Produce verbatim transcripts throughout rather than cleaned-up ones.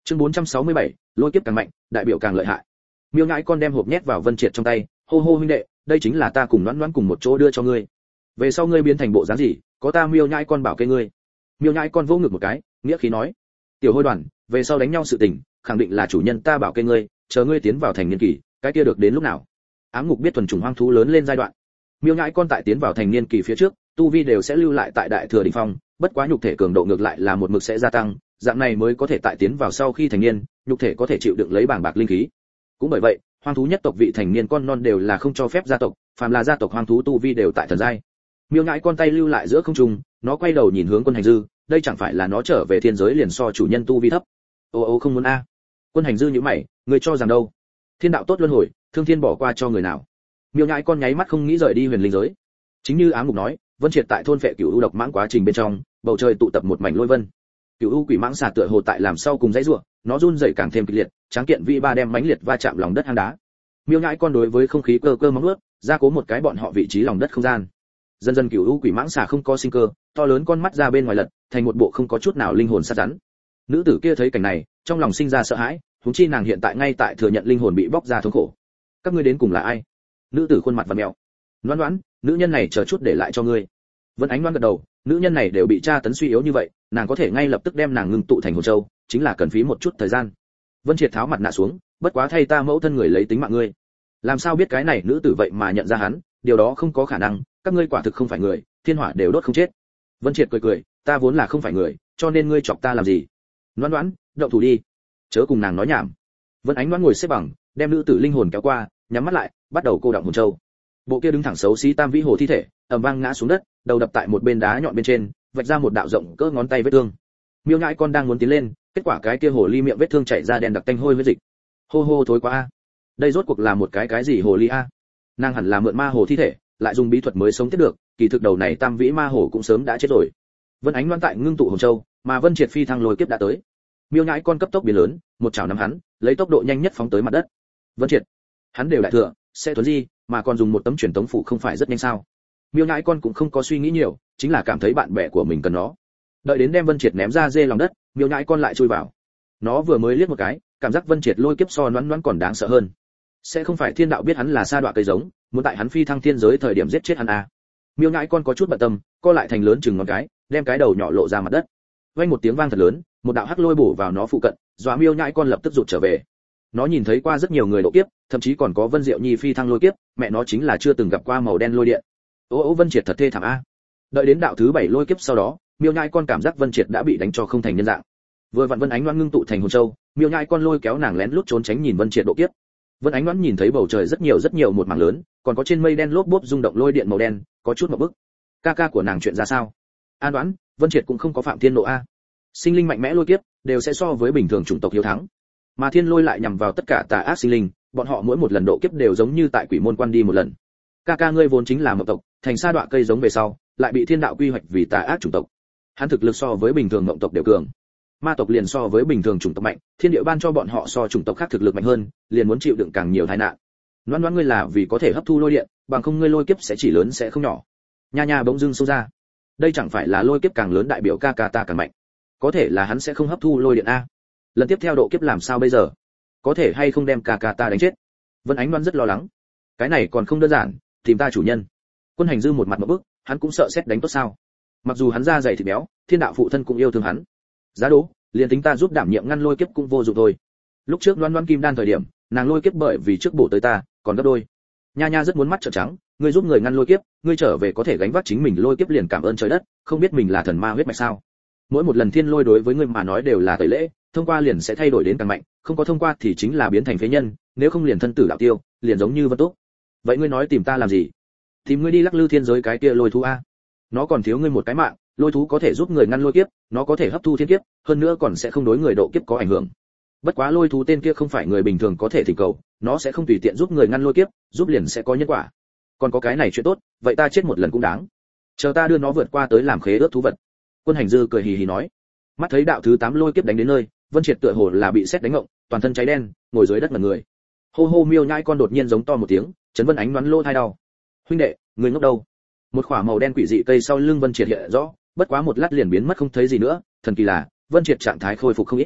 Chương bốn trăm sáu mươi bảy, lôi kiếp càng mạnh, đại biểu càng lợi hại. Miêu Nhãi Con đem hộp nhét vào Vân Triệt trong tay, hô hô huynh đệ, đây chính là ta cùng Loan Loan cùng một chỗ đưa cho ngươi. Về sau ngươi biến thành bộ dáng gì, có ta Miêu Nhãi Con bảo kê ngươi. Miêu Nhãi Con vỗ ngực một cái, nghĩa khí nói, tiểu hôi đoàn, về sau đánh nhau sự tình, khẳng định là chủ nhân ta bảo kê ngươi, chờ ngươi tiến vào thành niên kỳ, cái kia được đến lúc nào? Ám Ngục biết thuần chủng hoang thú lớn lên giai đoạn. Miêu Nhãi Con tại tiến vào thành niên kỳ phía trước, tu vi đều sẽ lưu lại tại đại thừa đỉnh phong, bất quá nhục thể cường độ ngược lại là một mực sẽ gia tăng, dạng này mới có thể tại tiến vào sau khi thành niên, nhục thể có thể chịu đựng lấy bảng bạc linh khí. Cũng bởi vậy, hoang thú nhất tộc vị thành niên con non đều là không cho phép gia tộc, phàm là gia tộc hoang thú tu vi đều tại thần giai. Miêu Nhãi Con tay lưu lại giữa không trung, nó quay đầu nhìn hướng Quân Hành Dư, đây chẳng phải là nó trở về thiên giới liền so chủ nhân tu vi thấp. Ô ô không muốn a. Quân Hành Dư nhíu mày, người cho rằng đâu? Thiên đạo tốt luân hồi, thương thiên bỏ qua cho người nào? Miêu Nhãi Con nháy mắt không nghĩ rời đi huyền linh giới. Chính như Ám Ngục nói, Vân Triệt tại thôn phệ cửu u độc mãng quá trình bên trong, bầu trời tụ tập một mảnh lôi vân. Cửu u quỷ mãng xà tựa hồ tại làm sau cùng dãy rủa, nó run rẩy càng thêm kịch liệt, tráng kiện vi ba đem mãnh liệt va chạm lòng đất hang đá. Miêu Nhãi Con đối với không khí cơ cơ móng nuốt, ra cố một cái bọn họ vị trí lòng đất không gian. Dần dần cửu u quỷ mãng xà không có sinh cơ, to lớn con mắt ra bên ngoài lật, thành một bộ không có chút nào linh hồn sát rắn. Nữ tử kia thấy cảnh này, trong lòng sinh ra sợ hãi, huống chi nàng hiện tại ngay tại thừa nhận linh hồn bị bóc ra thống khổ. Các ngươi đến cùng là ai? Nữ tử khuôn mặt vặn mèo. Loan Loan, nữ nhân này chờ chút để lại cho ngươi. Vân Ánh Loan gật đầu, nữ nhân này đều bị tra tấn suy yếu như vậy, nàng có thể ngay lập tức đem nàng ngưng tụ thành hồn châu, chính là cần phí một chút thời gian. Vân Triệt tháo mặt nạ xuống, bất quá thay ta mẫu thân người lấy tính mạng ngươi. Làm sao biết cái này nữ tử vậy mà nhận ra hắn, điều đó không có khả năng, các ngươi quả thực không phải người, thiên hỏa đều đốt không chết. Vân Triệt cười cười, ta vốn là không phải người, cho nên ngươi chọc ta làm gì? Loan Loan, động thủ đi. Chớ cùng nàng nói nhảm. Vân Ánh Loan ngồi xếp bằng, đem nữ tử linh hồn kéo qua, nhắm mắt lại, bắt đầu cô động hồn châu. Bộ kia đứng thẳng xấu xí tam vĩ hồ thi thể, ầm vang ngã xuống đất, đầu đập tại một bên đá nhọn bên trên, vạch ra một đạo rộng cỡ ngón tay vết thương. Miêu Nhãi Con đang muốn tiến lên, kết quả cái kia hồ ly miệng vết thương chảy ra đen đặc tanh hôi huyết dịch. Hô hô thối quá a. Đây rốt cuộc là một cái cái gì hồ ly a? Nàng hẳn là mượn ma hồ thi thể, lại dùng bí thuật mới sống tiếp được, kỳ thực đầu này tam vĩ ma hồ cũng sớm đã chết rồi. Vân Ánh Loan tại ngưng tụ hồn châu, mà Vân Triệt phi thăng lôi kiếp đã tới. Miêu Nhãi Con cấp tốc biến lớn, một chảo nắm hắn, lấy tốc độ nhanh nhất phóng tới mặt đất. Vân Triệt, hắn đều đại thừa, sẽ thuần di, mà còn dùng một tấm truyền tống phủ không phải rất nhanh sao? Miêu Nhãi Con cũng không có suy nghĩ nhiều, chính là cảm thấy bạn bè của mình cần nó. Đợi đến đem Vân Triệt ném ra dê lòng đất, Miêu Nhãi Con lại chui vào. Nó vừa mới liếc một cái, cảm giác Vân Triệt lôi kiếp so Loan Loan còn đáng sợ hơn. Sẽ không phải thiên đạo biết hắn là sa đọa cây giống, muốn tại hắn phi thăng thiên giới thời điểm giết chết hắn à? Miêu Nhãi Con có chút bận tâm, co lại thành lớn chừng ngón cái, đem cái đầu nhỏ lộ ra mặt đất. Vang một tiếng vang thật lớn, một đạo hắc lôi bổ vào nó phụ cận, dọa Miêu Nhãi Con lập tức rụt trở về. Nó nhìn thấy qua rất nhiều người độ kiếp, thậm chí còn có Vân Diệu Nhi phi thăng lôi kiếp, mẹ nó chính là chưa từng gặp qua màu đen lôi điện. Ô ô Vân Triệt thật thê thảm a. Đợi đến đạo thứ bảy lôi kiếp sau đó, Miêu Nhãi Con cảm giác Vân Triệt đã bị đánh cho không thành nhân dạng. Vừa vặn Vân Ánh Loan ngưng tụ thành hồn châu, Miêu Nhãi Con lôi kéo nàng lén lút trốn tránh nhìn Vân Triệt độ kiếp. Vân Ánh Loan nhìn thấy bầu trời rất nhiều rất nhiều một mảng lớn, còn có trên mây đen lốp bốp rung động lôi điện màu đen, có chút ngộp bức. Ca ca của nàng chuyện ra sao? An Đoán, Vân Triệt cũng không có phạm thiên nộ a. Sinh linh mạnh mẽ lôi kiếp đều sẽ so với bình thường chủng tộc hiếu thắng, mà thiên lôi lại nhằm vào tất cả tà ác sinh linh, bọn họ mỗi một lần độ kiếp đều giống như tại quỷ môn quan đi một lần. Ca ca ngươi vốn chính là mộng tộc, thành sa đọa cây giống về sau, lại bị thiên đạo quy hoạch vì tà ác chủng tộc. Hắn thực lực so với bình thường mộng tộc đều cường. Ma tộc liền so với bình thường chủng tộc mạnh, thiên địa ban cho bọn họ so chủng tộc khác thực lực mạnh hơn, liền muốn chịu đựng càng nhiều tai nạn. Loan Loan ngươi là vì có thể hấp thu lôi điện, bằng không ngươi lôi kiếp sẽ chỉ lớn sẽ không nhỏ. Nha nha bỗng dưng xông ra. Đây chẳng phải là lôi kiếp càng lớn đại biểu ca ca ta càng mạnh. Có thể là hắn sẽ không hấp thu lôi điện a. Lần tiếp theo độ kiếp làm sao bây giờ? Có thể hay không đem ca ca ta đánh chết? Vân Ánh Loan rất lo lắng. Cái này còn không đơn giản, tìm ta chủ nhân. Quân Hành Dư một mặt ngộp bức, hắn cũng sợ xét đánh tốt sao? Mặc dù hắn da dày thịt béo, thiên đạo phụ thân cũng yêu thương hắn. Giá đố, liền tính ta giúp đảm nhiệm ngăn lôi kiếp cũng vô dụng thôi. Lúc trước Loan Loan kim đan thời điểm, nàng lôi kiếp bởi vì trước bổ tới ta, còn gấp đôi. Nha nha rất muốn mắt trợn trắng, ngươi giúp người ngăn lôi kiếp, ngươi trở về có thể gánh vác chính mình lôi kiếp liền cảm ơn trời đất, không biết mình là thần ma huyết mạch sao? Mỗi một lần thiên lôi đối với ngươi mà nói đều là tẩy lễ, thông qua liền sẽ thay đổi đến càng mạnh, không có thông qua thì chính là biến thành phế nhân, nếu không liền thân tử đạo tiêu, liền giống như Vân Túc. Vậy ngươi nói tìm ta làm gì? Tìm ngươi đi lắc lư thiên giới cái kia lôi thú a. Nó còn thiếu ngươi một cái mạng, lôi thú có thể giúp người ngăn lôi kiếp, nó có thể hấp thu thiên kiếp, hơn nữa còn sẽ không đối người độ kiếp có ảnh hưởng. Bất quá lôi thú tên kia không phải người bình thường có thể thỉnh cầu, nó sẽ không tùy tiện giúp người ngăn lôi kiếp, giúp liền sẽ có nhân quả. Còn có cái này chuyện tốt, vậy ta chết một lần cũng đáng. Chờ ta đưa nó vượt qua tới làm khế ước thú vật. Quân Hành Dư cười hì hì nói. Mắt thấy đạo thứ tám lôi kiếp đánh đến nơi, Vân Triệt tựa hồ là bị sét đánh ngộng, toàn thân cháy đen, ngồi dưới đất ngẩn người. Hô hô Miêu Nhãi Con đột nhiên giống to một tiếng, chấn Vân Ánh Loan lỗ tai đau. Huynh đệ, người ngốc đâu? Một khỏa màu đen quỷ dị cây sau lưng Vân Triệt hiện rõ, bất quá một lát liền biến mất không thấy gì nữa, thần kỳ là, Vân Triệt trạng thái khôi phục không ít.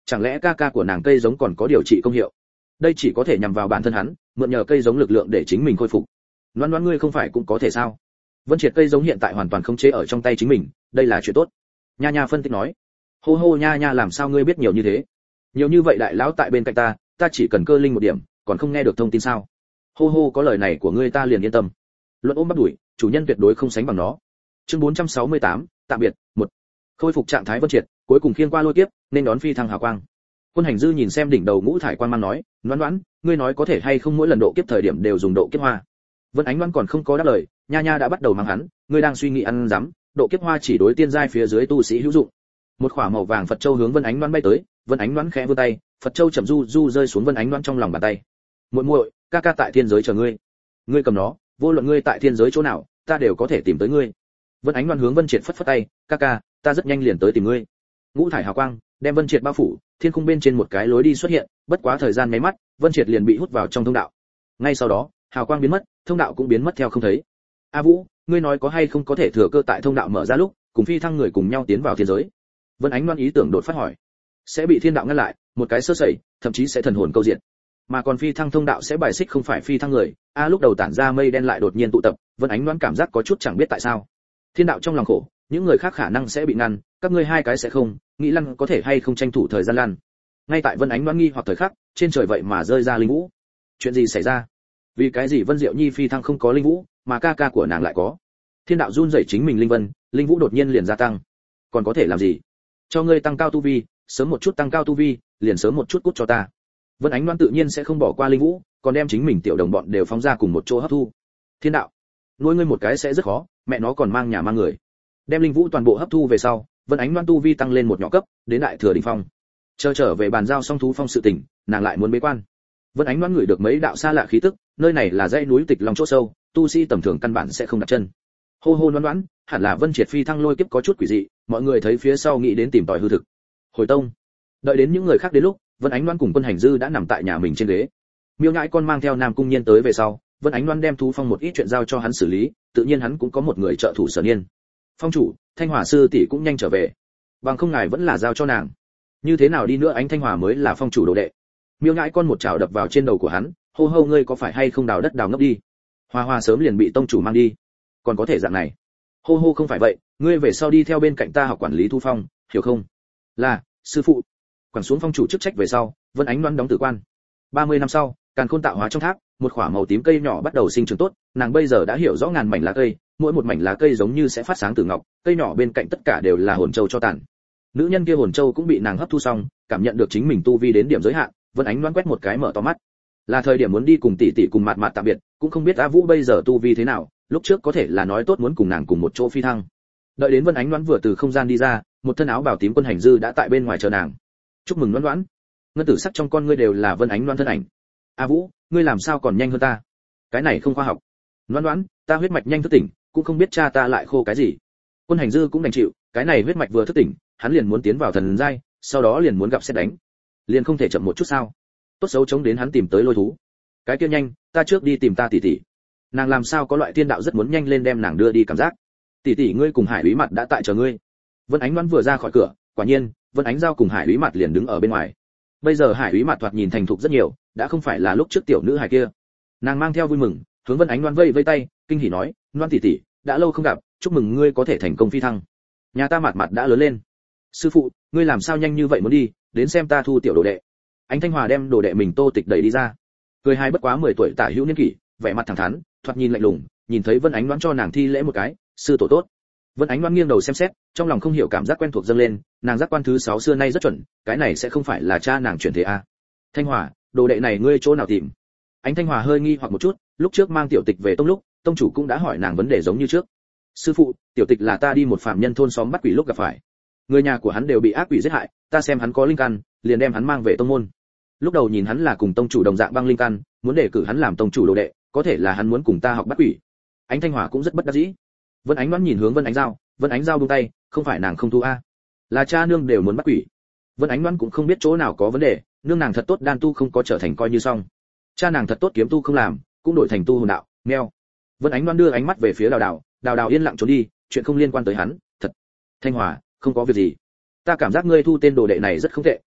Chẳng lẽ ca ca của nàng cây giống còn có điều trị công hiệu? Đây chỉ có thể nhằm vào bản thân hắn, mượn nhờ cây giống lực lượng để chính mình khôi phục. Loan Loan ngươi không phải cũng có thể sao? Vân Triệt cây giống hiện tại hoàn toàn không chế ở trong tay chính mình, đây là chuyện tốt. Nha Nha phân tích nói. Hô hô Nha Nha làm sao ngươi biết nhiều như thế? Nhiều như vậy đại lão tại bên cạnh ta, ta chỉ cần cơ linh một điểm, còn không nghe được thông tin sao? Hô hô có lời này của ngươi ta liền yên tâm. Luận ôm bắt đuổi, chủ nhân tuyệt đối không sánh bằng nó. Chương bốn trăm sáu mươi tám, tạm biệt, một. Khôi phục trạng thái Vân Triệt, cuối cùng khiên qua lôi kiếp, nên đón phi thăng hào quang. Quân Hành Dư nhìn xem đỉnh đầu ngũ thải quang mang nói, Loan Loan, ngươi nói có thể hay không mỗi lần độ kiếp thời điểm đều dùng độ kiếp hoa? Vân Ánh Loan còn không có đáp lời, Nha Nha đã bắt đầu mang hắn, ngươi đang suy nghĩ ăn dám, độ kiếp hoa chỉ đối tiên giai phía dưới tu sĩ hữu dụng. Một khỏa màu vàng Phật châu hướng Vân Ánh Loan bay tới, Vân Ánh Loan khẽ vươn tay, Phật châu chậm du du rơi xuống Vân Ánh Loan trong lòng bàn tay. Muội muội, ca ca tại thiên giới chờ ngươi. Ngươi cầm nó, vô luận ngươi tại thiên giới chỗ nào, ta đều có thể tìm tới ngươi. Vân Ánh Loan hướng Vân Triệt phất phất tay, ca ca, ta rất nhanh liền tới tìm ngươi. Ngũ thải hào quang đem Vân Triệt bao phủ, thiên khung bên trên một cái lối đi xuất hiện, bất quá thời gian mấy mắt, Vân Triệt liền bị hút vào trong thông đạo. Ngay sau đó, hào quang biến mất, thông đạo cũng biến mất theo không thấy. A Vũ, ngươi nói có hay không có thể thừa cơ tại thông đạo mở ra lúc, cùng phi thăng người cùng nhau tiến vào thiên giới? Vân Ánh Loan ý tưởng đột phát hỏi. Sẽ bị thiên đạo ngăn lại, một cái sơ sẩy, thậm chí sẽ thần hồn câu diệt. Mà còn phi thăng thông đạo sẽ bài xích không phải phi thăng người. A lúc đầu tản ra mây đen lại đột nhiên tụ tập, Vân Ánh Loan cảm giác có chút chẳng biết tại sao. Thiên đạo trong lòng khổ, những người khác khả năng sẽ bị ngăn, các ngươi hai cái sẽ không, nghĩ lăn có thể hay không tranh thủ thời gian lăn. Ngay tại Vân Ánh Loan nghi hoặc thời khắc, trên trời vậy mà rơi ra linh vũ. Chuyện gì xảy ra? Vì cái gì Vân Diệu Nhi phi thăng không có linh vũ, mà ca ca của nàng lại có? Thiên đạo run rẩy chính mình linh vân, linh vũ đột nhiên liền gia tăng. Còn có thể làm gì? Cho ngươi tăng cao tu vi, sớm một chút tăng cao tu vi, liền sớm một chút cút cho ta. Vân Ánh Loan tự nhiên sẽ không bỏ qua linh vũ, còn đem chính mình tiểu đồng bọn đều phóng ra cùng một chỗ hấp thu. Thiên đạo, nuôi ngươi một cái sẽ rất khó, mẹ nó còn mang nhà mang người. Đem linh vũ toàn bộ hấp thu về sau, Vân Ánh Loan tu vi tăng lên một nhỏ cấp, đến đại thừa đỉnh phong. Chờ trở về bàn giao song thú phong sự tình, nàng lại muốn bế quan. Vân Ánh Loan ngửi được mấy đạo xa lạ khí tức, nơi này là dãy núi Tịch Long chỗ sâu, tu sĩ tầm thường căn bản sẽ không đặt chân. Hô hô Loan Loan, hẳn là Vân Triệt phi thăng lôi kiếp có chút quỷ dị, mọi người thấy phía sau nghĩ đến tìm tòi hư thực. Hồi tông. Đợi đến những người khác đến lúc, Vân Ánh Loan cùng Quân Hành Dư đã nằm tại nhà mình trên ghế. Miêu Nhãi Con mang theo Nam Cung Nhiên tới về sau, Vân Ánh Loan đem thú phong một ít chuyện giao cho hắn xử lý, tự nhiên hắn cũng có một người trợ thủ Sở Niên. Phong chủ, Thanh Hỏa sư tỷ cũng nhanh trở về. Bằng không ngài vẫn là giao cho nàng. Như thế nào đi nữa Ánh Thanh Hỏa mới là phong chủ đồ đệ. Miêu Nhãi Con một chảo đập vào trên đầu của hắn, hô hô ngươi có phải hay không đào đất đào ngốc đi. Hoa Hoa sớm liền bị tông chủ mang đi. Còn có thể dạng này. Hô hô không phải vậy, ngươi về sau đi theo bên cạnh ta học quản lý thu phong, hiểu không? Là, sư phụ. Quẳng xuống phong chủ chức trách về sau, Vân Ánh Loan đóng tử quan. ba mươi năm sau, Càn Khôn tạo hóa trong tháp, một quả màu tím cây nhỏ bắt đầu sinh trưởng tốt, nàng bây giờ đã hiểu rõ ngàn mảnh lá cây, mỗi một mảnh lá cây giống như sẽ phát sáng từ ngọc, cây nhỏ bên cạnh tất cả đều là hồn châu cho tàn. Nữ nhân kia hồn châu cũng bị nàng hấp thu xong, cảm nhận được chính mình tu vi đến điểm giới hạn, Vân Ánh Loan quét một cái mở to mắt. Là thời điểm muốn đi cùng tỷ tỷ cùng mạt mạt tạm biệt, cũng không biết A Vũ bây giờ tu vi thế nào, lúc trước có thể là nói tốt muốn cùng nàng cùng một chỗ phi thăng. Đợi đến Vân Ánh Loan vừa từ không gian đi ra, một thân áo bào tím Quân Hành Dư đã tại bên ngoài chờ nàng. Chúc mừng Loan Loan. Ngân tử sắc trong con ngươi đều là Vân Ánh Loan thân ảnh. A Vũ, ngươi làm sao còn nhanh hơn ta? Cái này không khoa học. Loan Loan, ta huyết mạch nhanh thức tỉnh, cũng không biết cha ta lại khô cái gì. Quân Hành Dư cũng đành chịu, cái này huyết mạch vừa thức tỉnh, hắn liền muốn tiến vào thần giai, sau đó liền muốn gặp xét đánh. Liền không thể chậm một chút sao? Tốt xấu chống đến hắn tìm tới lôi thú. Cái kia nhanh, ta trước đi tìm ta tỷ tỷ. Nàng làm sao có loại tiên đạo rất muốn nhanh lên đem nàng đưa đi cảm giác. Tỷ tỷ ngươi cùng Hải Úy Mặt đã tại chờ ngươi. Vân Ánh Loan vừa ra khỏi cửa, quả nhiên, Vân Ánh Giao cùng Hải Úy Mặt liền đứng ở bên ngoài. Bây giờ Hải Úy Mặt thoạt nhìn thành thục rất nhiều, đã không phải là lúc trước tiểu nữ hài kia. Nàng mang theo vui mừng, hướng Vân Ánh Loan vây vây tay, kinh hỉ nói, "Loan tỷ tỷ, đã lâu không gặp, chúc mừng ngươi có thể thành công phi thăng. Nhà ta Mạt Mạt đã lớn lên. Sư phụ, ngươi làm sao nhanh như vậy muốn đi, đến xem ta thu tiểu đồ đệ." Ánh Thanh Hòa đem đồ đệ mình Tô Tịch đẩy đi ra. Cười hai bất quá mười tuổi tả hữu niên kỷ, vẻ mặt thẳng thắn, thoạt nhìn lạnh lùng, nhìn thấy Vân Ánh Loan cho nàng thi lễ một cái, "Sư tổ tốt." Vân Ánh Loan nghiêng đầu xem xét, trong lòng không hiểu cảm giác quen thuộc dâng lên, nàng giác quan thứ sáu xưa nay rất chuẩn, cái này sẽ không phải là cha nàng chuyển thế à? Thanh Hòa, đồ đệ này ngươi chỗ nào tìm? Ánh Thanh Hòa hơi nghi hoặc một chút, lúc trước mang tiểu tịch về tông lúc, tông chủ cũng đã hỏi nàng vấn đề giống như trước. Sư phụ, tiểu tịch là ta đi một phạm nhân thôn xóm bắt quỷ lúc gặp phải. Người nhà của hắn đều bị ác quỷ giết hại, ta xem hắn có linh căn, liền đem hắn mang về tông môn. Lúc đầu nhìn hắn là cùng tông chủ đồng dạng băng linh căn, muốn để cử hắn làm tông chủ đồ đệ, có thể là hắn muốn cùng ta học bắt quỷ. Ánh Thanh Hòa cũng rất bất đắc dĩ. Vân Ánh Loan nhìn hướng Vân Ánh Giao, Vân Ánh Giao buông tay, không phải nàng không thu a, là cha nương đều muốn bắt quỷ. Vân Ánh Loan cũng không biết chỗ nào có vấn đề, nương nàng thật tốt đan tu không có trở thành coi như xong. Cha nàng thật tốt kiếm tu không làm, cũng đổi thành tu hồn đạo, nghèo. Vân Ánh Loan đưa ánh mắt về phía Đào Đào, Đào Đào yên lặng trốn đi, chuyện không liên quan tới hắn, thật. Thanh Hòa, không có việc gì. Ta cảm giác ngươi thu tên đồ đệ này rất không tệ,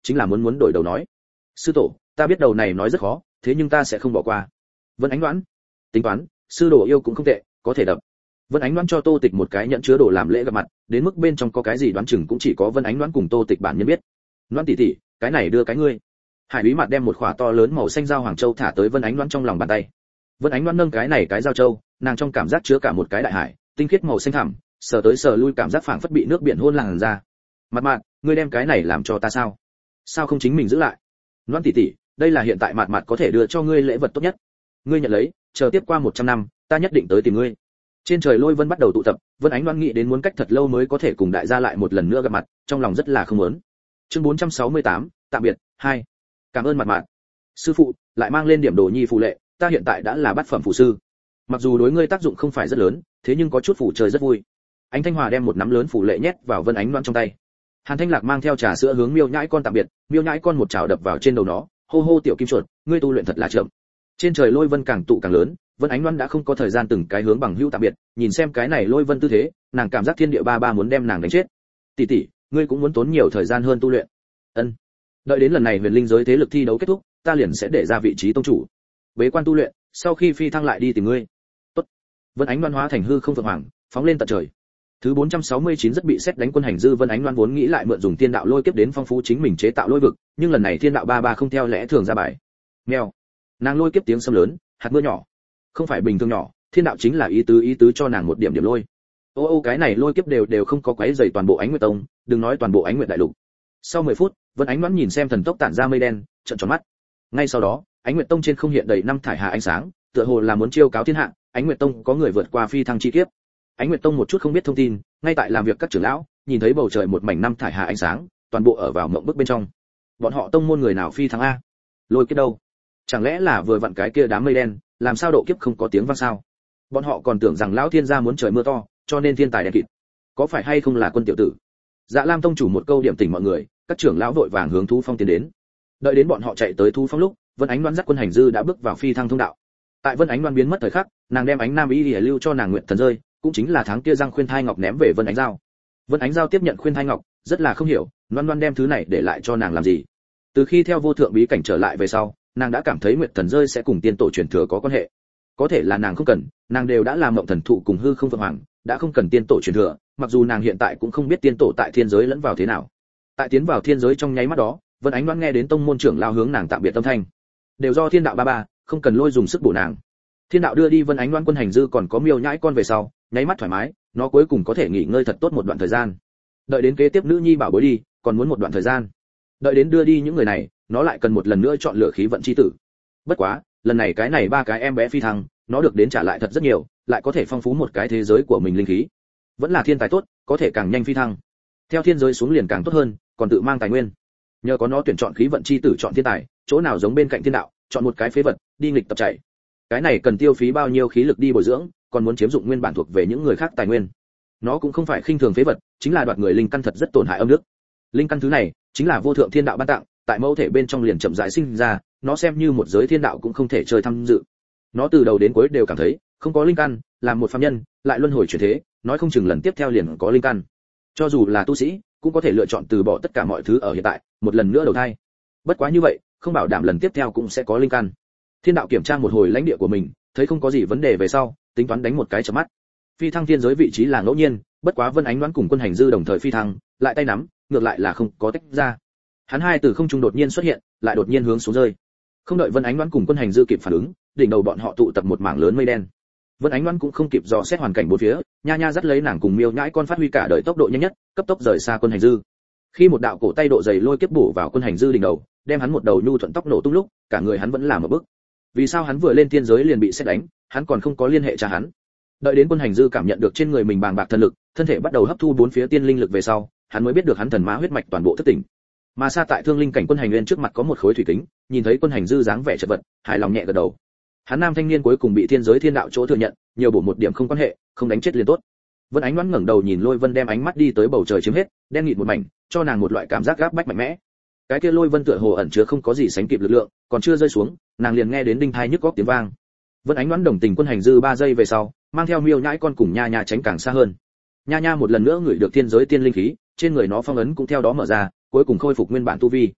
chính là muốn muốn đổi đầu nói. Sư tổ, ta biết đầu này nói rất khó, thế nhưng ta sẽ không bỏ qua. Vân Ánh đoán, tính toán, sư đồ yêu cũng không tệ, có thể đập. Vân Ánh đoán cho Tô Tịch một cái nhẫn chứa đồ làm lễ gặp mặt, đến mức bên trong có cái gì đoán chừng cũng chỉ có Vân Ánh đoán cùng Tô Tịch bản nhân biết. Đoán tỷ tỷ, cái này đưa cái ngươi. Hải Bí Mạt đem một khỏa to lớn màu xanh dao hoàng châu thả tới Vân Ánh đoán trong lòng bàn tay. Vân Ánh đoán nâng cái này cái dao châu, nàng trong cảm giác chứa cả một cái đại hải, tinh khiết màu xanh thẳm, sờ tới sờ lui cảm giác phảng phất bị nước biển hôn làn ra. Mặt Mạt, ngươi đem cái này làm cho ta sao? Sao không chính mình giữ lại? Loan tỷ tỷ, đây là hiện tại Mạt Mạt có thể đưa cho ngươi lễ vật tốt nhất. Ngươi nhận lấy, chờ tiếp qua một trăm năm, ta nhất định tới tìm ngươi. Trên trời lôi vân bắt đầu tụ tập, Vân Ánh Loan nghĩ đến muốn cách thật lâu mới có thể cùng đại gia lại một lần nữa gặp mặt, trong lòng rất là không muốn. Chương bốn trăm sáu mươi tám, tạm biệt, hai. Cảm ơn Mạt Mạt. Sư phụ, lại mang lên điểm đồ nhi phù lệ, ta hiện tại đã là bát phẩm phù sư. Mặc dù đối ngươi tác dụng không phải rất lớn, thế nhưng có chút phù trời rất vui. Ánh Thanh Hòa đem một nắm lớn phù lệ nhét vào Vân Ánh Loan trong tay. Hàn Thanh Lạc mang theo trà sữa hướng Miêu Nhãi con tạm biệt, Miêu Nhãi con một chảo đập vào trên đầu nó, hô hô tiểu kim chuột, ngươi tu luyện thật là chậm. Trên trời lôi vân càng tụ càng lớn, Vân Ánh Loan đã không có thời gian từng cái hướng bằng hữu tạm biệt, nhìn xem cái này lôi vân tư thế, nàng cảm giác thiên địa ba ba muốn đem nàng đánh chết. Tỷ tỷ, ngươi cũng muốn tốn nhiều thời gian hơn tu luyện. Ân. Đợi đến lần này huyền linh giới thế lực thi đấu kết thúc, ta liền sẽ để ra vị trí tông chủ. Bế quan tu luyện, sau khi phi thăng lại đi tìm ngươi. Tốt. Vân Ánh Loan hóa thành hư không vượng hoàng, phóng lên tận trời. Thứ bốn trăm sáu mươi chín rất bị xét đánh quân hành dư Vân Ánh Loan vốn nghĩ lại mượn dùng thiên đạo lôi kiếp đến phong phú chính mình chế tạo lôi vực, nhưng lần này thiên đạo ba ba không theo lẽ thường ra bài. Mèo. Nàng lôi kiếp tiếng sấm lớn, hạt mưa nhỏ. Không phải bình thường nhỏ, thiên đạo chính là ý tứ ý tứ cho nàng một điểm điểm lôi. Ô ô cái này lôi kiếp đều đều không có quấy rầy toàn bộ Ánh Nguyệt Tông, đừng nói toàn bộ Ánh Nguyệt đại lục. Sau mười phút, Vân Ánh Loan nhìn xem thần tốc tản ra mây đen, trợn tròn mắt. Ngay sau đó, Ánh Nguyệt Tông trên không hiện đầy năm thải hà ánh sáng, tựa hồ là muốn chiêu cáo thiên hạ, Ánh Nguyệt Tông có người vượt qua phi thăng chi kiếp. Ánh Nguyệt Tông một chút không biết thông tin, ngay tại làm việc các trưởng lão, nhìn thấy bầu trời một mảnh năm thải hà ánh sáng, toàn bộ ở vào mộng bức bên trong. Bọn họ tông môn người nào phi thăng a? Lôi kiếp đâu? Chẳng lẽ là vừa vặn cái kia đám mây đen, làm sao độ kiếp không có tiếng vang sao? Bọn họ còn tưởng rằng lão thiên gia muốn trời mưa to, cho nên thiên tài đèn kịt. Có phải hay không là quân tiểu tử? Dạ Lam tông chủ một câu điểm tỉnh mọi người, các trưởng lão vội vàng hướng thú phong tiến đến. Đợi đến bọn họ chạy tới thú phong lúc, Vân Ánh Loan dắt quân hành dư đã bước vào phi thăng thông đạo. Tại Vân Ánh Loan biến mất thời khắc, nàng đem ánh nam y lìa lưu cho nàng nguyện thần rơi, cũng chính là tháng kia răng khuyên thai ngọc ném về Vân Ánh Giao. Vân Ánh Giao tiếp nhận khuyên thai ngọc, rất là không hiểu, Loan Loan đem thứ này để lại cho nàng làm gì? Từ khi theo vô thượng bí cảnh trở lại về sau, nàng đã cảm thấy nguyện thần rơi sẽ cùng tiên tổ truyền thừa có quan hệ. Có thể là nàng không cần, nàng đều đã làm mộng thần thụ cùng hư không vượng hoàng, đã không cần tiên tổ truyền thừa, mặc dù nàng hiện tại cũng không biết tiên tổ tại thiên giới lẫn vào thế nào. Tại tiến vào thiên giới trong nháy mắt đó, Vân Ánh Loan nghe đến tông môn trưởng lao hướng nàng tạm biệt tâm thanh. Đều do thiên đạo ba ba, không cần lôi dùng sức bổ nàng. Thiên đạo đưa đi Vân Ánh Loan quân hành dư còn có Miêu Nhãi con về sau, nháy mắt thoải mái, nó cuối cùng có thể nghỉ ngơi thật tốt một đoạn thời gian. Đợi đến kế tiếp nữ nhi bảo bối đi, còn muốn một đoạn thời gian. Đợi đến đưa đi những người này, nó lại cần một lần nữa chọn lựa khí vận chi tử. Bất quá, lần này cái này ba cái em bé phi thăng, nó được đến trả lại thật rất nhiều, lại có thể phong phú một cái thế giới của mình linh khí. Vẫn là thiên tài tốt, có thể càng nhanh phi thăng. Theo thiên giới xuống liền càng tốt hơn, còn tự mang tài nguyên. Nhờ có nó tuyển chọn khí vận chi tử chọn thiên tài, chỗ nào giống bên cạnh thiên đạo, chọn một cái phế vật, đi nghịch tập chạy. Cái này cần tiêu phí bao nhiêu khí lực đi bồi dưỡng, còn muốn chiếm dụng nguyên bản thuộc về những người khác tài nguyên. Nó cũng không phải khinh thường phế vật, chính là đoạt người linh căn thật rất tổn hại âm đức. Linh căn thứ này, chính là vô thượng thiên đạo ban tặng, tại mẫu thể bên trong liền chậm rãi sinh ra, nó xem như một giới thiên đạo cũng không thể chơi tham dự. Nó từ đầu đến cuối đều cảm thấy, không có linh căn, làm một phàm nhân, lại luân hồi chuyển thế, nói không chừng lần tiếp theo liền có linh căn. Cho dù là tu sĩ, cũng có thể lựa chọn từ bỏ tất cả mọi thứ ở hiện tại, một lần nữa đầu thai. Bất quá như vậy, không bảo đảm lần tiếp theo cũng sẽ có linh căn. Thiên đạo kiểm tra một hồi lãnh địa của mình, thấy không có gì vấn đề về sau, tính toán đánh một cái chớp mắt. Phi thăng thiên giới vị trí là ngẫu nhiên, bất quá Vân Ánh Đoán cùng quân hành dư đồng thời phi thăng, lại tay nắm, ngược lại là không có tách ra. Hắn hai từ không trung đột nhiên xuất hiện, lại đột nhiên hướng xuống rơi. Không đợi Vân Ánh Đoán cùng quân hành dư kịp phản ứng, đỉnh đầu bọn họ tụ tập một mảng lớn mây đen. Vân Ánh Đoán cũng không kịp dò xét hoàn cảnh bốn phía, nha nha dắt lấy nàng cùng Miêu Nhãi con phát huy cả đời tốc độ nhanh nhất, cấp tốc rời xa quân hành dư. Khi một đạo cổ tay độ dày lôi kiếp bổ vào quân hành dư đỉnh đầu, đem hắn một đầu nhu thuận tóc nổ tung lúc, cả người hắn vẫn làm một bước. Vì sao hắn vừa lên thiên giới liền bị xét đánh, hắn còn không có liên hệ cha hắn. Đợi đến quân hành dư cảm nhận được trên người mình bàng bạc thần lực, thân thể bắt đầu hấp thu bốn phía tiên linh lực về sau, hắn mới biết được hắn thần má huyết mạch toàn bộ thức tỉnh. Mà xa tại thương linh cảnh quân hành nguyên trước mặt có một khối thủy kính, nhìn thấy quân hành dư dáng vẻ chật vật, hài lòng nhẹ gật đầu. Hắn nam thanh niên cuối cùng bị thiên giới thiên đạo chỗ thừa nhận, nhiều bổ một điểm không quan hệ, không đánh chết liền tốt. Vân Ánh Đoán ngẩng đầu nhìn Lôi Vân đem ánh mắt đi tới bầu trời chiếm hết, đen nghịt một mảnh, cho nàng một loại cảm giác gáp bách mạnh mẽ. Cái kia Lôi Vân tựa hồ ẩn chứa không có gì sánh kịp lực lượng, còn chưa rơi xuống, nàng liền nghe đến đinh thai nhức góc tiếng vang. Vân Ánh Đoán đồng tình quân hành dư ba giây về sau, mang theo Miêu Nhãi con cùng Nha Nha tránh càng xa hơn. Nha Nha một lần nữa ngửi được thiên giới tiên linh khí, trên người nó phong ấn cũng theo đó mở ra, cuối cùng khôi phục nguyên bản tu vi.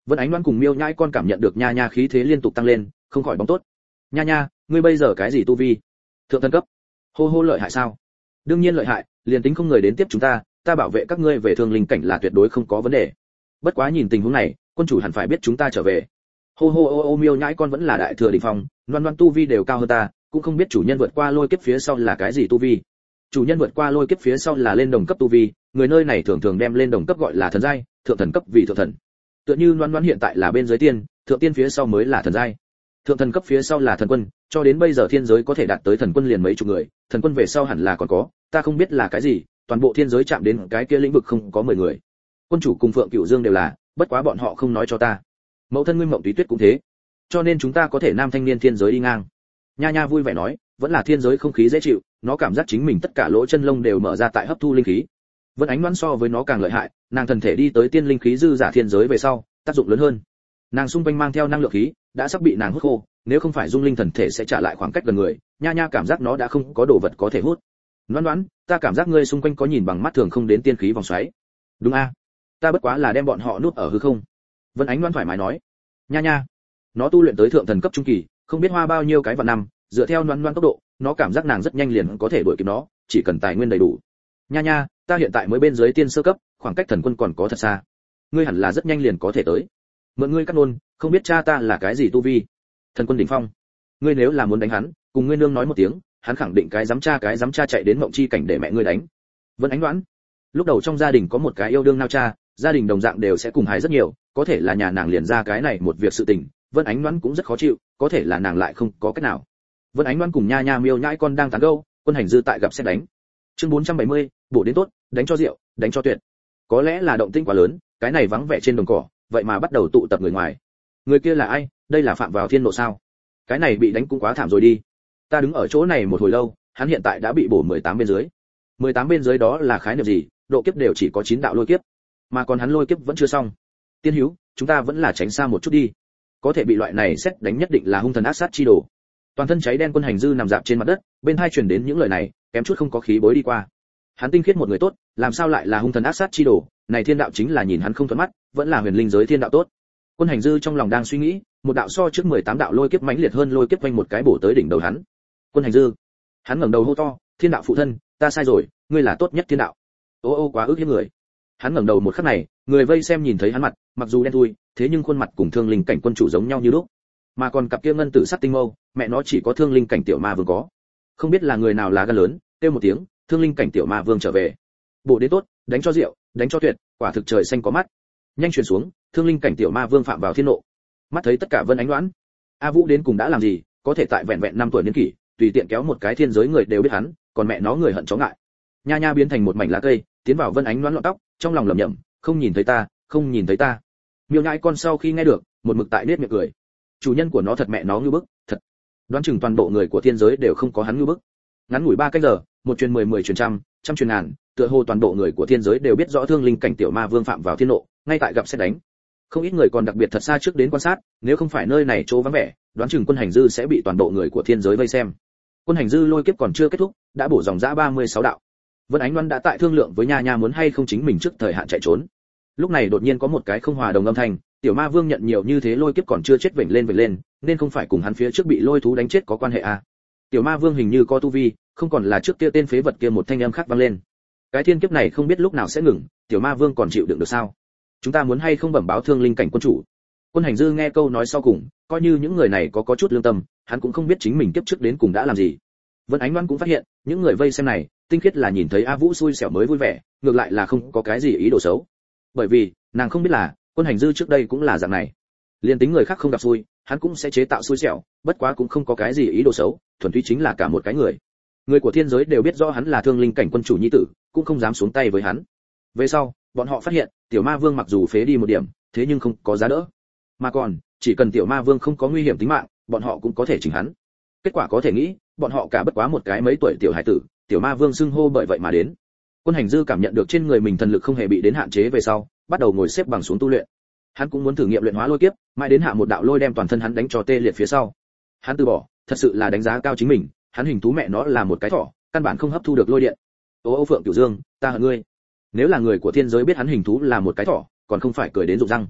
Vân Ánh Loan cùng Miêu Nhãi con cảm nhận được nha nha khí thế liên tục tăng lên, không khỏi bóng tốt. Nha nha, ngươi bây giờ cái gì tu vi? Thượng thần cấp. Hô hô lợi hại sao? Đương nhiên lợi hại, liền tính không người đến tiếp chúng ta, ta bảo vệ các ngươi về thương linh cảnh là tuyệt đối không có vấn đề. Bất quá nhìn tình huống này, quân chủ hẳn phải biết chúng ta trở về. Hô hô ô ô Miêu Nhãi con vẫn là đại thừa đỉnh phong, Loan Loan tu vi đều cao hơn ta, cũng không biết chủ nhân vượt qua lôi kiếp phía sau là cái gì tu vi. Chủ nhân vượt qua lôi kiếp phía sau là lên đồng cấp tu vi, người nơi này thường thường đem lên đồng cấp gọi là thần giai, thượng thần cấp vì thượng thần. Tựa như Loan Loan hiện tại là bên dưới tiên, thượng tiên phía sau mới là thần giai. Thượng thần cấp phía sau là thần quân, cho đến bây giờ thiên giới có thể đạt tới thần quân liền mấy chục người, thần quân về sau hẳn là còn có, ta không biết là cái gì, toàn bộ thiên giới chạm đến cái kia lĩnh vực không có mười người. Quân chủ cùng Phượng Cửu Dương đều là, bất quá bọn họ không nói cho ta. Mẫu thân Nguyên Mộng Túy Tuyết cũng thế, cho nên chúng ta có thể nam thanh niên thiên giới đi ngang. Nha nha vui vẻ nói, vẫn là thiên giới không khí dễ chịu, nó cảm giác chính mình tất cả lỗ chân lông đều mở ra tại hấp thu linh khí. Vân Ánh Loan so với nó càng lợi hại, nàng thần thể đi tới tiên linh khí dư giả thiên giới về sau, tác dụng lớn hơn. Nàng xung quanh mang theo năng lượng khí, đã sắp bị nàng hút khô, nếu không phải dung linh thần thể sẽ trả lại khoảng cách gần người, nha nha cảm giác nó đã không có đồ vật có thể hút. Loan Loan, ta cảm giác ngươi xung quanh có nhìn bằng mắt thường không đến tiên khí vòng xoáy. Đúng a, ta bất quá là đem bọn họ nuốt ở hư không. Vân Ánh Loan thoải mái nói. Nha nha, nó tu luyện tới thượng thần cấp trung kỳ, không biết hoa bao nhiêu cái vạn năm, dựa theo Loan Loan tốc độ, nó cảm giác nàng rất nhanh liền có thể đuổi kịp nó, chỉ cần tài nguyên đầy đủ. Nha nha, ta hiện tại mới bên dưới tiên sơ cấp, khoảng cách thần quân còn có thật xa. Ngươi hẳn là rất nhanh liền có thể tới. Mượn ngươi cắt nôn, không biết cha ta là cái gì tu vi. Thần quân đỉnh phong. Ngươi nếu là muốn đánh hắn, cùng ngươi nương nói một tiếng, hắn khẳng định cái dám cha cái dám cha chạy đến mộng chi cảnh để mẹ ngươi đánh. Vân Ánh Đoán. Lúc đầu trong gia đình có một cái yêu đương nao cha, gia đình đồng dạng đều sẽ cùng hài rất nhiều, có thể là nhà nàng liền ra cái này một việc sự tình, Vân Ánh Đoán cũng rất khó chịu, có thể là nàng lại không có cách nào. Vân Ánh Đoán cùng nha nha Miêu Nhãi con đang tán gẫu, Quân Hành Dư tại gặp xét đánh. Chương bốn trăm bảy mươi, bổ đến tốt, đánh cho rượu, đánh cho tuyệt. Có lẽ là động tĩnh quá lớn, cái này vắng vẻ trên đồng cỏ, vậy mà bắt đầu tụ tập người ngoài. Người kia là ai? Đây là phạm vào thiên nộ sao? Cái này bị đánh cũng quá thảm rồi đi. Ta đứng ở chỗ này một hồi lâu, hắn hiện tại đã bị bổ mười tám bên dưới. mười tám bên dưới đó là khái niệm gì? Độ kiếp đều chỉ có chín đạo lôi kiếp, mà còn hắn lôi kiếp vẫn chưa xong. Tiên Hữu, chúng ta vẫn là tránh xa một chút đi. Có thể bị loại này xét đánh nhất định là hung thần ác sát chi đồ. Toàn thân cháy đen Quân Hành Dư nằm dạp trên mặt đất, bên hai truyền đến những lời này, kém chút không có khí bối đi qua. Hắn tinh khiết một người tốt, làm sao lại là hung thần ác sát chi đồ? Này thiên đạo chính là nhìn hắn không thuận mắt, vẫn là huyền linh giới thiên đạo tốt. Quân Hành Dư trong lòng đang suy nghĩ, một đạo so trước mười tám đạo lôi kiếp mãnh liệt hơn lôi kiếp quanh một cái bổ tới đỉnh đầu hắn. Quân Hành Dư, hắn ngẩng đầu hô to, thiên đạo phụ thân, ta sai rồi, ngươi là tốt nhất thiên đạo. Ô ô quá ức hiếp người. Hắn ngẩng đầu một khắc này, người vây xem nhìn thấy hắn mặt, mặc dù đen thui, thế nhưng khuôn mặt cùng Thương Linh cảnh quân chủ giống nhau như lúc. Mà còn cặp kia ngân tử sắc tinh mâu, mẹ nó chỉ có Thương Linh cảnh tiểu ma vương có. Không biết là người nào lá gan lớn, kêu một tiếng, Thương Linh cảnh tiểu ma vương trở về. Bộ đến tốt, đánh cho rượu, đánh cho tuyệt, quả thực trời xanh có mắt. Nhanh chuyển xuống, Thương Linh cảnh tiểu ma vương phạm vào thiên nộ. Mắt thấy tất cả Vân Ánh Đoán, A Vũ đến cùng đã làm gì, có thể tại vẹn vẹn năm tuổi niên kỷ, tùy tiện kéo một cái thiên giới người đều biết hắn, còn mẹ nó người hận chó ngại. Nha nha biến thành một mảnh lá cây, tiến vào Vân Ánh Đoán lọn tóc, trong lòng lẩm nhẩm, không nhìn thấy ta, không nhìn thấy ta. Miêu Nhãi con sau khi nghe được, một mực tại nết miệng cười. Chủ nhân của nó thật mẹ nó ngưu bức, thật. Đoán chừng toàn bộ người của thiên giới đều không có hắn ngưu bức. Ngắn ngủi ba canh giờ, một truyền mười mười truyền trăm, trăm truyền ngàn, tựa hồ toàn bộ người của thiên giới đều biết rõ Thương Linh cảnh tiểu ma vương phạm vào thiên nộ, ngay tại gặp xét đánh. Không ít người còn đặc biệt thật xa trước đến quan sát, nếu không phải nơi này chỗ vắng vẻ, đoán chừng Quân Hành Dư sẽ bị toàn bộ người của thiên giới vây xem. Quân Hành Dư lôi kiếp còn chưa kết thúc, đã bổ dòng dã ba mươi sáu đạo. Vân Ánh Loan đã tại thương lượng với nha nha muốn hay không chính mình trước thời hạn chạy trốn. Lúc này đột nhiên có một cái không hòa đồng âm thanh, tiểu ma vương nhận nhiều như thế lôi kiếp còn chưa chết vểnh lên vểnh lên, nên không phải cùng hắn phía trước bị lôi thú đánh chết có quan hệ à? Tiểu ma vương hình như có tu vi, không còn là trước kia tên phế vật kia một thanh âm khác vang lên. Cái thiên kiếp này không biết lúc nào sẽ ngừng, tiểu ma vương còn chịu đựng được sao? Chúng ta muốn hay không bẩm báo Thương Linh cảnh quân chủ? Quân Hành Dư nghe câu nói sau cùng, coi như những người này có có chút lương tâm, hắn cũng không biết chính mình kiếp trước đến cùng đã làm gì. Vân Ánh Loan cũng phát hiện, những người vây xem này, tinh khiết là nhìn thấy A Vũ xui xẻo mới vui vẻ, ngược lại là không có cái gì ý đồ xấu. Bởi vì, nàng không biết là, Quân Hành Dư trước đây cũng là dạng này. Liên tính người khác không gặp xui, hắn cũng sẽ chế tạo xui xẻo, bất quá cũng không có cái gì ý đồ xấu, thuần túy chính là cả một cái người. Người của thiên giới đều biết rõ hắn là Thương Linh cảnh quân chủ nhi tử, cũng không dám xuống tay với hắn. Về sau, bọn họ phát hiện, tiểu ma vương mặc dù phế đi một điểm, thế nhưng không có giá đỡ. Mà còn, chỉ cần tiểu ma vương không có nguy hiểm tính mạng, bọn họ cũng có thể chỉnh hắn. Kết quả có thể nghĩ, bọn họ cả bất quá một cái mấy tuổi tiểu hải tử, tiểu ma vương xưng hô bởi vậy mà đến. Quân Hành Dư cảm nhận được trên người mình thần lực không hề bị đến hạn chế về sau, bắt đầu ngồi xếp bằng xuống tu luyện. Hắn cũng muốn thử nghiệm luyện hóa lôi kiếp, mãi đến hạ một đạo lôi đem toàn thân hắn đánh cho tê liệt phía sau. Hắn từ bỏ, thật sự là đánh giá cao chính mình, hắn hình thú mẹ nó là một cái thỏ, căn bản không hấp thu được lôi điện. Ô ô Phượng Cửu Dương, ta hận ngươi. Nếu là người của thiên giới biết hắn hình thú là một cái thỏ, còn không phải cười đến rụng răng.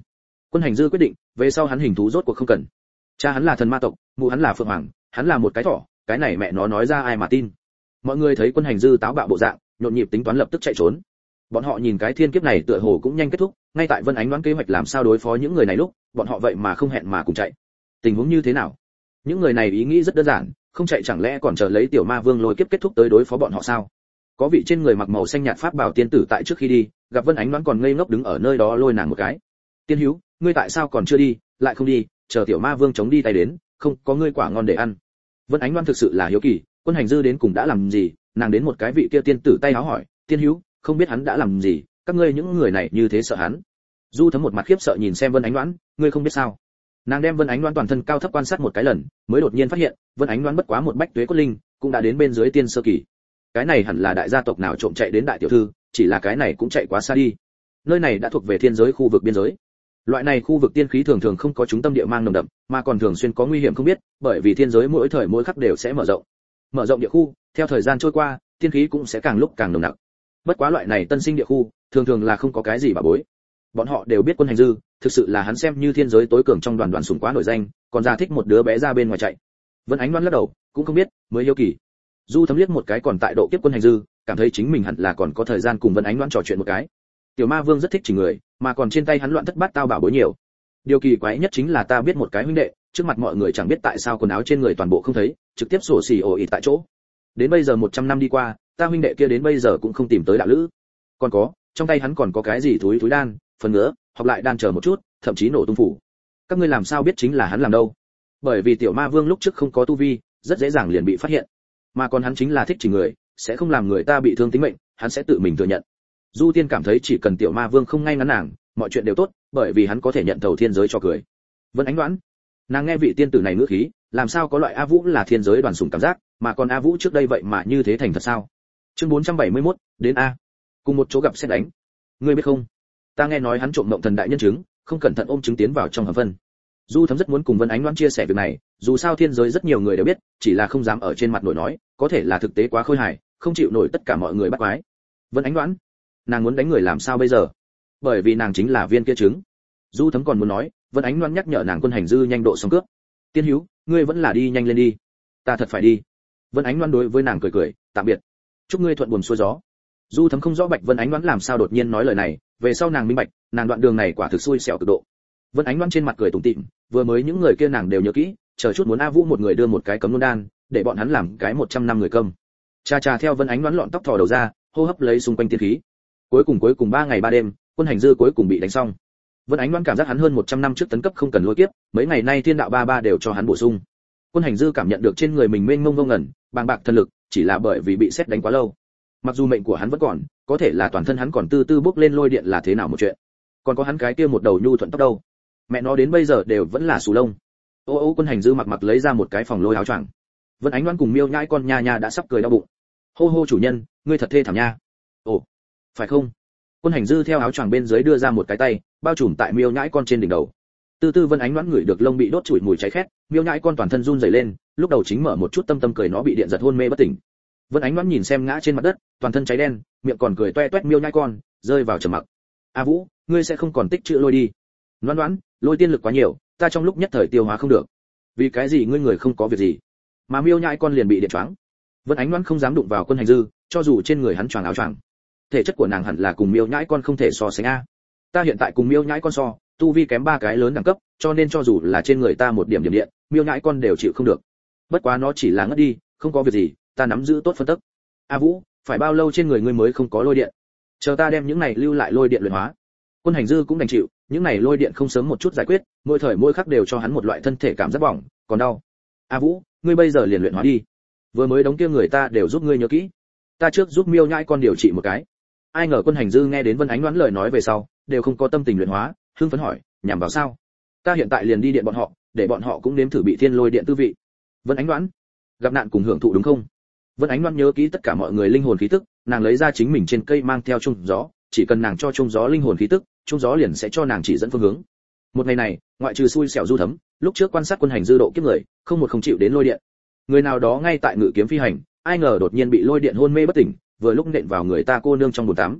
Quân Hành Dư quyết định, về sau hắn hình thú rốt cuộc không cần. Cha hắn là thần ma tộc, mụ hắn là phượng hoàng, hắn là một cái thỏ, cái này mẹ nó nói ra ai mà tin. Mọi người thấy Quân Hành Dư táo bạo bộ dạng, nhộn nhịp tính toán lập tức chạy trốn. Bọn họ nhìn cái thiên kiếp này tựa hồ cũng nhanh kết thúc, ngay tại Vân Ánh đoán kế hoạch làm sao đối phó những người này lúc, bọn họ vậy mà không hẹn mà cùng chạy. Tình huống như thế nào? Những người này ý nghĩ rất đơn giản, không chạy chẳng lẽ còn chờ lấy tiểu ma vương lôi kiếp kết thúc tới đối phó bọn họ sao? Có vị trên người mặc màu xanh nhạt pháp bảo tiên tử tại trước khi đi, gặp Vân Ánh đoán còn ngây ngốc đứng ở nơi đó lôi nàng một cái. Tiên hữu, ngươi tại sao còn chưa đi, lại không đi, chờ tiểu ma vương chống đi tay đến, không có ngươi quả ngon để ăn. Vân Ánh đoán thực sự là hiếu kỳ, Quân Hành Dư đến cùng đã làm gì, nàng đến một cái vị kia tiên tử tay áo hỏi, tiên hữu, không biết hắn đã làm gì, các ngươi những người này như thế sợ hắn. Du Thấm một mặt khiếp sợ nhìn xem Vân Ánh đoán, ngươi không biết sao? Nàng đem Vân Ánh đoán toàn thân cao thấp quan sát một cái lần, mới đột nhiên phát hiện, Vân Ánh đoán bất quá một bách tuế cốt linh, cũng đã đến bên dưới tiên sơ kỳ. Cái này hẳn là đại gia tộc nào trộm chạy đến đại tiểu thư, chỉ là cái này cũng chạy quá xa đi. Nơi này đã thuộc về thiên giới khu vực biên giới. Loại này khu vực tiên khí thường thường không có chúng tâm địa mang nồng đậm, mà còn thường xuyên có nguy hiểm không biết, bởi vì thiên giới mỗi thời mỗi khắc đều sẽ mở rộng. Mở rộng địa khu, theo thời gian trôi qua, tiên khí cũng sẽ càng lúc càng nồng nặc. Bất quá loại này tân sinh địa khu, thường thường là không có cái gì bà bối. Bọn họ đều biết Quân Hành Dư, thực sự là hắn xem như thiên giới tối cường trong đoàn đoàn sủng quá nổi danh, còn ra thích một đứa bé ra bên ngoài chạy. Vân Ánh đoán lắc đầu, cũng không biết, mới hiếu kỳ. Du Thấm liếc một cái còn tại độ kiếp Quân Hành Dư, cảm thấy chính mình hẳn là còn có thời gian cùng Vân Ánh đoán trò chuyện một cái. Tiểu Ma Vương rất thích chỉnh người, mà còn trên tay hắn loạn thất bát tao bảo bối nhiều. Điều kỳ quái nhất chính là ta biết một cái huynh đệ, trước mặt mọi người chẳng biết tại sao quần áo trên người toàn bộ không thấy, trực tiếp sổ xì ổ ỉ tại chỗ. Đến bây giờ một trăm năm đi qua, ta huynh đệ kia đến bây giờ cũng không tìm tới đạo lữ. Còn có, trong tay hắn còn có cái gì thúi thúi đan, phần nữa, học lại đan chờ một chút, thậm chí nổ tung phủ. Các ngươi làm sao biết chính là hắn làm đâu? Bởi vì tiểu ma vương lúc trước không có tu vi, rất dễ dàng liền bị phát hiện. Mà còn hắn chính là thích chỉnh người, sẽ không làm người ta bị thương tính mệnh, hắn sẽ tự mình thừa nhận. Du Tiên cảm thấy chỉ cần tiểu ma vương không ngay ngắn nàng, mọi chuyện đều tốt, bởi vì hắn có thể nhận thầu thiên giới cho cười. Vân Ánh đoán, nàng nghe vị tiên tử này ngữ khí, làm sao có loại A Vũ là thiên giới đoàn sủng cảm giác, mà còn A Vũ trước đây vậy mà như thế thành thật sao? Chương bốn trăm bảy mươi mốt, đến a. Cùng một chỗ gặp xét đánh. Ngươi biết không? Ta nghe nói hắn trộm mộng thần đại nhân chứng, không cẩn thận ôm chứng tiến vào trong hầm phân. Du Thấm rất muốn cùng Vân Ánh đoán chia sẻ việc này, dù sao thiên giới rất nhiều người đều biết, chỉ là không dám ở trên mặt nổi nói, có thể là thực tế quá khôi hài, không chịu nổi tất cả mọi người bắt quái. Vân Ánh đoán, nàng muốn đánh người làm sao bây giờ? Bởi vì nàng chính là viên kia trứng. Du Thấm còn muốn nói, Vân Ánh đoán nhắc nhở nàng Quân Hành Dư nhanh độ xong cướp. Tiên hữu, ngươi vẫn là đi nhanh lên đi. Ta thật phải đi. Vân Ánh đoán đối với nàng cười cười, tạm biệt. Chúc ngươi thuận buồm xuôi gió. Du Thấm không rõ Bạch Vân Ánh đoán làm sao đột nhiên nói lời này, về sau nàng minh bạch, nàng đoạn đường này quả thực xui xẻo cực độ. Vân Ánh đoán trên mặt cười tủm tỉm, vừa mới những người kia nàng đều nhớ kỹ, chờ chút muốn A Vũ một người đưa một cái cấm luân đan, để bọn hắn làm cái một trăm năm người công. Cha cha theo Vân Ánh đoán lọn tóc thò đầu ra, hô hấp lấy xung quanh tiên khí. Cuối cùng cuối cùng ba ngày ba đêm, Quân Hành Dư cuối cùng bị đánh xong. Vân Ánh đoán cảm giác hắn hơn một trăm năm trước tấn cấp không cần lôi kiếp, mấy ngày nay thiên đạo ba ba đều cho hắn bổ sung. Quân Hành Dư cảm nhận được trên người mình mênh mông vô ngẩn, bàng bạc thần lực, chỉ là bởi vì bị sét đánh quá lâu. Mặc dù mệnh của hắn vẫn còn, có thể là toàn thân hắn còn tư tư bốc lên lôi điện là thế nào một chuyện. Còn có hắn cái kia một đầu nhu thuận tóc đâu, mẹ nó đến bây giờ đều vẫn là sù lông. Ô ô Quân Hành Dư mặc mặc lấy ra một cái phòng lôi áo choàng. Vân Ánh đoán cùng Miêu Nhãi con nha nha đã sắp cười đau bụng. Hô hô chủ nhân, ngươi thật thê thảm nha. Ồ, phải không? Quân Hành Dư theo áo choàng bên dưới đưa ra một cái tay, bao trùm tại Miêu Nhãi con trên đỉnh đầu. Từ từ Vân Ánh đoán ngửi được lông bị đốt chùi mùi cháy khét, Miêu Nhãi con toàn thân run rẩy lên, lúc đầu chính mở một chút tâm tâm cười nó bị điện giật hôn mê bất tỉnh. Vân Ánh đoán nhìn xem ngã trên mặt đất, toàn thân cháy đen, miệng còn cười toe toét Miêu Nhãi con, rơi vào trầm mặc. A Vũ, ngươi sẽ không còn tích trữ lôi đi. Đoán đoán, lôi tiên lực quá nhiều, ta trong lúc nhất thời tiêu hóa không được. Vì cái gì ngươi người không có việc gì, mà Miêu Nhãi con liền bị điện choáng. Vân Ánh đoán không dám đụng vào Quân Hành Dư, cho dù trên người hắn choàng áo choàng. Thể chất của nàng hẳn là cùng Miêu Nhãi con không thể so sánh a. Ta hiện tại cùng Miêu Nhãi con so, tu vi kém ba cái lớn đẳng cấp, cho nên cho dù là trên người ta một điểm điểm điện, Miêu Nhãi con đều chịu không được. Bất quá nó chỉ là ngất đi, không có việc gì, ta nắm giữ tốt phân tức. A Vũ, phải bao lâu trên người ngươi mới không có lôi điện? Chờ ta đem những này lưu lại lôi điện luyện hóa. Quân Hành Dư cũng đành chịu, những này lôi điện không sớm một chút giải quyết, mỗi thời mỗi khắc đều cho hắn một loại thân thể cảm giác bỏng, còn đau. A Vũ, ngươi bây giờ liền luyện hóa đi. Vừa mới đống kia người ta đều giúp ngươi nhớ kỹ. Ta trước giúp Miêu Nhãi con điều trị một cái. Ai ngờ Quân Hành Dư nghe đến Vân Ánh đoán lời nói về sau, đều không có tâm tình luyện hóa, hưng phấn hỏi, nhằm vào sao? Ta hiện tại liền đi điện bọn họ, để bọn họ cũng nếm thử bị thiên lôi điện tư vị. Vân Ánh đoán, gặp nạn cùng hưởng thụ đúng không? Vân Ánh đoán nhớ kỹ tất cả mọi người linh hồn khí tức, nàng lấy ra chính mình trên cây mang theo chung gió, chỉ cần nàng cho chung gió linh hồn khí tức, chung gió liền sẽ cho nàng chỉ dẫn phương hướng. Một ngày này, ngoại trừ xui xẻo Du Thấm, lúc trước quan sát Quân Hành Dư độ kiếp người, không một không chịu đến lôi điện. Người nào đó ngay tại ngự kiếm phi hành, ai ngờ đột nhiên bị lôi điện hôn mê bất tỉnh, vừa lúc nện vào người ta cô nương trong bồn tắm.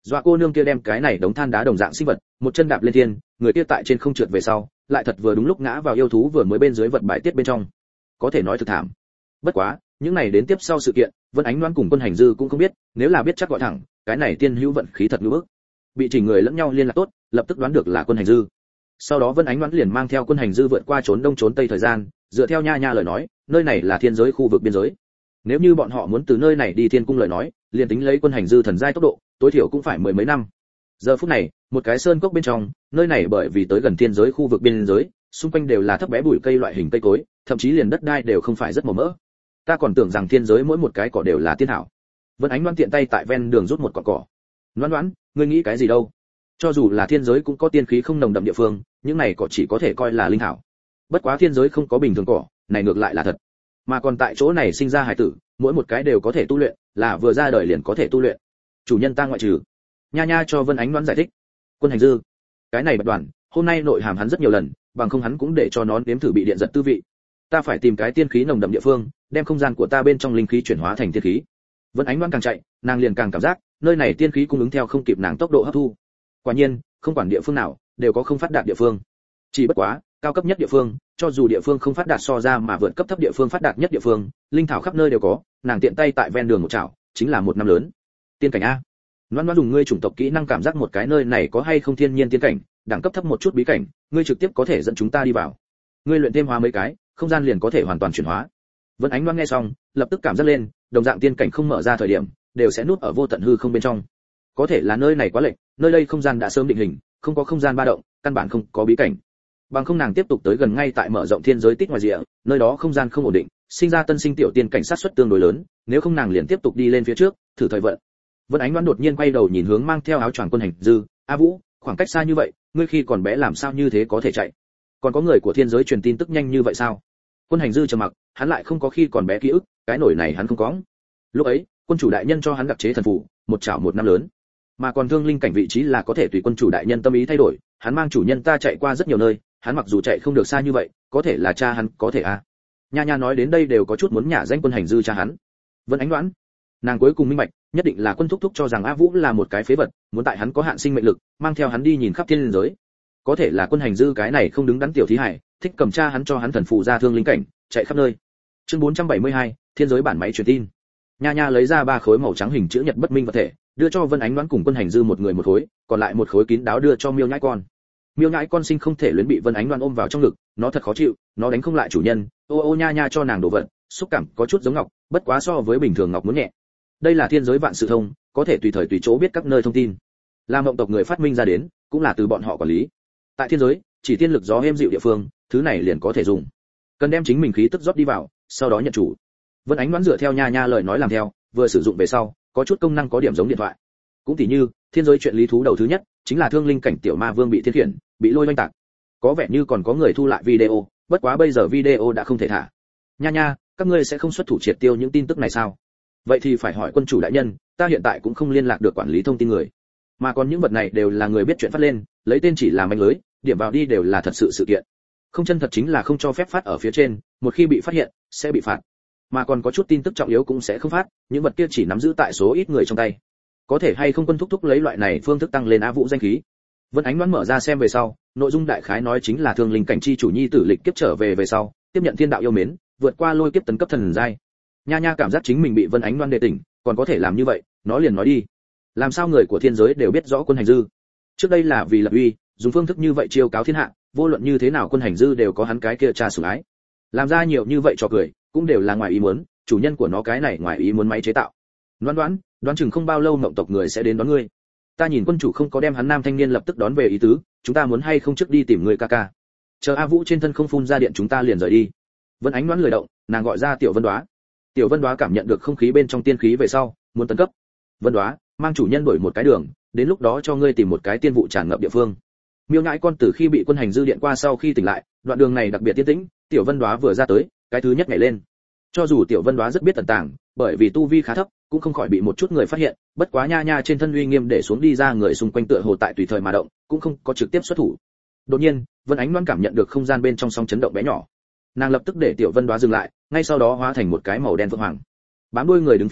Dọa cô nương kia đem cái này đống than đá đồng dạng sinh vật, một chân đạp lên thiên, người kia tại trên không trượt về sau, lại thật vừa đúng lúc ngã vào yêu thú vừa mới bên dưới vật bài tiết bên trong. Có thể nói thực thảm. Bất quá, những này đến tiếp sau sự kiện, Vân Ánh Loan cùng Quân Hành Dư cũng không biết, nếu là biết chắc gọi thẳng, cái này tiên hữu vận khí thật ngưỡng bức. Bị chỉnh người lẫn nhau liên lạc tốt, lập tức đoán được là Quân Hành Dư. Sau đó Vân Ánh Loan liền mang theo Quân Hành Dư vượt qua trốn đông trốn tây thời gian, dựa theo nha nha lời nói, nơi này là thiên giới khu vực biên giới. Nếu như bọn họ muốn từ nơi này đi thiên cung lời nói, liền tính lấy Quân Hành Dư thần giai tốc độ, tối thiểu cũng phải mười mấy năm. Giờ phút này, một cái sơn cốc bên trong, nơi này bởi vì tới gần thiên giới khu vực biên giới, xung quanh đều là thấp bé bụi cây loại hình cây cối, thậm chí liền đất đai đều không phải rất màu mỡ. Ta còn tưởng rằng thiên giới mỗi một cái cỏ đều là tiên thảo. Vân Ánh Loan tiện tay tại ven đường rút một cọng cỏ. Loan Loan, ngươi nghĩ cái gì đâu? Cho dù là thiên giới cũng có tiên khí không nồng đậm địa phương, những này cỏ chỉ có thể coi là linh thảo. Bất quá thiên giới không có bình thường cỏ, này ngược lại là thật. Mà còn tại chỗ này sinh ra hải tử, mỗi một cái đều có thể tu luyện, là vừa ra đời liền có thể tu luyện. Chủ nhân ta ngoại trừ. Nha nha cho Vân Ánh Loan giải thích. Quân Hành Dư, cái này bạch đoàn, hôm nay nội hàm hắn rất nhiều lần, bằng không hắn cũng để cho nó nếm thử bị điện giật tư vị. Ta phải tìm cái tiên khí nồng đậm địa phương, đem không gian của ta bên trong linh khí chuyển hóa thành tiên khí. Vân Ánh Loan càng chạy, nàng liền càng cảm giác, nơi này tiên khí cung ứng theo không kịp nàng tốc độ hấp thu. Quả nhiên, không quản địa phương nào, đều có không phát đạt địa phương. Chỉ bất quá, cao cấp nhất địa phương, cho dù địa phương không phát đạt so ra mà vượt cấp thấp địa phương phát đạt nhất địa phương, linh thảo khắp nơi đều có, nàng tiện tay tại ven đường một chảo, chính là một năm lớn. Tiên cảnh a. Loan Loan dùng ngươi chủng tộc kỹ năng cảm giác một cái nơi này có hay không thiên nhiên tiên cảnh, đẳng cấp thấp một chút bí cảnh, ngươi trực tiếp có thể dẫn chúng ta đi vào. Ngươi luyện thêm hóa mấy cái, không gian liền có thể hoàn toàn chuyển hóa. Vân Ánh Loan nghe xong, lập tức cảm giác lên, đồng dạng tiên cảnh không mở ra thời điểm, đều sẽ núp ở vô tận hư không bên trong. Có thể là nơi này quá lệch, nơi đây không gian đã sớm định hình, không có không gian ba động, căn bản không có bí cảnh. Bằng không nàng tiếp tục tới gần ngay tại mở rộng thiên giới tích ngoài rìa, nơi đó không gian không ổn định, sinh ra tân sinh tiểu tiên cảnh sát suất tương đối lớn, nếu không nàng liền tiếp tục đi lên phía trước, thử thời vận. Vân Ánh Loan đột nhiên quay đầu nhìn hướng mang theo áo choàng Quân Hành Dư, "A Vũ, khoảng cách xa như vậy, ngươi khi còn bé làm sao như thế có thể chạy? Còn có người của thiên giới truyền tin tức nhanh như vậy sao?" Quân Hành Dư trầm mặc, hắn lại không có khi còn bé ký ức, cái nổi này hắn không có. Lúc ấy, quân chủ đại nhân cho hắn đặc chế thần phù, một chảo một năm lớn. Mà còn thương linh cảnh vị trí là có thể tùy quân chủ đại nhân tâm ý thay đổi, hắn mang chủ nhân ta chạy qua rất nhiều nơi, hắn mặc dù chạy không được xa như vậy, có thể là cha hắn, có thể à. Nha nha nói đến đây đều có chút muốn nhả danh Quân Hành Dư cha hắn. Vân Ánh Loan, nàng cuối cùng minh bạch, nhất định là quân thúc thúc cho rằng A Vũ là một cái phế vật, muốn tại hắn có hạn sinh mệnh lực, mang theo hắn đi nhìn khắp thiên giới. Có thể là Quân Hành Dư cái này không đứng đắn tiểu thí hải, thích cầm cha hắn cho hắn thần phù ra thương linh cảnh, chạy khắp nơi. Chương bốn trăm bảy mươi hai, thiên giới bản máy truyền tin. Nha nha lấy ra ba khối màu trắng hình chữ nhật bất minh vật thể, đưa cho Vân Ánh Loan cùng Quân Hành Dư một người một khối, còn lại một khối kín đáo đưa cho Miêu Nhãi con. Miêu Nhãi con sinh không thể luyến bị Vân Ánh Loan ôm vào trong ngực, nó thật khó chịu, nó đánh không lại chủ nhân, ô ô nha nha cho nàng đồ vật, xúc cảm có chút giống ngọc, bất quá so với bình thường ngọc muốn nhẹ. Đây là thiên giới vạn sự thông, có thể tùy thời tùy chỗ biết các nơi thông tin. Là mộng tộc người phát minh ra đến, cũng là từ bọn họ quản lý. Tại thiên giới, chỉ tiên lực gió êm dịu địa phương, thứ này liền có thể dùng. Cần đem chính mình khí tức rót đi vào, sau đó nhận chủ. Vân Ánh Loan dựa theo nha nha lời nói làm theo, vừa sử dụng về sau, có chút công năng có điểm giống điện thoại. Cũng tỉ như, thiên giới chuyện lý thú đầu thứ nhất, chính là thương linh cảnh tiểu ma vương bị thiên khiển, bị lôi oanh tạc. Có vẻ như còn có người thu lại video, bất quá bây giờ video đã không thể thả. Nha nha, các ngươi sẽ không xuất thủ triệt tiêu những tin tức này sao? Vậy thì phải hỏi quân chủ đại nhân, ta hiện tại cũng không liên lạc được quản lý thông tin người. Mà còn những vật này đều là người biết chuyện phát lên, lấy tên chỉ là manh lưới, điểm vào đi đều là thật sự sự kiện. Không chân thật chính là không cho phép phát ở phía trên, một khi bị phát hiện, sẽ bị phạt. Mà còn có chút tin tức trọng yếu cũng sẽ không phát, những vật kia chỉ nắm giữ tại số ít người trong tay. Có thể hay không quân thúc thúc lấy loại này phương thức tăng lên A Vũ danh khí. Vân Ánh Loan mở ra xem về sau, nội dung đại khái nói chính là thương linh cảnh chi chủ nhi tử lịch kiếp trở về về sau, tiếp nhận thiên đạo yêu mến, vượt qua lôi kiếp tấn cấp thần giai. Nha nha cảm giác chính mình bị Vân Ánh Loan đề tỉnh, còn có thể làm như vậy, nó liền nói đi. Làm sao người của thiên giới đều biết rõ Quân Hành Dư? Trước đây là vì lập uy, dùng phương thức như vậy chiêu cáo thiên hạ, vô luận như thế nào Quân Hành Dư đều có hắn cái kia cha sủng ái. Làm ra nhiều như vậy cho cười, cũng đều là ngoài ý muốn, chủ nhân của nó cái này ngoài ý muốn máy chế tạo. Đoán đoán, đoán chừng không bao lâu mộng tộc người sẽ đến đón ngươi. Ta nhìn quân chủ không có đem hắn nam thanh niên lập tức đón về ý tứ, chúng ta muốn hay không trước đi tìm người ca ca. Chờ A Vũ trên thân không phun ra điện chúng ta liền rời đi. Vân Ánh Đoán lười động, nàng gọi ra Tiểu Vân Đóa. Tiểu Vân Đóa cảm nhận được không khí bên trong tiên khí về sau, muốn tấn cấp. Vân Đóa, mang chủ nhân đổi một cái đường, đến lúc đó cho ngươi tìm một cái tiên vụ tràn ngập địa phương. Miêu Nhãi con từ khi bị Quân Hành Dư điện qua sau khi tỉnh lại, đoạn đường này đặc biệt tiên tĩnh, Tiểu Vân Đóa vừa ra tới, cái thứ nhất nhảy lên. Cho dù Tiểu Vân Đóa rất biết tận tàng, bởi vì tu vi khá thấp, cũng không khỏi bị một chút người phát hiện, bất quá nha nha trên thân uy nghiêm để xuống đi ra người xung quanh tựa hồ tại tùy thời mà động, cũng không có trực tiếp xuất thủ. Đột nhiên, Vân Ánh Loan cảm nhận được không gian bên trong sóng chấn động bé nhỏ. Nàng lập tức để Tiểu Vân Đóa dừng lại, ngay sau đó hóa thành một cái màu đen phượng hoàng. Bám đuôi người đứng phía sau,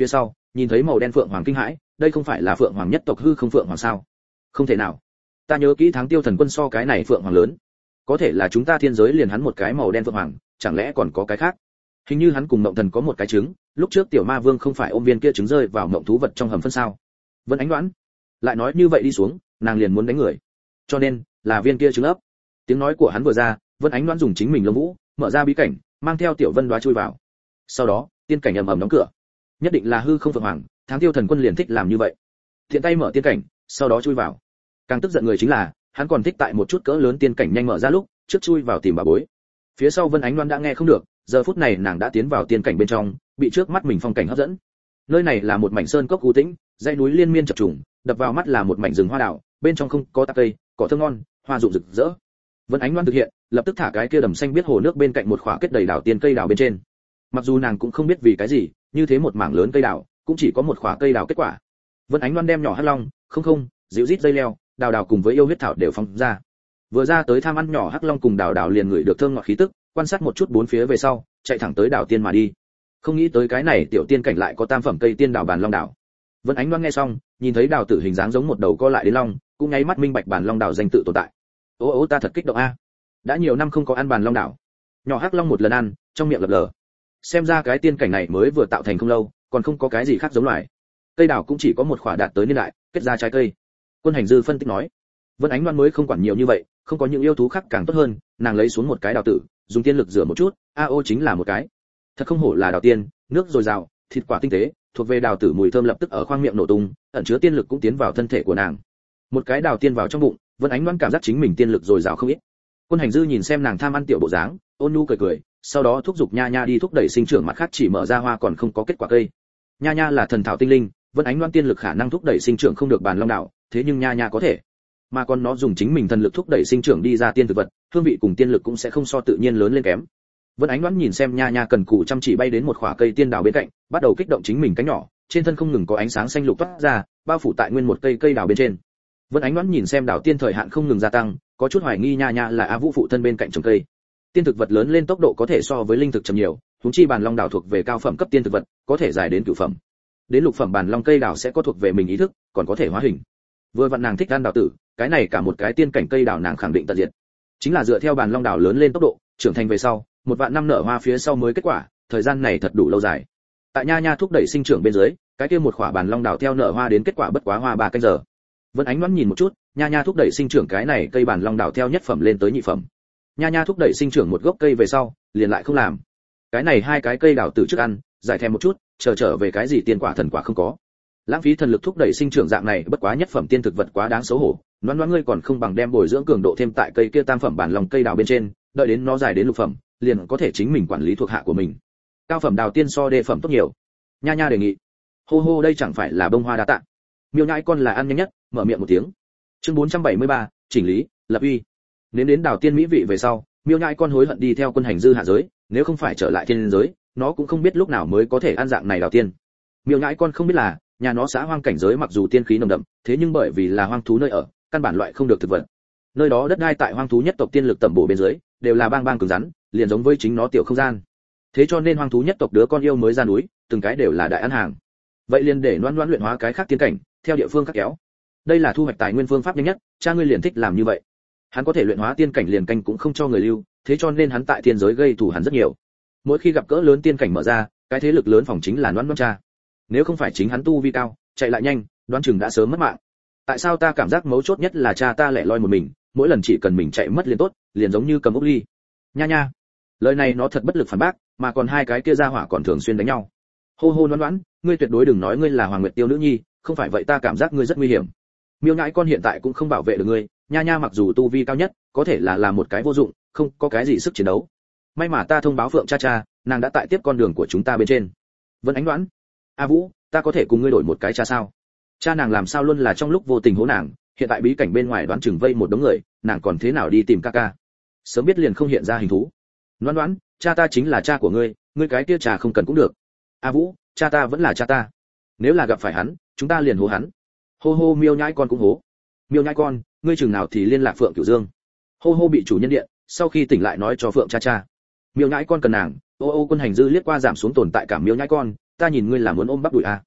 nhìn thấy màu đen phượng hoàng kinh hãi, đây không phải là phượng hoàng nhất tộc hư không phượng hoàng sao? Không thể nào, ta nhớ kỹ tháng tiêu thần quân so cái này phượng hoàng lớn, có thể là chúng ta thiên giới liền hắn một cái màu đen phượng hoàng, chẳng lẽ còn có cái khác? Hình như hắn cùng mộng thần có một cái trứng, lúc trước tiểu ma vương không phải ôm viên kia trứng rơi vào mộng thú vật trong hầm phân sao? Vân Ánh đoán, lại nói như vậy đi xuống, nàng liền muốn đánh người, cho nên là viên kia trứng ấp. Tiếng nói của hắn vừa ra, Vân Ánh đoán dùng chính mình lông vũ mở ra bí cảnh, mang theo tiểu vân đoá chui vào. Sau đó tiên cảnh ầm ầm đóng cửa, nhất định là hư không phượng hoàng, tháng tiêu thần quân liền thích làm như vậy, thiện tay mở tiên cảnh, sau đó chui vào. Càng tức giận người chính là hắn còn thích tại một chút cỡ lớn tiên cảnh nhanh mở ra lúc trước chui vào tìm bà bối. Phía sau Vân Ánh Loan đã nghe không được, giờ phút này nàng đã tiến vào tiên cảnh bên trong, bị trước mắt mình phong cảnh hấp dẫn. Nơi này là một mảnh sơn cốc u tĩnh, dãy núi liên miên chập trùng, đập vào mắt là một mảnh rừng hoa đào, bên trong không có tạp cây, cỏ thơm ngon, hoa rụng rực rỡ. Vân Ánh Loan thực hiện, lập tức thả cái kia đầm xanh biết hồ nước bên cạnh một khỏa kết đầy đào tiên cây đào bên trên. Mặc dù nàng cũng không biết vì cái gì, như thế một mảng lớn cây đào, cũng chỉ có một khỏa cây đào kết quả. Vân Ánh Loan đem nhỏ hắc long, không không, dịu rít dây leo, đào đào cùng với yêu huyết thảo đều phóng ra. Vừa ra tới tham ăn nhỏ hắc long cùng đào đào liền ngửi được thơm ngọt khí tức, quan sát một chút bốn phía về sau, chạy thẳng tới đào tiên mà đi. Không nghĩ tới cái này tiểu tiên cảnh lại có tam phẩm cây tiên đào bàn long đào. Vân Ánh Loan nghe xong, nhìn thấy đào tử hình dáng giống một đầu co lại đến long, cũng nháy mắt minh bạch bàn long đào danh tự tồn tại. Ô ô ta thật kích động a. Đã nhiều năm không có ăn bàn long đào. Nhỏ hắc long một lần ăn, trong miệng lập lờ. Xem ra cái tiên cảnh này mới vừa tạo thành không lâu, còn không có cái gì khác giống loài. Cây đào cũng chỉ có một khỏa đạt tới niên đại, kết ra trái cây. Quân Hành Dư phân tích nói. Vân Ánh Loan mới không quản nhiều như vậy, không có những yêu thú khác càng tốt hơn, nàng lấy xuống một cái đào tử, dùng tiên lực rửa một chút, a ô chính là một cái. Thật không hổ là đào tiên, nước dồi dào, thịt quả tinh tế, thuộc về đào tử mùi thơm lập tức ở khoang miệng nổ tung, ẩn chứa tiên lực cũng tiến vào thân thể của nàng. Một cái đào tiên vào trong bụng, Vân Ánh Loan cảm giác chính mình tiên lực dồi dào không ít. Quân Hành Dư nhìn xem nàng tham ăn tiểu bộ dáng, ôn nhu cười cười, sau đó thúc giục Nha Nha đi thúc đẩy sinh trưởng mặt khác chỉ mở ra hoa còn không có kết quả cây. Nha Nha là thần thảo tinh linh, Vân Ánh Loan tiên lực khả năng thúc đẩy sinh trưởng không được bàn long đảo, thế nhưng Nha Nha có thể. Mà còn nó dùng chính mình thần lực thúc đẩy sinh trưởng đi ra tiên thực vật, hương vị cùng tiên lực cũng sẽ không so tự nhiên lớn lên kém. Vân Ánh Loan nhìn xem Nha Nha cần cù chăm chỉ bay đến một khỏa cây tiên đào bên cạnh, bắt đầu kích động chính mình cánh nhỏ, trên thân không ngừng có ánh sáng xanh lục toát ra, bao phủ tại nguyên một cây cây đào bên trên. Vân Ánh Loan nhìn xem đào tiên thời hạn không ngừng gia tăng, có chút hoài nghi Nha Nha là A Vũ phụ thân bên cạnh trồng cây. Tiên thực vật lớn lên tốc độ có thể so với linh thực chậm nhiều, huống chi bàn long đào thuộc về cao phẩm cấp tiên thực vật, có thể dài đến cửu phẩm. Đến lục phẩm bàn long cây đào sẽ có thuộc về mình ý thức, còn có thể hóa hình. Vừa vặn nàng thích ăn đào tử, cái này cả một cái tiên cảnh cây đào nàng khẳng định tận diệt. Chính là dựa theo bàn long đào lớn lên tốc độ, trưởng thành về sau, một vạn năm nở hoa phía sau mới kết quả, thời gian này thật đủ lâu dài. Tại Nha Nha thúc đẩy sinh trưởng bên dưới, cái kia một khỏa bàn long đào theo nở hoa đến kết quả bất quá hoa ba canh giờ. Vân Ánh Loan nhìn một chút, Nha Nha thúc đẩy sinh trưởng cái này cây bàn long đào theo nhất phẩm lên tới nhị phẩm. Nha Nha thúc đẩy sinh trưởng một gốc cây về sau, liền lại không làm. Cái này hai cái cây đào tử trước ăn, giải thèm một chút, chờ trở về cái gì tiên quả thần quả không có. Lãng phí thần lực thúc đẩy sinh trưởng dạng này bất quá nhất phẩm tiên thực vật quá đáng xấu hổ, Loan Loan ngươi còn không bằng đem bồi dưỡng cường độ thêm tại cây kia tam phẩm bản lòng cây đào bên trên, đợi đến nó dài đến lục phẩm, liền có thể chính mình quản lý thuộc hạ của mình. Cao phẩm đào tiên so đề phẩm tốt nhiều. Nha Nha đề nghị. Hô hô đây chẳng phải là bông hoa đa tạ. Miêu Nhãi con là ăn nhanh nhất, mở miệng một tiếng. Chương bốn trăm bảy mươi ba, chỉnh lý, lập uy. Nếm đến đào tiên mỹ vị về sau, Miêu Nhãi con hối hận đi theo Quân Hành Dư hạ giới, nếu không phải trở lại thiên giới, nó cũng không biết lúc nào mới có thể ăn dạng này đào tiên. Miêu Nhãi con không biết là, nhà nó xã hoang cảnh giới mặc dù tiên khí nồng đậm, thế nhưng bởi vì là hoang thú nơi ở, căn bản loại không được thực vật. Nơi đó đất đai tại hoang thú nhất tộc tiên lực tẩm bổ bên dưới, đều là bang bang cứng rắn, liền giống với chính nó tiểu không gian. Thế cho nên hoang thú nhất tộc đứa con yêu mới ra núi, từng cái đều là đại ăn hàng. Vậy liền để Loan Loan luyện hóa cái khác tiên cảnh, theo địa phương khác kéo. Đây là thu hoạch tài nguyên phương pháp nhanh nhất, cha ngươi liền thích làm như vậy. Hắn có thể luyện hóa tiên cảnh liền canh cũng không cho người lưu, thế cho nên hắn tại thiên giới gây thù hắn rất nhiều. Mỗi khi gặp cỡ lớn tiên cảnh mở ra, cái thế lực lớn phòng chính là Loan Loan cha. Nếu không phải chính hắn tu vi cao, chạy lại nhanh, đoán chừng đã sớm mất mạng. Tại sao ta cảm giác mấu chốt nhất là cha ta lẻ loi một mình, mỗi lần chỉ cần mình chạy mất liền tốt, liền giống như cầm ốc ly. Nha Nha, lời này nó thật bất lực phản bác, mà còn hai cái kia ra hỏa còn thường xuyên đánh nhau. Hô hô Loan Loan, ngươi tuyệt đối đừng nói ngươi là Hoàng Nguyệt Tiêu nữ nhi, không phải vậy ta cảm giác ngươi rất nguy hiểm. Miêu Nhãi con hiện tại cũng không bảo vệ được ngươi, Nha Nha mặc dù tu vi cao nhất, có thể là là một cái vô dụng, không có cái gì sức chiến đấu. May mà ta thông báo Phượng cha cha, nàng đã tại tiếp con đường của chúng ta bên trên. Vân Ánh Đoán, A Vũ, ta có thể cùng ngươi đổi một cái cha sao? Cha nàng làm sao luôn là trong lúc vô tình hố nàng, hiện tại bí cảnh bên ngoài đoán chừng vây một đống người, nàng còn thế nào đi tìm ca ca? Sớm biết liền không hiện ra hình thú. Đoán Đoán, cha ta chính là cha của ngươi, ngươi cái kia trà không cần cũng được. A Vũ, cha ta vẫn là cha ta. Nếu là gặp phải hắn, chúng ta liền hố hắn. Hô hô Miêu Nhãi con cũng hố. Miêu Nhãi con, ngươi chừng nào thì liên lạc Phượng Cửu Dương. Hô hô bị chủ nhân điện, sau khi tỉnh lại nói cho Phượng cha cha. Miêu Nhãi con cần nàng, ô ô Quân Hành Dư liếc qua giảm xuống tồn tại cảm Miêu Nhãi con, ta nhìn ngươi là muốn ôm bắp đùi à?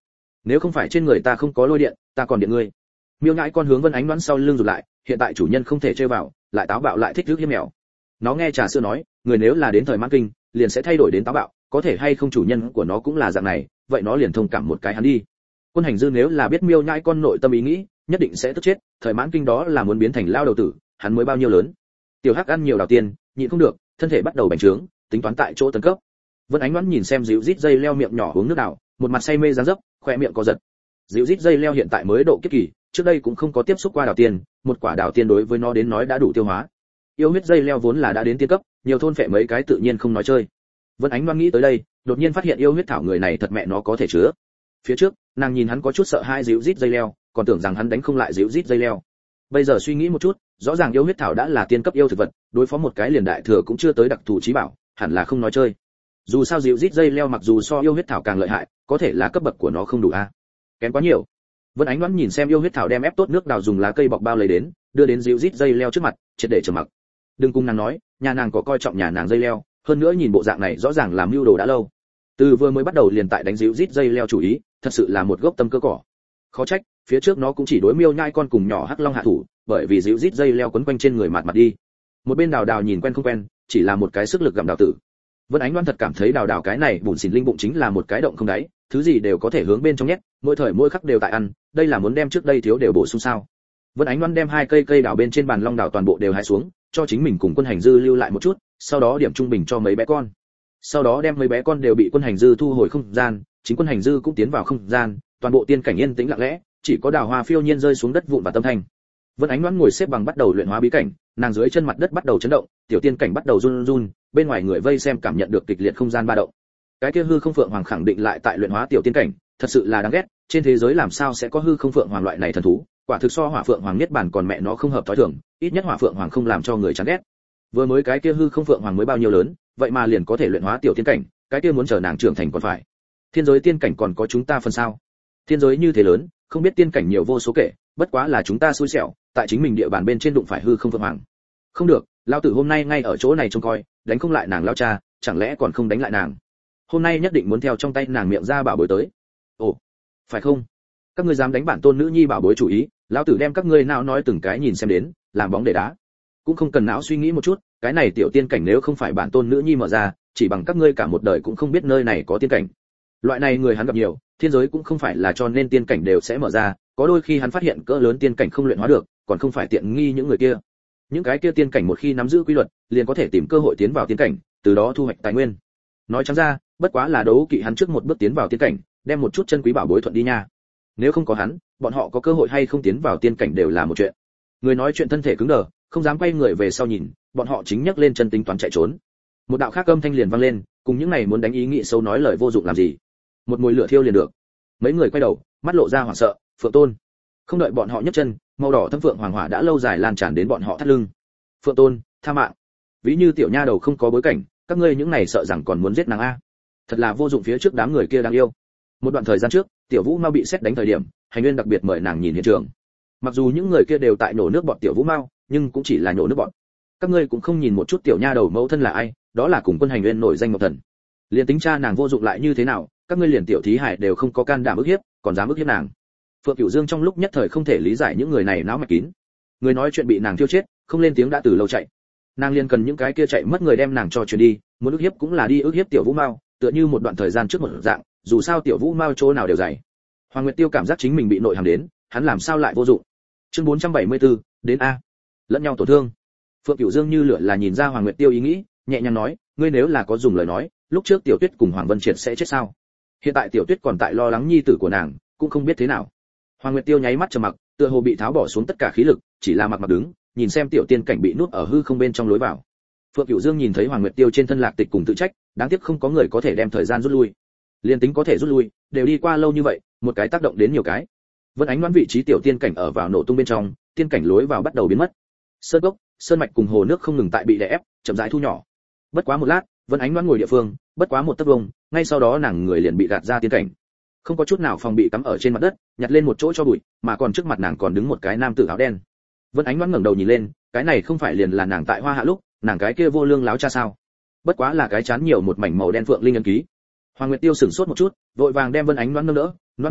nếu không phải trên người ta không có lôi điện ta còn điện ngươi. Miêu nhãi con hướng Vân Ánh Đoán sau lưng rụt lại, hiện tại chủ nhân không thể chơi vào, lại táo bạo lại thích rước hiếp mèo. Nó nghe trà sữa nói, người nếu là đến thời mãn kinh, liền sẽ thay đổi đến táo bạo, có thể hay không chủ nhân của nó cũng là dạng này, vậy nó liền thông cảm một cái hắn đi. Quân Hành Dư nếu là biết Miêu nhãi con nội tâm ý nghĩ, nhất định sẽ tức chết, thời mãn kinh đó là muốn biến thành lao đầu tử, hắn mới bao nhiêu lớn. Tiểu Hắc ăn nhiều đào tiền, nhịn không được, thân thể bắt đầu bành trướng, tính toán tại chỗ tấn cấp. Vân Ánh Đoán nhìn xem dịu rít dây leo miệng nhỏ uống nước đào, một mặt say mê dáng dấp, khoe miệng có giật. Dịu rít dây leo hiện tại mới độ kiếp kỳ, trước đây cũng không có tiếp xúc qua đào tiên, một quả đào tiên đối với nó đến nói đã đủ tiêu hóa. Yêu huyết dây leo vốn là đã đến tiên cấp, nhiều thôn phệ mấy cái tự nhiên không nói chơi. Vân Ánh Đoán nghĩ tới đây, đột nhiên phát hiện yêu huyết thảo người này thật mẹ nó có thể chứa. Phía trước, nàng nhìn hắn có chút sợ hai dịu rít dây leo, còn tưởng rằng hắn đánh không lại dịu rít dây leo. Bây giờ suy nghĩ một chút, rõ ràng yêu huyết thảo đã là tiên cấp yêu thực vật, đối phó một cái liền đại thừa cũng chưa tới đặc thù chí bảo, hẳn là không nói chơi. Dù sao dịu rít dây leo mặc dù so yêu huyết thảo càng lợi hại, có thể là cấp bậc của nó không đủ a. Kém quá nhiều. Vân Ánh Đoán nhìn xem yêu huyết thảo đem ép tốt nước đào dùng lá cây bọc bao lấy đến, đưa đến dịu rít dây leo trước mặt, triệt để trầm mặc. Đừng cùng nàng nói, nhà nàng có coi trọng nhà nàng dây leo, hơn nữa nhìn bộ dạng này rõ ràng làm mưu đồ đã lâu. Từ vừa mới bắt đầu liền tại đánh dịu rít dây leo chủ ý, thật sự là một gốc tâm cơ cỏ. Khó trách, phía trước nó cũng chỉ đối Miêu nhai con cùng nhỏ Hắc Long hạ thủ, bởi vì dịu rít dây leo quấn quanh trên người mạt mặt đi. Một bên Đào Đào nhìn quen không quen, chỉ là một cái sức lực gặm đào tử. Vân Ánh Đoán thật cảm thấy Đào Đào cái này bùn xỉn linh bụng chính là một cái động không đáy, thứ gì đều có thể hướng bên trong nhét, mỗi thời mỗi khắc đều tại ăn, đây là muốn đem trước đây thiếu đều bổ sung sao? Vân Ánh Đoán đem hai cây cây đào bên trên bàn long đào toàn bộ đều hái xuống, cho chính mình cùng Quân Hành Dư lưu lại một chút, sau đó điểm trung bình cho mấy bé con. Sau đó đem mấy bé con đều bị Quân Hành Dư thu hồi không gian, chính Quân Hành Dư cũng tiến vào không gian, toàn bộ tiên cảnh yên tĩnh lặng lẽ, chỉ có đào hoa phiêu nhiên rơi xuống đất vụn và tâm thanh. Vân Ánh Đoán ngồi xếp bằng bắt đầu luyện hóa bí cảnh, nàng dưới chân mặt đất bắt đầu chấn động, tiểu tiên cảnh bắt đầu run run, bên ngoài người vây xem cảm nhận được kịch liệt không gian ba động. Cái kia hư không phượng hoàng khẳng định lại tại luyện hóa tiểu tiên cảnh, thật sự là đáng ghét, trên thế giới làm sao sẽ có hư không phượng hoàng loại này thần thú, quả thực so hỏa phượng hoàng nhất bản còn mẹ nó không hợp thói thường, ít nhất hỏa phượng hoàng không làm cho người chán ghét. Vừa mới cái kia hư không phượng hoàng mới bao nhiêu lớn, vậy mà liền có thể luyện hóa tiểu tiên cảnh, cái kia muốn chờ nàng trưởng thành còn phải. Thiên giới tiên cảnh còn có chúng ta phần sao? Thiên giới như thế lớn, không biết tiên cảnh nhiều vô số kể, bất quá là chúng ta xui xẻo, tại chính mình địa bàn bên trên đụng phải hư không phượng hoàng. Không được, lão tử hôm nay ngay ở chỗ này trông coi, đánh không lại nàng lão cha, chẳng lẽ còn không đánh lại nàng? Hôm nay nhất định muốn theo trong tay nàng miệng ra bảo bối tới. Ồ, phải không? Các ngươi dám đánh bản tôn nữ nhi bảo bối chủ ý, lão tử đem các ngươi não nói từng cái nhìn xem đến, làm bóng để đá. Cũng không cần não suy nghĩ một chút, cái này tiểu tiên cảnh nếu không phải bản tôn nữ nhi mở ra, chỉ bằng các ngươi cả một đời cũng không biết nơi này có tiên cảnh. Loại này người hắn gặp nhiều, thiên giới cũng không phải là cho nên tiên cảnh đều sẽ mở ra, có đôi khi hắn phát hiện cỡ lớn tiên cảnh không luyện hóa được, còn không phải tiện nghi những người kia. Những cái kia tiên cảnh một khi nắm giữ quy luật, liền có thể tìm cơ hội tiến vào tiên cảnh, từ đó thu hoạch tài nguyên. Nói trắng ra, bất quá là đấu kỵ hắn trước một bước tiến vào tiên cảnh, đem một chút chân quý bảo bối thuận đi nha. Nếu không có hắn, bọn họ có cơ hội hay không tiến vào tiên cảnh đều là một chuyện. Người nói chuyện thân thể cứng đờ, không dám quay người về sau nhìn, bọn họ chính nhấc lên chân tính toán chạy trốn. Một đạo khác âm thanh liền vang lên, cùng những này muốn đánh ý nghĩ sâu nói lời vô dụng làm gì. Một mùi lửa thiêu liền được. Mấy người quay đầu, mắt lộ ra hoảng sợ, Phượng Tôn. Không đợi bọn họ nhấc chân, màu đỏ thâm phượng hoàng hỏa đã lâu dài lan tràn đến bọn họ thắt lưng. Phượng Tôn, tha mạng. Ví như tiểu nha đầu không có bối cảnh, các ngươi những này sợ rằng còn muốn giết nàng a. Thật là vô dụng phía trước đám người kia đang yêu. Một đoạn thời gian trước, tiểu Vũ Mao bị xét đánh thời điểm, Hành Nguyên đặc biệt mời nàng nhìn hiện trường. Mặc dù những người kia đều tại nổ nước bọt tiểu Vũ Mao, nhưng cũng chỉ là nổ nước bọt. Các ngươi cũng không nhìn một chút tiểu nha đầu mẫu thân là ai, đó là cùng quân Hành Nguyên nổi danh Ngọc Thần. Liền tính cha nàng vô dụng lại như thế nào, các ngươi liền tiểu thí hải đều không có can đảm ức hiếp, còn dám ức hiếp nàng. Phượng Cửu Dương trong lúc nhất thời không thể lý giải những người này não mạch kín. Người nói chuyện bị nàng thiêu chết, không lên tiếng đã từ lâu chạy. Nàng liền cần những cái kia chạy mất người đem nàng cho truyền đi, muốn ức hiếp cũng là đi ức hiếp tiểu Vũ Mao, tựa như một đoạn thời gian trước một dạng, dù sao tiểu Vũ Mao chỗ nào đều dày. Hoàng Nguyệt Tiêu cảm giác chính mình bị nội hàm đến, hắn làm sao lại vô dụng. Chương bốn trăm bảy mươi tư, đến a. Lẫn nhau tổn thương. Phượng Cửu Dương như lửa là nhìn ra Hoàng Nguyệt Tiêu ý nghĩ, nhẹ nhàng nói, ngươi nếu là có dùng lời nói, lúc trước Tiểu Tuyết cùng Hoàng Vân Triệt sẽ chết sao? Hiện tại Tiểu Tuyết còn tại lo lắng nhi tử của nàng, cũng không biết thế nào. Hoàng Nguyệt Tiêu nháy mắt trầm mặc, tựa hồ bị tháo bỏ xuống tất cả khí lực, chỉ là mặc mặc đứng, nhìn xem tiểu tiên cảnh bị nuốt ở hư không bên trong lối vào. Phượng Cửu Dương nhìn thấy Hoàng Nguyệt Tiêu trên thân lạc tịch cùng tự trách, đáng tiếc không có người có thể đem thời gian rút lui. Liên tính có thể rút lui, đều đi qua lâu như vậy, một cái tác động đến nhiều cái. Vân Ánh đoán vị trí tiểu tiên cảnh ở vào nổ tung bên trong, tiên cảnh lối vào bắt đầu biến mất. Sơn gốc, sơn mạch cùng hồ nước không ngừng tại bị đè ép, chậm rãi thu nhỏ. Bất quá một lát, Vân Ánh đoán ngồi địa phương, bất quá một tấc vuông, ngay sau đó nàng người liền bị gạt ra tiên cảnh. Không có chút nào phòng bị cắm ở trên mặt đất, nhặt lên một chỗ cho bụi, mà còn trước mặt nàng còn đứng một cái nam tử áo đen. Vân Ánh đoán ngẩng đầu nhìn lên, cái này không phải liền là nàng tại Hoa Hạ lúc, nàng cái kia vô lương láo cha sao? Bất quá là cái chán nhiều một mảnh màu đen phượng linh ấn ký. Hoàng Nguyệt Tiêu sửng sốt một chút, vội vàng đem Vân Ánh đoán nâng đỡ, đoán bảo,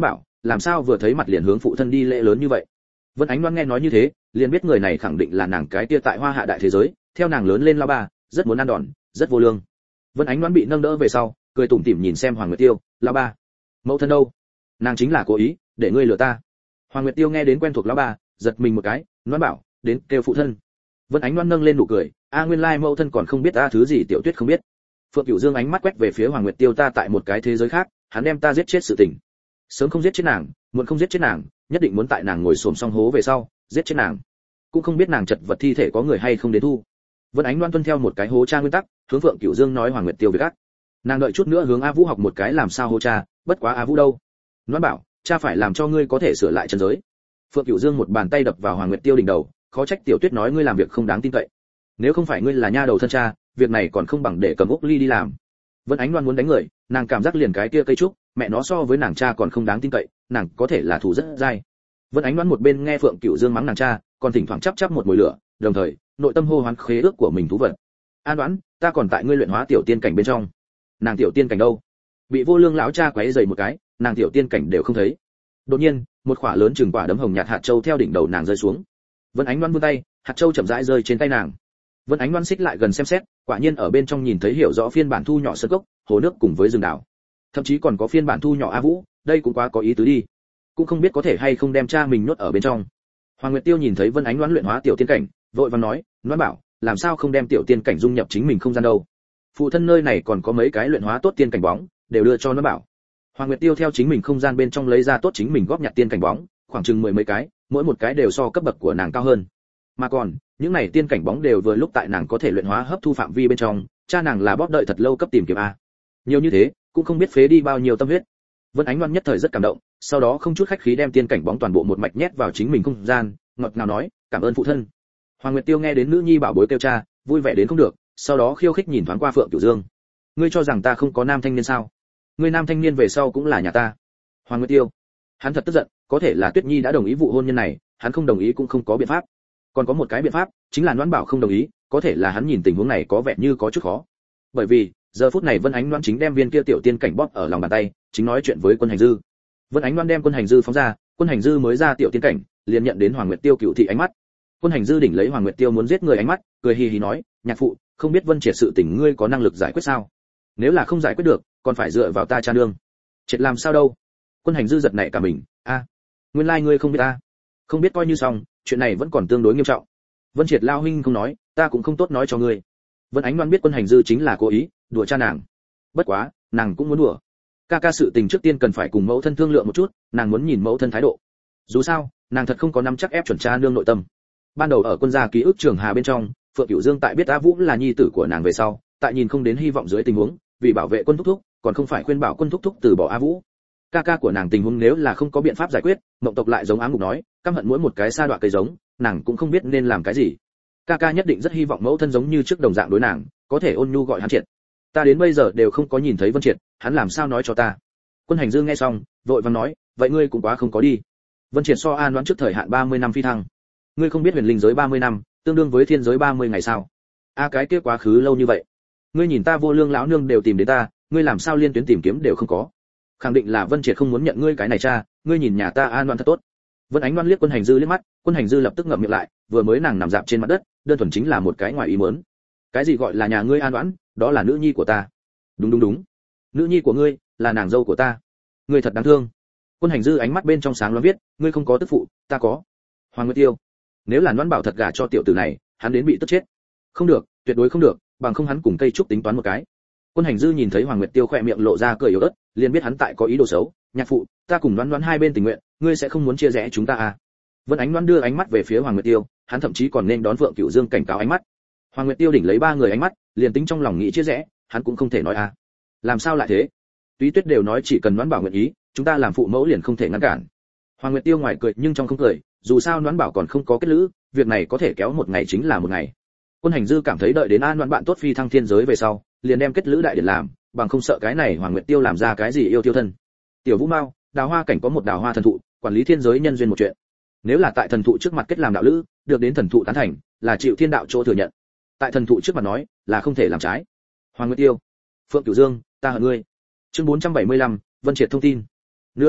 làm sao vừa thấy mặt liền hướng phụ thân đi lễ lớn như vậy. Vân Ánh Loan nghe nói như thế, liền biết người này khẳng định là nàng cái kia tại Hoa Hạ đại thế giới, theo nàng lớn lên lao ba, rất muốn ăn đòn, rất vô lương. Vân Ánh Loan bị nâng đỡ về sau, cười tủm tỉm nhìn xem Hoàng Nguyệt Tiêu, lao ba, mẫu thân đâu? Nàng chính là cố ý, để ngươi lừa ta. Hoàng Nguyệt Tiêu nghe đến quen thuộc lao ba, giật mình một cái, Loan bảo, đến kêu phụ thân. Vân Ánh Loan nâng lên nụ cười, a nguyên lai mẫu thân còn không biết a thứ gì Tiểu Tuyết không biết. Phượng Cửu Dương ánh mắt quét về phía Hoàng Nguyệt Tiêu, ta tại một cái thế giới khác, hắn đem ta giết chết sự tình. Sớm không giết chết nàng, muộn không giết chết nàng, nhất định muốn tại nàng ngồi xổm xong hố về sau, giết chết nàng. Cũng không biết nàng chật vật thi thể có người hay không đến thu. Vân Ánh Loan tuân theo một cái hố cha nguyên tắc, hướng Phượng Cửu Dương nói Hoàng Nguyệt Tiêu việc ác. Nàng đợi chút nữa hướng A Vũ học một cái làm sao hố cha, bất quá A Vũ đâu? Loan bảo, cha phải làm cho ngươi có thể sửa lại chân giới. Phượng Cửu Dương một bàn tay đập vào Hoàng Nguyệt Tiêu đỉnh đầu, khó trách Tiểu Tuyết nói ngươi làm việc không đáng tin cậy. Nếu không phải ngươi là nha đầu thân cha, việc này còn không bằng để cầm Úc Ly đi làm. Vân Ánh Loan muốn đánh người, nàng cảm giác liền cái kia cây trúc, mẹ nó so với nàng cha còn không đáng tin cậy, nàng có thể là thủ rất dai. Vân Ánh Loan một bên nghe Phượng Cửu Dương mắng nàng cha, còn thỉnh thoảng chắp chắp một mùi lửa, đồng thời nội tâm hô hoán khế ước của mình thú vật. An Đoán, ta còn tại ngươi luyện hóa tiểu tiên cảnh bên trong. Nàng tiểu tiên cảnh đâu? Bị Vô Lương lão cha quấy rầy một cái, nàng tiểu tiên cảnh đều không thấy. Đột nhiên, một quả lớn chừng quả đấm hồng nhạt hạt châu theo đỉnh đầu nàng rơi xuống. Vân Ánh Loan vươn tay, hạt châu chậm rãi rơi trên tay nàng. Vân Ánh Loan xích lại gần xem xét, quả nhiên ở bên trong nhìn thấy hiểu rõ phiên bản thu nhỏ sơn cốc, hồ nước cùng với rừng đảo. Thậm chí còn có phiên bản thu nhỏ A Vũ, đây cũng quá có ý tứ đi. Cũng không biết có thể hay không đem cha mình nhốt ở bên trong. Hoàng Nguyệt Tiêu nhìn thấy Vân Ánh Loan luyện hóa tiểu tiên cảnh, vội vàng nói, Loan bảo, làm sao không đem tiểu tiên cảnh dung nhập chính mình không gian đâu? Phụ thân nơi này còn có mấy cái luyện hóa tốt tiên cảnh bóng, đều đưa cho Loan bảo. Hoàng Nguyệt Tiêu theo chính mình không gian bên trong lấy ra tốt chính mình góp nhặt tiên cảnh bóng, khoảng chừng mười mấy cái, mỗi một cái đều so cấp bậc của nàng cao hơn. Mà còn, những này tiên cảnh bóng đều vừa lúc tại nàng có thể luyện hóa hấp thu phạm vi bên trong, cha nàng là bóp đợi thật lâu cấp tìm kiếm a. Nhiều như thế, cũng không biết phế đi bao nhiêu tâm huyết. Vân Ánh Loan nhất thời rất cảm động, sau đó không chút khách khí đem tiên cảnh bóng toàn bộ một mạch nhét vào chính mình không gian, ngọt ngào nói, cảm ơn phụ thân. Hoàng Nguyệt Tiêu nghe đến nữ nhi bảo bối kêu cha, vui vẻ đến không được, sau đó khiêu khích nhìn thoáng qua Phượng Cửu Dương. Ngươi cho rằng ta không có nam thanh niên sao? Ngươi nam thanh niên về sau cũng là nhà ta. Hoàng Nguyệt Tiêu, hắn thật tức giận, có thể là Tuyết Nhi đã đồng ý vụ hôn nhân này, hắn không đồng ý cũng không có biện pháp. Còn có một cái biện pháp, chính là Loan bảo không đồng ý, có thể là hắn nhìn tình huống này có vẻ như có chút khó. Bởi vì, giờ phút này Vân Ánh Loan chính đem viên kia tiểu tiên cảnh bóp ở lòng bàn tay, chính nói chuyện với Quân Hành Dư. Vân Ánh Loan đem Quân Hành Dư phóng ra, Quân Hành Dư mới ra tiểu tiên cảnh, liền nhận đến Hoàng Nguyệt Tiêu cựu thị ánh mắt. Quân Hành Dư đỉnh lấy Hoàng Nguyệt Tiêu muốn giết người ánh mắt, cười hì hì nói, nhạc phụ, không biết Vân Triệt sự tình ngươi có năng lực giải quyết sao? Nếu là không giải quyết được, còn phải dựa vào ta cha nương. Triệt làm sao đâu? Quân Hành Dư giật nảy cả mình, a, nguyên lai ngươi không biết ta. Không biết coi như xong, chuyện này vẫn còn tương đối nghiêm trọng. Vân Triệt lao huynh không nói, ta cũng không tốt nói cho ngươi. Vân Ánh Loan biết Quân Hành Dư chính là cố ý đùa cha nàng. Bất quá, nàng cũng muốn đùa. Ca ca sự tình trước tiên cần phải cùng mẫu thân thương lượng một chút, nàng muốn nhìn mẫu thân thái độ. Dù sao, nàng thật không có nắm chắc ép chuẩn cha nương nội tâm. Ban đầu ở quân gia ký ức trường hà bên trong, Phượng Cửu Dương tại biết A Vũ là nhi tử của nàng về sau, tại nhìn không đến hy vọng dưới tình huống, vì bảo vệ Quân thúc thúc, còn không phải khuyên bảo Quân thúc thúc từ bỏ A Vũ. Ca ca của nàng tình huống nếu là không có biện pháp giải quyết, Mộng tộc lại giống ám ngục nói, căm hận mỗi một cái sa đoạn cây giống, nàng cũng không biết nên làm cái gì. Ca ca nhất định rất hy vọng mẫu thân giống như trước đồng dạng đối nàng, có thể ôn nhu gọi hắn Triệt. Ta đến bây giờ đều không có nhìn thấy Vân Triệt, hắn làm sao nói cho ta? Quân Hành Dương nghe xong, vội vàng nói, vậy ngươi cũng quá không có đi. Vân Triệt so An đoán trước thời hạn ba mươi năm phi thăng. Ngươi không biết huyền linh giới ba mươi năm, tương đương với thiên giới ba mươi ngày sao? A cái kia quá khứ lâu như vậy. Ngươi nhìn ta Vô Lương lão nương đều tìm đến ta, ngươi làm sao liên tuyến tìm kiếm đều không có? Khẳng định là Vân Triệt không muốn nhận ngươi cái này cha, ngươi nhìn nhà ta An đoán thật tốt. Vân Ánh Loan liếc Quân Hành Dư liếc mắt, Quân Hành Dư lập tức ngậm miệng lại, vừa mới nàng nằm dạp trên mặt đất, đơn thuần chính là một cái ngoài ý muốn. Cái gì gọi là nhà ngươi An đoán, đó là nữ nhi của ta. Đúng đúng đúng, nữ nhi của ngươi là nàng dâu của ta. Ngươi thật đáng thương. Quân Hành Dư ánh mắt bên trong sáng loáng viết, ngươi không có tức phụ, ta có. Hoàng Nguyệt Tiêu, nếu là Loan bảo thật gả cho tiểu tử này, hắn đến bị tức chết. Không được, tuyệt đối không được, bằng không hắn cùng cây trúc tính toán một cái. Quân Hành Dư nhìn thấy Hoàng Nguyệt Tiêu khỏe miệng lộ ra cười yếu ớt, liền biết hắn tại có ý đồ xấu. Nhạc phụ, ta cùng Loan Loan hai bên tình nguyện, ngươi sẽ không muốn chia rẽ chúng ta à? Vân Ánh Loan đưa ánh mắt về phía Hoàng Nguyệt Tiêu, hắn thậm chí còn nên đón Phượng Cửu Dương cảnh cáo ánh mắt. Hoàng Nguyệt Tiêu đỉnh lấy ba người ánh mắt, liền tính trong lòng nghĩ chia rẽ, hắn cũng không thể nói à. Làm sao lại thế? Túy Tuyết đều nói chỉ cần Loan bảo nguyện ý, chúng ta làm phụ mẫu liền không thể ngăn cản. Hoàng Nguyệt Tiêu ngoài cười nhưng trong không cười, dù sao Loan bảo còn không có kết lữ, việc này có thể kéo một ngày chính là một ngày. Quân Hành Dư cảm thấy đợi đến An Loan bạn tốt phi thăng thiên giới về sau, liền đem kết lữ đại điện làm, bằng không sợ cái này Hoàng Nguyệt Tiêu làm ra cái gì yêu tiêu thân. Tiểu Vũ Mao, đào hoa cảnh có một đào hoa thần thụ, quản lý thiên giới nhân duyên một chuyện. Nếu là tại thần thụ trước mặt kết làm đạo lữ, được đến thần thụ tán thành, là chịu thiên đạo chỗ thừa nhận. Tại thần thụ trước mặt nói, là không thể làm trái. Hoàng Nguyệt Tiêu, Phượng Cửu Dương, ta hận ngươi. Chương bốn trăm bảy mươi lăm, Vân Triệt thông tin. Nương,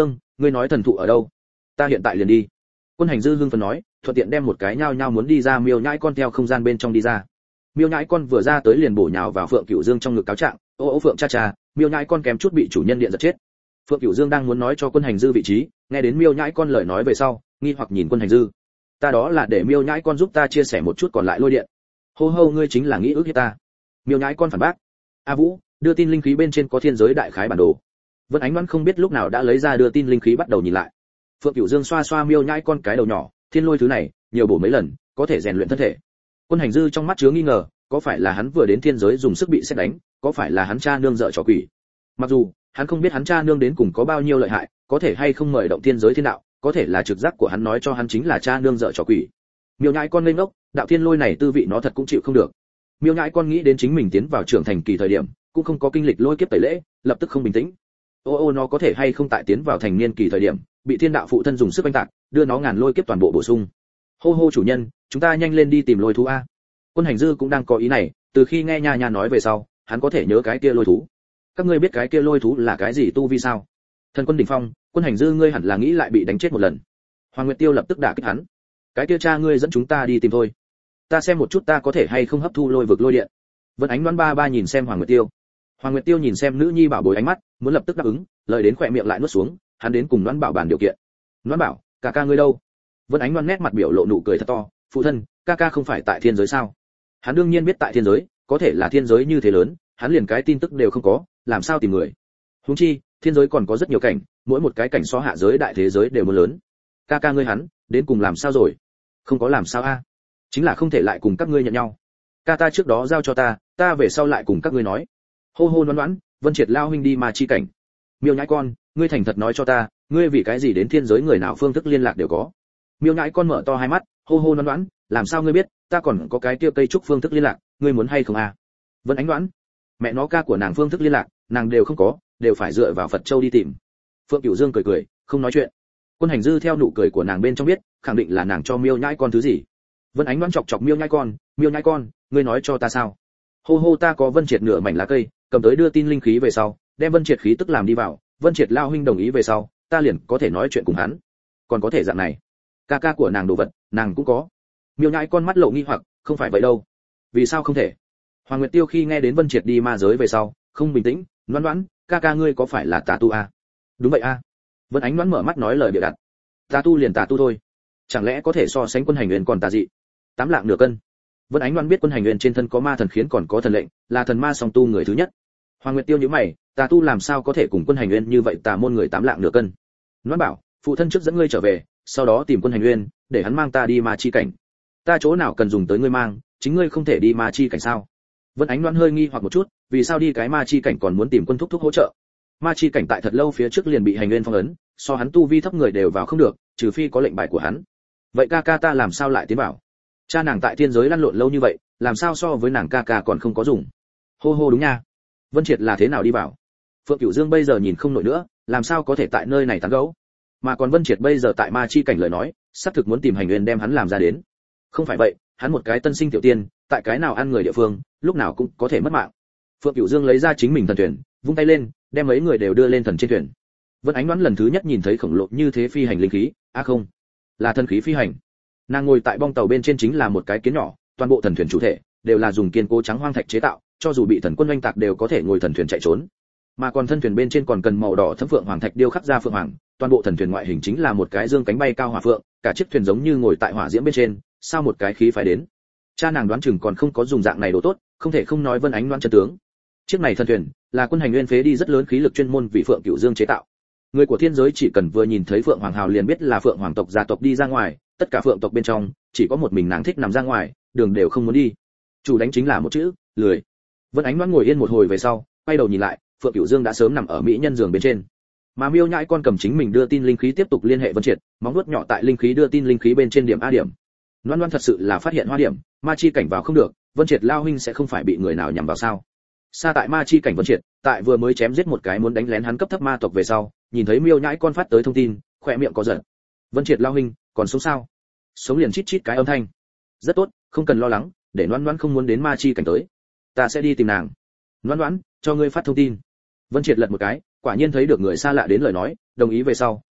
ngươi nói thần thụ ở đâu? Ta hiện tại liền đi. Quân Hành Dư hưng phấn nói, thuận tiện đem một cái nhao nhao muốn đi ra miêu nhãi con theo không gian bên trong đi ra. Miêu nhãi con vừa ra tới liền bổ nhào vào Phượng Cửu Dương trong ngực cáo trạng, ô ô Phượng cha cha, miêu nhãi con kém chút bị chủ nhân điện giật chết. Phượng Cửu Dương đang muốn nói cho Quân Hành Dư vị trí, nghe đến miêu nhãi con lời nói về sau, nghi hoặc nhìn Quân Hành Dư. Ta đó là để miêu nhãi con giúp ta chia sẻ một chút còn lại lôi điện. Hô hô ngươi chính là nghĩ ước hiếp ta. Miêu nhãi con phản bác. A Vũ, đưa tin linh khí bên trên có thiên giới đại khái bản đồ. Vân Ánh Loan không biết lúc nào đã lấy ra đưa tin linh khí bắt đầu nhìn lại. Phượng Cửu Dương xoa xoa miêu nhãi con cái đầu nhỏ, thiên lôi thứ này, nhiều bổ mấy lần, có thể rèn luyện thân thể. Quân Hành Dư trong mắt chứa nghi ngờ, có phải là hắn vừa đến thiên giới dùng sức bị sét đánh, có phải là hắn cha nương dợ trò quỷ. Mặc dù hắn không biết hắn cha nương đến cùng có bao nhiêu lợi hại, có thể hay không mời động thiên giới thiên đạo, có thể là trực giác của hắn nói cho hắn chính là cha nương dợ trò quỷ. Miêu nhãi con ngây ngốc, đạo thiên lôi này tư vị nó thật cũng chịu không được. Miêu nhãi con nghĩ đến chính mình tiến vào trưởng thành kỳ thời điểm, cũng không có kinh lịch lôi kiếp tẩy lễ, lập tức không bình tĩnh. Ô ô nó có thể hay không tại tiến vào thành niên kỳ thời điểm, bị thiên đạo phụ thân dùng sức oanh tạc, đưa nó ngàn lôi kiếp toàn bộ bổ sung. Hô hô chủ nhân, chúng ta nhanh lên đi tìm lôi thú a. Quân Hành Dư cũng đang có ý này, từ khi nghe nha nha nói về sau, hắn có thể nhớ cái kia lôi thú. Các ngươi biết cái kia lôi thú là cái gì tu vi sao? Thần quân đỉnh phong, Quân Hành Dư ngươi hẳn là nghĩ lại bị đánh chết một lần. Hoàng Nguyệt Tiêu lập tức đả kích hắn. Cái kia cha ngươi dẫn chúng ta đi tìm thôi. Ta xem một chút ta có thể hay không hấp thu lôi vực lôi điện. Vân Ánh Loan ba ba nhìn xem Hoàng Nguyệt Tiêu. Hoàng Nguyệt Tiêu nhìn xem nữ nhi bảo bối ánh mắt, muốn lập tức đáp ứng, lời đến khỏe miệng lại nuốt xuống, hắn đến cùng Loan Bảo bàn điều kiện. Loan Bảo, ca ca ngươi đâu? Vân Ánh Loan nét mặt biểu lộ nụ cười thật to, phụ thân, ca ca không phải tại thiên giới sao? Hắn đương nhiên biết tại thiên giới, có thể là thiên giới như thế lớn, hắn liền cái tin tức đều không có, làm sao tìm người? Huống chi, thiên giới còn có rất nhiều cảnh, mỗi một cái cảnh so hạ giới đại thế giới đều muốn lớn. Ca ca ngươi hắn, đến cùng làm sao rồi? Không có làm sao a? Chính là không thể lại cùng các ngươi nhận nhau. Ca ta trước đó giao cho ta, ta về sau lại cùng các ngươi nói. Hô hô đoán đoán, Vân Triệt lao huynh đi mà chi cảnh. Miêu nhãi con, ngươi thành thật nói cho ta, ngươi vì cái gì đến thiên giới người nào phương thức liên lạc đều có. Miêu nhãi con mở to hai mắt, hô hô đoán đoán, làm sao ngươi biết, ta còn có cái kia cây trúc phương thức liên lạc, ngươi muốn hay không à? Vân Ánh đoán, mẹ nó ca của nàng phương thức liên lạc, nàng đều không có, đều phải dựa vào Phật Châu đi tìm. Phượng Cửu Dương cười cười, không nói chuyện. Quân Hành Dư theo nụ cười của nàng bên trong biết, khẳng định là nàng cho Miêu nhãi con thứ gì. Vân Ánh đoán chọc chọc Miêu nhãi con, Miêu nhãi con, ngươi nói cho ta sao? Hô hô ta có Vân Triệt nửa mảnh lá cây, cầm tới đưa tin linh khí về sau, đem Vân Triệt khí tức làm đi vào, Vân Triệt lao huynh đồng ý về sau, ta liền có thể nói chuyện cùng hắn. Còn có thể dạng này, ca ca của nàng đồ vật, nàng cũng có. Miêu nhãi con mắt lộ nghi hoặc, không phải vậy đâu. Vì sao không thể? Hoàng Nguyệt Tiêu khi nghe đến Vân Triệt đi ma giới về sau, không bình tĩnh, Loan Loan, ca ca ngươi có phải là tà tu à? Đúng vậy a. À. Vân Ánh Loan mở mắt nói lời bịa đặt. Tà tu liền tà tu thôi, chẳng lẽ có thể so sánh Quân Hành Nguyên còn tà dị? Tám lạng nửa cân. Vân Ánh Loan biết Quân Hành Nguyên trên thân có ma thần khiến còn có thần lệnh, là thần ma song tu người thứ nhất. Hoàng Nguyệt Tiêu nhíu mày, tà tu làm sao có thể cùng Quân Hành Nguyên như vậy tà môn người tám lạng nửa cân? Loan bảo, phụ thân trước dẫn ngươi trở về, sau đó tìm Quân Hành Nguyên, để hắn mang ta đi ma chi cảnh. Ta chỗ nào cần dùng tới ngươi mang, chính ngươi không thể đi ma chi cảnh sao? Vân Ánh Loan hơi nghi hoặc một chút, vì sao đi cái ma chi cảnh còn muốn tìm Quân thúc thúc hỗ trợ? Ma chi cảnh tại thật lâu phía trước liền bị Hành Nguyên phong ấn, so hắn tu vi thấp người đều vào không được, trừ phi có lệnh bài của hắn. Vậy ca ca ta làm sao lại tiến vào? Cha nàng tại thiên giới lăn lộn lâu như vậy, làm sao so với nàng ca ca còn không có dùng? Hô hô đúng nha. Vân Triệt là thế nào đi vào? Phượng Cửu Dương bây giờ nhìn không nổi nữa, làm sao có thể tại nơi này tán gẫu? Mà còn Vân Triệt bây giờ tại ma chi cảnh lời nói, xác thực muốn tìm Hành Nguyên đem hắn làm ra đến. Không phải vậy, hắn một cái tân sinh tiểu tiên, tại cái nào ăn người địa phương, lúc nào cũng có thể mất mạng. Phượng Cửu Dương lấy ra chính mình thần thuyền, vung tay lên, đem mấy người đều đưa lên thần trên thuyền. Vân Ánh Đoán lần thứ nhất nhìn thấy khổng lồ như thế phi hành linh khí, a à không, là thần khí phi hành. Nàng ngồi tại bong tàu bên trên chính là một cái kiến nhỏ, toàn bộ thần thuyền chủ thể đều là dùng kiên cố trắng hoang thạch chế tạo, cho dù bị thần quân oanh tạc đều có thể ngồi thần thuyền chạy trốn. Mà còn thân thuyền bên trên còn cần màu đỏ thấm phượng hoàng thạch điêu khắc ra phượng hoàng, toàn bộ thần thuyền ngoại hình chính là một cái dương cánh bay cao hỏa phượng, cả chiếc thuyền giống như ngồi tại hỏa diễm bên trên, sao một cái khí phải đến. Cha nàng đoán chừng còn không có dùng dạng này đồ tốt, không thể không nói Vân Ánh Đoán chân tướng. Chiếc này thần thuyền là Quân Hành Nguyên phế đi rất lớn khí lực chuyên môn vì Phượng Cửu Dương chế tạo. Người của thiên giới chỉ cần vừa nhìn thấy Phượng Hoàng hào liền biết là Phượng Hoàng tộc gia tộc đi ra ngoài, tất cả Phượng tộc bên trong, chỉ có một mình nàng thích nằm ra ngoài, đường đều không muốn đi. Chủ đánh chính là một chữ, lười. Vân Ánh Đoán ngồi yên một hồi về sau, quay đầu nhìn lại, Phượng Cửu Dương đã sớm nằm ở mỹ nhân giường bên trên. Mà Miêu Nhãi con cầm chính mình đưa tin linh khí tiếp tục liên hệ Vân Triệt, móng vuốt nhỏ tại linh khí đưa tin linh khí bên trên điểm A điểm. Loan Loan thật sự là phát hiện hoa điểm, ma chi cảnh vào không được, Vân Triệt lao huynh sẽ không phải bị người nào nhằm vào sao? Xa tại ma chi cảnh Vân Triệt, tại vừa mới chém giết một cái muốn đánh lén hắn cấp thấp ma tộc về sau, nhìn thấy Miêu Nhãi con phát tới thông tin, khỏe miệng có giận. Vân Triệt lao huynh, còn sống sao? Sống liền chít chít cái âm thanh. Rất tốt, không cần lo lắng, để Loan Loan không muốn đến ma chi cảnh tới, ta sẽ đi tìm nàng. Loan Loan, cho ngươi phát thông tin. Vân Triệt lật một cái, quả nhiên thấy được người xa lạ đến lời nói, đồng ý về sau,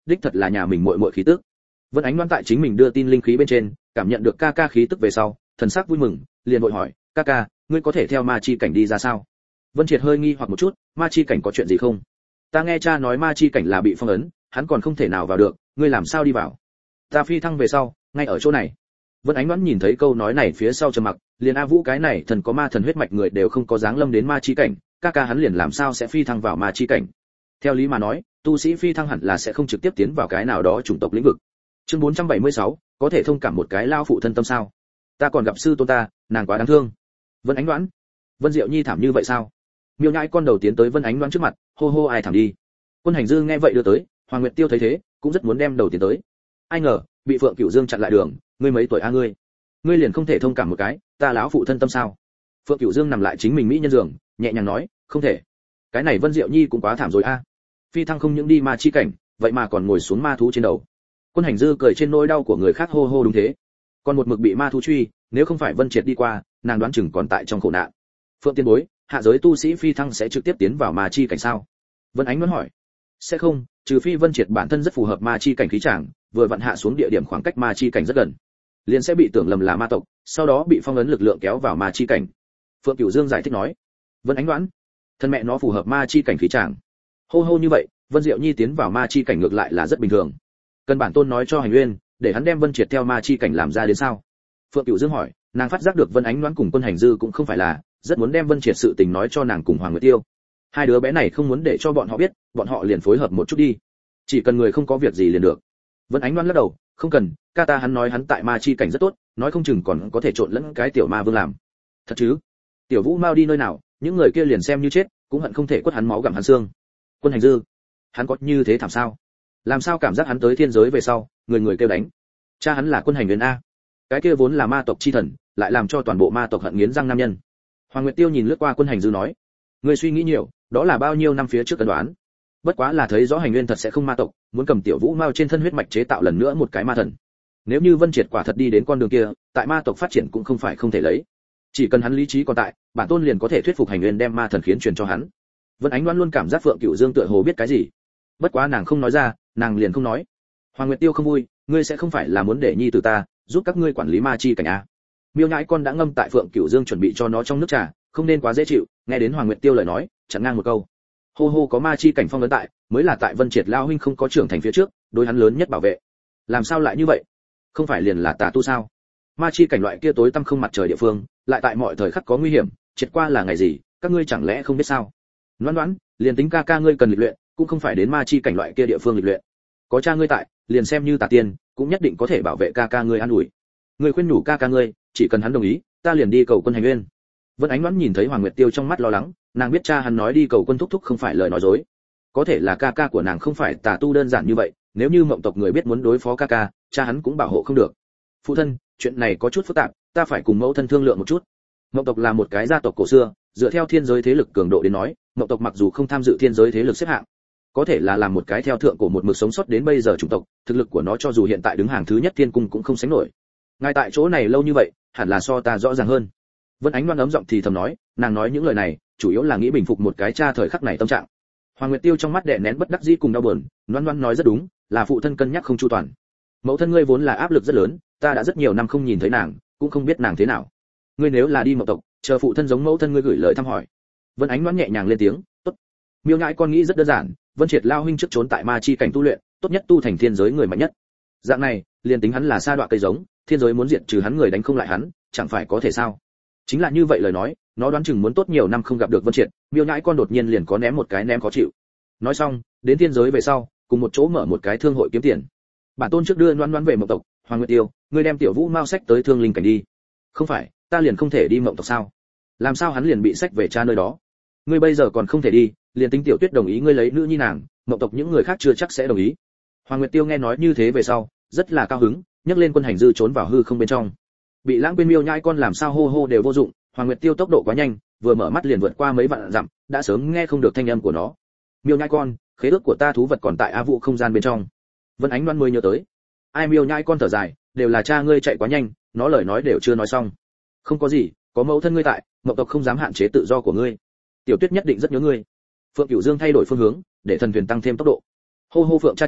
đích thật là nhà mình muội muội khí tức. Vân Ánh Loan tại chính mình đưa tin linh khí bên trên, cảm nhận được ca ca khí tức về sau, thần sắc vui mừng, liền vội hỏi, ca ca, ngươi có thể theo ma chi cảnh đi ra sao? Vân Triệt hơi nghi hoặc một chút, ma chi cảnh có chuyện gì không? Ta nghe cha nói ma chi cảnh là bị phong ấn, hắn còn không thể nào vào được, ngươi làm sao đi vào? Ta phi thăng về sau, ngay ở chỗ này. Vân Ánh Loan nhìn thấy câu nói này phía sau trầm mặc, liền A Vũ cái này thần có ma thần huyết mạch người đều không có dáng lâm đến ma chi cảnh, ca ca hắn liền làm sao sẽ phi thăng vào ma chi cảnh? Theo lý mà nói, tu sĩ phi thăng hẳn là sẽ không trực tiếp tiến vào cái nào đó chủng tộc lĩnh vực. Chương bốn trăm bảy mươi sáu, có thể thông cảm một cái lao phụ thân tâm sao? Ta còn gặp sư tôn ta, nàng quá đáng thương. Vân Ánh Loan, Vân Diệu Nhi thảm như vậy sao? Miêu Nhãi con đầu tiến tới Vân Ánh Loan trước mặt, hô hô ai thảm đi. Quân Hành Dư nghe vậy đưa tới, Hoàng Nguyệt Tiêu thấy thế, cũng rất muốn đem đầu tiến tới. Ai ngờ, bị Phượng Cửu Dương chặn lại đường, ngươi mấy tuổi a ngươi? Ngươi liền không thể thông cảm một cái, ta lão phụ thân tâm sao? Phượng Cửu Dương nằm lại chính mình mỹ nhân giường, nhẹ nhàng nói, không thể. Cái này Vân Diệu Nhi cũng quá thảm rồi a. Phi thăng không những đi ma chi cảnh, vậy mà còn ngồi xuống ma thú trên đầu. Quân Hành Dư cười trên nỗi đau của người khác hô hô đúng thế. Còn một mực bị ma thú truy, nếu không phải Vân Triệt đi qua, nàng đoán chừng còn tại trong khổ nạn. Phượng Tiên Bối, hạ giới tu sĩ phi thăng sẽ trực tiếp tiến vào ma chi cảnh sao? Vân Ánh muốn hỏi. Sẽ không, trừ phi Vân Triệt bản thân rất phù hợp ma chi cảnh khí tràng, vừa vặn hạ xuống địa điểm khoảng cách ma chi cảnh rất gần, liền sẽ bị tưởng lầm là ma tộc, sau đó bị phong ấn lực lượng kéo vào ma chi cảnh. Phượng Cửu Dương giải thích nói. Vân Ánh đoán, thân mẹ nó phù hợp ma chi cảnh khí tràng. Hô hô như vậy, Vân Diệu Nhi tiến vào ma chi cảnh ngược lại là rất bình thường. Cần bản tôn nói cho Hành Nguyên, để hắn đem Vân Triệt theo ma chi cảnh làm ra đến sao? Phượng Cửu Dương hỏi, nàng phát giác được Vân Ánh đoán cùng Quân Hành Dư cũng không phải là, rất muốn đem Vân Triệt sự tình nói cho nàng cùng Hoàng Nguyệt Tiêu. Hai đứa bé này không muốn để cho bọn họ biết, bọn họ liền phối hợp một chút đi. Chỉ cần người không có việc gì liền được. Vân Ánh đoán lắc đầu, không cần, ca ta hắn nói hắn tại ma chi cảnh rất tốt, nói không chừng còn có thể trộn lẫn cái tiểu ma vương làm. Thật chứ? Tiểu Vũ mau đi nơi nào, những người kia liền xem như chết, cũng hận không thể quất hắn máu gặm hắn xương. Quân Hành Dư, hắn có như thế thảm sao? Làm sao cảm giác hắn tới thiên giới về sau, người người kêu đánh. Cha hắn là Quân Hành Nguyên a. Cái kia vốn là ma tộc chi thần, lại làm cho toàn bộ ma tộc hận nghiến răng nam nhân. Hoàng Nguyệt Tiêu nhìn lướt qua Quân Hành Dư nói, ngươi suy nghĩ nhiều, đó là bao nhiêu năm phía trước cân đoán. Bất quá là thấy rõ Hành Nguyên thật sẽ không ma tộc, muốn cầm tiểu Vũ Mao trên thân huyết mạch chế tạo lần nữa một cái ma thần. Nếu như Vân Triệt quả thật đi đến con đường kia, tại ma tộc phát triển cũng không phải không thể lấy. Chỉ cần hắn lý trí còn tại, bản tôn liền có thể thuyết phục Hành Nguyên đem ma thần khiến truyền cho hắn. Vân Ánh Loan luôn cảm giác Phượng Cửu Dương tựa hồ biết cái gì. Bất quá nàng không nói ra, nàng liền không nói. Hoàng Nguyệt Tiêu không vui, ngươi sẽ không phải là muốn để nhi tử ta giúp các ngươi quản lý ma chi cảnh a? Miêu Nhãi con đã ngâm tại Phượng Cửu Dương chuẩn bị cho nó trong nước trà, không nên quá dễ chịu, nghe đến Hoàng Nguyệt Tiêu lời nói, chặn ngang một câu. Hô hô có ma chi cảnh phong ấn tại, mới là tại Vân Triệt lao huynh không có trưởng thành phía trước, đối hắn lớn nhất bảo vệ. Làm sao lại như vậy? Không phải liền là tà tu sao? Ma chi cảnh loại kia tối tăm không mặt trời địa phương, lại tại mọi thời khắc có nguy hiểm, triệt qua là ngày gì, các ngươi chẳng lẽ không biết sao? Loan Loan, liền tính ca ca ngươi cần lịch luyện, cũng không phải đến ma chi cảnh loại kia địa phương lịch luyện. Có cha ngươi tại, liền xem như tà tiên, cũng nhất định có thể bảo vệ ca ca ngươi an ủi. Ngươi khuyên nhủ ca ca ngươi, chỉ cần hắn đồng ý, ta liền đi cầu Quân Hành Nguyên. Vân Ánh Loan nhìn thấy Hoàng Nguyệt Tiêu trong mắt lo lắng, nàng biết cha hắn nói đi cầu quân thúc thúc không phải lời nói dối. Có thể là ca ca của nàng không phải tà tu đơn giản như vậy, nếu như Mộng tộc người biết muốn đối phó ca ca, cha hắn cũng bảo hộ không được. Phụ thân, chuyện này có chút phức tạp, ta phải cùng mẫu thân thương lượng một chút. Mộng tộc là một cái gia tộc cổ xưa, dựa theo thiên giới thế lực cường độ đến nói, Mộng tộc mặc dù không tham dự thiên giới thế lực xếp hạng, có thể là làm một cái theo thượng cổ một mực sống sót đến bây giờ chủng tộc, thực lực của nó cho dù hiện tại đứng hàng thứ nhất thiên cung cũng không sánh nổi. Ngay tại chỗ này lâu như vậy, hẳn là so ta rõ ràng hơn. Vân Ánh Loan ấm giọng thì thầm nói, nàng nói những lời này, chủ yếu là nghĩ bình phục một cái cha thời khắc này tâm trạng. Hoàng Nguyệt Tiêu trong mắt đè nén bất đắc dĩ cùng đau buồn, Loan Loan nói rất đúng, là phụ thân cân nhắc không chu toàn. Mẫu thân ngươi vốn là áp lực rất lớn, ta đã rất nhiều năm không nhìn thấy nàng, cũng không biết nàng thế nào. Ngươi nếu là đi Mộng tộc, chờ phụ thân giống mẫu thân ngươi gửi lời thăm hỏi. Vân Ánh Loan nhẹ nhàng lên tiếng, tốt. Miêu Nhãi con nghĩ rất đơn giản, Vân Triệt lao huynh trước trốn tại ma chi cảnh tu luyện, tốt nhất tu thành thiên giới người mạnh nhất. Dạng này, liền tính hắn là sa đọa cây giống, thiên giới muốn diệt trừ hắn người đánh không lại hắn, chẳng phải có thể sao? Chính là như vậy lời nói, nó đoán chừng muốn tốt nhiều năm không gặp được Vân Triệt, Miêu Nhãi con đột nhiên liền có ném một cái ném khó chịu. Nói xong, đến thiên giới về sau, cùng một chỗ mở một cái thương hội kiếm tiền. Bản tôn trước đưa Loan Loan về Mộng tộc, Hoàng Nguyệt Tiêu, ngươi đem tiểu Vũ Mao sách tới thương linh cảnh đi. Không phải, ta liền không thể đi Mộng tộc sao? Làm sao hắn liền bị sách về cha nơi đó? Ngươi bây giờ còn không thể đi, liền tính tiểu Tuyết đồng ý ngươi lấy nữ nhi nàng, Mộng tộc những người khác chưa chắc sẽ đồng ý. Hoàng Nguyệt Tiêu nghe nói như thế về sau, rất là cao hứng, nhấc lên Quân Hành Dư trốn vào hư không bên trong. Bị lãng quên Miêu Nhãi con làm sao hô hô đều vô dụng, Hoàng Nguyệt Tiêu tốc độ quá nhanh, vừa mở mắt liền vượt qua mấy vạn dặm, đã sớm nghe không được thanh âm của nó. Miêu Nhãi con, khế ước của ta thú vật còn tại A Vũ không gian bên trong. Vân Ánh Loan mới nhớ tới. Ai Miêu Nhãi con thở dài, đều là cha ngươi chạy quá nhanh, nó lời nói đều chưa nói xong. Không có gì, có mẫu thân ngươi tại, Mộng tộc không dám hạn chế tự do của ngươi. Tiểu Tuyết nhất định rất nhớ ngươi. Phượng Cửu Dương thay đổi phương hướng, để thần thuyền tăng thêm tốc độ. Hô hô Phượng cha cha,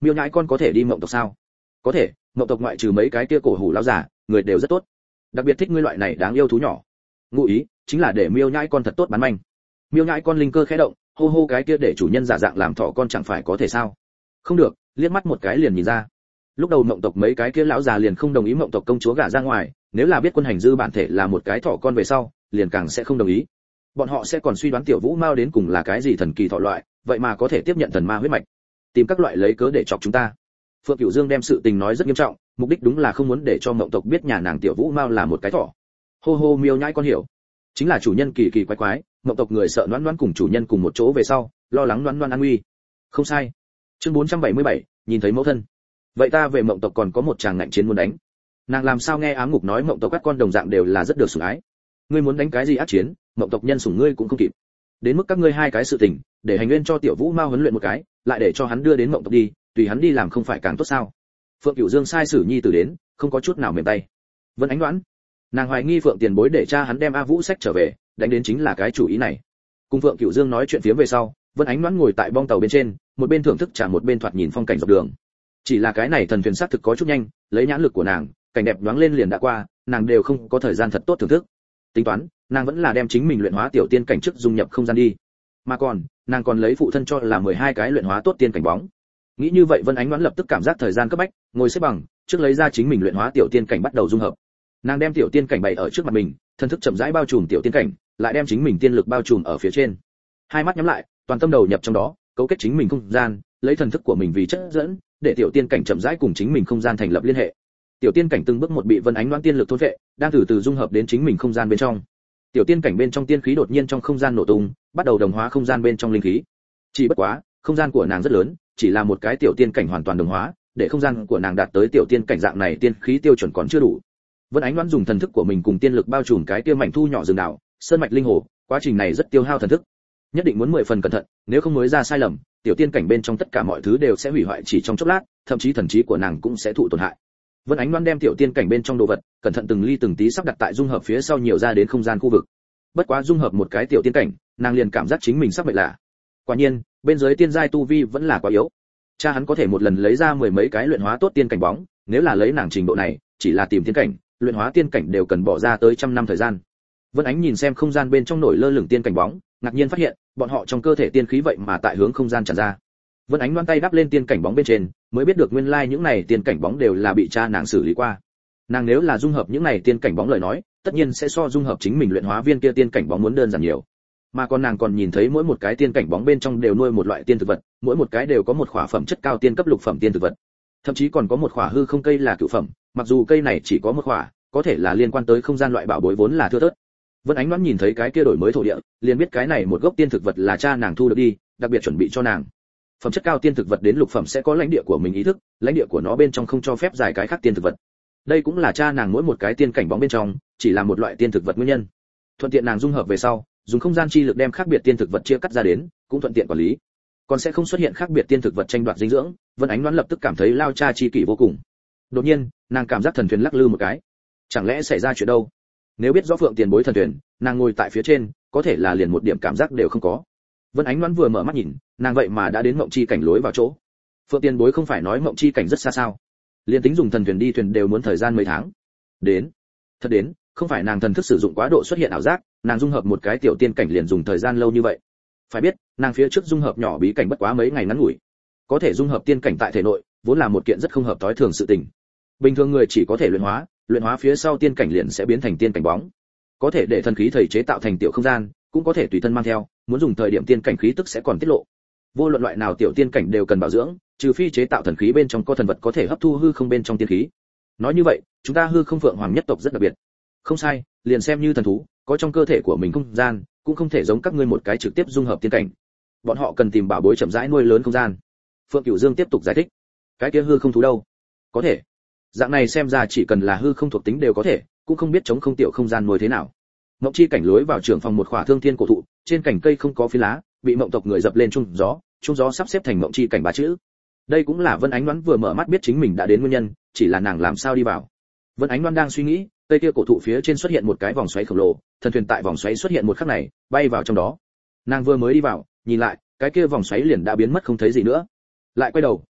Miêu nhãi con có thể đi mộng tộc sao? Có thể, mộng tộc ngoại trừ mấy cái kia cổ hủ lão giả, người đều rất tốt. Đặc biệt thích ngươi loại này đáng yêu thú nhỏ. Ngụ ý chính là để miêu nhãi con thật tốt bán manh. Miêu nhãi con linh cơ khẽ động, hô hô cái kia để chủ nhân giả dạng làm thỏ con chẳng phải có thể sao? Không được, liếc mắt một cái liền nhìn ra. Lúc đầu mộng tộc mấy cái kia lão già liền không đồng ý mộng tộc công chúa gả ra ngoài, nếu là biết quân hành dư bản thể là một cái thỏ con về sau, liền càng sẽ không đồng ý. Bọn họ sẽ còn suy đoán tiểu vũ mao đến cùng là cái gì thần kỳ thỏ loại, vậy mà có thể tiếp nhận thần ma huyết mạch, tìm các loại lấy cớ để chọc chúng ta. Phượng Cửu Dương đem sự tình nói rất nghiêm trọng, mục đích đúng là không muốn để cho mộng tộc biết nhà nàng tiểu vũ mao là một cái thỏ. Hô hô miêu nhãi con hiểu, chính là chủ nhân kỳ kỳ quái quái, mộng tộc người sợ Loan Loan cùng chủ nhân cùng một chỗ về sau, lo lắng Loan Loan an nguy. Không sai. Chương bốn trăm bảy mươi bảy, nhìn thấy mẫu thân. Vậy ta về mộng tộc còn có một chàng ngạnh chiến muốn đánh. Nàng làm sao nghe ám ngục nói mộng tộc các con đồng dạng đều là rất được sủng ái. Ngươi muốn đánh cái gì ác chiến, mộng tộc nhân sủng ngươi cũng không kịp. Đến mức các ngươi hai cái sự tình, để hành nguyên cho tiểu vũ mao huấn luyện một cái, lại để cho hắn đưa đến mộng tộc đi, tùy hắn đi làm không phải càng tốt sao? Phượng Cửu Dương sai sử nhi tử đến, không có chút nào mềm tay. Vân Ánh đoán, nàng hoài nghi Phượng Tiền Bối để cha hắn đem A Vũ sách trở về, đánh đến chính là cái chủ ý này. Cùng Phượng Cửu Dương nói chuyện phía về sau, Vân Ánh đoán ngồi tại bong tàu bên trên, một bên thưởng thức trà một bên thoạt nhìn phong cảnh dọc đường. Chỉ là cái này thần thuyền xác thực có chút nhanh, lấy nhãn lực của nàng, cảnh đẹp nhoáng lên liền đã qua, nàng đều không có thời gian thật tốt thưởng thức. Tính toán, nàng vẫn là đem chính mình luyện hóa tiểu tiên cảnh trước dung nhập không gian đi. Mà còn, nàng còn lấy phụ thân cho là mười hai cái luyện hóa tốt tiên cảnh bóng. Nghĩ như vậy Vân Ánh đoán lập tức cảm giác thời gian cấp bách, ngồi xếp bằng, trước lấy ra chính mình luyện hóa tiểu tiên cảnh bắt đầu dung hợp. Nàng đem tiểu tiên cảnh bày ở trước mặt mình, thân thức chậm rãi bao trùm tiểu tiên cảnh, lại đem chính mình tiên lực bao trùm ở phía trên. Hai mắt nhắm lại, toàn tâm đầu nhập trong đó, cấu kết chính mình không gian, lấy thần thức của mình vì chất dẫn, để tiểu tiên cảnh chậm rãi cùng chính mình không gian thành lập liên hệ. Tiểu tiên cảnh từng bước một bị Vân Ánh đoán tiên lực thôn phệ, đang từ từ dung hợp đến chính mình không gian bên trong. Tiểu tiên cảnh bên trong tiên khí đột nhiên trong không gian nổ tung, bắt đầu đồng hóa không gian bên trong linh khí. Chỉ bất quá, không gian của nàng rất lớn, chỉ là một cái tiểu tiên cảnh hoàn toàn đồng hóa, để không gian của nàng đạt tới tiểu tiên cảnh dạng này tiên khí tiêu chuẩn còn chưa đủ. Vân Ánh đoán dùng thần thức của mình cùng tiên lực bao trùm cái kia mảnh thu nhỏ rừng đảo, sơn mạch linh hồ, quá trình này rất tiêu hao thần thức. Nhất định muốn mười phần cẩn thận, nếu không mới ra sai lầm, tiểu tiên cảnh bên trong tất cả mọi thứ đều sẽ hủy hoại chỉ trong chốc lát, thậm chí thần trí của nàng cũng sẽ thụ tổn hại. Vân Ánh đoán đem tiểu tiên cảnh bên trong đồ vật, cẩn thận từng ly từng tí sắp đặt tại dung hợp phía sau nhiều ra đến không gian khu vực. Bất quá dung hợp một cái tiểu tiên cảnh, nàng liền cảm giác chính mình sắp bệnh lạ. Quả nhiên, bên dưới tiên giai tu vi vẫn là quá yếu. Cha hắn có thể một lần lấy ra mười mấy cái luyện hóa tốt tiên cảnh bóng, nếu là lấy nàng trình độ này, chỉ là tìm tiên cảnh, luyện hóa tiên cảnh đều cần bỏ ra tới trăm năm thời gian. Vân Ánh nhìn xem không gian bên trong nổi lơ lửng tiên cảnh bóng, ngạc nhiên phát hiện, bọn họ trong cơ thể tiên khí vậy mà tại hướng không gian tràn ra. Vân Ánh loan tay đắp lên tiên cảnh bóng bên trên, mới biết được nguyên lai những này tiên cảnh bóng đều là bị cha nàng xử lý qua. Nàng nếu là dung hợp những này tiên cảnh bóng lời nói, tất nhiên sẽ so dung hợp chính mình luyện hóa viên kia tiên cảnh bóng muốn đơn giản nhiều. Mà còn nàng còn nhìn thấy mỗi một cái tiên cảnh bóng bên trong đều nuôi một loại tiên thực vật, mỗi một cái đều có một khỏa phẩm chất cao tiên cấp lục phẩm tiên thực vật. Thậm chí còn có một khỏa hư không cây là cửu phẩm, mặc dù cây này chỉ có một khỏa, có thể là liên quan tới không gian loại bảo bối vốn là thưa thớt. Vân Ánh đoán nhìn thấy cái kia đổi mới thổ địa, liền biết cái này một gốc tiên thực vật là cha nàng thu được đi, đặc biệt chuẩn bị cho nàng. Phẩm chất cao tiên thực vật đến lục phẩm sẽ có lãnh địa của mình ý thức, lãnh địa của nó bên trong không cho phép giải cái khác tiên thực vật. Đây cũng là cha nàng mỗi một cái tiên cảnh bóng bên trong, chỉ là một loại tiên thực vật nguyên nhân. Thuận tiện nàng dung hợp về sau, dùng không gian chi lực đem khác biệt tiên thực vật chia cắt ra đến, cũng thuận tiện quản lý. Còn sẽ không xuất hiện khác biệt tiên thực vật tranh đoạt dinh dưỡng, Vân Ánh đoán lập tức cảm thấy lao cha chi kỷ vô cùng. Đột nhiên, nàng cảm giác thần thuyền lắc lư một cái. Chẳng lẽ xảy ra chuyện đâu? Nếu biết rõ Phượng Tiền Bối thần thuyền, nàng ngồi tại phía trên, có thể là liền một điểm cảm giác đều không có. Vân Ánh đoán vừa mở mắt nhìn, nàng vậy mà đã đến mộng chi cảnh lối vào chỗ. Phượng Tiền Bối không phải nói mộng chi cảnh rất xa sao? Liên tính dùng thần thuyền đi thuyền đều muốn thời gian mấy tháng. Đến, thật đến, không phải nàng thần thức sử dụng quá độ xuất hiện ảo giác, nàng dung hợp một cái tiểu tiên cảnh liền dùng thời gian lâu như vậy. Phải biết, nàng phía trước dung hợp nhỏ bí cảnh bất quá mấy ngày ngắn ngủi. Có thể dung hợp tiên cảnh tại thể nội, vốn là một kiện rất không hợp tối thường sự tình. Bình thường người chỉ có thể luyện hóa, luyện hóa phía sau tiên cảnh liền sẽ biến thành tiên cảnh bóng. Có thể để thần khí thầy chế tạo thành tiểu không gian, cũng có thể tùy thân mang theo, muốn dùng thời điểm tiên cảnh khí tức sẽ còn tiết lộ. Vô luận loại nào tiểu tiên cảnh đều cần bảo dưỡng, trừ phi chế tạo thần khí bên trong có thần vật có thể hấp thu hư không bên trong tiên khí. Nói như vậy, chúng ta hư không phượng hoàng nhất tộc rất đặc biệt. Không sai, liền xem như thần thú, có trong cơ thể của mình không gian, cũng không thể giống các ngươi một cái trực tiếp dung hợp tiên cảnh. Bọn họ cần tìm bảo bối chậm rãi nuôi lớn không gian. Phượng Cửu Dương tiếp tục giải thích. Cái kia hư không thú đâu? Có thể. Dạng này xem ra chỉ cần là hư không thuộc tính đều có thể, cũng không biết chống không tiểu không gian nuôi thế nào. Mộng chi cảnh lối vào trưởng phòng một khỏa thương thiên cổ thụ, trên cành cây không có phi lá, bị mộng tộc người dập lên trung gió, trung gió sắp xếp thành mộng chi cảnh ba chữ. Đây cũng là Vân Ánh Đoán vừa mở mắt biết chính mình đã đến nguyên nhân, chỉ là nàng làm sao đi vào. Vân Ánh Đoán đang suy nghĩ, cây kia cổ thụ phía trên xuất hiện một cái vòng xoáy khổng lồ, thần thuyền tại vòng xoáy xuất hiện một khắc này, bay vào trong đó. Nàng vừa mới đi vào, nhìn lại, cái kia vòng xoáy liền đã biến mất không thấy gì nữa. Lại quay đầu,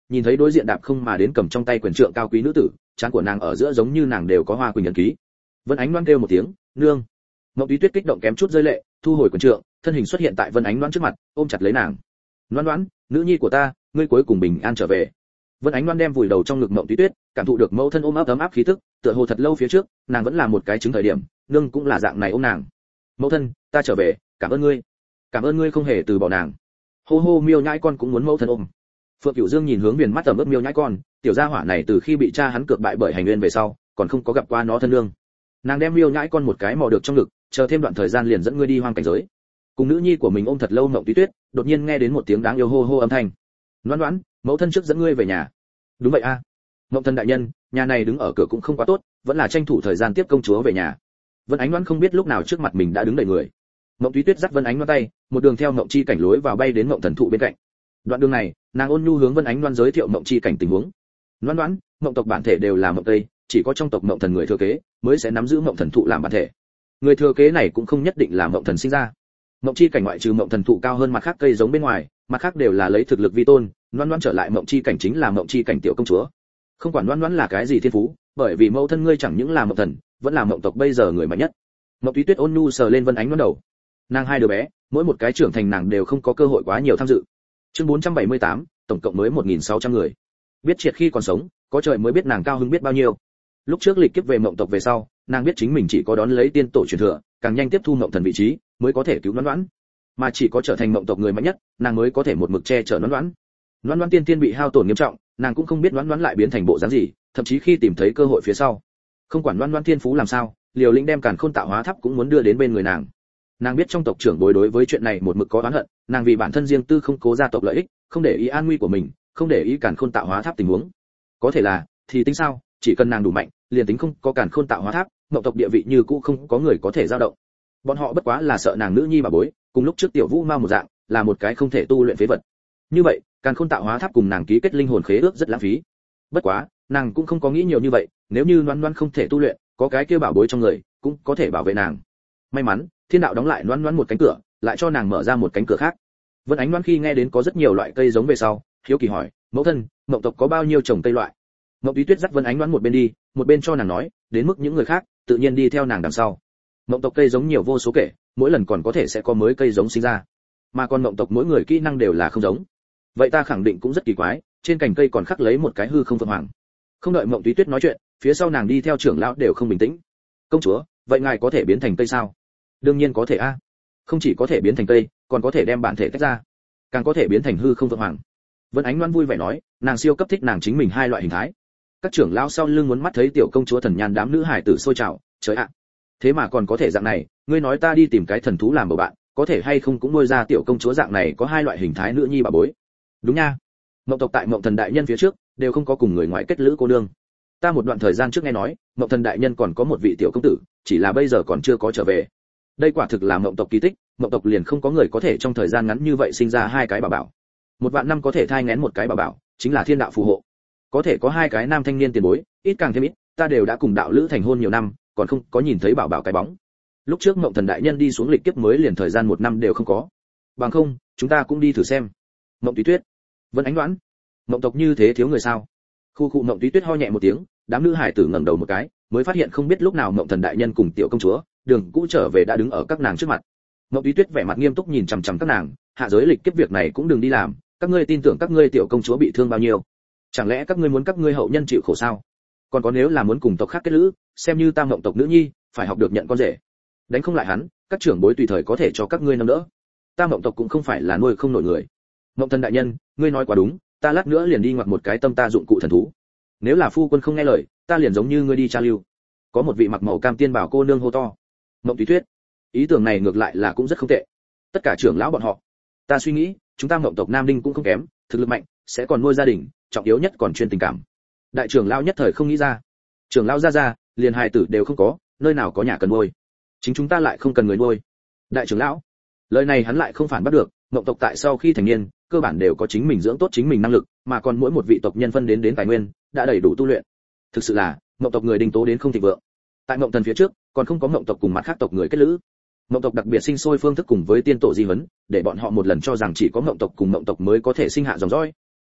nhìn thấy đối diện đạp không mà đến cầm trong tay quyền trượng cao quý nữ tử, trán của nàng ở giữa giống như nàng đều có hoa quỳnh ấn ký. Vân Ánh Loan kêu một tiếng, "Nương." Mộng Túy Tuyết kích động kém chút rơi lệ, thu hồi quyền trượng, thân hình xuất hiện tại Vân Ánh Loan trước mặt, ôm chặt lấy nàng. "Loan Loan, nữ nhi của ta, ngươi cuối cùng bình an trở về." Vân Ánh Loan đem vùi đầu trong ngực Mộng Túy Tuyết, cảm thụ được mẫu thân ôm ấp ấm áp khí tức, tựa hồ thật lâu phía trước, nàng vẫn là một cái trứng thời điểm, nương cũng là dạng này ôm nàng. "Mẫu thân, ta trở về, cảm ơn ngươi. Cảm ơn ngươi không hề từ bỏ nàng." Hô hô, Miêu nhãi con cũng muốn mẫu thân ôm. Phượng Cửu Dương nhìn hướng viền mắt tầm ướp Miêu nhãi con, tiểu gia hỏa này từ khi bị cha hắn cược bại bởi hành nguyên về sau, còn không có gặp qua nó thân nương. Nàng đem Miêu nhãi con một cái mò được trong ngực, chờ thêm đoạn thời gian liền dẫn ngươi đi hoang cảnh giới. Cùng nữ nhi của mình ôm thật lâu Mộng Túy Tuyết, đột nhiên nghe đến một tiếng đáng yêu hô hô âm thanh. "Loan Loan, mẫu thân trước dẫn ngươi về nhà." "Đúng vậy a." À. "Mộng thân đại nhân, nhà này đứng ở cửa cũng không quá tốt, vẫn là tranh thủ thời gian tiếp công chúa về nhà." Vân Ánh Loan không biết lúc nào trước mặt mình đã đứng đầy người. Mộng Túy Tuyết dắt Vân Ánh Loan tay, một đường theo Mộng Chi cảnh lối vào bay đến Mộng Thần thụ bên cạnh. Đoạn đường này, nàng ôn nhu hướng Vân Ánh Loan giới thiệu Mộng Chi cảnh tình huống. "Loan Loan, Mộng tộc bản thể đều là Mộng Tây, chỉ có trong tộc Mộng Thần người thừa kế mới sẽ nắm giữ Mộng Thần thụ làm bản thể. Người thừa kế này cũng không nhất định là Mộng Thần sinh ra. Mộng Chi cảnh ngoại trừ Mộng Thần thụ cao hơn mặt khác cây giống bên ngoài, mặt khác đều là lấy thực lực vi tôn, Loan Loan trở lại Mộng Chi cảnh chính là Mộng Chi cảnh tiểu công chúa. Không quản Loan Loan là cái gì thiên phú, bởi vì mẫu thân ngươi chẳng những là Mộng Thần, vẫn là Mộng tộc bây giờ người mạnh nhất." Mộng Túy Tuyết ôn nhu sờ lên Vân Ánh Loan đầu. Nàng hai đứa bé, mỗi một cái trưởng thành nàng đều không có cơ hội quá nhiều tham dự. Chương bốn trăm bảy mươi tám, tổng cộng mới một nghìn sáu trăm người. Biết triệt khi còn sống, có trời mới biết nàng cao hứng biết bao nhiêu. Lúc trước lịch kiếp về Mộng tộc về sau, nàng biết chính mình chỉ có đón lấy tiên tổ truyền thừa, càng nhanh tiếp thu Mộng Thần vị trí, mới có thể cứu Loan Loan. Mà chỉ có trở thành Mộng tộc người mạnh nhất, nàng mới có thể một mực che chở Loan Loan. Loan Loan tiên tiên bị hao tổn nghiêm trọng, nàng cũng không biết Loan Loan lại biến thành bộ dáng gì, thậm chí khi tìm thấy cơ hội phía sau, không quản Loan Loan thiên phú làm sao, Liều Lĩnh đem Càn Khôn Tạo Hóa Tháp cũng muốn đưa đến bên người nàng. Nàng biết trong tộc trưởng bối đối với chuyện này một mực có oán hận, nàng vì bản thân riêng tư không cố gia tộc lợi ích, không để ý an nguy của mình, không để ý Càn Khôn Tạo Hóa Tháp tình huống. Có thể là, thì tính sao, chỉ cần nàng đủ mạnh, liền tính không có Càn Khôn Tạo Hóa Tháp, Mộng tộc địa vị như cũ không có người có thể dao động. Bọn họ bất quá là sợ nàng nữ nhi bà bối, cùng lúc trước Tiểu Vũ Ma một dạng, là một cái không thể tu luyện phế vật. Như vậy, Càn Khôn Tạo Hóa Tháp cùng nàng ký kết linh hồn khế ước rất lãng phí. Bất quá, nàng cũng không có nghĩ nhiều như vậy, nếu như Loan Loan không thể tu luyện, có cái kia bảo bối trong người, cũng có thể bảo vệ nàng. May mắn, thiên đạo đóng lại Loan Loan một cánh cửa, lại cho nàng mở ra một cánh cửa khác. Vân Ánh Loan khi nghe đến có rất nhiều loại cây giống về sau, hiếu kỳ hỏi, "Mẫu thân, Mộng tộc có bao nhiêu trồng cây loại?" Mộng Túy Tuyết dắt Vân Ánh Loan một bên đi, một bên cho nàng nói, đến mức những người khác tự nhiên đi theo nàng đằng sau. Mộng tộc cây giống nhiều vô số kể, mỗi lần còn có thể sẽ có mới cây giống sinh ra. Mà còn Mộng tộc mỗi người kỹ năng đều là không giống. Vậy ta khẳng định cũng rất kỳ quái, trên cành cây còn khắc lấy một cái hư không phượng hoàng. Không đợi Mộng Túy Tuyết nói chuyện, phía sau nàng đi theo trưởng lão đều không bình tĩnh. "Công chúa, vậy ngài có thể biến thành cây sao?" "Đương nhiên có thể a. Không chỉ có thể biến thành cây, còn có thể đem bản thể tách ra, càng có thể biến thành hư không phượng hoàng." Vân Ánh Loan vui vẻ nói, nàng siêu cấp thích nàng chính mình hai loại hình thái. Các trưởng lão sau lưng muốn mắt thấy tiểu công chúa thần nhan đám nữ hải tử sôi trào, trời ạ, thế mà còn có thể dạng này, ngươi nói ta đi tìm cái thần thú làm bầu bạn, có thể hay không cũng nuôi ra tiểu công chúa dạng này có hai loại hình thái nữ nhi bà bối. Đúng nha. Mộng tộc tại Mộng Thần đại nhân phía trước đều không có cùng người ngoại kết lữ cô nương. Ta một đoạn thời gian trước nghe nói, Mộng Thần đại nhân còn có một vị tiểu công tử, chỉ là bây giờ còn chưa có trở về. Đây quả thực là Mộng tộc kỳ tích, Mộng tộc liền không có người có thể trong thời gian ngắn như vậy sinh ra hai cái bảo bảo. Một vạn năm có thể thai nghén một cái bảo bảo, chính là thiên đạo phù hộ. Có thể có hai cái nam thanh niên tiền bối, ít càng thêm ít, ta đều đã cùng đạo lữ thành hôn nhiều năm, còn không có nhìn thấy bảo bảo cái bóng. Lúc trước Mộng Thần đại nhân đi xuống lịch kiếp mới liền thời gian một năm đều không có. Bằng không, chúng ta cũng đi thử xem. Mộng Túy Tuyết, Vân Ánh Loan, Mộng tộc như thế thiếu người sao? Khu khu Mộng Túy Tuyết ho nhẹ một tiếng, đám nữ hải tử ngẩng đầu một cái, mới phát hiện không biết lúc nào Mộng Thần đại nhân cùng tiểu công chúa, đường cũ trở về đã đứng ở các nàng trước mặt. Mộng Túy Tuyết vẻ mặt nghiêm túc nhìn chằm chằm các nàng, hạ giới lịch kiếp việc này cũng đừng đi làm, các ngươi tin tưởng các ngươi tiểu công chúa bị thương bao nhiêu? Chẳng lẽ các ngươi muốn các ngươi hậu nhân chịu khổ sao? Còn có nếu là muốn cùng tộc khác kết lữ, xem như ta Mộng tộc nữ nhi, phải học được nhận con rể. Đánh không lại hắn, các trưởng bối tùy thời có thể cho các ngươi nâng đỡ. Ta Mộng tộc cũng không phải là nuôi không nổi người. Mộng Thần đại nhân, ngươi nói quá đúng, ta lát nữa liền đi ngoặt một cái tâm ta dụng cụ thần thú. Nếu là phu quân không nghe lời, ta liền giống như ngươi đi tra lưu. Có một vị mặc màu cam tiên bảo cô nương hô to. Mộng Túy Tuyết, ý tưởng này ngược lại là cũng rất không tệ. Tất cả trưởng lão bọn họ, ta suy nghĩ, chúng ta Mộng tộc Nam Đinh cũng không kém, thực lực mạnh, sẽ còn nuôi gia đình, trọng yếu nhất còn chuyên tình cảm. Đại trưởng lão nhất thời không nghĩ ra. Trưởng lão ra ra, liền hài tử đều không có, nơi nào có nhà cần nuôi. Chính chúng ta lại không cần người nuôi. Đại trưởng lão, lời này hắn lại không phản bắt được, Mộng tộc tại sau khi thành niên, cơ bản đều có chính mình dưỡng tốt chính mình năng lực, mà còn mỗi một vị tộc nhân phân đến đến tài nguyên, đã đầy đủ tu luyện. Thực sự là, Mộng tộc người Đinh tố đến không thịnh vượng. Tại Mộng Thần phía trước, còn không có Mộng tộc cùng mặt khác tộc người kết lữ. Mộng tộc đặc biệt sinh sôi phương thức cùng với tiên tổ di huấn, để bọn họ một lần cho rằng chỉ có Mộng tộc cùng Mộng tộc mới có thể sinh hạ dòng dõi.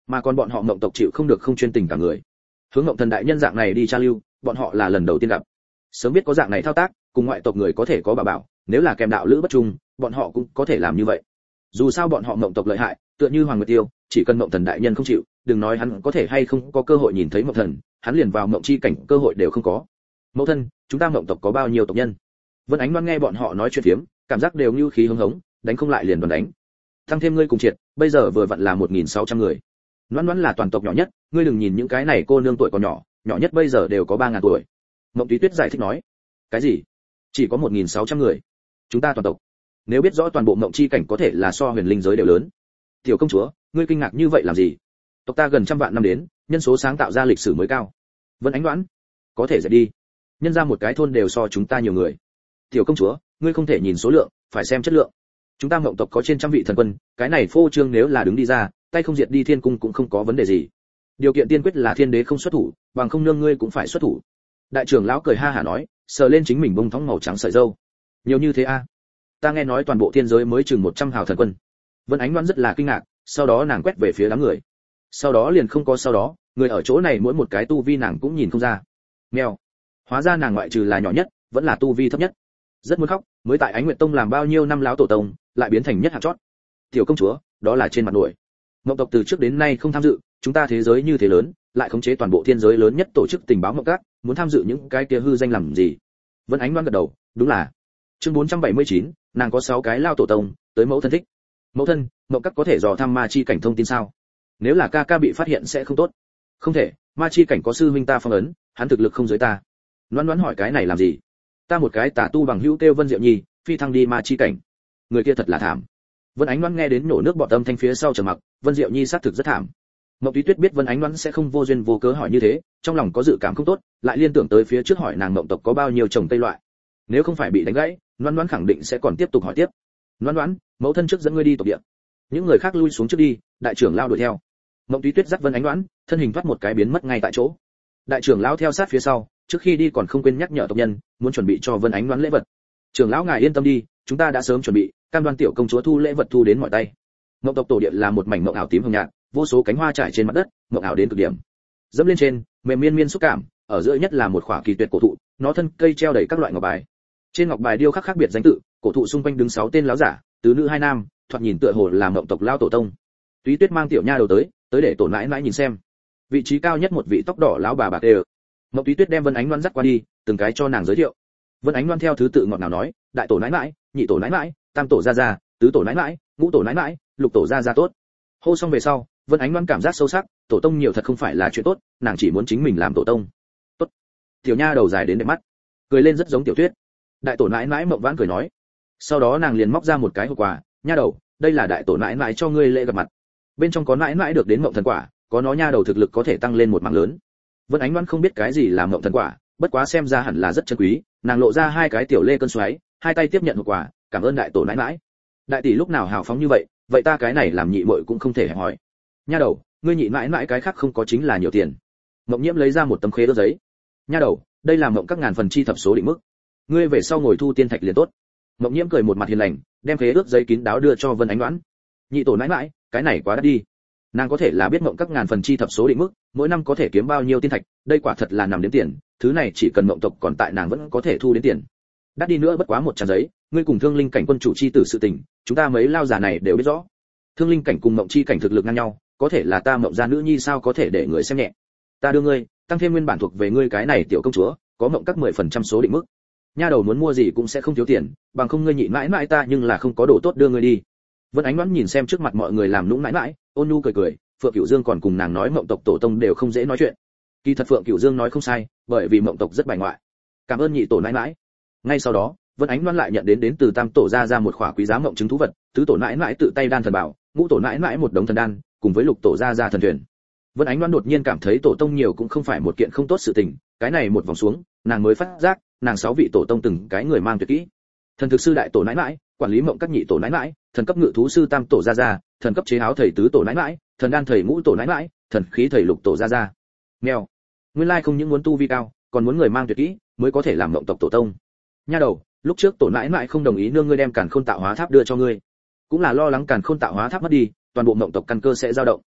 mà còn bọn họ mộng tộc chịu không được không chuyên tình cả người. Hướng Mộng Thần đại nhân dạng này đi tra lưu, bọn họ là lần đầu tiên gặp. Sớm biết có dạng này thao tác, cùng ngoại tộc người có thể có bà bảo, nếu là kèm đạo lữ bất trung, bọn họ cũng có thể làm như vậy. Dù sao bọn họ mộng tộc lợi hại, tựa như Hoàng Nguyệt Tiêu, chỉ cần Mộng Thần đại nhân không chịu, đừng nói hắn có thể hay không có cơ hội nhìn thấy Mộng Thần, hắn liền vào mộng chi cảnh cơ hội đều không có. Mẫu thân, chúng ta mộng tộc có bao nhiêu tộc nhân? Vân Ánh Loan nghe bọn họ nói chuyện phiếm, cảm giác đều như khí hứng hống, đánh không lại liền đòn đánh. Thăng thêm ngươi cùng triệt, bây giờ vừa vặn là một nghìn sáu trăm người. Loan Loan là toàn tộc nhỏ nhất, ngươi đừng nhìn những cái này cô nương tuổi còn nhỏ, nhỏ nhất bây giờ đều có ba ngàn tuổi. Mộng Túy Tuyết giải thích nói. Cái gì? Chỉ có một nghìn sáu trăm người? Chúng ta toàn tộc. Nếu biết rõ toàn bộ mộng chi cảnh có thể là so huyền linh giới đều lớn. Tiểu công chúa, ngươi kinh ngạc như vậy làm gì? Tộc ta gần trăm vạn năm đến, nhân số sáng tạo ra lịch sử mới cao. Vân Ánh Loan, có thể dậy đi. Nhân ra một cái thôn đều so chúng ta nhiều người. Tiểu công chúa, ngươi không thể nhìn số lượng, phải xem chất lượng. Chúng ta mộng tộc có trên trăm vị thần quân, cái này phô trương nếu là đứng đi ra, tay không diệt đi thiên cung cũng không có vấn đề gì. Điều kiện tiên quyết là thiên đế không xuất thủ, bằng không nương ngươi cũng phải xuất thủ. Đại trưởng lão cười ha hả nói, sờ lên chính mình bông thóng màu trắng sợi râu. Nhiều như thế a? À? Ta nghe nói toàn bộ thiên giới mới chừng một trăm hào thần quân. Vân Ánh Loan rất là kinh ngạc, sau đó nàng quét về phía đám người. Sau đó liền không có sau đó, người ở chỗ này mỗi một cái tu vi nàng cũng nhìn không ra. Mèo. Hóa ra nàng ngoại trừ là nhỏ nhất, vẫn là tu vi thấp nhất. Rất muốn khóc, mới tại Ánh Nguyệt Tông làm bao nhiêu năm láo tổ tông, lại biến thành nhất hạng chót. Tiểu công chúa, đó là trên mặt nổi. Mộng tộc từ trước đến nay không tham dự, chúng ta thế giới như thế lớn, lại khống chế toàn bộ thiên giới lớn nhất tổ chức tình báo mộng các, muốn tham dự những cái kia hư danh làm gì? Vân Ánh Loan gật đầu, đúng là. Chương bốn trăm bảy mươi chín, nàng có sáu cái lao tổ tông, tới mẫu thân thích. Mẫu thân, mộng các có thể dò thăm ma chi cảnh thông tin sao? Nếu là ca ca bị phát hiện sẽ không tốt. Không thể, ma chi cảnh có sư huynh ta phong ấn, hắn thực lực không dưới ta. Loan Loan hỏi cái này làm gì? Ta một cái tà tu bằng hữu kêu Vân Diệu Nhi, phi thăng đi ma chi cảnh. Người kia thật là thảm. Vân Ánh Loan nghe đến nổ nước bọt âm thanh phía sau trầm mặc, Vân Diệu Nhi xác thực rất thảm. Mộng Túy Tuyết biết Vân Ánh Loan sẽ không vô duyên vô cớ hỏi như thế, trong lòng có dự cảm không tốt, lại liên tưởng tới phía trước hỏi nàng mộng tộc có bao nhiêu chồng tây loại. Nếu không phải bị đánh gãy, Loan Loan khẳng định sẽ còn tiếp tục hỏi tiếp. Loan Loan, mẫu thân trước dẫn ngươi đi tộc địa. Những người khác lui xuống trước đi, đại trưởng lao đuổi theo. Mộng Túy Tuyết dắt Vân Ánh Loan, thân hình thoát một cái biến mất ngay tại chỗ. Đại trưởng lão theo sát phía sau, trước khi đi còn không quên nhắc nhở tộc nhân, muốn chuẩn bị cho Vân Ánh Loan lễ vật. Trưởng lão ngài yên tâm đi, chúng ta đã sớm chuẩn bị, cam đoan tiểu công chúa thu lễ vật thu đến mọi tay. Mộng tộc tổ địa là một mảnh mộng ảo tím hồng nhạt, vô số cánh hoa trải trên mặt đất, mộng ảo đến cực điểm. Dẫm lên trên, mềm miên miên xúc cảm, ở giữa nhất là một khỏa kỳ tuyệt cổ thụ, nó thân cây treo đầy các loại ngọc bài. Trên ngọc bài điêu khắc khác biệt danh tự, cổ thụ xung quanh đứng sáu tên lão giả, tứ nữ hai nam, thoạt nhìn tựa hồ là mộng tộc lao tổ tông. Túy Tuyết mang tiểu nha đầu tới, tới để tổ nãi nãi nhìn xem. Vị trí cao nhất một vị tóc đỏ lão bà bạc đều. Mộng Túy Tuyết đem Vân Ánh Loan dắt qua đi, từng cái cho nàng giới thiệu. Vân Ánh Loan theo thứ tự ngọt ngào nói, đại tổ nãi nãi, nhị tổ nãi nãi, tam tổ gia gia, tứ tổ nãi nãi, ngũ tổ nãi nãi, lục tổ gia gia tốt. Hô xong về sau, Vân Ánh Loan cảm giác sâu sắc, tổ tông nhiều thật không phải là chuyện tốt, nàng chỉ muốn chính mình làm tổ tông. Tốt. Tiểu nha đầu dài đến đẹp mắt, cười lên rất giống Tiểu Tuyết. Đại tổ nãi nãi Mộng Vãn cười nói. Sau đó nàng liền móc ra một cái hộp quà, nha đầu, đây là đại tổ nãi nãi cho ngươi lễ gặp mặt. Bên trong có nãi nãi được đến mộng thần quả, có nó nha đầu thực lực có thể tăng lên một mạng lớn. Vân Ánh Loan không biết cái gì là mộng thần quả, bất quá xem ra hẳn là rất chân quý, nàng lộ ra hai cái tiểu lê cơn xoáy, hai tay tiếp nhận hộp quà, cảm ơn đại tổ nãi nãi. Đại tỷ lúc nào hào phóng như vậy, vậy ta cái này làm nhị muội cũng không thể hẹp hỏi. Nha đầu, ngươi nhị nãi nãi cái khác không có chính là nhiều tiền. Mộng Nhiễm lấy ra một tấm khế đơn giấy. Nha đầu, đây là mộng các ngàn phần chi thập số định mức, ngươi về sau ngồi thu tiên thạch liền tốt. Mộng Nhiễm cười một mặt hiền lành, đem khế ước giấy kín đáo đưa cho Vân Ánh Loan. Nhị tổ nãi nãi, cái này quá đắt đi. Nàng có thể là biết mộng các ngàn phần chi thập số định mức, mỗi năm có thể kiếm bao nhiêu tiên thạch, đây quả thật là nằm đến tiền, thứ này chỉ cần mộng tộc còn tại nàng vẫn có thể thu đến tiền. Đắt đi nữa bất quá một trang giấy, ngươi cùng Thương Linh cảnh quân chủ chi tử sự tình, chúng ta mấy lao già này đều biết rõ. Thương Linh cảnh cùng mộng chi cảnh thực lực ngang nhau, có thể là ta mộng gia nữ nhi sao có thể để người xem nhẹ. Ta đưa ngươi, tăng thêm nguyên bản thuộc về ngươi cái này tiểu công chúa, có mộng các mười phần trăm số định mức. Nha đầu muốn mua gì cũng sẽ không thiếu tiền, bằng không ngươi nhịn mãi mãi ta nhưng là không có đồ tốt đưa ngươi đi. Vân Ánh Loan nhìn xem trước mặt mọi người làm nũng mãi mãi, ôn nhu cười cười, Phượng Cửu Dương còn cùng nàng nói mộng tộc tổ tông đều không dễ nói chuyện. Kỳ thật Phượng Cửu Dương nói không sai, bởi vì mộng tộc rất bài ngoại. Cảm ơn nhị tổ nãi nãi. Ngay sau đó, Vân Ánh Loan lại nhận đến đến từ tam tổ ra ra một khỏa quý giá mộng chứng thú vật, tứ tổ nãi nãi tự tay đan thần bảo, ngũ tổ nãi nãi một đống thần đan, cùng với lục tổ ra ra thần thuyền. Vân Ánh Loan đột nhiên cảm thấy tổ tông nhiều cũng không phải một kiện không tốt sự tình, cái này một vòng xuống, nàng mới phát giác, nàng sáu vị tổ tông từng cái người mang tuyệt kỹ. Thần thực sư đại tổ nãi nãi, quản lý mộng các nhị tổ nãi nãi, thần cấp ngự thú sư tam tổ gia gia, thần cấp chế áo thầy tứ tổ nãi nãi, thần đan thầy ngũ tổ nãi nãi, thần khí thầy lục tổ gia gia. Mèo, nguyên lai không những muốn tu vi cao, còn muốn người mang tuyệt kỹ mới có thể làm mộng tộc tổ tông. Nha đầu, lúc trước tổ nãi nãi không đồng ý nương ngươi đem càn khôn tạo hóa tháp đưa cho ngươi, cũng là lo lắng càn khôn tạo hóa tháp mất đi, toàn bộ mộng tộc căn cơ sẽ dao động.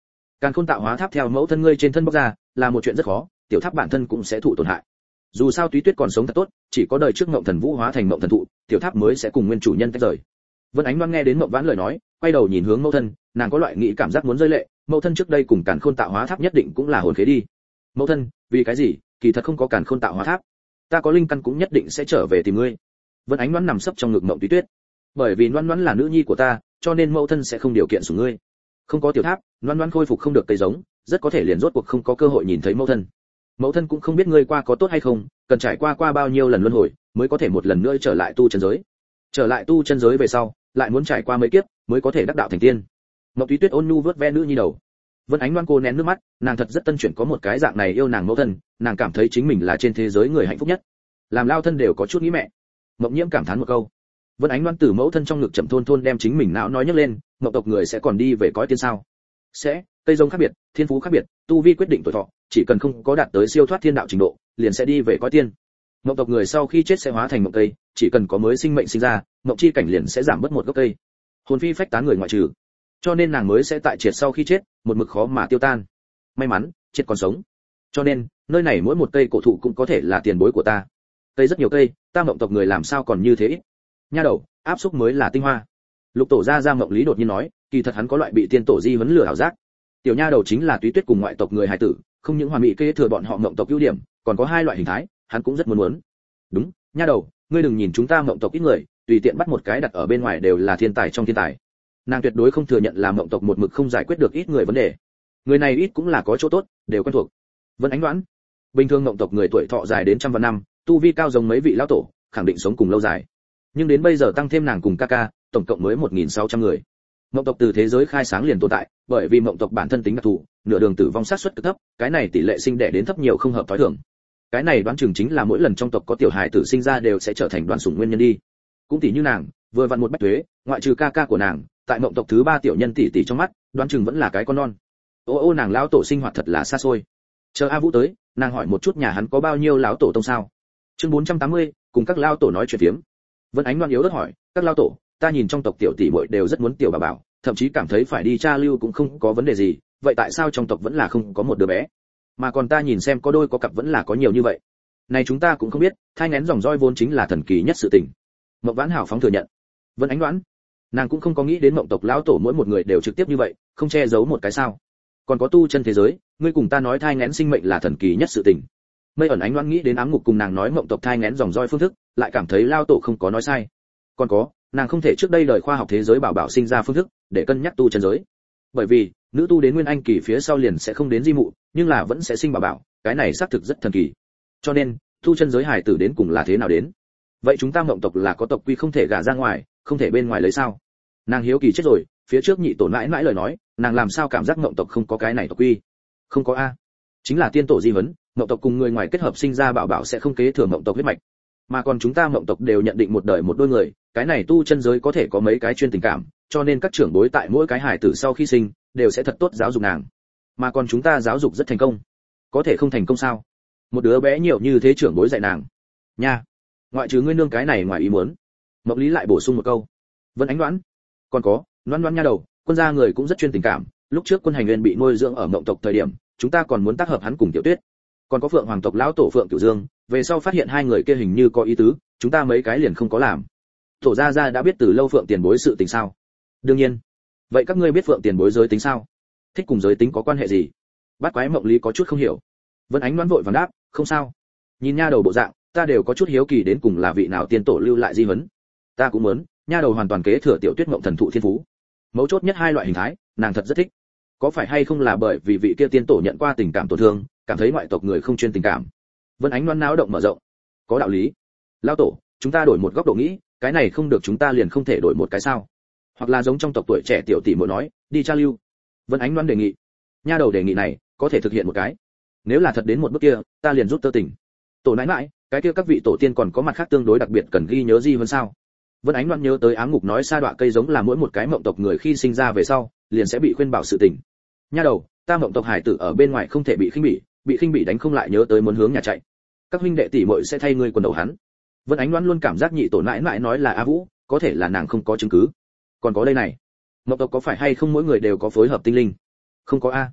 Càn khôn tạo hóa tháp theo mẫu thân ngươi trên thân bóc ra là một chuyện rất khó, tiểu tháp bản thân cũng sẽ thụ tổn hại. Dù sao Túy Tuyết còn sống thật tốt, chỉ có đời trước Ngộng Thần Vũ hóa thành Ngộng Thần Thụ, tiểu tháp mới sẽ cùng nguyên chủ nhân tách rời. Vân Ánh Loan nghe đến Mộng Vãn lời nói, quay đầu nhìn hướng mẫu thân, nàng có loại nghĩ cảm giác muốn rơi lệ, mẫu thân trước đây cùng Càn khôn tạo hóa tháp nhất định cũng là hồn khế đi. Mẫu thân, vì cái gì? Kỳ thật không có Càn khôn tạo hóa tháp, ta có linh căn cũng nhất định sẽ trở về tìm ngươi. Vân Ánh Loan nằm sấp trong ngực Mộng Túy Tuyết, bởi vì Loan Loan là nữ nhi của ta, cho nên mẫu thân sẽ không điều kiện sủng ngươi. Không có tiểu tháp, Loan Loan khôi phục không được cây giống, rất có thể liền rốt cuộc không có cơ hội nhìn thấy mẫu thân. Mẫu thân cũng không biết ngươi qua có tốt hay không, cần trải qua qua bao nhiêu lần luân hồi mới có thể một lần nữa trở lại tu chân giới. Trở lại tu chân giới về sau, lại muốn trải qua mấy kiếp mới có thể đắc đạo thành tiên. Ngọc Túy Tuyết ôn nhu vớt ve nữ nhi đầu. Vân Ánh Loan cô nén nước mắt, nàng thật rất tân chuyển có một cái dạng này yêu nàng mẫu thân, nàng cảm thấy chính mình là trên thế giới người hạnh phúc nhất. Làm lao thân đều có chút nghĩ mẹ. Mộng Nhiễm cảm thán một câu. Vân Ánh Loan từ mẫu thân trong ngực chậm thôn thôn đem chính mình não nói nhấc lên, mộng tộc người sẽ còn đi về cõi tiên sao? Sẽ, cây giống khác biệt, thiên phú khác biệt, tu vi quyết định tuổi thọ, chỉ cần không có đạt tới siêu thoát thiên đạo trình độ, liền sẽ đi về cõi tiên. Mộng tộc người sau khi chết sẽ hóa thành mộng cây, chỉ cần có mới sinh mệnh sinh ra, mộng chi cảnh liền sẽ giảm bớt một gốc cây. Hồn phi phách tán người ngoại trừ. Cho nên nàng mới sẽ tại triệt sau khi chết, một mực khó mà tiêu tan. May mắn, triệt còn sống. Cho nên, nơi này mỗi một cây cổ thụ cũng có thể là tiền bối của ta. Cây rất nhiều cây, ta mộng tộc người làm sao còn như thế ít. Nha đầu, áp xúc mới là tinh hoa. Lục tổ gia gia Mộng Lý đột nhiên nói, kỳ thật hắn có loại bị tiên tổ di vấn lửa ảo giác. Tiểu nha đầu chính là Túy Tuyết cùng ngoại tộc người hài tử, không những hoàn mỹ kế thừa bọn họ mộng tộc ưu điểm, còn có hai loại hình thái, hắn cũng rất muốn muốn. Đúng, nha đầu, ngươi đừng nhìn chúng ta mộng tộc ít người, tùy tiện bắt một cái đặt ở bên ngoài đều là thiên tài trong thiên tài. Nàng tuyệt đối không thừa nhận là mộng tộc một mực không giải quyết được ít người vấn đề. Người này ít cũng là có chỗ tốt, đều quen thuộc. Vân Ánh Đoán, bình thường mộng tộc người tuổi thọ dài đến trăm vạn năm, tu vi cao giống mấy vị lão tổ, khẳng định sống cùng lâu dài. Nhưng đến bây giờ tăng thêm nàng cùng ca ca, tổng cộng mới một nghìn sáu trăm người. Mộng tộc từ thế giới khai sáng liền tồn tại, bởi vì mộng tộc bản thân tính đặc thù, nửa đường tử vong sát suất cực thấp, cái này tỷ lệ sinh đẻ đến thấp nhiều không hợp thói thường. Cái này đoán chừng chính là mỗi lần trong tộc có tiểu hài tử sinh ra đều sẽ trở thành đoàn sủng nguyên nhân đi. Cũng tỷ như nàng, vừa vặn một bách tuế, ngoại trừ ca ca của nàng, tại mộng tộc thứ ba tiểu nhân tỷ tỷ trong mắt, đoán chừng vẫn là cái con non. Ô ô nàng lão tổ sinh hoạt thật là xa xôi. Chờ A Vũ tới, nàng hỏi một chút nhà hắn có bao nhiêu lão tổ tông sao? Chương bốn trăm tám mươi, cùng các lão tổ nói chuyện phiếm. Vân Ánh Loan yếu ớt hỏi, các lão tổ, ta nhìn trong tộc tiểu tỷ muội đều rất muốn tiểu bà bảo, thậm chí cảm thấy phải đi tra lưu cũng không có vấn đề gì, vậy tại sao trong tộc vẫn là không có một đứa bé? Mà còn ta nhìn xem có đôi có cặp vẫn là có nhiều như vậy. Này chúng ta cũng không biết, thai nghén dòng roi vốn chính là thần kỳ nhất sự tình. Mộng Vãn hảo phóng thừa nhận. Vân Ánh Đoán, nàng cũng không có nghĩ đến mộng tộc lão tổ mỗi một người đều trực tiếp như vậy, không che giấu một cái sao? Còn có tu chân thế giới, ngươi cùng ta nói thai nghén sinh mệnh là thần kỳ nhất sự tình. Mây ẩn Ánh Đoán nghĩ đến ám ngục cùng nàng nói mộng tộc thai nghén dòng roi phương thức, lại cảm thấy lão tổ không có nói sai. Còn có, nàng không thể trước đây đời khoa học thế giới bảo bảo sinh ra phương thức để cân nhắc tu chân giới, bởi vì nữ tu đến nguyên anh kỳ phía sau liền sẽ không đến di mụ, nhưng là vẫn sẽ sinh bảo bảo, cái này xác thực rất thần kỳ. Cho nên tu chân giới hài tử đến cùng là thế nào đến? Vậy chúng ta mộng tộc là có tộc quy không thể gả ra ngoài, không thể bên ngoài lấy sao? Nàng hiếu kỳ chết rồi, phía trước nhị tổ mãi mãi lời nói, nàng làm sao cảm giác mộng tộc không có cái này tộc quy? Không có a, chính là tiên tổ di vấn, mộng tộc cùng người ngoài kết hợp sinh ra bảo bảo sẽ không kế thừa mộng tộc huyết mạch, mà còn chúng ta mộng tộc đều nhận định một đời một đôi người, cái này tu chân giới có thể có mấy cái chuyên tình cảm, cho nên các trưởng bối tại mỗi cái hài tử sau khi sinh đều sẽ thật tốt giáo dục nàng, mà còn chúng ta giáo dục rất thành công. Có thể không thành công sao? Một đứa bé nhiều như thế trưởng bối dạy nàng nha, ngoại trừ ngươi nương cái này ngoài ý muốn. Mộng Lý lại bổ sung một câu. Vân Ánh Đoán, còn có Loan Loan nha đầu, quân gia người cũng rất chuyên tình cảm, lúc trước quân hành nguyên bị nuôi dưỡng ở mộng tộc thời điểm, chúng ta còn muốn tác hợp hắn cùng Tiểu Tuyết. Còn có Phượng hoàng tộc lão tổ Phượng Cửu Dương, về sau phát hiện hai người kia hình như có ý tứ, chúng ta mấy cái liền không có làm. Tổ gia gia đã biết từ lâu Phượng tiền bối sự tình sao? Đương nhiên. Vậy các ngươi biết Phượng tiền bối giới tính sao? Thích cùng giới tính có quan hệ gì? Bát Quái Mộng Lý có chút không hiểu. Vân Ánh Đoán vội vàng đáp, không sao. Nhìn nha đầu bộ dạng, ta đều có chút hiếu kỳ đến cùng là vị nào tiên tổ lưu lại di vấn. Ta cũng muốn, nha đầu hoàn toàn kế thừa Tiểu Tuyết Mộng thần thụ thiên phú. Mấu chốt nhất hai loại hình thái, nàng thật rất thích. Có phải hay không là bởi vì vị kia tiên tổ nhận qua tình cảm tổn thương, cảm thấy ngoại tộc người không chuyên tình cảm? Vân Ánh Đoán náo động mở rộng. Có đạo lý. Lão tổ, chúng ta đổi một góc độ nghĩ, cái này không được chúng ta liền không thể đổi một cái sao? Hoặc là giống trong tộc tuổi trẻ tiểu tỷ muội nói, đi tra lưu. Vân Ánh Đoán đề nghị. Nha đầu đề nghị này, có thể thực hiện một cái. Nếu là thật đến một bước kia, ta liền rút tơ tình. Tổ nãi nãi, cái kia các vị tổ tiên còn có mặt khác tương đối đặc biệt cần ghi nhớ gì hơn sao? Vân Ánh Đoán nhớ tới ám ngục nói sa đọa cây giống là mỗi một cái mộng tộc người khi sinh ra về sau, liền sẽ bị khuyên bảo sự tình. Nha đầu, ta mộng tộc hải tử ở bên ngoài không thể bị khinh bỉ, bị khinh bỉ đánh không lại nhớ tới muốn hướng nhà chạy. Các huynh đệ tỷ muội sẽ thay ngươi quần đầu hắn. Vân Ánh Đoán luôn cảm giác nhị tổ nãi nãi nói là A Vũ, có thể là nàng không có chứng cứ. Còn có đây này, mộng tộc có phải hay không mỗi người đều có phối hợp tinh linh? Không có a.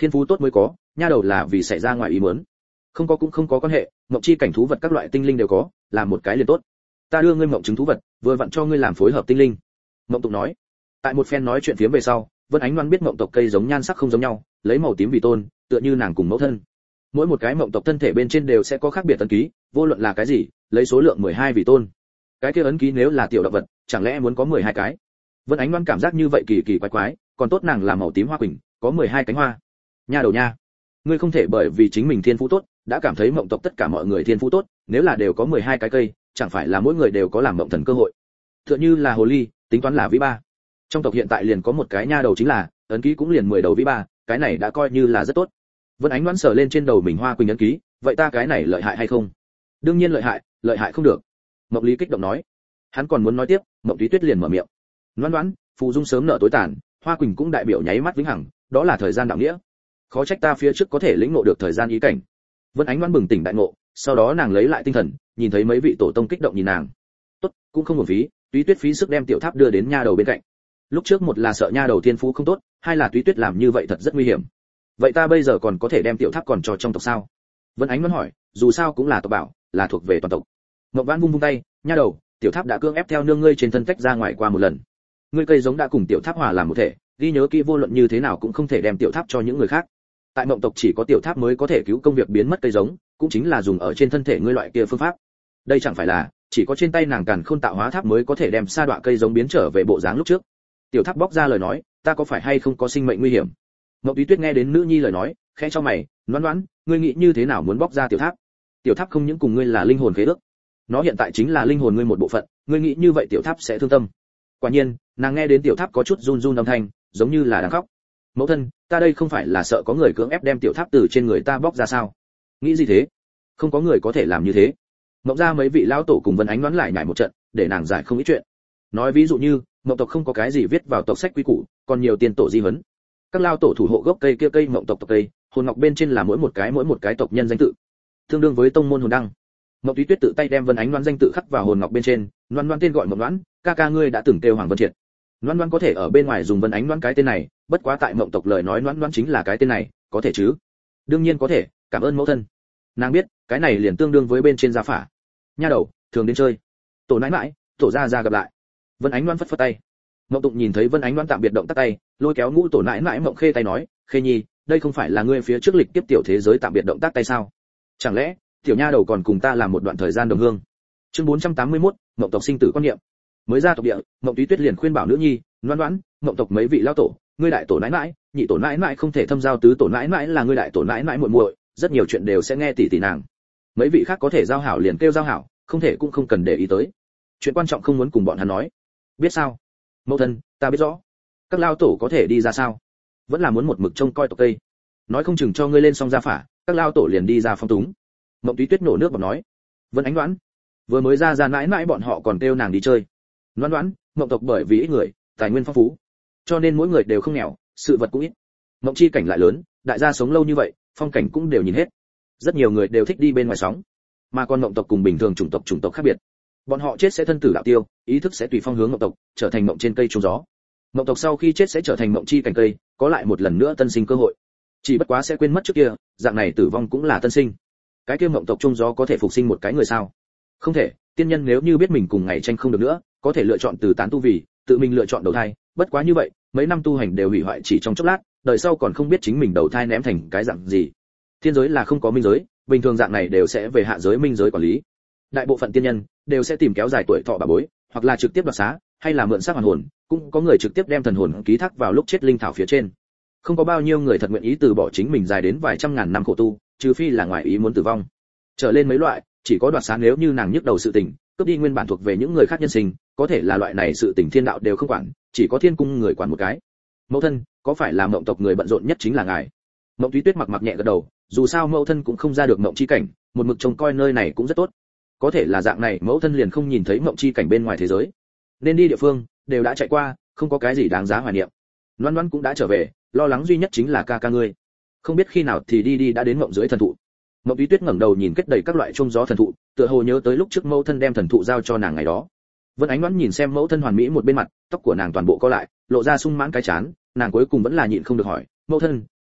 thiên phú tốt mới có, nha đầu là vì xảy ra ngoài ý muốn. Không có cũng không có quan hệ, mộng chi cảnh thú vật các loại tinh linh đều có, làm một cái liền tốt. Ta đưa ngươi mộng chứng thú vật, vừa vặn cho ngươi làm phối hợp tinh linh. Mộng Tụng nói. Tại một phen nói chuyện phía về sau, Vân Ánh Loan biết mộng tộc cây giống nhan sắc không giống nhau, lấy màu tím vì tôn, tựa như nàng cùng mẫu thân. Mỗi một cái mộng tộc thân thể bên trên đều sẽ có khác biệt ấn ký, vô luận là cái gì, lấy số lượng mười hai vì tôn. Cái kia ấn ký nếu là tiểu động vật, chẳng lẽ muốn có mười hai cái? Vân Ánh Loan cảm giác như vậy kỳ kỳ quái quái, còn tốt nàng là màu tím hoa quỳnh, có mười hai cánh hoa. Nha đầu nha, ngươi không thể bởi vì chính mình thiên phú tốt, đã cảm thấy mộng tộc tất cả mọi người thiên phú tốt, nếu là đều có mười hai cái cây, chẳng phải là mỗi người đều có làm mộng thần cơ hội. Tựa như là hồ ly, tính toán là vĩ ba. Trong tộc hiện tại liền có một cái nha đầu chính là, ấn ký cũng liền mười đầu vĩ ba, cái này đã coi như là rất tốt. Vân Ánh Loan sờ lên trên đầu mình hoa quỳnh ấn ký, vậy ta cái này lợi hại hay không? Đương nhiên lợi hại, lợi hại không được. Mộng Lý kích động nói. Hắn còn muốn nói tiếp, Mộng Túy Tuyết liền mở miệng. Loan Loan, phù dung sớm nợ tối tàn, hoa quỳnh cũng đại biểu nháy mắt vĩnh hằng, đó là thời gian đạo nghĩa. Khó trách ta phía trước có thể lĩnh ngộ được thời gian ý cảnh. Vân Ánh Loan bừng tỉnh đại ngộ, sau đó nàng lấy lại tinh thần, nhìn thấy mấy vị tổ tông kích động nhìn nàng. Tốt, cũng không uổng phí, Túy Tuyết phí sức đem tiểu tháp đưa đến nha đầu bên cạnh. Lúc trước một là sợ nha đầu thiên phú không tốt, hai là Túy Tuyết làm như vậy thật rất nguy hiểm. Vậy ta bây giờ còn có thể đem tiểu tháp còn cho trong tộc sao? Vân Ánh Loan hỏi, dù sao cũng là tộc bảo, là thuộc về toàn tộc. Ngọc Vãn vung vung tay, nha đầu, tiểu tháp đã cưỡng ép theo nương ngươi trên thân tách ra ngoài qua một lần. Ngươi cây giống đã cùng tiểu tháp hòa làm một thể, ghi nhớ kỹ vô luận như thế nào cũng không thể đem tiểu tháp cho những người khác. Tại mộng tộc chỉ có tiểu tháp mới có thể cứu công việc biến mất cây giống, cũng chính là dùng ở trên thân thể ngươi loại kia phương pháp. Đây chẳng phải là chỉ có trên tay nàng Càn Khôn tạo hóa tháp mới có thể đem sa đọa cây giống biến trở về bộ dáng lúc trước. Tiểu tháp bóc ra lời nói, ta có phải hay không có sinh mệnh nguy hiểm? Ngọc Túy Tuyết nghe đến nữ nhi lời nói, khẽ cho mày, Loan Loan, ngươi nghĩ như thế nào muốn bóc ra tiểu tháp? Tiểu tháp không những cùng ngươi là linh hồn khế ước, nó hiện tại chính là linh hồn ngươi một bộ phận, ngươi nghĩ như vậy tiểu tháp sẽ thương tâm. Quả nhiên, nàng nghe đến tiểu tháp có chút run run âm thanh, giống như là đang khóc. Mẫu thân, ta đây không phải là sợ có người cưỡng ép đem tiểu tháp từ trên người ta bóc ra sao? Nghĩ gì thế? Không có người có thể làm như thế. Mộng ra mấy vị lão tổ cùng Vân Ánh đoán lại nhảy một trận, để nàng giải không ít chuyện. Nói ví dụ như, mộng tộc không có cái gì viết vào tộc sách quy củ, còn nhiều tiền tổ di huấn. Các lao tổ thủ hộ gốc cây kia cây mộng tộc tộc cây, hồn ngọc bên trên là mỗi một cái mỗi một cái tộc nhân danh tự, tương đương với tông môn hồn đăng. Mộng Túy Tuyết tự tay đem Vân Ánh Loan danh tự khắc vào hồn ngọc bên trên, Loan Loan tên gọi Mộng Loan, ca ca ngươi đã từng kêu Hoàng Vân Triệt. Loan Loan có thể ở bên ngoài dùng Vân Ánh Loan cái tên này, bất quá tại mộng tộc lời nói Loan Loan chính là cái tên này, có thể chứ? Đương nhiên có thể, cảm ơn mẫu thân. Nàng biết, cái này liền tương đương với bên trên gia phả. Nha đầu, thường đến chơi. Tổ nãi nãi, tổ gia gia gặp lại. Vân Ánh Loan phất phất tay. Mộng Tụng nhìn thấy Vân Ánh Loan tạm biệt động tác tay, lôi kéo ngũ tổ nãi nãi Mộng Khê tay nói, Khê Nhi, đây không phải là ngươi phía trước lịch tiếp tiểu thế giới tạm biệt động tác tay sao? Chẳng lẽ tiểu nha đầu còn cùng ta làm một đoạn thời gian đồng hương? Chương bốn trăm tám mươi mốt, Mộng tộc sinh tử quan niệm. Mới ra tộc địa, Mộng Túy Tuyết liền khuyên bảo nữ nhi, Loan Loan, Mộng tộc mấy vị lão tổ, ngươi đại tổ nãi nãi, nhị tổ nãi nãi không thể thâm giao, tứ tổ nãi nãi là ngươi đại tổ nãi nãi muội muội, rất nhiều chuyện đều sẽ nghe tỷ tỷ nàng. Mấy vị khác có thể giao hảo liền kêu giao hảo, không thể cũng không cần để ý tới. Chuyện quan trọng không muốn cùng bọn hắn nói. Biết sao? Mẫu thân, ta biết rõ. Các lão tổ có thể đi ra sao? Vẫn là muốn một mực trông coi tộc cây. Nói không chừng cho ngươi lên xong gia phả, các lão tổ liền đi ra phong túng. Mộng Túy Tuyết nổ nước bọt nói. Vân Ánh Đoán, vừa mới ra ra mãi mãi bọn họ còn kêu nàng đi chơi. Loan Loan, Mộng tộc bởi vì ít người, tài nguyên phong phú, cho nên mỗi người đều không nghèo, sự vật cũng ít. Mộng chi cảnh lại lớn, đại gia sống lâu như vậy, phong cảnh cũng đều nhìn hết. Rất nhiều người đều thích đi bên ngoài sóng. Mà con Mộng tộc cùng bình thường chủng tộc chủng tộc khác biệt. Bọn họ chết sẽ thân tử đạo tiêu, ý thức sẽ tùy phong hướng Mộng tộc, trở thành mộng trên cây trúng gió. Mộng tộc sau khi chết sẽ trở thành mộng chi cảnh cây, có lại một lần nữa tân sinh cơ hội. Chỉ bất quá sẽ quên mất trước kia, dạng này tử vong cũng là tân sinh. Cái kia mộng tộc trúng gió có thể phục sinh một cái người sao? Không thể, tiên nhân nếu như biết mình cùng ngày tranh không được nữa, có thể lựa chọn từ tán tu vì, tự mình lựa chọn đầu thai, bất quá như vậy, mấy năm tu hành đều hủy hoại chỉ trong chốc lát, đời sau còn không biết chính mình đầu thai ném thành cái dạng gì. Thiên giới là không có minh giới, bình thường dạng này đều sẽ về hạ giới minh giới quản lý. Đại bộ phận tiên nhân đều sẽ tìm kéo dài tuổi thọ bà bối, hoặc là trực tiếp đoạt xá, hay là mượn xác hoàn hồn, cũng có người trực tiếp đem thần hồn ký thác vào lúc chết linh thảo phía trên. Không có bao nhiêu người thật nguyện ý từ bỏ chính mình dài đến vài trăm ngàn năm khổ tu, trừ phi là ngoài ý muốn tử vong. Trở lên mấy loại, chỉ có đoạt xá nếu như nàng nhức đầu sự tình, cướp đi nguyên bản thuộc về những người khác nhân sinh, có thể là loại này sự tình thiên đạo đều không quản, chỉ có thiên cung người quản một cái. Mẫu thân, có phải là mộng tộc người bận rộn nhất chính là ngài? Mộng Túy Tuyết mặc mặc nhẹ gật đầu, dù sao mẫu thân cũng không ra được mộng chi cảnh, một mực trông coi nơi này cũng rất tốt. Có thể là dạng này mẫu thân liền không nhìn thấy mộng chi cảnh bên ngoài thế giới, nên đi địa phương đều đã chạy qua, không có cái gì đáng giá hoài niệm. Loan Loan cũng đã trở về, lo lắng duy nhất chính là ca ca ngươi, không biết khi nào thì đi đi đã đến mộng dưới thần thụ. Mộng Túy Tuyết ngẩng đầu nhìn kết đầy các loại trung gió thần thụ, tựa hồ nhớ tới lúc trước mẫu thân đem thần thụ giao cho nàng ngày đó. Vân Ánh Loan nhìn xem mẫu thân hoàn mỹ một bên mặt, tóc của nàng toàn bộ co lại, lộ ra sung mãn cái chán, nàng cuối cùng vẫn là nhịn không được hỏi, mẫu thân,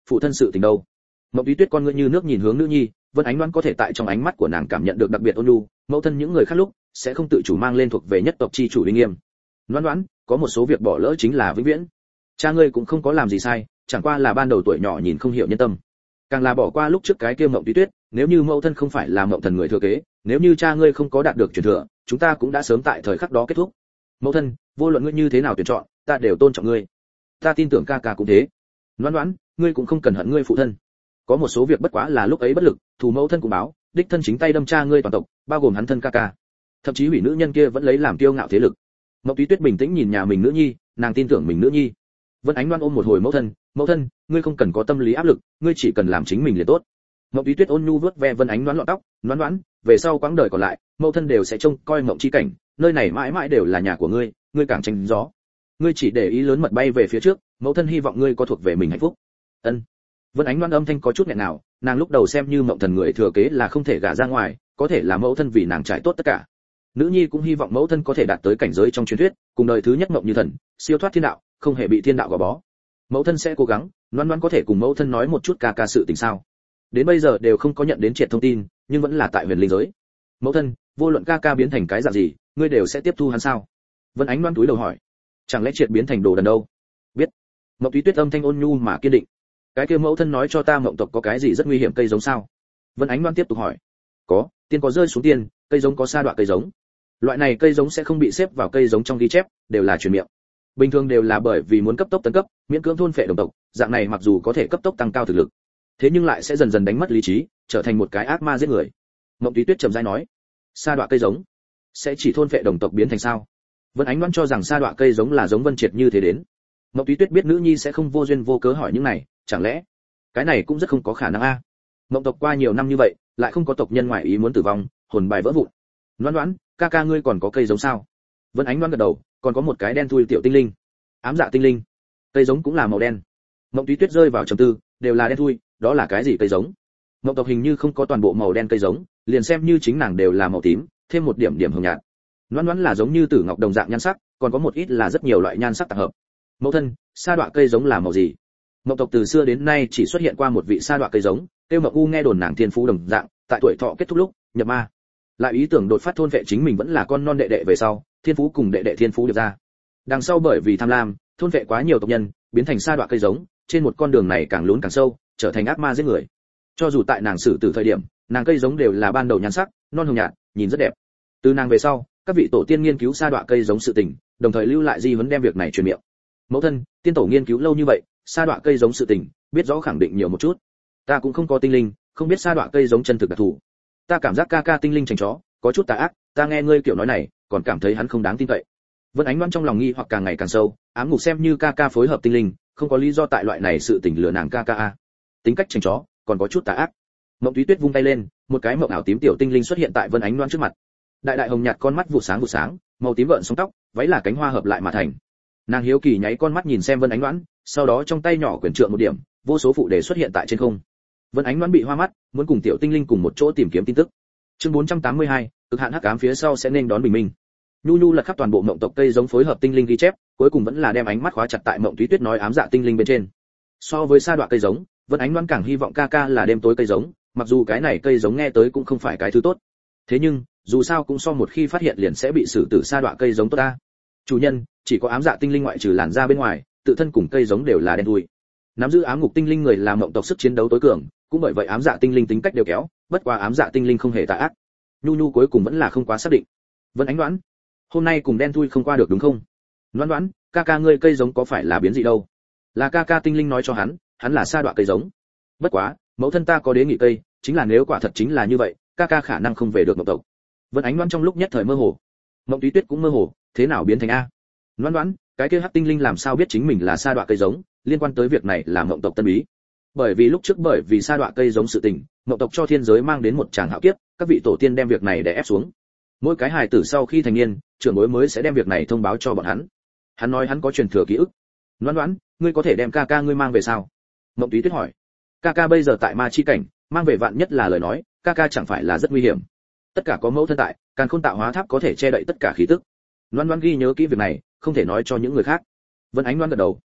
phụ thân sự tình đâu? Mộng Túy Tuyết con ngươi như nước nhìn hướng nữ nhi, Vân Ánh Loan có thể tại trong ánh mắt của nàng cảm nhận được đặc biệt ôn nhu, mẫu thân những người khác lúc sẽ không tự chủ mang lên thuộc về nhất tộc chi chủ uy nghiêm. Loan Loan, có một số việc bỏ lỡ chính là vĩnh viễn. Cha ngươi cũng không có làm gì sai, chẳng qua là ban đầu tuổi nhỏ nhìn không hiểu nhân tâm. Càng là bỏ qua lúc trước cái kia Mộng Túy Tuyết, nếu như mẫu thân không phải là Mộng Thần người thừa kế, nếu như cha ngươi không có đạt được truyền thừa, chúng ta cũng đã sớm tại thời khắc đó kết thúc. Mẫu thân, vô luận ngươi như thế nào tuyển chọn, ta đều tôn trọng ngươi. Ta tin tưởng ca ca cũng thế. Loan Loan, ngươi cũng không cần hận ngươi phụ thân. Có một số việc bất quá là lúc ấy bất lực, thù mẫu thân cũng báo, đích thân chính tay đâm cha ngươi toàn tộc, bao gồm hắn thân ca ca. Thậm chí hủy nữ nhân kia vẫn lấy làm kiêu ngạo thế lực. Mộng Túy Tuyết bình tĩnh nhìn nhà mình nữ nhi, nàng tin tưởng mình nữ nhi. Vân Ánh Loan ôm một hồi mẫu thân, mẫu thân, ngươi không cần có tâm lý áp lực, ngươi chỉ cần làm chính mình liền tốt. Mộng Túy Tuyết ôn nhu vuốt ve Vân Ánh Loan lọn tóc, Loan Loan, về sau quãng đời còn lại, mẫu thân đều sẽ trông coi mộng chi cảnh, nơi này mãi mãi đều là nhà của ngươi, ngươi càng tránh gió. Ngươi chỉ để ý lớn mật bay về phía trước, mẫu thân hy vọng ngươi có thuộc về mình hạnh phúc. Ân. Vân Ánh Loan âm thanh có chút nghẹn nào, nàng lúc đầu xem như Mộng Thần người thừa kế là không thể gả ra ngoài, có thể là mẫu thân vì nàng trải tốt tất cả. Nữ nhi cũng hy vọng mẫu thân có thể đạt tới cảnh giới trong truyền thuyết, cùng đời thứ nhất mộng như thần, siêu thoát thiên đạo, không hề bị thiên đạo gò bó. Mẫu thân sẽ cố gắng, Loan Loan có thể cùng mẫu thân nói một chút ca ca sự tình sao? Đến bây giờ đều không có nhận đến triệt thông tin, nhưng vẫn là tại huyền linh giới. Mẫu thân, vô luận ca ca biến thành cái dạng gì, ngươi đều sẽ tiếp thu hắn sao? Vân Ánh Loan túi đầu hỏi. Chẳng lẽ triệt biến thành đồ đần đâu? Biết. Mộng Túy Tuyết âm thanh ôn nhu mà kiên định. Cái kia mẫu thân nói cho ta mộng tộc có cái gì rất nguy hiểm cây giống sao? Vân Ánh Loan tiếp tục hỏi. Có, tiên có rơi xuống tiên, cây giống có sa đọa cây giống. Loại này cây giống sẽ không bị xếp vào cây giống trong ghi chép, đều là truyền miệng. Bình thường đều là bởi vì muốn cấp tốc tấn cấp, miễn cưỡng thôn phệ đồng tộc, dạng này mặc dù có thể cấp tốc tăng cao thực lực, thế nhưng lại sẽ dần dần đánh mất lý trí, trở thành một cái ác ma giết người. Mộng Túy Tuyết trầm rãi nói, sa đọa cây giống sẽ chỉ thôn phệ đồng tộc biến thành sao? Vân Ánh Loan cho rằng sa đọa cây giống là giống Vân Triệt như thế đến. Mộng Túy Tuyết biết nữ nhi sẽ không vô duyên vô cớ hỏi những này, chẳng lẽ cái này cũng rất không có khả năng a? À? Mộng tộc qua nhiều năm như vậy, lại không có tộc nhân ngoại ý muốn tử vong, hồn bài vỡ vụn. Loan Loan, ca ca ngươi còn có cây giống sao? Vân Ánh Loan gật đầu, còn có một cái đen thui tiểu tinh linh, ám dạ tinh linh. Cây giống cũng là màu đen. Mộng Túy Tuyết rơi vào trầm tư, đều là đen thui, đó là cái gì cây giống? Mộng tộc hình như không có toàn bộ màu đen cây giống, liền xem như chính nàng đều là màu tím, thêm một điểm điểm hồng nhạt. Loan Loan là giống như tử ngọc đồng dạng nhan sắc, còn có một ít là rất nhiều loại nhan sắc tập hợp. Mẫu thân, sa đọa cây giống là màu gì? Mộng tộc từ xưa đến nay chỉ xuất hiện qua một vị sa đọa cây giống, tiêu Mộng U nghe đồn nàng thiên phú đồng dạng, tại tuổi thọ kết thúc lúc nhập ma, lại ý tưởng đột phát thôn vệ chính mình vẫn là con non đệ đệ về sau, thiên phú cùng đệ đệ thiên phú được ra. Đằng sau bởi vì tham lam, thôn vệ quá nhiều tộc nhân, biến thành sa đọa cây giống, trên một con đường này càng lún càng sâu, trở thành ác ma giết người. Cho dù tại nàng xử tử thời điểm, nàng cây giống đều là ban đầu nhan sắc, non hồng nhạt, nhìn rất đẹp. Từ nàng về sau, các vị tổ tiên nghiên cứu sa đọa cây giống sự tình, đồng thời lưu lại di huấn đem việc này truyền miệng. Mẫu thân, tiên tổ nghiên cứu lâu như vậy, sa đọa cây giống sự tình, biết rõ khẳng định nhiều một chút. Ta cũng không có tinh linh, không biết sa đọa cây giống chân thực đặc thù. Ta cảm giác ca ca tinh linh chành chó, có chút tà ác, ta nghe ngươi kiểu nói này, còn cảm thấy hắn không đáng tin cậy. Vân Ánh Loan trong lòng nghi hoặc càng ngày càng sâu, ám ngục xem như ca ca phối hợp tinh linh, không có lý do tại loại này sự tình lừa nàng ca ca a. Tính cách chành chó, còn có chút tà ác. Mộng Túy Tuyết vung tay lên, một cái mộng ảo tím tiểu tinh linh xuất hiện tại Vân Ánh Loan trước mặt. Đại đại hồng nhạt con mắt vụ sáng vụ sáng, màu tím gợn sóng tóc, váy là cánh hoa hợp lại mà thành. Nàng hiếu kỳ nháy con mắt nhìn xem Vân Ánh Loan, sau đó trong tay nhỏ quyển trượng một điểm, vô số phụ đề xuất hiện tại trên không. Vân Ánh Loan bị hoa mắt, muốn cùng tiểu tinh linh cùng một chỗ tìm kiếm tin tức. Chương bốn trăm tám mươi hai, cực hạn hắc ám phía sau sẽ nên đón bình minh. Nhu Nhu lật khắp toàn bộ mộng tộc cây giống phối hợp tinh linh ghi chép, cuối cùng vẫn là đem ánh mắt khóa chặt tại Mộng Túy Tuyết nói ám dạ tinh linh bên trên. So với sa đọa cây giống, Vân Ánh Loan càng hy vọng ca ca là đêm tối cây giống, mặc dù cái này cây giống nghe tới cũng không phải cái thứ tốt. Thế nhưng, dù sao cũng so một khi phát hiện liền sẽ bị xử tử sa đọa cây giống tốt ta. Chủ nhân, chỉ có ám dạ tinh linh ngoại trừ làn da bên ngoài, tự thân cùng cây giống đều là đen thui. Nắm giữ ám ngục tinh linh người là mộng tộc sức chiến đấu tối cường, cũng bởi vậy ám dạ tinh linh tính cách đều kéo, bất quá ám dạ tinh linh không hề tà ác. Nhu Nhu cuối cùng vẫn là không quá xác định. Vân Ánh Loan, hôm nay cùng đen thui không qua được đúng không? Loan Loan, ca ca ngươi cây giống có phải là biến dị đâu? Là ca ca tinh linh nói cho hắn, hắn là sa đọa cây giống. Bất quá, mẫu thân ta có đế nghị cây, chính là nếu quả thật chính là như vậy, ca ca khả năng không về được mộng tộc. Vân Ánh Loan trong lúc nhất thời mơ hồ. Mộng Túy Tuyết cũng mơ hồ, thế nào biến thành a? Loan Loan, cái kia hắc tinh linh làm sao biết chính mình là sa đọa cây giống, liên quan tới việc này là mộng tộc tân bí. Bởi vì lúc trước bởi vì sa đọa cây giống sự tình, mộng tộc cho thiên giới mang đến một tràng hạo kiếp, các vị tổ tiên đem việc này để ép xuống. Mỗi cái hài tử sau khi thành niên, trưởng bối mới sẽ đem việc này thông báo cho bọn hắn. Hắn nói hắn có truyền thừa ký ức. Loan Loan, ngươi có thể đem ca ca ngươi mang về sao? Mộng Túy Tuyết hỏi. Ca ca bây giờ tại ma chi cảnh, mang về vạn nhất là lời nói, ca ca chẳng phải là rất nguy hiểm. Tất cả có mẫu thân tại, càn khôn tạo hóa tháp có thể che đậy tất cả khí tức. Loan Loan ghi nhớ kỹ việc này, không thể nói cho những người khác. Vân Ánh Loan gật đầu.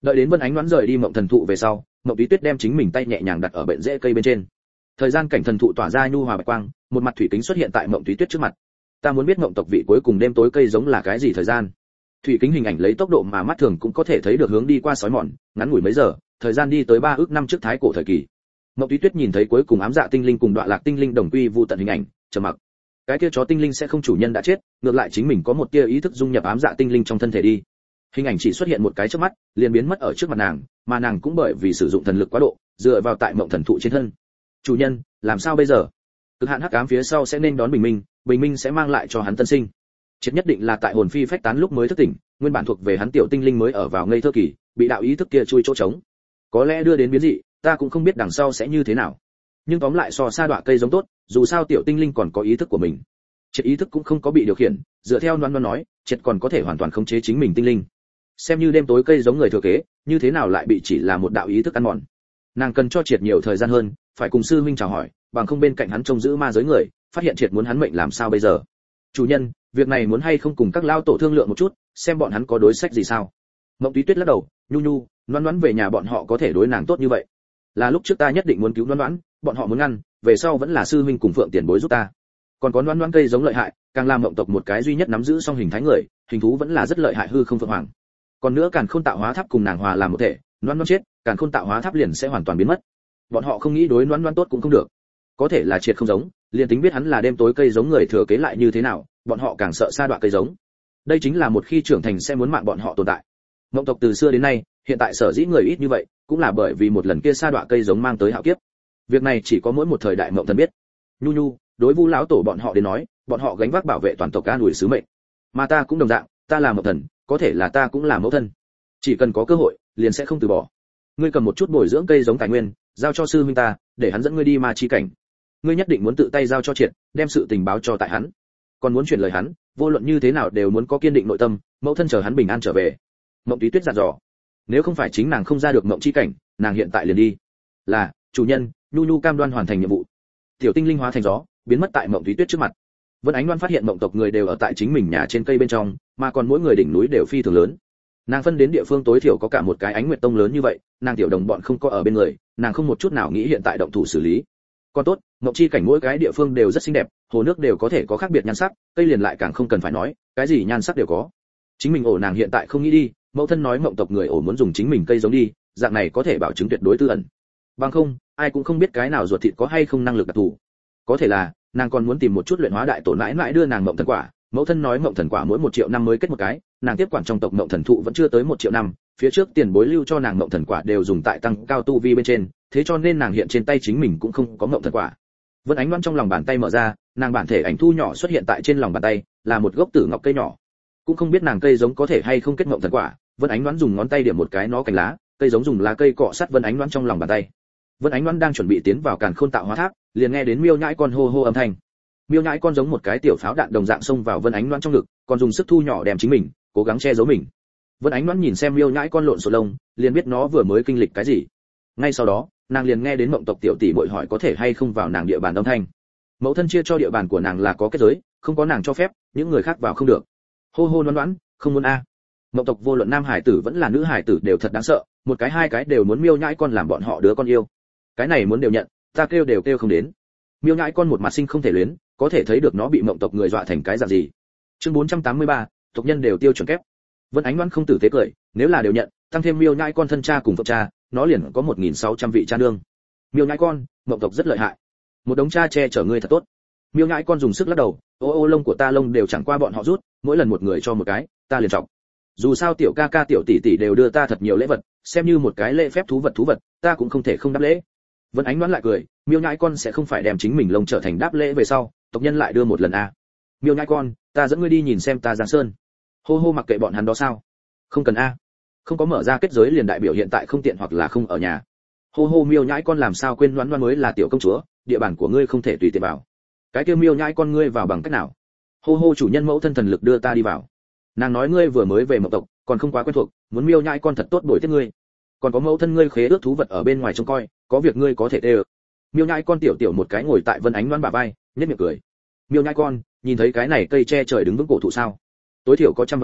Đợi đến Vân Ánh Đoán rời đi mộng thần thụ về sau, Mộng Túy Tuyết đem chính mình tay nhẹ nhàng đặt ở bệnh rễ cây bên trên. Thời gian cảnh thần thụ tỏa ra nhu hòa bạch quang, một mặt thủy kính xuất hiện tại Mộng Túy Tuyết trước mặt. Ta muốn biết mộng tộc vị cuối cùng đêm tối cây giống là cái gì thời gian. Thủy kính hình ảnh lấy tốc độ mà mắt thường cũng có thể thấy được hướng đi qua sói mòn, ngắn ngủi mấy giờ, thời gian đi tới ba ước năm trước thái cổ thời kỳ. Mộng Túy Tuyết nhìn thấy cuối cùng ám dạ tinh linh cùng đoạn lạc tinh linh đồng quy vu tận hình ảnh, trầm mặc. Cái kia chó tinh linh sẽ không chủ nhân đã chết, ngược lại chính mình có một tia ý thức dung nhập ám dạ tinh linh trong thân thể đi. Hình ảnh chỉ xuất hiện một cái trước mắt, liền biến mất ở trước mặt nàng, mà nàng cũng bởi vì sử dụng thần lực quá độ, dựa vào tại mộng thần thụ trên thân. Chủ nhân, làm sao bây giờ? Cực hạn hắc ám phía sau sẽ nên đón bình minh, bình minh sẽ mang lại cho hắn tân sinh. Triệt nhất định là tại hồn phi phách tán lúc mới thức tỉnh, nguyên bản thuộc về hắn tiểu tinh linh mới ở vào ngây thơ kỳ, bị đạo ý thức kia chui chỗ trống. Có lẽ đưa đến biến dị, ta cũng không biết đằng sau sẽ như thế nào. Nhưng tóm lại so xa đọa cây giống tốt, dù sao tiểu tinh linh còn có ý thức của mình. Triệt ý thức cũng không có bị điều khiển, dựa theo Loan Loan nói, Triệt còn có thể hoàn toàn khống chế chính mình tinh linh. Xem như đêm tối cây giống người thừa kế, như thế nào lại bị chỉ là một đạo ý thức ăn mòn. Nàng cần cho Triệt nhiều thời gian hơn, phải cùng sư huynh chào hỏi, bằng không bên cạnh hắn trông giữ ma giới người, phát hiện Triệt muốn hắn mệnh làm sao bây giờ. Chủ nhân, việc này muốn hay không cùng các lao tổ thương lượng một chút, xem bọn hắn có đối sách gì sao. Mộng Túy Tuyết lắc đầu, nhu nhu, Loan Loan về nhà bọn họ có thể đối nàng tốt như vậy. Là lúc trước ta nhất định muốn cứu Loan Loan, bọn họ muốn ngăn, về sau vẫn là sư huynh cùng Phượng Tiền bối giúp ta. Còn có Loan Loan cây giống lợi hại, càng làm mộng tộc một cái duy nhất nắm giữ song hình thái người, hình thú vẫn là rất lợi hại hư không phượng hoàng. Còn nữa Càn Khôn tạo hóa tháp cùng nàng hòa làm một thể, Loan Loan chết, Càn Khôn tạo hóa tháp liền sẽ hoàn toàn biến mất. Bọn họ không nghĩ đối Loan Loan tốt cũng không được. Có thể là Triệt không giống, liền tính biết hắn là đêm tối cây giống người thừa kế lại như thế nào, bọn họ càng sợ sa đọa cây giống. Đây chính là một khi trưởng thành sẽ muốn mạng bọn họ tồn tại. Mộng tộc từ xưa đến nay, hiện tại sở dĩ người ít như vậy, cũng là bởi vì một lần kia sa đọa cây giống mang tới hạo kiếp. Việc này chỉ có mỗi một thời đại mộng thần biết. Nhu nhu, đối Vu lão tổ bọn họ đến nói, bọn họ gánh vác bảo vệ toàn tộc an ủi sứ mệnh. Mà ta cũng đồng dạng, ta là mộng thần, có thể là ta cũng là mẫu thân. Chỉ cần có cơ hội, liền sẽ không từ bỏ. Ngươi cầm một chút bồi dưỡng cây giống tài nguyên, giao cho sư huynh ta, để hắn dẫn ngươi đi ma chi cảnh. Ngươi nhất định muốn tự tay giao cho Triệt, đem sự tình báo cho tại hắn. Còn muốn chuyển lời hắn, vô luận như thế nào đều muốn có kiên định nội tâm, mẫu thân chờ hắn bình an trở về. Mộng Túy Tuyết dặn dò. Nếu không phải chính nàng không ra được mộng chi cảnh, nàng hiện tại liền đi. Là, chủ nhân, nhu nhu cam đoan hoàn thành nhiệm vụ. Tiểu tinh linh hóa thành gió, biến mất tại Mộng Túy Tuyết trước mặt. Vân Ánh Loan phát hiện mộng tộc người đều ở tại chính mình nhà trên cây bên trong, mà còn mỗi người đỉnh núi đều phi thường lớn. Nàng phân đến địa phương tối thiểu có cả một cái Ánh Nguyệt Tông lớn như vậy, nàng tiểu đồng bọn không có ở bên người, nàng không một chút nào nghĩ hiện tại động thủ xử lý. Còn tốt, mộng chi cảnh mỗi cái địa phương đều rất xinh đẹp, hồ nước đều có thể có khác biệt nhan sắc, cây liền lại càng không cần phải nói, cái gì nhan sắc đều có. Chính mình ổ nàng hiện tại không nghĩ đi, mẫu thân nói mộng tộc người ổ muốn dùng chính mình cây giống đi, dạng này có thể bảo chứng tuyệt đối tư ẩn. Bằng không, ai cũng không biết cái nào ruột thịt có hay không năng lực đặc thù. Có thể là, nàng còn muốn tìm một chút luyện hóa đại tổ mãi mãi đưa nàng mộng thần quả, mẫu thân nói mộng thần quả mỗi một triệu năm mới kết một cái, nàng tiếp quản trong tộc mộng thần thụ vẫn chưa tới một triệu năm, phía trước tiền bối lưu cho nàng mộng thần quả đều dùng tại tăng cao tu vi bên trên, thế cho nên nàng hiện trên tay chính mình cũng không có mộng thần quả. Vân Ánh Loan trong lòng bàn tay mở ra, nàng bản thể ảnh thu nhỏ xuất hiện tại trên lòng bàn tay, là một gốc tử ngọc cây nhỏ. Cũng không biết nàng cây giống có thể hay không kết mộng thần quả, Vân Ánh Loan dùng ngón tay điểm một cái nó cành lá, cây giống dùng lá cây cọ sát Vân Ánh Loan trong lòng bàn tay. Vân Ánh Loan đang chuẩn bị tiến vào Càn Khôn tạo hóa tháp, liền nghe đến miêu nhãi con hô hô âm thanh. Miêu nhãi con giống một cái tiểu pháo đạn đồng dạng xông vào Vân Ánh Loan trong ngực, còn dùng sức thu nhỏ đem chính mình, cố gắng che giấu mình. Vân Ánh Loan nhìn xem miêu nhãi con lộn xộn lông, liền biết nó vừa mới kinh lịch cái gì. Ngay sau đó, nàng liền nghe đến mộng tộc tiểu tỷ muội hỏi có thể hay không vào nàng địa bàn âm thanh. Mẫu thân chia cho địa bàn của nàng là có kết giới, không có nàng cho phép, những người khác vào không được. Hô hô Loan Loan, không muốn a. À. Mộng tộc vô luận nam hải tử vẫn là nữ hải tử đều thật đáng sợ, một cái hai cái đều muốn miêu nhãi con làm bọn họ đứa con yêu. Cái này muốn đều nhận, ta kêu đều kêu không đến. Miêu nhãi con một mặt sinh không thể luyến, có thể thấy được nó bị mộng tộc người dọa thành cái dạng gì. Chương bốn trăm tám mươi ba, tộc nhân đều tiêu chuẩn kép. Vân Ánh Loan không tử tế cười, nếu là đều nhận, tăng thêm miêu nhãi con thân cha cùng phượng cha, nó liền có một nghìn sáu trăm vị cha nương. Miêu nhãi con, mộng tộc rất lợi hại. Một đống cha che chở ngươi thật tốt. Miêu nhãi con dùng sức lắc đầu, ô ô lông của ta lông đều chẳng qua bọn họ rút, mỗi lần một người cho một cái, ta liền trọng. Dù sao tiểu ca ca tiểu tỷ tỷ đều đưa ta thật nhiều lễ vật, xem như một cái lễ phép thú vật thú vật, ta cũng không thể không đáp lễ. Vân Ánh Loan lại cười, miêu nhãi con sẽ không phải đem chính mình lông trở thành đáp lễ về sau, tộc nhân lại đưa một lần a. À. Miêu nhãi con, ta dẫn ngươi đi nhìn xem ta Giang Sơn. Hô hô mặc kệ bọn hắn đó sao? Không cần a. À. Không có mở ra kết giới liền đại biểu hiện tại không tiện hoặc là không ở nhà. Hô hô miêu nhãi con làm sao quên Loan Loan mới là tiểu công chúa, địa bàn của ngươi không thể tùy tiện vào. Cái kia miêu nhãi con ngươi vào bằng cách nào? Hô hô chủ nhân mẫu thân thần lực đưa ta đi vào. Nàng nói ngươi vừa mới về mộng tộc, còn không quá quen thuộc, muốn miêu nhãi con thật tốt bồi tiếp ngươi. Còn có mẫu thân ngươi khế ước thú vật ở bên ngoài trông coi, có việc ngươi có thể tê ơ. Miêu nhãi con tiểu tiểu một cái ngồi tại Vân Ánh Loan bả vai, nhất miệng cười. Miêu nhãi con, nhìn thấy cái này cây che trời đứng vững cổ thụ sao? Tối thiểu có trăm vạn năm,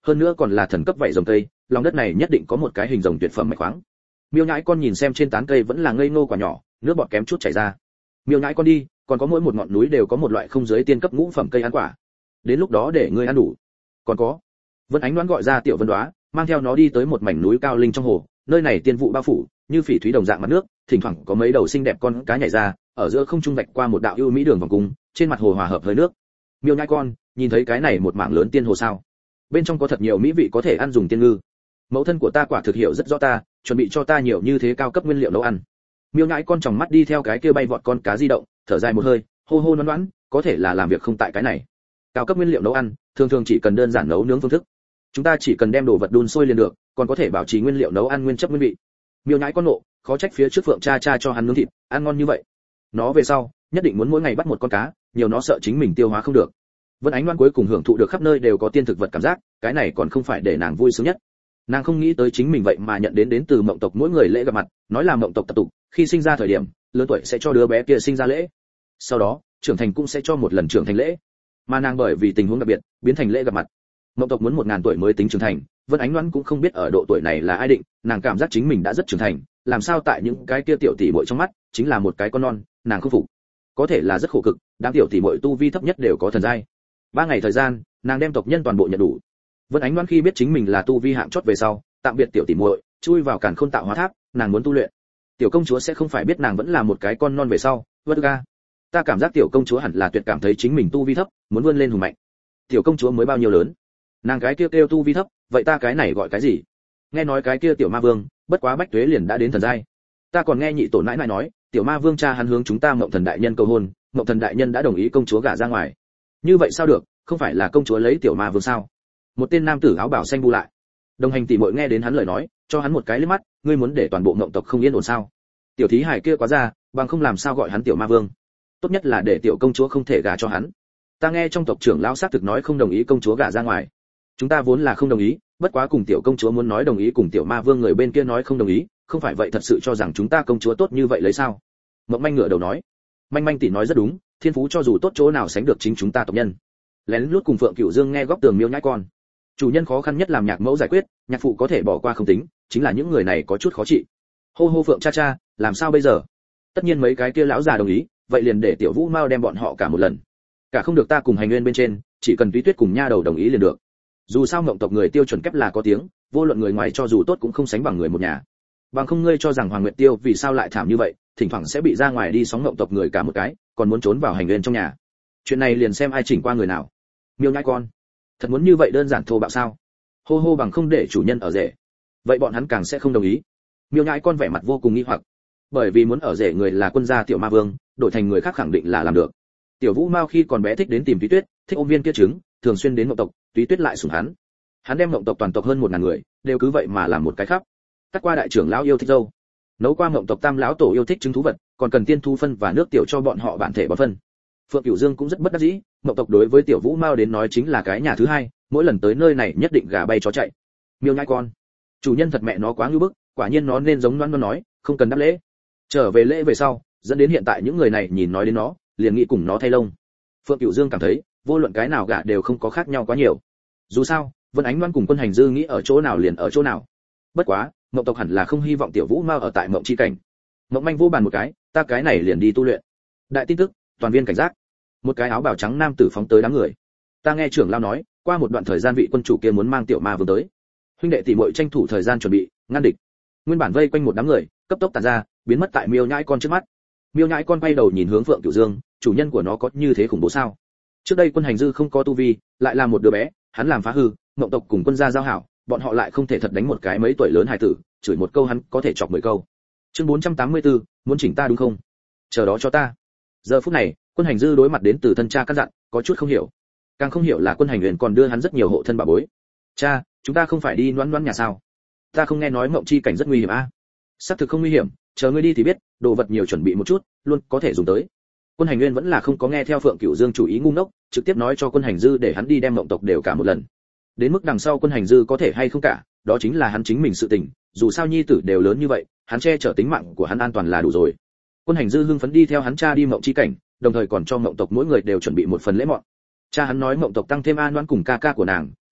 hơn nữa còn là thần cấp vậy rồng cây, lòng đất này nhất định có một cái hình rồng tuyệt phẩm mạch khoáng. Miêu nhãi con nhìn xem trên tán cây vẫn là ngây ngô quả nhỏ, nước bọt kém chút chảy ra. Miêu nhãi con đi, còn có mỗi một ngọn núi đều có một loại không giới tiên cấp ngũ phẩm cây ăn quả. Đến lúc đó để ngươi ăn đủ. Còn có. Vân Ánh Đoán gọi ra Tiểu Vân Đoá, mang theo nó đi tới một mảnh núi cao linh trong hồ, nơi này tiên vụ bao phủ, như phỉ thúy đồng dạng mặt nước, thỉnh thoảng có mấy đầu xinh đẹp con cá nhảy ra, ở giữa không trung vạch qua một đạo ưu mỹ đường vòng cung, trên mặt hồ hòa hợp hơi nước. Miêu nhãi con, nhìn thấy cái này một mảng lớn tiên hồ sao? Bên trong có thật nhiều mỹ vị có thể ăn dùng tiên ngư. Mẫu thân của ta quả thực hiểu rất rõ ta, chuẩn bị cho ta nhiều như thế cao cấp nguyên liệu nấu ăn. Miêu nhãi con tròng mắt đi theo cái kia bay vọt con cá di động, thở dài một hơi, hô hô đoán đoán, có thể là làm việc không tại cái này. Cao cấp nguyên liệu nấu ăn, thường thường chỉ cần đơn giản nấu nướng phương thức. Chúng ta chỉ cần đem đồ vật đun sôi liền được, còn có thể bảo trì nguyên liệu nấu ăn nguyên chất nguyên vị. Miêu nhãi con nộ, khó trách phía trước Phượng cha cha cho hắn nướng thịt, ăn ngon như vậy. Nó về sau, nhất định muốn mỗi ngày bắt một con cá, nhiều nó sợ chính mình tiêu hóa không được. Vân Ánh Đoán cuối cùng hưởng thụ được khắp nơi đều có tiên thực vật cảm giác, cái này còn không phải để nàng vui sướng nhất. Nàng không nghĩ tới chính mình vậy mà nhận đến đến từ mộng tộc mỗi người lễ gặp mặt, nói là mộng tộc tập tục, khi sinh ra thời điểm, lớn tuổi sẽ cho đứa bé kia sinh ra lễ. Sau đó, trưởng thành cũng sẽ cho một lần trưởng thành lễ. Mà nàng bởi vì tình huống đặc biệt, biến thành lễ gặp mặt. Mộng tộc muốn một ngàn tuổi mới tính trưởng thành, Vân Ánh Đoán cũng không biết ở độ tuổi này là ai định, nàng cảm giác chính mình đã rất trưởng thành, làm sao tại những cái kia tiểu tỷ muội trong mắt, chính là một cái con non, nàng không phục. Có thể là rất khổ cực, đám tiểu tỷ muội tu vi thấp nhất đều có thần giai. Ba ngày thời gian, nàng đem tộc nhân toàn bộ nhận đủ. Vân Ánh Đoán khi biết chính mình là tu vi hạng chót về sau, tạm biệt tiểu tỷ muội, chui vào càn khôn tạo hóa tháp, nàng muốn tu luyện. Tiểu công chúa sẽ không phải biết nàng vẫn là một cái con non về sau, vất ga. Ta cảm giác tiểu công chúa hẳn là tuyệt cảm thấy chính mình tu vi thấp, muốn vươn lên hùng mạnh. Tiểu công chúa mới bao nhiêu lớn? Nàng cái kia kêu tu vi thấp, vậy ta cái này gọi cái gì? Nghe nói cái kia tiểu ma vương, bất quá bách tuế liền đã đến thần giai. Ta còn nghe nhị tổ nãi nãi nói, tiểu ma vương cha hắn hướng chúng ta Mộng Thần đại nhân cầu hôn, Mộng Thần đại nhân đã đồng ý công chúa gả ra ngoài. Như vậy sao được, không phải là công chúa lấy tiểu ma vương sao? Một tên nam tử áo bảo xanh bu lại. Đồng hành tỷ muội nghe đến hắn lời nói, cho hắn một cái liếc mắt, ngươi muốn để toàn bộ Mộng tộc không yên ổn sao? Tiểu thí hải kia quá ra, bằng không làm sao gọi hắn tiểu ma vương. Tốt nhất là để tiểu công chúa không thể gả cho hắn. Ta nghe trong tộc trưởng lão xác thực nói không đồng ý công chúa gả ra ngoài. Chúng ta vốn là không đồng ý, bất quá cùng tiểu công chúa muốn nói đồng ý cùng tiểu ma vương người bên kia nói không đồng ý, không phải vậy thật sự cho rằng chúng ta công chúa tốt như vậy lấy sao? Mộng Manh ngửa đầu nói. Manh Manh tỷ nói rất đúng, thiên phú cho dù tốt chỗ nào sánh được chính chúng ta tộc nhân. Lén lút cùng Phượng Cửu Dương nghe góc tường Miêu nhãi con. Chủ nhân khó khăn nhất làm nhạc mẫu giải quyết, nhạc phụ có thể bỏ qua không tính, chính là những người này có chút khó trị. Hô hô Phượng cha cha, làm sao bây giờ? Tất nhiên mấy cái kia lão già đồng ý, vậy liền để tiểu Vũ Mao đem bọn họ cả một lần. Cả không được ta cùng hành nguyên bên trên, chỉ cần Túy Tuyết cùng nha đầu đồng ý liền được. Dù sao Mộng tộc người tiêu chuẩn kép là có tiếng, vô luận người ngoài cho dù tốt cũng không sánh bằng người một nhà. Bằng không ngươi cho rằng Hoàng Nguyệt Tiêu vì sao lại thảm như vậy, thỉnh thoảng sẽ bị ra ngoài đi sóng Mộng tộc người cả một cái, còn muốn trốn vào hành nguyên trong nhà. Chuyện này liền xem ai chỉnh qua người nào. Miêu nhãi con, thật muốn như vậy đơn giản thô bạo sao? Hô hô bằng không để chủ nhân ở rể. Vậy bọn hắn càng sẽ không đồng ý. Miêu nhãi con vẻ mặt vô cùng nghi hoặc, bởi vì muốn ở rể người là quân gia tiểu ma vương, đổi thành người khác khẳng định là làm được. Tiểu Vũ Mao khi còn bé thích đến tìm Túy Tuyết, thích ôm viên kia trứng, thường xuyên đến Mộng tộc, Túy Tuyết lại sủng hắn. Hắn đem Mộng tộc toàn tộc hơn một ngàn người, đều cứ vậy mà làm một cái khắp. Cắt qua đại trưởng lão yêu thích dâu, nấu qua Mộng tộc tam lão tổ yêu thích trứng thú vật, còn cần tiên thu phân và nước tiểu cho bọn họ bản thể bón phân. Phượng Cửu Dương cũng rất bất đắc dĩ, Mộng tộc đối với tiểu Vũ Mao đến nói chính là cái nhà thứ hai, mỗi lần tới nơi này nhất định gà bay chó chạy. Miêu nhãi con, chủ nhân thật mẹ nó quá ngu bức, quả nhiên nó nên giống Loan Loan nói, không cần đáp lễ. Trở về lễ về sau, dẫn đến hiện tại những người này nhìn nói đến nó, liền nghĩ cùng nó thay lông. Phượng Cửu Dương cảm thấy, vô luận cái nào gà đều không có khác nhau quá nhiều. Dù sao, Vân Ánh Loan cùng Quân Hành Dư nghĩ ở chỗ nào liền ở chỗ nào. Bất quá, Mộng tộc hẳn là không hy vọng tiểu Vũ Mao ở tại Mộng chi cảnh. Mộng Manh vô bàn một cái, ta cái này liền đi tu luyện. Đại tin tức, toàn viên cảnh giác. Một cái áo bào trắng nam tử phóng tới đám người. Ta nghe trưởng lão nói, qua một đoạn thời gian vị quân chủ kia muốn mang tiểu ma vương tới. Huynh đệ tỷ muội tranh thủ thời gian chuẩn bị, ngăn địch. Nguyên bản vây quanh một đám người, cấp tốc tản ra, biến mất tại Miêu nhãi con trước mắt. Miêu nhãi con quay đầu nhìn hướng Phượng Cửu Dương, chủ nhân của nó có như thế khủng bố sao? Trước đây Quân Hành Dư không có tu vi, lại là một đứa bé, hắn làm phá hư, Mộng tộc cùng quân gia giao hảo, bọn họ lại không thể thật đánh một cái mấy tuổi lớn hài tử, chửi một câu hắn có thể chọc mười câu. Chương bốn trăm tám mươi tư, muốn chỉnh ta đúng không? Chờ đó cho ta. Giờ phút này, Quân Hành Dư đối mặt đến từ thân cha căn dặn, có chút không hiểu. Càng không hiểu là Quân Hành Huyền còn đưa hắn rất nhiều hộ thân bảo bối. Cha, chúng ta không phải đi Loan Loan nhà sao? Ta không nghe nói Mộng chi cảnh rất nguy hiểm a? À? Xác thực không nguy hiểm, chờ ngươi đi thì biết, đồ vật nhiều chuẩn bị một chút, luôn có thể dùng tới. Quân Hành Nguyên vẫn là không có nghe theo Phượng Cửu Dương chủ ý ngu ngốc, trực tiếp nói cho Quân Hành Dư để hắn đi đem Mộng tộc đều cả một lần. Đến mức đằng sau Quân Hành Dư có thể hay không cả, đó chính là hắn chính mình sự tình, dù sao nhi tử đều lớn như vậy, hắn che chở tính mạng của hắn an toàn là đủ rồi. Quân Hành Dư hưng phấn đi theo hắn cha đi Mộng chi cảnh, đồng thời còn cho Mộng tộc mỗi người đều chuẩn bị một phần lễ mọn. Cha hắn nói Mộng tộc tăng thêm An Đoan cùng ca ca của nàng,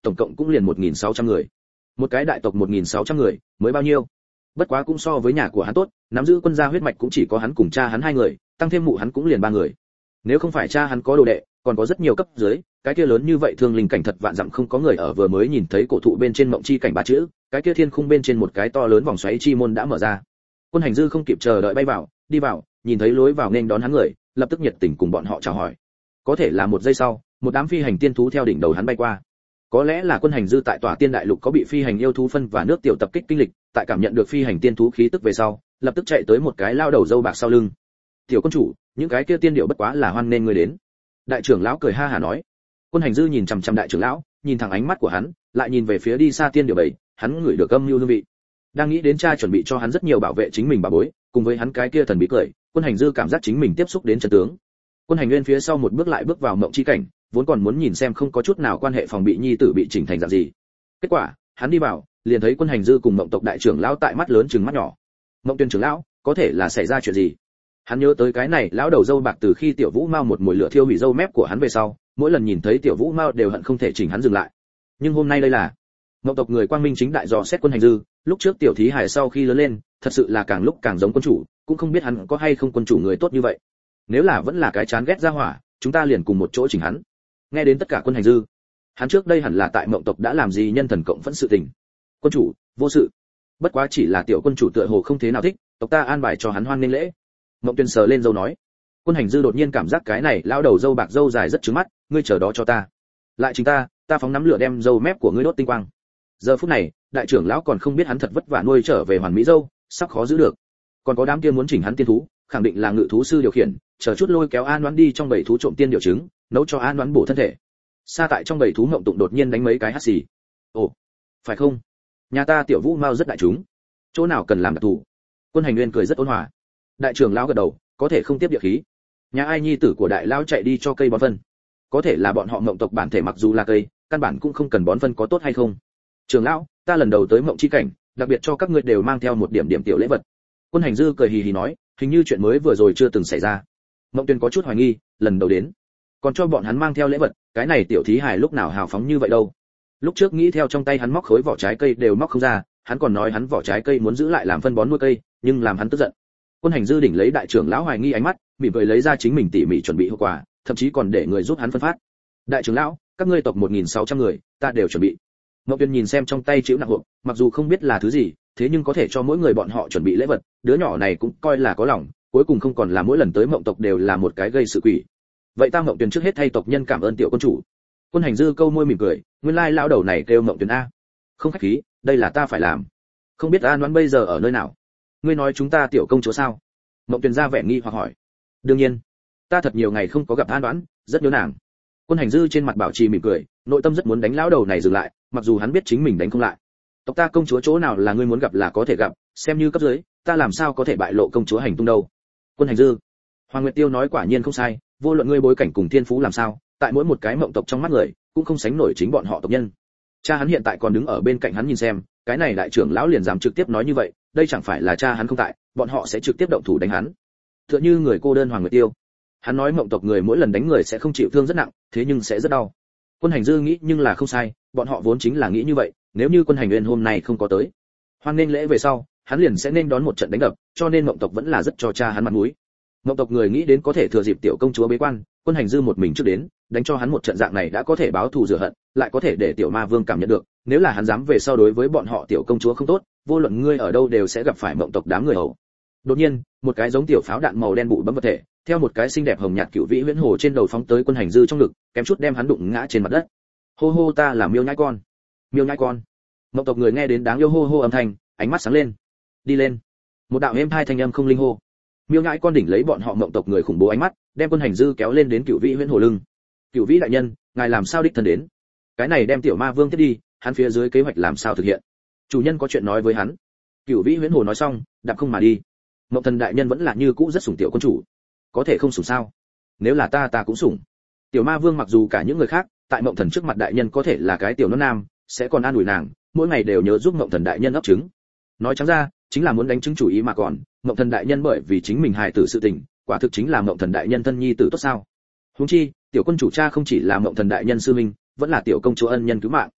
tổng cộng cũng liền một nghìn sáu trăm người. Một cái đại tộc một nghìn sáu trăm người, mới bao nhiêu? Bất quá cũng so với nhà của hắn tốt, nắm giữ quân gia huyết mạch cũng chỉ có hắn cùng cha hắn hai người, tăng thêm mụ hắn cũng liền ba người. Nếu không phải cha hắn có đồ đệ, còn có rất nhiều cấp dưới, cái kia lớn như vậy thương linh cảnh thật vạn dặm không có người ở. Vừa mới nhìn thấy cổ thụ bên trên mộng chi cảnh ba chữ, cái kia thiên khung bên trên một cái to lớn vòng xoáy chi môn đã mở ra. Quân Hành Dư không kịp chờ đợi bay vào, đi vào, nhìn thấy lối vào nên đón hắn người, lập tức nhiệt tình cùng bọn họ chào hỏi. Có thể là một giây sau, một đám phi hành tiên thú theo đỉnh đầu hắn bay qua. Có lẽ là Quân Hành Dư tại Tỏa Tiên Đại Lục có bị phi hành yêu thú phân và nước tiểu tập kích kinh lịch, tại cảm nhận được phi hành tiên thú khí tức về sau, lập tức chạy tới một cái lao đầu râu bạc sau lưng. "Tiểu quân chủ, những cái kia tiên điệu bất quá là hoan nên ngươi đến." Đại trưởng lão cười ha hả nói. Quân Hành Dư nhìn chằm chằm đại trưởng lão, nhìn thẳng ánh mắt của hắn, lại nhìn về phía đi xa tiên điệu bảy, hắn ngửi được âm nhu hương vị. Đang nghĩ đến cha chuẩn bị cho hắn rất nhiều bảo vệ chính mình bà bối, cùng với hắn cái kia thần bí cười, Quân Hành Dư cảm giác chính mình tiếp xúc đến chân tướng. Quân Hành Nguyên phía sau một bước lại bước vào mộng chi cảnh, vốn còn muốn nhìn xem không có chút nào quan hệ phòng bị nhi tử bị chỉnh thành dạng gì. Kết quả, hắn đi vào, liền thấy Quân Hành Dư cùng Mộng tộc đại trưởng lão tại mắt lớn trừng mắt nhỏ. Mộng Tuyên trưởng lão, có thể là xảy ra chuyện gì? Hắn nhớ tới cái này lão đầu râu bạc từ khi Tiểu Vũ Mao một mùi lửa thiêu hủy râu mép của hắn về sau, mỗi lần nhìn thấy Tiểu Vũ Mao đều hận không thể chỉnh hắn dừng lại. Nhưng hôm nay đây là Mộng tộc người quang minh chính đại dò xét Quân Hành Dư, lúc trước Tiểu Thí Hải sau khi lớn lên, thật sự là càng lúc càng giống quân chủ, cũng không biết hắn có hay không quân chủ người tốt như vậy. Nếu là vẫn là cái chán ghét ra hỏa, chúng ta liền cùng một chỗ chỉnh hắn. Nghe đến tất cả Quân Hành Dư, hắn trước đây hẳn là tại Mộng tộc đã làm gì nhân thần cộng vẫn sự tình. Quân chủ, vô sự. Bất quá chỉ là tiểu quân chủ tựa hồ không thế nào thích, tộc ta an bài cho hắn hoan nghênh lễ. Mộng Tuyên sờ lên dâu nói. Quân Hành Dư đột nhiên cảm giác cái này lão đầu dâu bạc dâu dài rất trứng mắt, ngươi chờ đó cho ta. Lại chính ta, ta phóng nắm lửa đem dâu mép của ngươi đốt tinh quang. Giờ phút này, đại trưởng lão còn không biết hắn thật vất vả nuôi trở về hoàn mỹ dâu, sắp khó giữ được. Còn có đám kia muốn chỉnh hắn tiên thú, khẳng định là ngự thú sư điều khiển, chờ chút lôi kéo An Đoán đi trong bầy thú trộm tiên điệu trứng, nấu cho An Đoán bổ thân thể. Xa tại trong bầy thú Ngộng Tụng đột nhiên đánh mấy cái hắt xì. Ồ, phải không? Nhà ta Tiểu Vũ Mao rất đại chúng, chỗ nào cần làm đặc thù? Quân Hành Nguyên cười rất ôn hòa. Đại trưởng lão gật đầu, có thể không tiếp địa khí. Nhà ai nhi tử của đại lão chạy đi cho cây bón phân? Có thể là bọn họ Ngộng tộc bản thể mặc dù là cây, căn bản cũng không cần bón phân có tốt hay không? Trưởng lão, ta lần đầu tới Mộng chi cảnh, đặc biệt cho các ngươi đều mang theo một điểm điểm tiểu lễ vật. Quân Hành Dư cười hì hì nói, hình như chuyện mới vừa rồi chưa từng xảy ra. Mộng Tuyên có chút hoài nghi, lần đầu đến, còn cho bọn hắn mang theo lễ vật, cái này tiểu thí hài lúc nào hào phóng như vậy đâu? Lúc trước nghĩ theo trong tay hắn móc khối vỏ trái cây đều móc không ra, hắn còn nói hắn vỏ trái cây muốn giữ lại làm phân bón nuôi cây, nhưng làm hắn tức giận. Quân Hành Dư đỉnh lấy đại trưởng lão hoài nghi ánh mắt, mỉm cười lấy ra chính mình tỉ mỉ chuẩn bị hậu quả, thậm chí còn để người giúp hắn phân phát. Đại trưởng lão, các ngươi tộc một nghìn sáu trăm người, ta đều chuẩn bị. Ngọc Tuyên nhìn xem trong tay chữ nặng hộp, mặc dù không biết là thứ gì, thế nhưng có thể cho mỗi người bọn họ chuẩn bị lễ vật, đứa nhỏ này cũng coi là có lòng, cuối cùng không còn là mỗi lần tới Mộng tộc đều là một cái gây sự quỷ. Vậy ta Ngọc Tuyên trước hết thay tộc nhân cảm ơn tiểu quân chủ. Quân Hành Dư câu môi mỉm cười, nguyên lai lão đầu này kêu Ngọc Tuyên a. Không khách khí, đây là ta phải làm. Không biết An Đoán bây giờ ở nơi nào? Ngươi nói chúng ta tiểu công chúa sao? Ngọc Tuyên ra vẻ nghi hoặc hỏi. Đương nhiên, ta thật nhiều ngày không có gặp An Đoán, rất nhớ nàng. Quân Hành Dư trên mặt bảo trì mỉm cười, nội tâm rất muốn đánh lão đầu này dừng lại, mặc dù hắn biết chính mình đánh không lại. Tộc ta công chúa chỗ nào là ngươi muốn gặp là có thể gặp, xem như cấp dưới, ta làm sao có thể bại lộ công chúa hành tung đâu. Quân Hành Dư, Hoàng Nguyệt Tiêu nói quả nhiên không sai, vô luận ngươi bối cảnh cùng thiên phú làm sao, tại mỗi một cái Mộng tộc trong mắt người, cũng không sánh nổi chính bọn họ tộc nhân. Cha hắn hiện tại còn đứng ở bên cạnh hắn nhìn xem, cái này đại trưởng lão liền dám trực tiếp nói như vậy, đây chẳng phải là cha hắn không tại, bọn họ sẽ trực tiếp động thủ đánh hắn. Tựa như người cô đơn Hoàng Nguyệt Tiêu. Hắn nói Mộng tộc người mỗi lần đánh người sẽ không chịu thương rất nặng, thế nhưng sẽ rất đau. Quân Hành Dư nghĩ nhưng là không sai, bọn họ vốn chính là nghĩ như vậy, nếu như Quân Hành Nguyên hôm nay không có tới, hoan nên lễ về sau, hắn liền sẽ nên đón một trận đánh đập, cho nên Mộng tộc vẫn là rất cho cha hắn mặt mũi. Mộng tộc người nghĩ đến có thể thừa dịp tiểu công chúa bế quan, Quân Hành Dư một mình trước đến, đánh cho hắn một trận dạng này đã có thể báo thù rửa hận, lại có thể để tiểu ma vương cảm nhận được, nếu là hắn dám về sau đối với bọn họ tiểu công chúa không tốt, vô luận ngươi ở đâu đều sẽ gặp phải Mộng tộc đám người hầu. Đột nhiên, một cái giống tiểu pháo đạn màu đen bụi bấm vật thể, theo một cái xinh đẹp hồng nhạt cựu vĩ huyễn hồ trên đầu phóng tới Quân Hành Dư trong ngực, kém chút đem hắn đụng ngã trên mặt đất. Hô hô, ta là miêu nhãi con, miêu nhãi con. Mộng tộc người nghe đến đáng yêu hô hô âm thanh, ánh mắt sáng lên. Đi lên. Một đạo êm hai thanh âm không linh hô. Miêu nhãi con đỉnh lấy bọn họ Mộng tộc người khủng bố ánh mắt, đem Quân Hành Dư kéo lên đến cựu vĩ huyễn hồ lưng. Cựu vĩ đại nhân, ngài làm sao đích thân đến? Cái này đem tiểu ma vương tiếp đi, hắn phía dưới kế hoạch làm sao thực hiện? Chủ nhân có chuyện nói với hắn. Cựu vĩ huyễn hồ nói xong, đạp không mà đi. Mộng thần đại nhân vẫn là như cũ rất sủng tiểu quân chủ. Có thể không sủng sao? Nếu là ta ta cũng sủng. Tiểu ma vương mặc dù cả những người khác, tại Mộng thần trước mặt đại nhân có thể là cái tiểu nón nam, sẽ còn an ủi nàng, mỗi ngày đều nhớ giúp Mộng thần đại nhân ấp trứng. Nói trắng ra, chính là muốn đánh trứng chủ ý mà còn, Mộng thần đại nhân bởi vì chính mình hài tử sự tình, quả thực chính là Mộng thần đại nhân thân nhi tử tốt sao? Huống chi, tiểu quân chủ cha không chỉ là Mộng thần đại nhân sư minh, vẫn là tiểu công chúa ân nhân cứu mạng.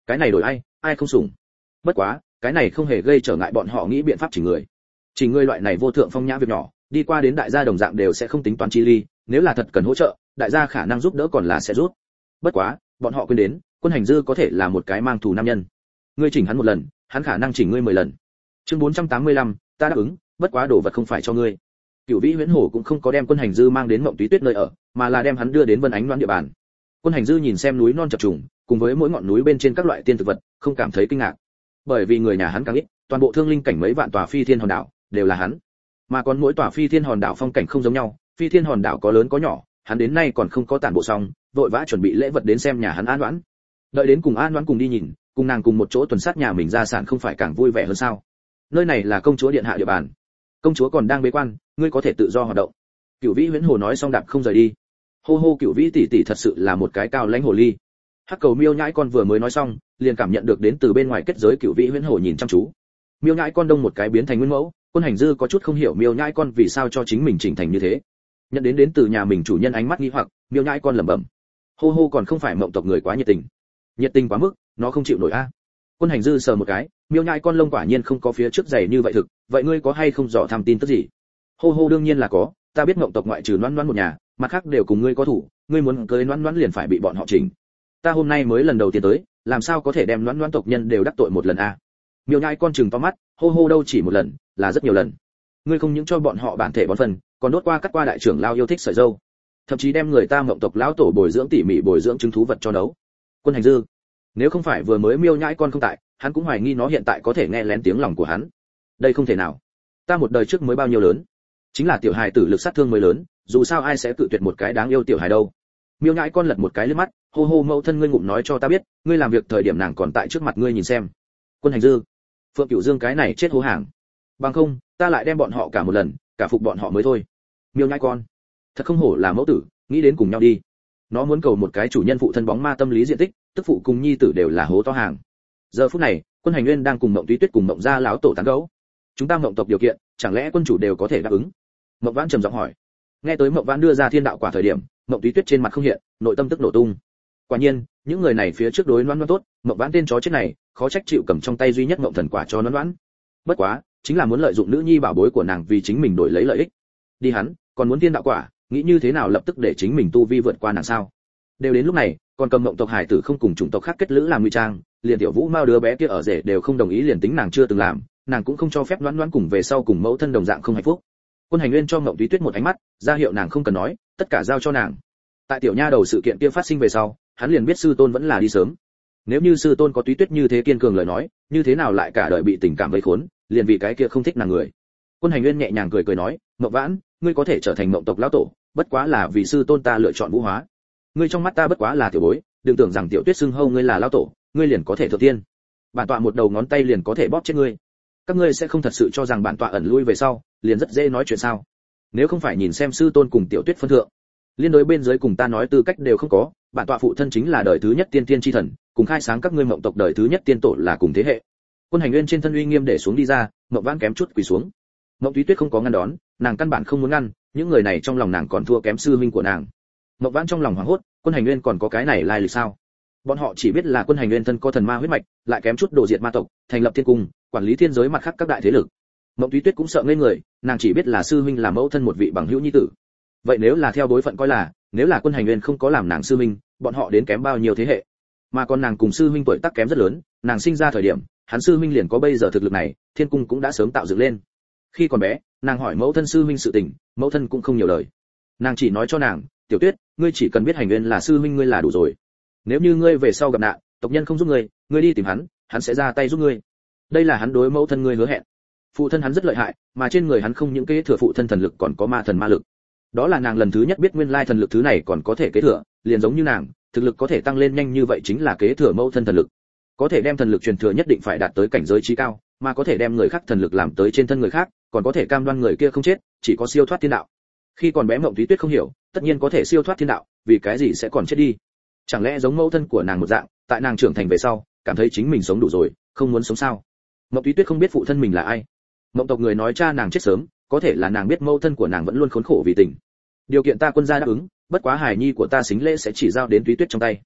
cái này đổi ai ai không sủng. Bất quá cái này không hề gây trở ngại bọn họ nghĩ biện pháp chỉnh người. Chỉnh người loại này vô thượng phong nhã việc nhỏ, đi qua đến đại gia đồng dạng đều sẽ không tính toán chi ly, nếu là thật cần hỗ trợ, đại gia khả năng giúp đỡ còn là sẽ giúp. Bất quá bọn họ quên đến Quân Hành Dư có thể là một cái mang thù nam nhân, ngươi chỉnh hắn một lần hắn khả năng chỉnh ngươi mười lần. Chương bốn trăm tám mươi lăm, ta đáp ứng, bất quá đồ vật không phải cho ngươi. Cửu Vĩ Huyễn Hổ cũng không có đem Quân Hành Dư mang đến Mộng Túy Tuyết nơi ở, mà là đem hắn đưa đến Vân Ánh Loan địa bàn. Quân Hành Dư nhìn xem núi non chập trùng, cùng với mỗi ngọn núi bên trên các loại tiên thực vật, không cảm thấy kinh ngạc, bởi vì người nhà hắn càng ít, toàn bộ thương linh cảnh mấy vạn tòa phi thiên hòn đảo đều là hắn, mà còn mỗi tòa phi thiên hòn đảo phong cảnh không giống nhau, phi thiên hòn đảo có lớn có nhỏ, hắn đến nay còn không có tản bộ xong, vội vã chuẩn bị lễ vật đến xem nhà hắn An Đoán. Đợi đến cùng An Đoán cùng đi nhìn, cùng nàng cùng một chỗ tuần sát nhà mình gia sản không phải càng vui vẻ hơn sao? Nơi này là công chúa điện hạ địa bàn, công chúa còn đang bế quan, ngươi có thể tự do hoạt động. Cửu Vĩ Huyễn Hồ nói xong đạp không rời đi. Hô hô, Cửu Vĩ tỷ tỷ thật sự là một cái cao lãnh hồ ly. Hắc Cầu Miêu Nhãi con vừa mới nói xong, liền cảm nhận được đến từ bên ngoài kết giới Cửu Vĩ Huyễn Hồ nhìn chăm chú. Miêu Nhãi con đông một cái biến thành nguyên mẫu, Quân Hành Dư có chút không hiểu Miêu Nhãi con vì sao cho chính mình chỉnh thành như thế. Nhận đến đến từ nhà mình chủ nhân ánh mắt nghi hoặc, Miêu Nhãi con lẩm bẩm. Hô hô, còn không phải Mộng tộc người quá nhiệt tình. Nhiệt tình quá mức, nó không chịu nổi a. Quân Hành Dư sờ một cái, Miêu Nhãi con lông quả nhiên không có phía trước dày như vậy thực, vậy ngươi có hay không dò tham tin tức gì? Hô hô, đương nhiên là có, ta biết Mộng tộc ngoại trừ Loan Loan một nhà, mặt khác đều cùng ngươi có thủ, ngươi muốn cưới Loan Loan liền phải bị bọn họ chỉnh. Ta hôm nay mới lần đầu tiên tới, làm sao có thể đem Loan Loan tộc nhân đều đắc tội một lần a? Miêu Nhãi con trừng to mắt, hô hô đâu chỉ một lần, là rất nhiều lần. Ngươi không những cho bọn họ bản thể bón phần, còn đốt qua cắt qua đại trưởng lao yêu thích sợi dâu, thậm chí đem người ta Mộng tộc lão tổ bồi dưỡng tỉ mỉ bồi dưỡng chứng thú vật cho đấu. Quân Hành Dư, nếu không phải vừa mới Miêu Nhãi con không tại, hắn cũng hoài nghi nó hiện tại có thể nghe lén tiếng lòng của hắn. Đây không thể nào, ta một đời trước mới bao nhiêu lớn, chính là tiểu hài tử lực sát thương mới lớn, dù sao ai sẽ tự tuyệt một cái đáng yêu tiểu hài đâu. Miêu Nhãi con lật một cái lướt mắt, hô hô, mẫu thân ngươi ngụm nói cho ta biết, ngươi làm việc thời điểm nàng còn tại trước mặt ngươi nhìn xem. Quân Hành Dư, Phượng Cửu Dương cái này chết hố hàng, bằng không ta lại đem bọn họ cả một lần, cả phục bọn họ mới thôi. Miêu Nhãi con, thật không hổ là mẫu tử, nghĩ đến cùng nhau đi. Nó muốn cầu một cái chủ nhân phụ thân bóng ma tâm lý diện tích, tức phụ cùng nhi tử đều là hố to hàng. Giờ phút này, Quân Hành Nguyên đang cùng Mộng Túy Tuyết cùng Mộng gia lão tổ tán gẫu. Chúng ta Mộng tộc điều kiện, chẳng lẽ quân chủ đều có thể đáp ứng? Mộng Vãn trầm giọng hỏi. Nghe tới Mộng Vãn đưa ra thiên đạo quả thời điểm, Mộng Túy Tuyết trên mặt không hiện, nội tâm tức nổ tung. Quả nhiên, những người này phía trước đối Loan Loan tốt, Mộng Vãn tên chó chết này, khó trách chịu cầm trong tay duy nhất Mộng thần quả cho Loan Loan. Bất quá, chính là muốn lợi dụng nữ nhi bảo bối của nàng vì chính mình đổi lấy lợi ích. Đi hắn, còn muốn thiên đạo quả, nghĩ như thế nào lập tức để chính mình tu vi vượt qua nàng sao? Đều đến lúc này, còn cầm Mộng tộc hải tử không cùng chủng tộc khác kết lữ làm ngụy trang, liền tiểu Vũ Mao đứa bé kia ở rể đều không đồng ý, liền tính nàng chưa từng làm, nàng cũng không cho phép Loan Loan cùng về sau cùng mẫu thân đồng dạng không hạnh phúc. Quân Hành Nguyên cho Mộng Túy Tuyết một ánh mắt, ra hiệu nàng không cần nói, tất cả giao cho nàng. Tại tiểu nha đầu sự kiện kia phát sinh về sau, hắn liền biết sư tôn vẫn là đi sớm. Nếu như sư tôn có Túy Tuyết như thế kiên cường lời nói, như thế nào lại cả đời bị tình cảm vây khốn, liền vì cái kia không thích nàng người. Quân Hành Nguyên nhẹ nhàng cười cười nói, Mộng Vãn, ngươi có thể trở thành Mộng tộc lão tổ, bất quá là vì sư tôn ta lựa chọn vũ hóa. Ngươi trong mắt ta bất quá là tiểu bối, đừng tưởng rằng tiểu Tuyết xưng hâu ngươi là lão tổ, ngươi liền có thể thượng tiên. Bản tọa một đầu ngón tay liền có thể bóp chết ngươi. Các ngươi sẽ không thật sự cho rằng bản tọa ẩn lui về sau, liền rất dễ nói chuyện sao? Nếu không phải nhìn xem sư tôn cùng tiểu Tuyết phân thượng, liên đối bên dưới cùng ta nói tư cách đều không có, bản tọa phụ thân chính là đời thứ nhất tiên tiên chi thần, cùng khai sáng các ngươi Mộng tộc đời thứ nhất tiên tổ là cùng thế hệ. Quân Hành Nguyên trên thân uy nghiêm để xuống đi ra, Mộng Vãn kém chút quỳ xuống. Mộng Túy Tuyết không có ngăn đón, nàng căn bản không muốn ngăn, những người này trong lòng nàng còn thua kém sư huynh của nàng. Mộng Vãn trong lòng hoảng hốt, Quân Hành Nguyên còn có cái này lai lịch sao? Bọn họ chỉ biết là Quân Hành Nguyên thân có thần ma huyết mạch, lại kém chút đổ diệt ma tộc, thành lập thiên cung, quản lý thiên giới mặt khác các đại thế lực. Mộng Túy Tuyết cũng sợ ngây người, nàng chỉ biết là sư huynh là mẫu thân một vị bằng hữu nhi tử. Vậy nếu là theo đối phận coi là, nếu là Quân Hành Nguyên không có làm nàng sư huynh, bọn họ đến kém bao nhiêu thế hệ? Mà còn nàng cùng sư huynh tuổi tác kém rất lớn, nàng sinh ra thời điểm, hắn sư huynh liền có bây giờ thực lực này, thiên cung cũng đã sớm tạo dựng lên. Khi còn bé, nàng hỏi mẫu thân sư huynh sự tình, mẫu thân cũng không nhiều lời. Nàng chỉ nói cho nàng, Tiểu Tuyết, ngươi chỉ cần biết Hành Nguyên là sư huynh ngươi là đủ rồi. Nếu như ngươi về sau gặp nạn, tộc nhân không giúp ngươi, ngươi đi tìm hắn, hắn sẽ ra tay giúp ngươi. Đây là hắn đối mẫu thân ngươi hứa hẹn. Phụ thân hắn rất lợi hại, mà trên người hắn không những kế thừa phụ thân thần lực còn có ma thần ma lực. Đó là nàng lần thứ nhất biết nguyên lai thần lực thứ này còn có thể kế thừa, liền giống như nàng, thực lực có thể tăng lên nhanh như vậy chính là kế thừa mẫu thân thần lực. Có thể đem thần lực truyền thừa nhất định phải đạt tới cảnh giới trí cao, mà có thể đem người khác thần lực làm tới trên thân người khác, còn có thể cam đoan người kia không chết, chỉ có siêu thoát thiên đạo. Khi còn bé Mộng Túy Tuyết không hiểu, tất nhiên có thể siêu thoát thiên đạo, vì cái gì sẽ còn chết đi? Chẳng lẽ giống mẫu thân của nàng một dạng, tại nàng trưởng thành về sau, cảm thấy chính mình sống đủ rồi, không muốn sống sao? Mộng Túy Tuyết không biết phụ thân mình là ai. Mộng tộc người nói cha nàng chết sớm, có thể là nàng biết mẫu thân của nàng vẫn luôn khốn khổ vì tình. Điều kiện ta Quân gia đáp ứng, bất quá hài nhi của ta xính lễ sẽ chỉ giao đến Túy Tuyết trong tay.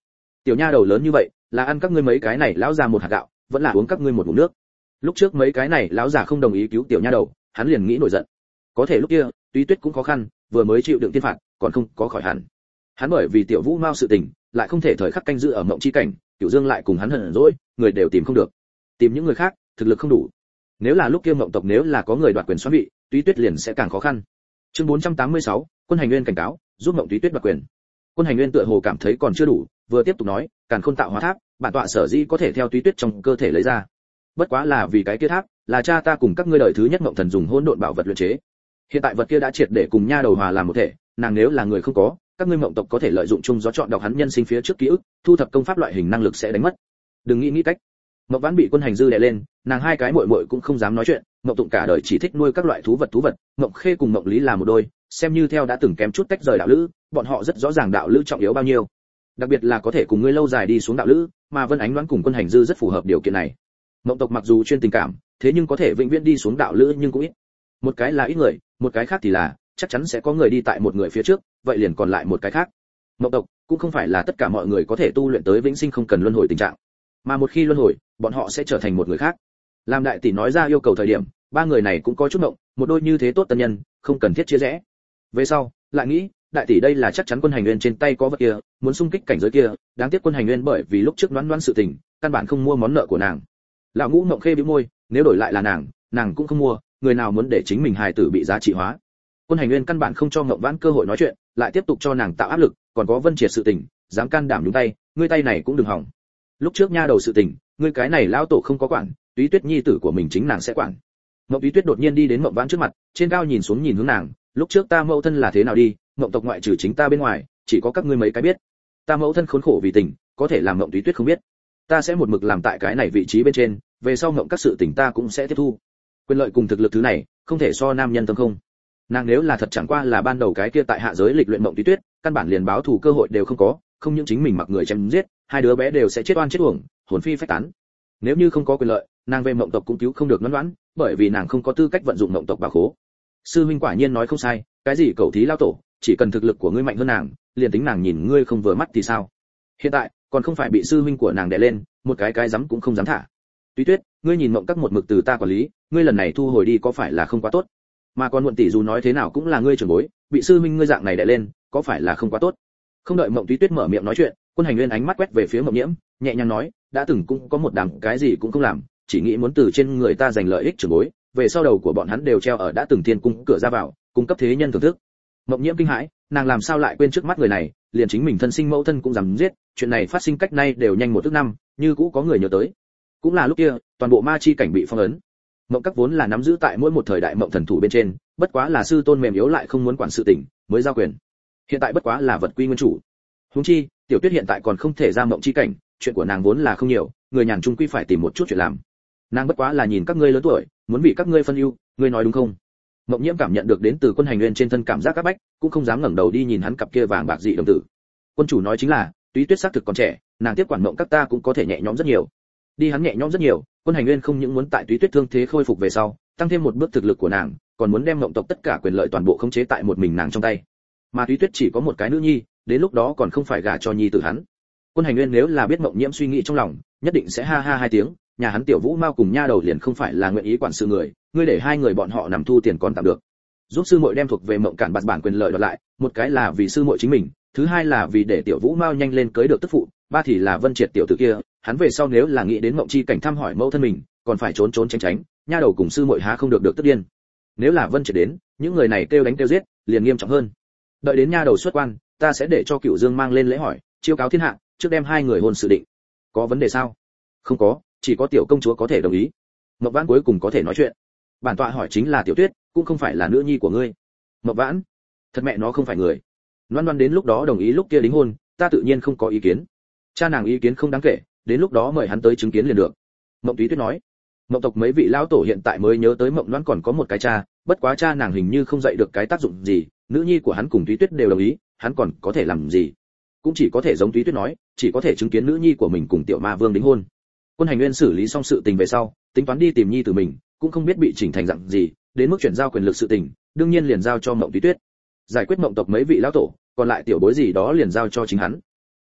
Tiểu nha đầu lớn như vậy, là ăn các ngươi mấy cái này lão già một hạt gạo, vẫn là uống các ngươi một ngụm nước. Lúc trước mấy cái này lão già không đồng ý cứu tiểu nha đầu, hắn liền nghĩ nổi giận. Có thể lúc kia, Túy Tuyết cũng khó khăn, vừa mới chịu đựng tiên phạt, còn không có khỏi hẳn. Hắn bởi vì tiểu Vũ Mao sự tình, lại không thể thời khắc canh giữ ở mộng chi cảnh, Tiểu Dương lại cùng hắn hận dỗi, người đều tìm không được. Tìm những người khác, thực lực không đủ. Nếu là lúc kia mộng tộc nếu là có người đoạt quyền soán vị, Túy Tuyết liền sẽ càng khó khăn. Chương bốn trăm tám mươi sáu, Quân Hành Nguyên cảnh cáo, giúp mộng Túy Tuyết đoạt quyền. Quân Hành Nguyên tựa hồ cảm thấy còn chưa đủ, vừa tiếp tục nói, Càn Khôn tạo hóa tháp, bản tọa sở dĩ có thể theo Túy Tuyết trong cơ thể lấy ra. Bất quá là vì cái kia tháp, là cha ta cùng các ngươi đời thứ nhất mộng thần dùng hỗn độn bảo vật luyện chế. Hiện tại vật kia đã triệt để cùng nha đầu hòa làm một thể, nàng nếu là người không có, các ngươi mộng tộc có thể lợi dụng chung gió chọn đọc hắn nhân sinh phía trước ký ức, thu thập công pháp loại hình năng lực sẽ đánh mất. Đừng nghĩ nghĩ cách. Mộng Vãn bị Quân Hành Dư đè lên, nàng hai cái muội muội cũng không dám nói chuyện, Mộng Tụng cả đời chỉ thích nuôi các loại thú vật thú vật, Mộng Khê cùng Mộng Lý là một đôi, xem như theo đã từng kém chút tách rời đạo lữ, bọn họ rất rõ ràng đạo lữ trọng yếu bao nhiêu. Đặc biệt là có thể cùng ngươi lâu dài đi xuống đạo lữ, mà Vân Ánh Đoán cùng Quân Hành Dư rất phù hợp điều kiện này. Mộng tộc mặc dù chuyên tình cảm, thế nhưng có thể vĩnh viễn đi xuống đạo lữ nhưng cũng ít. Một cái là ít người, một cái khác thì là chắc chắn sẽ có người đi tại một người phía trước, vậy liền còn lại một cái khác. Mộng tộc cũng không phải là tất cả mọi người có thể tu luyện tới vĩnh sinh không cần luân hồi tình trạng, mà một khi luân hồi, bọn họ sẽ trở thành một người khác. Làm đại tỷ nói ra yêu cầu thời điểm, ba người này cũng có chút mộng, một đôi như thế tốt tân nhân, không cần thiết chia rẽ. Về sau, lại nghĩ, đại tỷ đây là chắc chắn Quân Hành Nguyên trên tay có vật kia, muốn xung kích cảnh giới kia, đáng tiếc Quân Hành Nguyên bởi vì lúc trước đoán đoán sự tình, căn bản không mua món nợ của nàng. Lão Ngũ Mộng Khê bĩu môi, nếu đổi lại là nàng, nàng cũng không mua, người nào muốn để chính mình hài tử bị giá trị hóa. Quân Hành Nguyên căn bản không cho Ngộng Vãn cơ hội nói chuyện, lại tiếp tục cho nàng tạo áp lực, còn có Vân Triệt sự tình, dám can đảm nhúng tay, ngươi tay này cũng đừng hỏng. Lúc trước nha đầu sự tình, ngươi cái này lão tổ không có quản, Túy Tuyết nhi tử của mình chính nàng sẽ quản. Ngộng Túy Tuyết đột nhiên đi đến Ngộng Vãn trước mặt, trên cao nhìn xuống nhìn hướng nàng, lúc trước ta mẫu thân là thế nào đi, Ngộng tộc ngoại trừ chính ta bên ngoài, chỉ có các ngươi mấy cái biết. Ta mẫu thân khốn khổ vì tình, có thể làm Ngộng Túy Tuyết không biết. Ta sẽ một mực làm tại cái này vị trí bên trên, về sau Ngộng các sự tình ta cũng sẽ tiếp thu. Quyền lợi cùng thực lực thứ này, không thể so nam nhân tâm không. Nàng nếu là thật chẳng qua là ban đầu cái kia tại hạ giới lịch luyện Ngộng Túy Tuyết, căn bản liền báo thù cơ hội đều không có, không những chính mình mặc người chém giết, hai đứa bé đều sẽ chết oan chết uổng, hồn phi phách tán. Nếu như không có quyền lợi, nàng về Mộng tộc cũng cứu không được Loan Loan, bởi vì nàng không có tư cách vận dụng Mộng tộc bảo khố. Sư huynh quả nhiên nói không sai, cái gì cẩu thí lao tổ, chỉ cần thực lực của ngươi mạnh hơn nàng, liền tính nàng nhìn ngươi không vừa mắt thì sao? Hiện tại, còn không phải bị sư huynh của nàng đè lên, một cái cái dám cũng không dám thả. Túy Tuyết, ngươi nhìn Mộng các một mực từ ta quản lý, ngươi lần này thu hồi đi có phải là không quá tốt? Mà còn muộn tỷ dù nói thế nào cũng là ngươi trưởng bối, bị sư huynh ngươi dạng này đè lên, có phải là không quá tốt? Không đợi Mộng Túy Tuyết mở miệng nói chuyện, Quân Hành Nguyên ánh mắt quét về phía Mộng Nhiễm, nhẹ nhàng nói, đã từng cũng có một đám cái gì cũng không làm, chỉ nghĩ muốn từ trên người ta giành lợi ích trưởng bối, về sau đầu của bọn hắn đều treo ở đã từng thiên cung cửa ra vào, cung cấp thế nhân thưởng thức. Mộng Nhiễm kinh hãi, nàng làm sao lại quên trước mắt người này, liền chính mình thân sinh mẫu thân cũng dám giết, chuyện này phát sinh cách nay đều nhanh một thước năm, như cũ có người nhớ tới. Cũng là lúc kia, toàn bộ ma chi cảnh bị phong ấn. Mộng các vốn là nắm giữ tại mỗi một thời đại mộng thần thủ bên trên, bất quá là sư tôn mềm yếu lại không muốn quản sự tình, mới giao quyền. Hiện tại bất quá là vật quy nguyên chủ. Huống chi, Tiểu Tuyết hiện tại còn không thể ra mộng chi cảnh, chuyện của nàng vốn là không nhiều, người nhàn chung quy phải tìm một chút chuyện làm. Nàng bất quá là nhìn các ngươi lớn tuổi, muốn bị các ngươi phân ưu, ngươi nói đúng không? Mộng Nhiễm cảm nhận được đến từ Quân Hành Nguyên trên thân cảm giác áp bách, cũng không dám ngẩng đầu đi nhìn hắn cặp kia vàng bạc dị đồng tử. Quân chủ nói chính là, Túy Tuyết xác thực còn trẻ, nàng tiếp quản mộng các ta cũng có thể nhẹ nhõm rất nhiều. Đi hắn nhẹ nhõm rất nhiều, Quân Hành Nguyên không những muốn tại Túy Tuyết thương thế khôi phục về sau, tăng thêm một bước thực lực của nàng, còn muốn đem mộng tộc tất cả quyền lợi toàn bộ khống chế tại một mình nàng trong tay. Mà Túy Tuyết chỉ có một cái nữ nhi, đến lúc đó còn không phải gả cho nhi tử hắn. Quân Hành Nguyên nếu là biết Mộng Nhiễm suy nghĩ trong lòng, nhất định sẽ ha ha hai tiếng, nhà hắn tiểu Vũ Mao cùng nha đầu liền không phải là nguyện ý quản sự người, ngươi để hai người bọn họ nằm thu tiền còn tạm được. Giúp sư muội đem thuộc về Mộng Cản bạt bản quyền lợi đoạt lại, một cái là vì sư muội chính mình, thứ hai là vì để tiểu Vũ Mao nhanh lên cưới được tức phụ, ba thì là Vân Triệt tiểu tử kia, hắn về sau nếu là nghĩ đến Mộng chi cảnh thăm hỏi mẫu thân mình, còn phải trốn trốn tránh tránh, nha đầu cùng sư muội há không được được tức điên. Nếu là Vân Triệt đến, những người này kêu đánh kêu giết, liền nghiêm trọng hơn. Đợi đến nha đầu xuất quan, ta sẽ để cho Cửu Dương mang lên lễ hỏi, chiêu cáo thiên hạ, trước đem hai người hôn sự định. Có vấn đề sao? Không có, chỉ có tiểu công chúa có thể đồng ý. Mộc Vãn cuối cùng có thể nói chuyện. Bản tọa hỏi chính là Tiểu Tuyết, cũng không phải là nữ nhi của ngươi. Mộc Vãn, thật mẹ nó không phải người. Loan Loan đến lúc đó đồng ý lúc kia đính hôn, ta tự nhiên không có ý kiến. Cha nàng ý kiến không đáng kể, đến lúc đó mời hắn tới chứng kiến liền được. Mộng Túy Tuyết nói. Mộng tộc mấy vị lão tổ hiện tại mới nhớ tới Mộng Loan còn có một cái cha, bất quá cha nàng hình như không dạy được cái tác dụng gì, nữ nhi của hắn cùng Túy Tuyết đều đồng ý, hắn còn có thể làm gì? Cũng chỉ có thể giống Túy Tuyết nói, chỉ có thể chứng kiến nữ nhi của mình cùng tiểu ma vương đính hôn. Quân Hành Nguyên xử lý xong sự tình về sau, tính toán đi tìm nhi tử mình, cũng không biết bị chỉnh thành dạng gì, đến mức chuyển giao quyền lực sự tình, đương nhiên liền giao cho Mộng Túy Tuyết. Giải quyết Mộng tộc mấy vị lão tổ, còn lại tiểu bối gì đó liền giao cho chính hắn.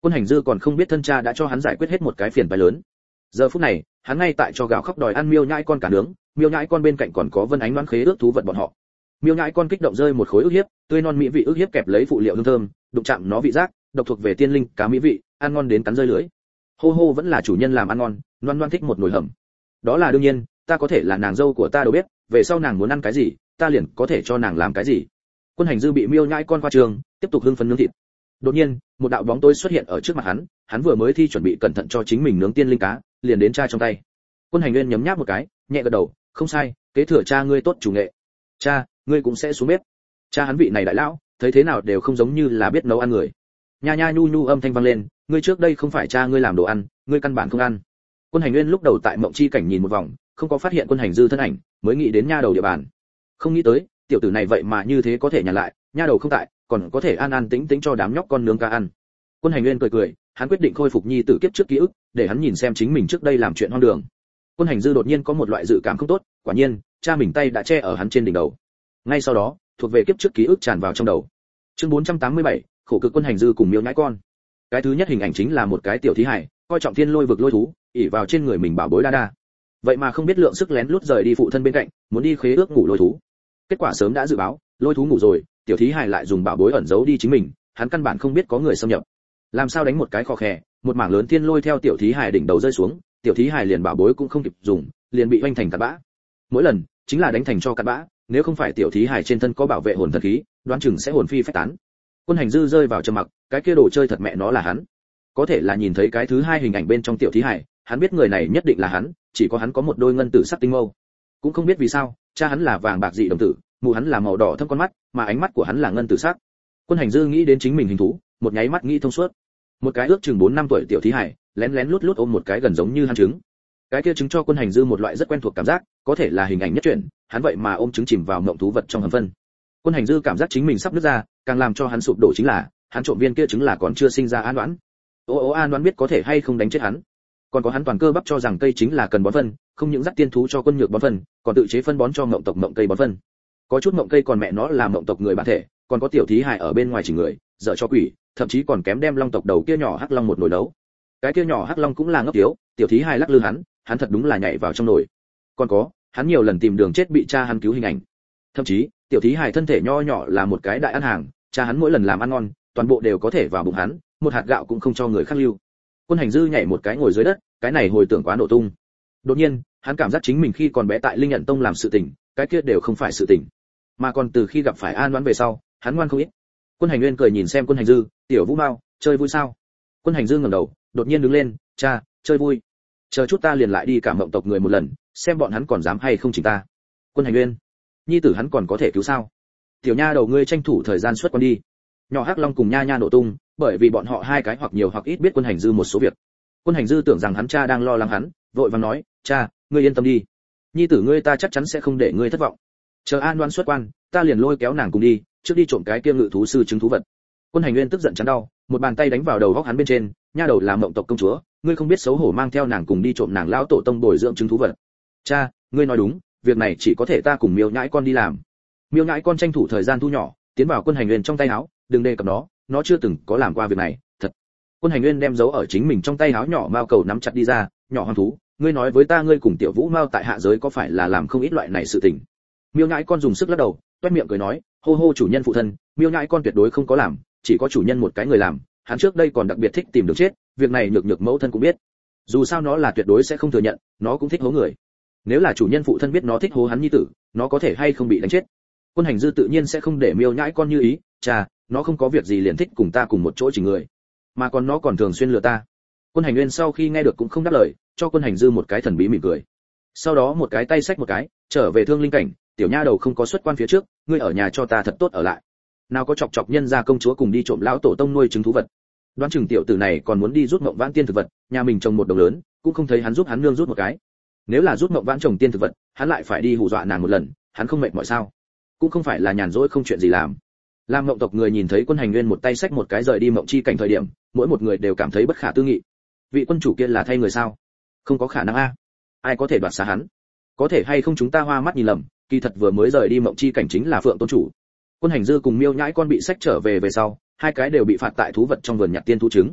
Quân Hành Dư còn không biết thân cha đã cho hắn giải quyết hết một cái phiền toái lớn. Giờ phút này, hắn ngay tại cho gào khóc đòi ăn miêu nhãi con cả nướng, miêu nhãi con bên cạnh còn có Vân Ánh đoán khế ước thú vật bọn họ. Miêu nhãi con kích động rơi một khối ức hiếp, tươi non mỹ vị ức hiếp kẹp lấy phụ liệu hương thơm, đụng chạm nó vị giác, độc thuộc về tiên linh, cá mỹ vị, ăn ngon đến cắn rơi lưỡi. Hô hô vẫn là chủ nhân làm ăn ngon, Loan Loan thích một nồi hầm. Đó là đương nhiên, ta có thể là nàng dâu của ta đâu biết, về sau nàng muốn ăn cái gì, ta liền có thể cho nàng làm cái gì. Quân Hành Dư bị miêu nhãi con qua trường, tiếp tục hưng phấn nướng thịt. Đột nhiên, một đạo bóng tối xuất hiện ở trước mặt hắn, hắn vừa mới thi chuẩn bị cẩn thận cho chính mình nướng tiên linh cá, liền đến cha trong tay. Quân Hành Nguyên nhấm nháp một cái, nhẹ gật đầu, không sai, kế thừa cha ngươi tốt chủ nghệ. Cha, ngươi cũng sẽ xuống bếp. Cha hắn vị này đại lão, thấy thế nào đều không giống như là biết nấu ăn người. Nha nha nhu nhu âm thanh vang lên, ngươi trước đây không phải cha ngươi làm đồ ăn, ngươi căn bản không ăn. Quân Hành Nguyên lúc đầu tại mộng chi cảnh nhìn một vòng, không có phát hiện Quân Hành Dư thân ảnh, mới nghĩ đến nha đầu địa bàn. Không nghĩ tới, tiểu tử này vậy mà như thế có thể nhàn lại, nha đầu không tại, còn có thể an an tĩnh tĩnh cho đám nhóc con nướng cá ăn. Quân Hành Nguyên cười cười, hắn quyết định khôi phục nhi tử kiếp trước ký ức, để hắn nhìn xem chính mình trước đây làm chuyện hoang đường. Quân Hành Dư đột nhiên có một loại dự cảm không tốt, quả nhiên, cha mình tay đã che ở hắn trên đỉnh đầu. Ngay sau đó, thuộc về kiếp trước ký ức tràn vào trong đầu. Chương bốn trăm tám mươi bảy, khổ cực Quân Hành Dư cùng miêu nhãi con. Cái thứ nhất hình ảnh chính là một cái tiểu thí hải, coi trọng thiên lôi vực lôi thú, ỷ vào trên người mình bảo bối đa đa. Vậy mà không biết lượng sức lén lút rời đi phụ thân bên cạnh, muốn đi khế ước ngủ lôi thú. Kết quả sớm đã dự báo, lôi thú ngủ rồi, tiểu thí hải lại dùng bảo bối ẩn giấu đi chính mình, hắn căn bản không biết có người xâm nhập. Làm sao đánh một cái khò khè, một mảng lớn thiên lôi theo tiểu thí hải đỉnh đầu rơi xuống, tiểu thí hải liền bảo bối cũng không kịp dùng, liền bị vênh thành cát bã. Mỗi lần chính là đánh thành cho cát bã, nếu không phải tiểu thí hải trên thân có bảo vệ hồn thần khí, đoán chừng sẽ hồn phi phách tán. Quân Hành Dư rơi vào trầm mặc, cái kia đồ chơi thật mẹ nó là hắn. Có thể là nhìn thấy cái thứ hai hình ảnh bên trong tiểu thí hải, hắn biết người này nhất định là hắn, chỉ có hắn có một đôi ngân tử sắc tinh mâu. Cũng không biết vì sao, cha hắn là vàng bạc dị đồng tử, mụ hắn là màu đỏ thâm con mắt, mà ánh mắt của hắn là ngân tử sắc. Quân Hành Dư nghĩ đến chính mình hình thú, một nháy mắt nghĩ thông suốt. Một cái ước chừng bốn năm tuổi tiểu thí hải, lén lén lút lút ôm một cái gần giống như hắn trứng. Cái kia trứng cho Quân Hành Dư một loại rất quen thuộc cảm giác, có thể là hình ảnh nhất truyện, hắn vậy mà ôm trứng chìm vào mộng thú vật trong hầm phân. Quân Hành Dư cảm giác chính mình sắp nứt ra, càng làm cho hắn sụp đổ chính là, hắn trộm viên kia trứng là còn chưa sinh ra An Đoán. Ô ô An Đoán biết có thể hay không đánh chết hắn. Còn có hắn toàn cơ bắp cho rằng cây chính là cần bón phân, không những dắt tiên thú cho quân nhược bón phân, còn tự chế phân bón cho mộng tộc mộng cây bón phân. Có chút mộng cây còn mẹ nó là mộng tộc người bản thể, còn có tiểu thí hài ở bên ngoài chỉ người, dở cho quỷ, thậm chí còn kém đem long tộc đầu kia nhỏ hắc long một nồi nấu. Cái kia nhỏ hắc long cũng là ngốc tiếu, tiểu thí hài lắc lư hắn, hắn thật đúng là nhảy vào trong nồi. Còn có, hắn nhiều lần tìm đường chết bị cha hắn cứu hình ảnh. Thậm chí, tiểu thí hài thân thể nho nhỏ là một cái đại ăn hàng, cha hắn mỗi lần làm ăn ngon, toàn bộ đều có thể vào bụng hắn, một hạt gạo cũng không cho người khác lưu. Quân Hành Dư nhảy một cái ngồi dưới đất, cái này hồi tưởng quá nổ tung. Đột nhiên, hắn cảm giác chính mình khi còn bé tại Linh Nhận Tông làm sự tình, cái kia đều không phải sự tình, mà còn từ khi gặp phải An Đoán về sau, hắn ngoan không ít. Quân Hành Nguyên cười nhìn xem Quân Hành Dư, "Tiểu Vũ Mao, chơi vui sao?" Quân Hành Dư ngẩng đầu, đột nhiên đứng lên, "Cha, chơi vui. Chờ chút ta liền lại đi cả mộng tộc người một lần, xem bọn hắn còn dám hay không chỉnh ta." Quân Hành Nguyên, nhi tử hắn còn có thể cứu sao? Tiểu nha đầu ngươi tranh thủ thời gian xuất quan đi. Nhỏ Hắc Long cùng Nha Nha nổ tung, bởi vì bọn họ hai cái hoặc nhiều hoặc ít biết Quân Hành Dư một số việc. Quân Hành Dư tưởng rằng hắn cha đang lo lắng hắn, vội vàng nói, "Cha, ngươi yên tâm đi. Nhi tử ngươi ta chắc chắn sẽ không để ngươi thất vọng. Chờ An Đoán xuất quan, ta liền lôi kéo nàng cùng đi, trước đi trộm cái kia ngự thú sư chứng thú vật." Quân Hành Nguyên tức giận chán đau, một bàn tay đánh vào đầu góc hắn bên trên, "Nha đầu làm mộng tộc công chúa, ngươi không biết xấu hổ mang theo nàng cùng đi trộm nàng lão tổ tông bồi dưỡng chứng thú vật." "Cha, ngươi nói đúng, việc này chỉ có thể ta cùng Miêu Nhãi con đi làm." Miêu Nhãi con tranh thủ thời gian thu nhỏ, tiến vào Quân Hành Nguyên trong tay áo, "Đừng đề cập nó, nó chưa từng có làm qua việc này, thật." Quân Hành Nguyên đem giấu ở chính mình trong tay áo nhỏ mao cầu nắm chặt đi ra, "Nhỏ hoang thú, ngươi nói với ta ngươi cùng tiểu Vũ Mao tại hạ giới có phải là làm không ít loại này sự tình?" Miêu Nhãi con dùng sức lắc đầu, toét miệng cười nói, "Hô hô chủ nhân phụ thân, Miêu Nhãi con tuyệt đối không có làm, chỉ có chủ nhân một cái người làm, hắn trước đây còn đặc biệt thích tìm đường chết, việc này nhược nhược mẫu thân cũng biết. Dù sao nó là tuyệt đối sẽ không thừa nhận, nó cũng thích hố người. Nếu là chủ nhân phụ thân biết nó thích hố hắn nhi tử, nó có thể hay không bị đánh chết." Quân Hành Dư tự nhiên sẽ không để Miêu Nhãi con như ý, "Cha, nó không có việc gì liền thích cùng ta cùng một chỗ chỉ người, mà còn nó còn thường xuyên lừa ta." Quân Hành Nguyên sau khi nghe được cũng không đáp lời, cho Quân Hành Dư một cái thần bí mỉm cười. Sau đó một cái tay xách một cái, trở về Thương Linh cảnh, "Tiểu nha đầu không có xuất quan phía trước, ngươi ở nhà cho ta thật tốt ở lại. Nào có chọc chọc nhân gia công chúa cùng đi trộm lão tổ tông nuôi trứng thú vật. Đoán chừng tiểu tử này còn muốn đi rút Mộng Vãn tiên thực vật, nhà mình trồng một đồng lớn, cũng không thấy hắn giúp hắn nương rút một cái. Nếu là rút Mộng Vãn trồng tiên thực vật, hắn lại phải đi hù dọa nàng một lần, hắn không mệt mỏi sao? Cũng không phải là nhàn rỗi không chuyện gì làm." Làm mộng tộc người nhìn thấy Quân Hành Nguyên một tay xách một cái rời đi mộng chi cảnh thời điểm, mỗi một người đều cảm thấy bất khả tư nghị. Vị quân chủ kia là thay người sao? Không có khả năng a. Ai có thể đoạt xá hắn? Có thể hay không chúng ta hoa mắt nhìn lầm, kỳ thật vừa mới rời đi mộng chi cảnh chính là Phượng tôn chủ. Quân Hành Dư cùng Miêu Nhãi con bị xách trở về về sau, hai cái đều bị phạt tại thú vật trong vườn nhặt tiên thú trứng.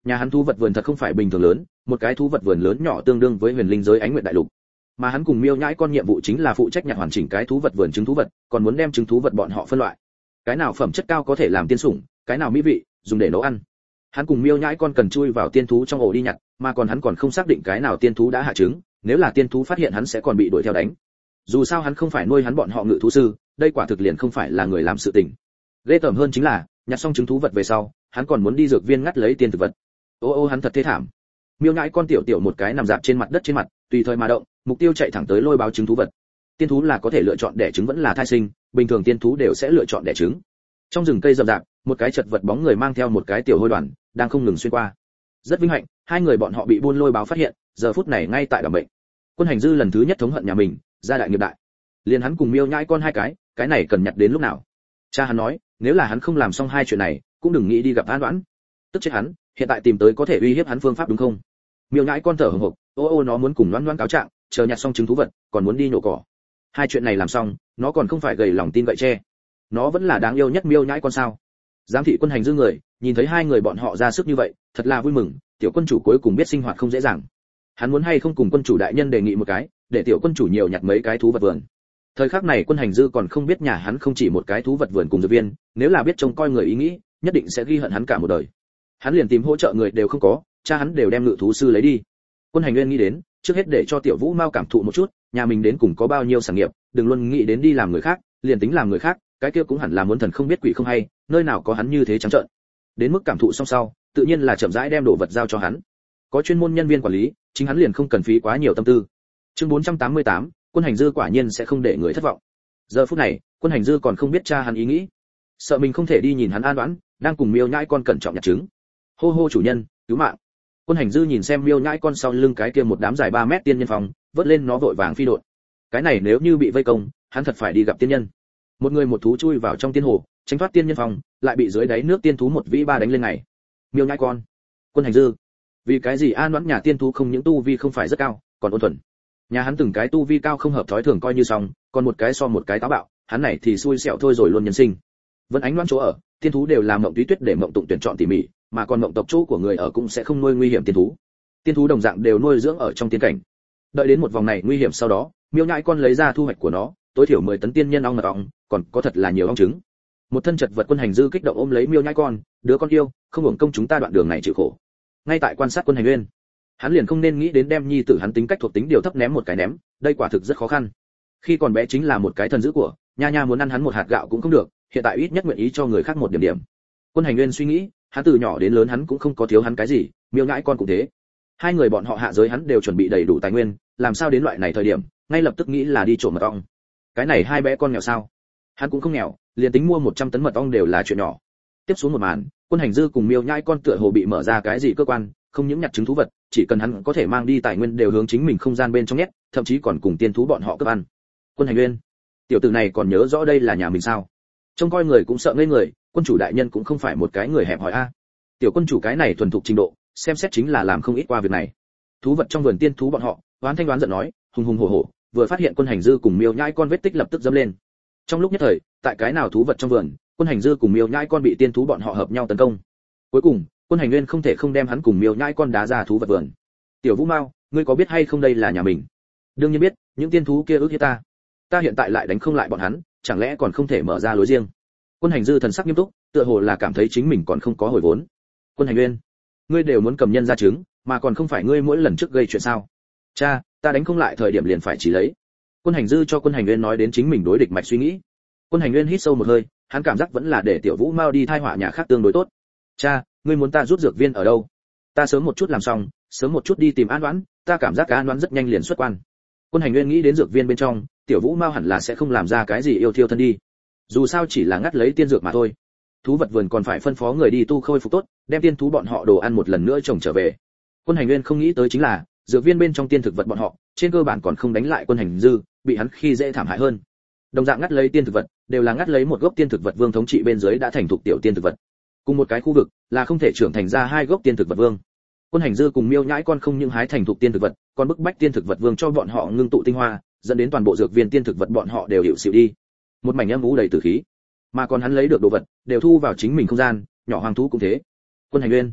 nhà hắn thú vật vườn thật không phải bình thường lớn, một cái thú vật vườn lớn nhỏ tương đương với huyền linh giới ánh nguyệt đại lục. Mà hắn cùng Miêu Nhãi con nhiệm vụ chính là phụ trách nhặt hoàn chỉnh cái thú vật vườn trứng thú vật, còn muốn đem trứng thú vật bọn họ phân loại. Cái nào phẩm chất cao có thể làm tiên sủng, cái nào mỹ vị, dùng để nấu ăn. Hắn cùng Miêu Nhãi con cần chui vào tiên thú trong ổ đi nhặt, mà còn hắn còn không xác định cái nào tiên thú đã hạ trứng, nếu là tiên thú phát hiện hắn sẽ còn bị đuổi theo đánh. Dù sao hắn không phải nuôi hắn bọn họ ngự thú sư, đây quả thực liền không phải là người làm sự tình. Ghê tởm hơn chính là, nhặt xong trứng thú vật về sau, hắn còn muốn đi dược viên ngắt lấy tiên thực vật. Ô ô hắn thật thê thảm. Miêu Nhãi con tiểu tiểu một cái nằm dạp trên mặt đất trên mặt, tùy thời mà động, mục tiêu chạy thẳng tới lôi báo trứng thú vật. Tiên thú là có thể lựa chọn đẻ trứng vẫn là thai sinh, bình thường tiên thú đều sẽ lựa chọn đẻ trứng. Trong rừng cây rậm rạp, một cái chật vật bóng người mang theo một cái tiểu hôi đoàn, đang không ngừng xuyên qua. Rất vinh hạnh, hai người bọn họ bị buôn lôi báo phát hiện, giờ phút này ngay tại đảm bệnh. Quân Hành Dư lần thứ nhất thống hận nhà mình, gia đại nghiệp đại. Liền hắn cùng Miêu Nhãi con hai cái, cái này cần nhặt đến lúc nào? Cha hắn nói, nếu là hắn không làm xong hai chuyện này, cũng đừng nghĩ đi gặp An Đoán. Tức chết hắn, hiện tại tìm tới có thể uy hiếp hắn phương pháp đúng không? Miêu Nhãi con thở hổn hộc, ô ô nó muốn cùng Loan Loan cáo trạng, chờ nhặt xong trứng thú vật, còn muốn đi nhổ cỏ. Hai chuyện này làm xong, nó còn không phải gầy lòng tin gậy tre. Nó vẫn là đáng yêu nhất Miêu Nhãi con sao? Giám thị Quân Hành Dư người, nhìn thấy hai người bọn họ ra sức như vậy, thật là vui mừng, tiểu quân chủ cuối cùng biết sinh hoạt không dễ dàng. Hắn muốn hay không cùng quân chủ đại nhân đề nghị một cái, để tiểu quân chủ nhiều nhặt mấy cái thú vật vườn. Thời khắc này Quân Hành Dư còn không biết nhà hắn không chỉ một cái thú vật vườn cùng dược viên, nếu là biết trông coi người ý nghĩ, nhất định sẽ ghi hận hắn cả một đời. Hắn liền tìm hỗ trợ người đều không có, cha hắn đều đem ngự thú sư lấy đi. Quân Hành Nguyên nghĩ đến, trước hết để cho tiểu Vũ Mao cảm thụ một chút, nhà mình đến cùng có bao nhiêu sản nghiệp, đừng luôn nghĩ đến đi làm người khác, liền tính làm người khác, cái kia cũng hẳn là muốn thần không biết quỷ không hay, nơi nào có hắn như thế trắng trợn. Đến mức cảm thụ xong sau, tự nhiên là chậm rãi đem đồ vật giao cho hắn. Có chuyên môn nhân viên quản lý, chính hắn liền không cần phí quá nhiều tâm tư. Chương bốn trăm tám mươi tám, Quân Hành Dư quả nhiên sẽ không để người thất vọng. Giờ phút này, Quân Hành Dư còn không biết cha hắn ý nghĩ, sợ mình không thể đi nhìn hắn An Đoán, đang cùng Miêu Nhãi con cẩn trọng nhặt trứng. Hô hô chủ nhân, cứu mạng. Quân Hành Dư nhìn xem Miêu Nhãi con sau lưng cái kia một đám dài ba mét tiên nhân phòng, vớt lên nó vội vàng phi độn. Cái này nếu như bị vây công, hắn thật phải đi gặp tiên nhân. Một người một thú chui vào trong tiên hồ, tránh thoát tiên nhân phòng, lại bị dưới đáy nước tiên thú một vĩ ba đánh lên ngày. Miêu Nhãi con, Quân Hành Dư, vì cái gì An Đoán nhà tiên thú không những tu vi không phải rất cao, còn ôn thuần. Nhà hắn từng cái tu vi cao không hợp thói thường coi như xong, còn một cái so một cái táo bạo, hắn này thì xui xẻo thôi rồi luôn nhân sinh. Vẫn Ánh Đoán chỗ ở, tiên thú đều làm mộng túy tuyết để mộng tụng tuyển chọn tỉ mỉ, mà còn mộng tộc chỗ của người ở cũng sẽ không nuôi nguy hiểm tiên thú. Tiên thú đồng dạng đều nuôi dưỡng ở trong tiên cảnh. Đợi đến một vòng này nguy hiểm sau đó, Miêu Nhãi con lấy ra thu hoạch của nó, tối thiểu mười tấn tiên nhân ong mật ong, còn có thật là nhiều ong trứng. Một thân chật vật Quân Hành Dư kích động ôm lấy Miêu Nhãi con, đứa con yêu, không hưởng công chúng ta đoạn đường này chịu khổ. Ngay tại quan sát Quân Hành Nguyên, hắn liền không nên nghĩ đến đem nhi tử hắn tính cách thuộc tính điều thấp ném một cái ném, đây quả thực rất khó khăn. Khi còn bé chính là một cái thần dữ của, nha nha muốn ăn hắn một hạt gạo cũng không được, hiện tại ít nhất nguyện ý cho người khác một điểm điểm. Quân Hành Nguyên suy nghĩ, hắn từ nhỏ đến lớn hắn cũng không có thiếu hắn cái gì, Miêu Nhãi con cũng thế. Hai người bọn họ hạ giới hắn đều chuẩn bị đầy đủ tài nguyên, làm sao đến loại này thời điểm, ngay lập tức nghĩ là đi trộm mật ong. Cái này hai bé con nghèo sao? Hắn cũng không nghèo, liền tính mua một trăm tấn mật ong đều là chuyện nhỏ. Tiếp xuống một màn, Quân Hành Dư cùng Miêu Nhãi con tựa hồ bị mở ra cái gì cơ quan, không những nhặt trứng thú vật, chỉ cần hắn có thể mang đi tài nguyên đều hướng chính mình không gian bên trong nhét, thậm chí còn cùng tiên thú bọn họ cướp ăn. Quân Hành Nguyên, tiểu tử này còn nhớ rõ đây là nhà mình sao? Trông coi người cũng sợ ngây người, quân chủ đại nhân cũng không phải một cái người hẹp hòi a. Tiểu quân chủ cái này thuần thục trình độ, xem xét chính là làm không ít qua việc này. Thú vật trong vườn tiên thú bọn họ, Oán Thanh Đoán giận nói, hùng hùng hổ hổ, vừa phát hiện Quân Hành Dư cùng Miêu Nhãi con vết tích lập tức dẫm lên. Trong lúc nhất thời, tại cái nào thú vật trong vườn, Quân Hành Dư cùng Miêu Nhãi con bị tiên thú bọn họ hợp nhau tấn công. Cuối cùng, Quân Hành Nguyên không thể không đem hắn cùng Miêu Nhãi con đá ra thú vật vườn. Tiểu Vũ Mao, ngươi có biết hay không đây là nhà mình? Đương nhiên biết, những tiên thú kia ước hiếp ta. Ta hiện tại lại đánh không lại bọn hắn, chẳng lẽ còn không thể mở ra lối riêng? Quân Hành Dư thần sắc nghiêm túc, tựa hồ là cảm thấy chính mình còn không có hồi vốn. Quân Hành Nguyên, ngươi đều muốn cầm nhân ra trứng, mà còn không phải ngươi mỗi lần trước gây chuyện sao? Cha, ta đánh không lại thời điểm liền phải chỉ lấy. Quân Hành Dư cho Quân Hành Nguyên nói đến chính mình đối địch mạch suy nghĩ. Quân Hành Nguyên hít sâu một hơi, hắn cảm giác vẫn là để Tiểu Vũ Mao đi thai họa nhà khác tương đối tốt. Cha, ngươi muốn ta rút dược viên ở đâu? Ta sớm một chút làm xong, sớm một chút đi tìm An Đoán, ta cảm giác An Đoán rất nhanh liền xuất quan. Quân Hành Nguyên nghĩ đến dược viên bên trong, Tiểu Vũ Mao hẳn là sẽ không làm ra cái gì yêu thiêu thân đi. Dù sao chỉ là ngắt lấy tiên dược mà thôi. Thú vật vườn còn phải phân phó người đi tu khôi phục tốt, đem tiên thú bọn họ đồ ăn một lần nữa trồng trở về. Quân Hành Nguyên không nghĩ tới chính là, dược viên bên trong tiên thực vật bọn họ, trên cơ bản còn không đánh lại Quân Hành Dư, bị hắn khi dễ thảm hại hơn. Đồng dạng ngắt lấy tiên thực vật, đều là ngắt lấy một gốc tiên thực vật vương thống trị bên dưới đã thành thục tiểu tiên thực vật. Cùng một cái khu vực, là không thể trưởng thành ra hai gốc tiên thực vật vương. Quân Hành Dư cùng Miêu Nhãi con không những hái thành thục tiên thực vật, còn bức bách tiên thực vật vương cho bọn họ ngưng tụ tinh hoa, dẫn đến toàn bộ dược viên tiên thực vật bọn họ đều hiệu xịu đi. Một mảnh âm u đầy tử khí. Mà còn hắn lấy được đồ vật, đều thu vào chính mình không gian, nhỏ hoàng thú cũng thế. Quân Hành Nguyên,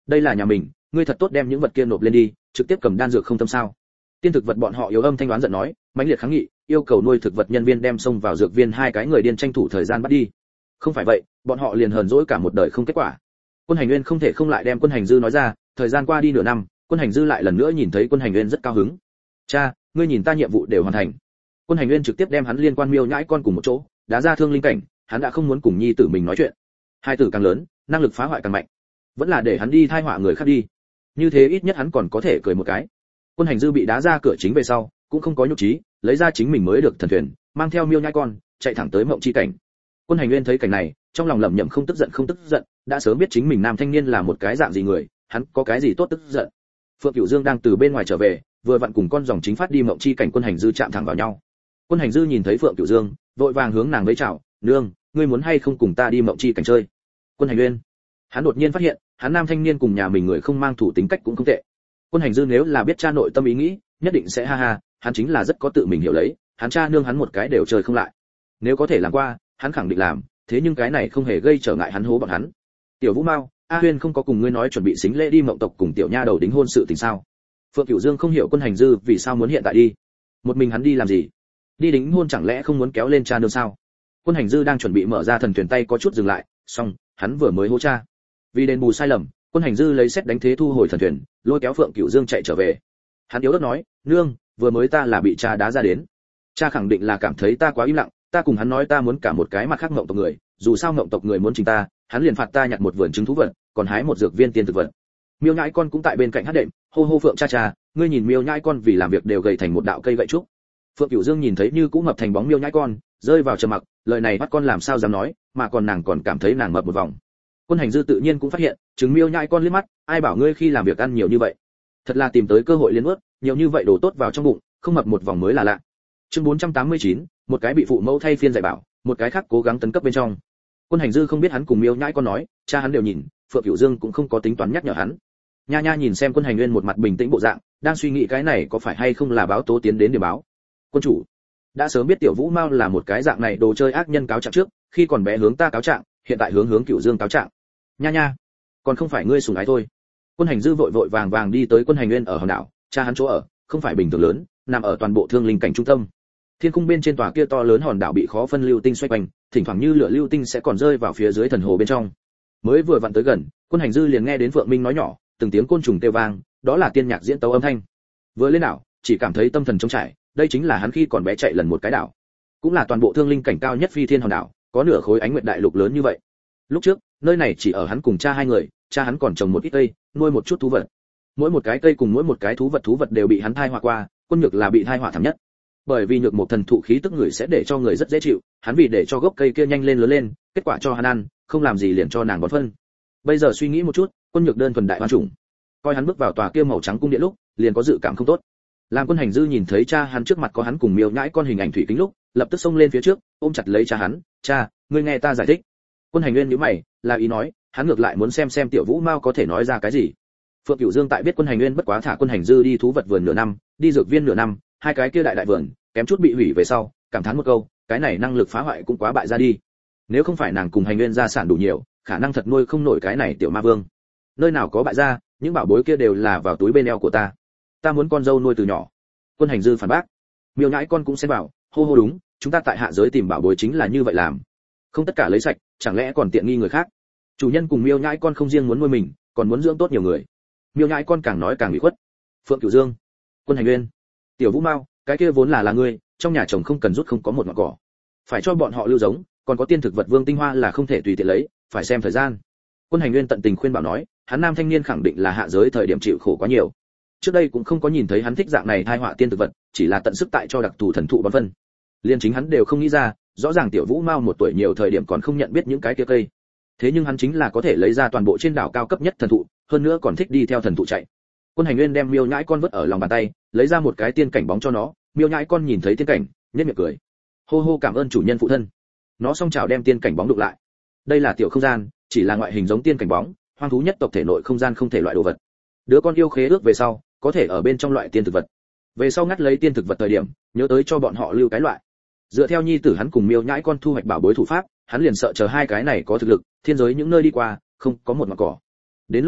đây là nhà mình, ngươi thật tốt đem những vật kia nộp lên đi, trực tiếp cầm đan dược không tâm sao? Tiên thực vật bọn họ yếu âm thanh đoán giận nói, mãnh liệt kháng nghị, yêu cầu nuôi thực vật nhân viên đem xông vào dược viên hai cái người điên tranh thủ thời gian bắt đi. Không phải vậy, bọn họ liền hờn dỗi cả một đời không kết quả. Quân Hành Nguyên không thể không lại đem Quân Hành Dư nói ra, thời gian qua đi nửa năm, Quân Hành Dư lại lần nữa nhìn thấy Quân Hành Nguyên rất cao hứng. Cha, ngươi nhìn ta nhiệm vụ đều hoàn thành. Quân Hành Nguyên trực tiếp đem hắn liên quan miêu nhãi con cùng một chỗ, đá ra thương linh cảnh, hắn đã không muốn cùng nhi tử mình nói chuyện. Hai tử càng lớn, năng lực phá hoại càng mạnh, vẫn là để hắn đi thai họa người khác đi. Như thế ít nhất hắn còn có thể cười một cái. Quân Hành Dư bị đá ra cửa chính về sau, cũng không có nhục trí, lấy ra chính mình mới được thần thuyền, mang theo miêu nhãi con, chạy thẳng tới mộng chi cảnh. Quân Hành Nguyên thấy cảnh này, trong lòng lẩm nhẩm không tức giận không tức giận, đã sớm biết chính mình nam thanh niên là một cái dạng gì người, hắn có cái gì tốt tức giận. Phượng Cửu Dương đang từ bên ngoài trở về, vừa vặn cùng con dòng chính phát đi mộng chi cảnh Quân Hành Dư chạm thẳng vào nhau. Quân Hành Dư nhìn thấy Phượng Cửu Dương, vội vàng hướng nàng vẫy chào, "Nương, ngươi muốn hay không cùng ta đi mộng chi cảnh chơi?" Quân Hành Nguyên, hắn đột nhiên phát hiện, hắn nam thanh niên cùng nhà mình người không mang thủ tính cách cũng không tệ. Quân Hành Dư nếu là biết cha nội tâm ý nghĩ, nhất định sẽ ha ha, hắn chính là rất có tự mình hiểu lấy, hắn cha nương hắn một cái đều chơi không lại. Nếu có thể làm qua, hắn khẳng định làm, thế nhưng cái này không hề gây trở ngại hắn hố bọn hắn. Tiểu Vũ Mao, A Huyên không có cùng ngươi nói chuẩn bị xính lễ đi mộng tộc cùng tiểu nha đầu đính hôn sự tình sao? Phượng Cửu Dương không hiểu Quân Hành Dư vì sao muốn hiện tại đi. Một mình hắn đi làm gì? Đi đính hôn chẳng lẽ không muốn kéo lên cha nương sao? Quân Hành Dư đang chuẩn bị mở ra thần thuyền tay có chút dừng lại, xong, hắn vừa mới hô cha. Vì đền bù sai lầm, Quân Hành Dư lấy xét đánh thế thu hồi thần thuyền, lôi kéo Phượng Cửu Dương chạy trở về. Hắn yếu ớt nói, nương, vừa mới ta là bị cha đá ra đến. Cha khẳng định là cảm thấy ta quá im lặng, ta cùng hắn nói ta muốn cả một cái mặt khác mộng tộc người, dù sao mộng tộc người muốn chính ta, hắn liền phạt ta nhặt một vườn trứng thú vật, còn hái một dược viên tiên thực vật. Miêu Nhãi con cũng tại bên cạnh hát đệm, hô hô Phượng cha cha, ngươi nhìn Miêu Nhãi con vì làm việc đều gầy thành một đạo cây gậy trúc. Phượng Cửu Dương nhìn thấy như cũ mập thành bóng Miêu Nhãi con, rơi vào trầm mặc, lời này bắt con làm sao dám nói, mà còn nàng còn cảm thấy nàng mập một vòng. Quân Hành Dư tự nhiên cũng phát hiện, trứng Miêu Nhãi con liếc mắt, ai bảo ngươi khi làm việc ăn nhiều như vậy. Thật là tìm tới cơ hội liên ướt, nhiều như vậy đồ tốt vào trong bụng, không mập một vòng mới là lạ. Chương bốn trăm tám mươi chín, một cái bị phụ mẫu thay phiên dạy bảo, một cái khác cố gắng tấn cấp bên trong. Quân Hành Dư không biết hắn cùng Miêu Nhãi con nói, cha hắn đều nhìn, Phượng Cửu Dương cũng không có tính toán nhắc nhở hắn. Nha Nha nhìn xem Quân Hành Nguyên một mặt bình tĩnh bộ dạng, đang suy nghĩ cái này có phải hay không là báo tố tiến đến điểm báo. Quân chủ, đã sớm biết Tiểu Vũ Mao là một cái dạng này đồ chơi ác nhân cáo trạng trước, khi còn bé hướng ta cáo trạng, hiện tại hướng hướng Cửu Dương cáo trạng. Nha Nha, còn không phải ngươi sủng ái thôi. Quân Hành Dư vội vội vàng vàng đi tới Quân Hành Nguyên ở hòn đảo, cha hắn chỗ ở, không phải bình thường lớn, nằm ở toàn bộ thương linh cảnh trung tâm. Thiên cung bên trên tòa kia to lớn hòn đảo bị khó phân lưu tinh xoay quanh, thỉnh thoảng như lửa lưu tinh sẽ còn rơi vào phía dưới thần hồ bên trong. Mới vừa vặn tới gần, Quân Hành Dư liền nghe đến Phượng Minh nói nhỏ, từng tiếng côn trùng kêu vang, đó là tiên nhạc diễn tấu âm thanh. Vừa lên đảo, chỉ cảm thấy tâm thần trống trải, đây chính là hắn khi còn bé chạy lần một cái đảo, cũng là toàn bộ thương linh cảnh cao nhất phi thiên hòn đảo, có nửa khối ánh nguyệt đại lục lớn như vậy. Lúc trước, nơi này chỉ ở hắn cùng cha hai người, cha hắn còn trồng một ít cây, nuôi một chút thú vật. Mỗi một cái cây cùng mỗi một cái thú vật thú vật đều bị hắn thai họa qua, Quân Nhược là bị thai họa thảm nhất. Bởi vì nhược một thần thụ khí tức người sẽ để cho người rất dễ chịu, hắn vì để cho gốc cây kia nhanh lên lớn lên, kết quả cho hắn ăn, không làm gì liền cho nàng bón phân. Bây giờ suy nghĩ một chút, Quân Nhược đơn thuần đại hoan chủng. Coi hắn bước vào tòa kia màu trắng cung điện lúc, liền có dự cảm không tốt. Làm Quân Hành Dư nhìn thấy cha hắn trước mặt có hắn cùng Miêu Nhãi con hình ảnh thủy kính lúc, lập tức xông lên phía trước, ôm chặt lấy cha hắn, "Cha, ngươi nghe ta giải thích." Quân Hành Nguyên nhíu mày, là ý nói, hắn ngược lại muốn xem xem Tiểu Vũ Mao có thể nói ra cái gì. Phượng Cửu Dương tại biết Quân Hành Nguyên bất quá thả Quân Hành Dư đi thú vật vườn nửa năm, đi dược viên nửa năm, hai cái kia đại đại vườn, kém chút bị hủy về sau, cảm thán một câu, cái này năng lực phá hoại cũng quá bại ra đi. Nếu không phải nàng cùng Hành Nguyên gia sản đủ nhiều, khả năng thật nuôi không nổi cái này tiểu ma vương. Nơi nào có bại gia, những bảo bối kia đều là vào túi bên eo của ta. Ta muốn con dâu nuôi từ nhỏ. Quân Hành Dư phản bác. Miêu Nhãi con cũng sẽ bảo, hô hô đúng, chúng ta tại hạ giới tìm bảo bối chính là như vậy làm. Không tất cả lấy sạch, chẳng lẽ còn tiện nghi người khác. Chủ nhân cùng Miêu Nhãi con không riêng muốn nuôi mình, còn muốn dưỡng tốt nhiều người. Miêu Nhãi con càng nói càng ủy khuất. Phượng Cửu Dương, Quân Hành Nguyên, Tiểu Vũ Mao, cái kia vốn là là ngươi, trong nhà chồng không cần rút không có một ngọn cỏ. Phải cho bọn họ lưu giống, còn có tiên thực vật vương tinh hoa là không thể tùy tiện lấy, phải xem thời gian. Quân Hành Nguyên tận tình khuyên bảo nói, hắn nam thanh niên khẳng định là hạ giới thời điểm chịu khổ quá nhiều. Trước đây cũng không có nhìn thấy hắn thích dạng này thai họa tiên thực vật, chỉ là tận sức tại cho đặc thù thần thụ bón phân. Liên chính hắn đều không nghĩ ra, rõ ràng Tiểu Vũ Mao một tuổi nhiều thời điểm còn không nhận biết những cái kia cây. Thế nhưng hắn chính là có thể lấy ra toàn bộ trên đảo cao cấp nhất thần thụ, hơn nữa còn thích đi theo thần thụ chạy. Quân Hành Nguyên đem Miêu Nhãi con vứt ở lòng bàn tay, lấy ra một cái tiên cảnh bóng cho nó, Miêu Nhãi con nhìn thấy tiên cảnh, nhếch miệng cười. Hô hô cảm ơn chủ nhân phụ thân. Nó song chảo đem tiên cảnh bóng đụng lại. Đây là tiểu không gian, chỉ là ngoại hình giống tiên cảnh bóng, hoang thú nhất tộc thể nội không gian không thể loại đồ vật. Đứa con yêu khế ước về sau, có thể ở bên trong loại tiên thực vật. Về sau ngắt lấy tiên thực vật thời điểm, nhớ tới cho bọn họ lưu cái loại. Dựa theo nhi tử hắn cùng Miêu Nhãi con thu hoạch bảo bối thủ pháp, hắn liền sợ chờ hai cái này có thực lực, thiên giới những nơi đi qua, không có một mảng cỏ. Đến lúc đó,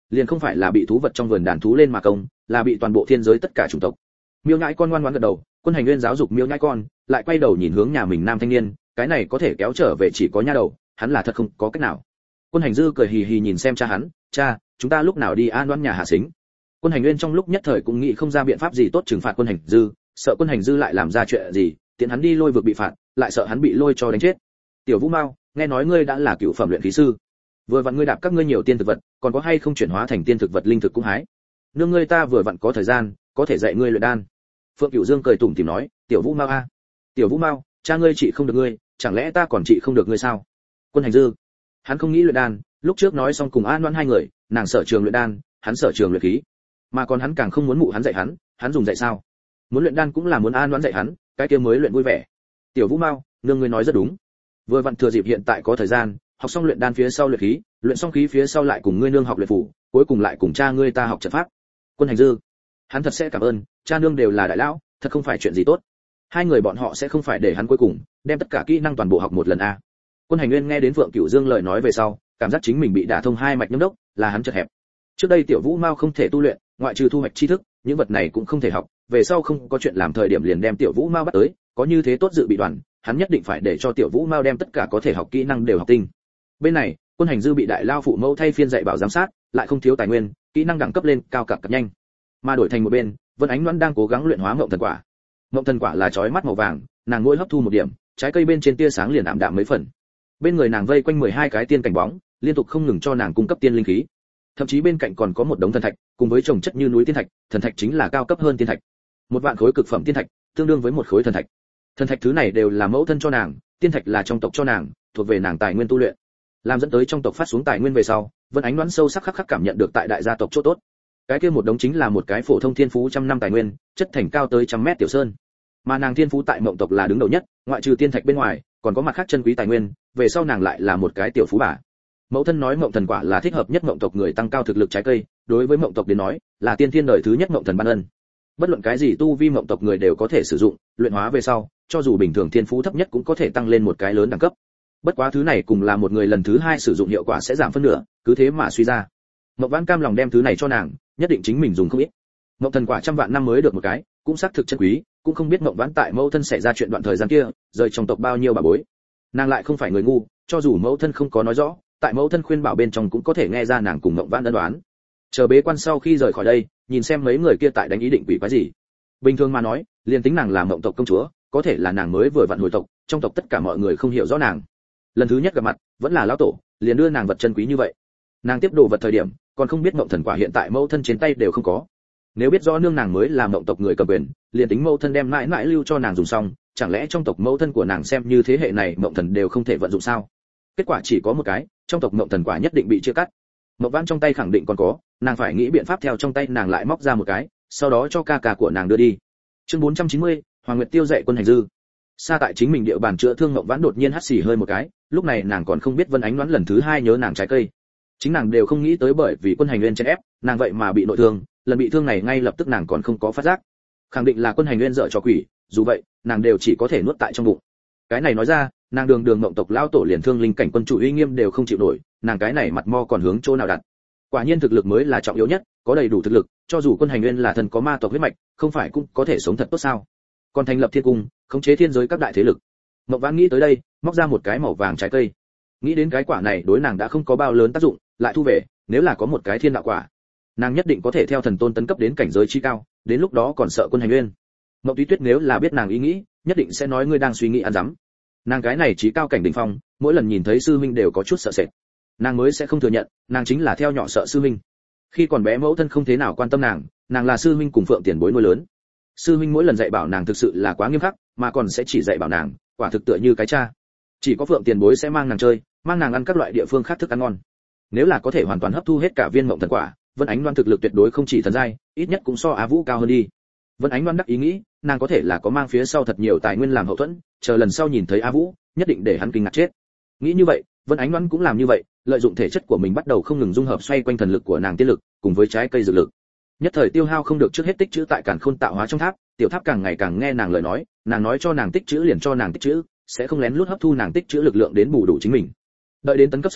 liền không phải là bị thú vật trong vườn đàn thú lên mà công, là bị toàn bộ thiên giới tất cả chủng tộc. Miêu Nhãi Con ngoan ngoãn gật đầu, Quân Hành Nguyên giáo dục Miêu Nhãi Con, lại quay đầu nhìn hướng nhà mình nam thanh niên, cái này có thể kéo trở về chỉ có nha đầu, hắn là thật không có cách nào. Quân Hành Dư cười hì hì nhìn xem cha hắn, cha, chúng ta lúc nào đi an đoán nhà Hạ Sính. Quân Hành Nguyên trong lúc nhất thời cũng nghĩ không ra biện pháp gì tốt trừng phạt Quân Hành Dư, sợ Quân Hành Dư lại làm ra chuyện gì, tiện hắn đi lôi vực bị phạt, lại sợ hắn bị lôi cho đánh chết. Tiểu Vũ Mao, nghe nói ngươi đã là cửu phẩm luyện khí sư, vừa vặn ngươi đạp các ngươi nhiều tiên thực vật, còn có hay không chuyển hóa thành tiên thực vật linh thực cũng hái. Nương ngươi ta vừa vặn có thời gian, có thể dạy ngươi luyện đan. Phượng Cửu Dương cười tủm tỉm nói, Tiểu Vũ Mao a, Tiểu Vũ Mao, cha ngươi trị không được ngươi, chẳng lẽ ta còn trị không được ngươi sao? Quân Hành Dư, hắn không nghĩ luyện đan, lúc trước nói xong cùng An Đoan hai người, nàng sở trường luyện đan, hắn sở trường luyện khí, mà còn hắn càng không muốn mụ hắn dạy hắn, hắn dùng dạy sao? Muốn luyện đan cũng là muốn An Đoan dạy hắn, cái kia mới luyện vui vẻ. Tiểu Vũ Mao, nương ngươi nói rất đúng, vừa vặn thừa dịp hiện tại có thời gian, học xong luyện đan phía sau luyện khí, luyện xong khí phía sau lại cùng ngươi nương học luyện phủ, cuối cùng lại cùng cha ngươi ta học trận pháp. Quân Hành Dư, hắn thật sẽ cảm ơn, cha nương đều là đại lão, thật không phải chuyện gì tốt. Hai người bọn họ sẽ không phải để hắn cuối cùng đem tất cả kỹ năng toàn bộ học một lần a. À. Quân Hành Nguyên nghe đến Phượng Cửu Dương lời nói về sau, cảm giác chính mình bị đả thông hai mạch nhâm đốc, là hắn chật hẹp. Trước đây Tiểu Vũ Mao không thể tu luyện, ngoại trừ thu hoạch tri thức, những vật này cũng không thể học, về sau không có chuyện làm thời điểm liền đem Tiểu Vũ Mao bắt tới, có như thế tốt dự bị đoàn, hắn nhất định phải để cho Tiểu Vũ Mao đem tất cả có thể học kỹ năng đều học tinh. Bên này, Quân Hành Dư bị đại lao phụ mẫu thay phiên dạy bảo giám sát, lại không thiếu tài nguyên, kỹ năng đẳng cấp lên cao cặp cặp nhanh. Mà đổi thành một bên, Vân Ánh Loan đang cố gắng luyện hóa ngộng thần quả. Ngộng thần quả là chói mắt màu vàng, nàng mỗi hấp thu một điểm, trái cây bên trên tia sáng liền ảm đạm mấy phần. Bên người nàng vây quanh mười hai cái tiên cảnh bóng, liên tục không ngừng cho nàng cung cấp tiên linh khí. Thậm chí bên cạnh còn có một đống thần thạch, cùng với chồng chất như núi tiên thạch, thần thạch chính là cao cấp hơn tiên thạch. Một vạn khối cực phẩm tiên thạch, tương đương với một khối thần thạch. Thần thạch thứ này đều là mẫu thân cho nàng, tiên thạch là trong tộc cho nàng, thuộc về nàng tài nguyên tu luyện. Làm dẫn tới trong tộc phát xuống tài nguyên về sau, Vân Ánh Loan sâu sắc khắc khắc cảm nhận được tại đại gia tộc chỗ tốt. Cái kia một đống chính là một cái phổ thông thiên phú trăm năm tài nguyên, chất thành cao tới trăm mét tiểu sơn. Mà nàng thiên phú tại mộng tộc là đứng đầu nhất, ngoại trừ tiên thạch bên ngoài, còn có mặt khác chân quý tài nguyên, về sau nàng lại là một cái tiểu phú bà. Mẫu thân nói mộng thần quả là thích hợp nhất mộng tộc người tăng cao thực lực trái cây, đối với mộng tộc đến nói, là tiên thiên đời thứ nhất mộng thần ban ân. Bất luận cái gì tu vi mộng tộc người đều có thể sử dụng, luyện hóa về sau, cho dù bình thường thiên phú thấp nhất cũng có thể tăng lên một cái lớn đẳng cấp. Bất quá thứ này cùng là một người lần thứ hai sử dụng hiệu quả sẽ giảm phân nửa, cứ thế mà suy ra. Mộng Vãn cam lòng đem thứ này cho nàng, nhất định chính mình dùng không ít. Mộng thần quả trăm vạn năm mới được một cái, cũng xác thực chân quý, cũng không biết Mộng Vãn tại mẫu thân xảy ra chuyện đoạn thời gian kia, rời trong tộc bao nhiêu bà bối. Nàng lại không phải người ngu, cho dù mẫu thân không có nói rõ, tại mẫu thân khuyên bảo bên trong cũng có thể nghe ra nàng cùng Mộng Vãn ân đoán. Chờ bế quan sau khi rời khỏi đây, nhìn xem mấy người kia tại đánh ý định quỷ quái gì. Bình thường mà nói, liền tính nàng là Mộng tộc công chúa, có thể là nàng mới vừa vặn hồi tộc, trong tộc tất cả mọi người không hiểu rõ nàng. Lần thứ nhất gặp mặt, vẫn là lão tổ, liền đưa nàng vật chân quý như vậy. Nàng tiếp đồ vật thời điểm, còn không biết Mộng thần quả hiện tại mẫu thân trên tay đều không có. Nếu biết rõ nương nàng mới là Mộng tộc người cầm quyền, liền tính mẫu thân đem mãi mãi lưu cho nàng dùng xong, chẳng lẽ trong tộc mẫu thân của nàng xem như thế hệ này Mộng thần đều không thể vận dụng sao? Kết quả chỉ có một cái, trong tộc Mộng thần quả nhất định bị chia cắt. Mộng Vãn trong tay khẳng định còn có, nàng phải nghĩ biện pháp theo trong tay nàng lại móc ra một cái, sau đó cho ca ca của nàng đưa đi. Chương bốn trăm chín mươi, Hoàng Nguyệt Tiêu dạy Quân Hành Dư. Xa tại chính mình địa bàn chữa thương Mộng Vãn đột nhiên hắt xì hơi một cái, lúc này nàng còn không biết Vân Ánh Loan lần thứ hai nhớ nàng trái cây. Chính nàng đều không nghĩ tới bởi vì Quân Hành Nguyên chen ép, nàng vậy mà bị nội thương, lần bị thương này ngay lập tức nàng còn không có phát giác. Khẳng định là Quân Hành Nguyên dở trò quỷ, dù vậy, nàng đều chỉ có thể nuốt tại trong bụng. Cái này nói ra, nàng đường đường Mộng tộc lão tổ liền thương linh cảnh quân chủ uy nghiêm đều không chịu nổi, nàng cái này mặt mo còn hướng chỗ nào đặt. Quả nhiên thực lực mới là trọng yếu nhất, có đầy đủ thực lực, cho dù Quân Hành Nguyên là thần có ma tộc huyết mạch, không phải cũng có thể sống thật tốt sao? Còn thành lập thiên cung, khống chế thiên giới các đại thế lực. Mộng Vãn nghĩ tới đây, móc ra một cái màu vàng trái cây. Nghĩ đến cái quả này đối nàng đã không có bao lớn tác dụng, lại thu về, nếu là có một cái thiên đạo quả, nàng nhất định có thể theo thần tôn tấn cấp đến cảnh giới chi cao, đến lúc đó còn sợ Quân Hành Nguyên. Mộng Túy Tuyết nếu là biết nàng ý nghĩ, nhất định sẽ nói ngươi đang suy nghĩ ăn dắm. Nàng cái này chí cao cảnh đỉnh phong, mỗi lần nhìn thấy sư huynh đều có chút sợ sệt. Nàng mới sẽ không thừa nhận, nàng chính là theo nhỏ sợ sư huynh. Khi còn bé mẫu thân không thế nào quan tâm nàng, nàng là sư huynh cùng Phượng Tiền Bối nuôi lớn. Sư huynh mỗi lần dạy bảo nàng thực sự là quá nghiêm khắc, mà còn sẽ chỉ dạy bảo nàng, quả thực tựa như cái cha. Chỉ có Phượng Tiền Bối sẽ mang nàng chơi, mang nàng ăn các loại địa phương khác thức ăn ngon. Nếu là có thể hoàn toàn hấp thu hết cả viên Mộng thần quả, Vân Ánh Loan thực lực tuyệt đối không chỉ thần giai, ít nhất cũng so Á Vũ cao hơn đi. Vân Ánh Loan đắc ý nghĩ, nàng có thể là có mang phía sau thật nhiều tài nguyên làm hậu thuẫn, chờ lần sau nhìn thấy Á Vũ, nhất định để hắn kinh ngạc chết. Nghĩ như vậy, Vân Ánh Loan cũng làm như vậy, lợi dụng thể chất của mình bắt đầu không ngừng dung hợp xoay quanh thần lực của nàng tiên lực, cùng với trái cây dược lực. Nhất thời tiêu hao không được trước hết tích trữ tại Càn Khôn tạo hóa trong tháp, tiểu tháp càng ngày càng nghe nàng lời nói, nàng nói cho nàng tích trữ liền cho nàng tích trữ, sẽ không lén lút hấp thu nàng tích trữ lực lượng đến bù đủ chính mình. Đợi đến tấn cấp xong,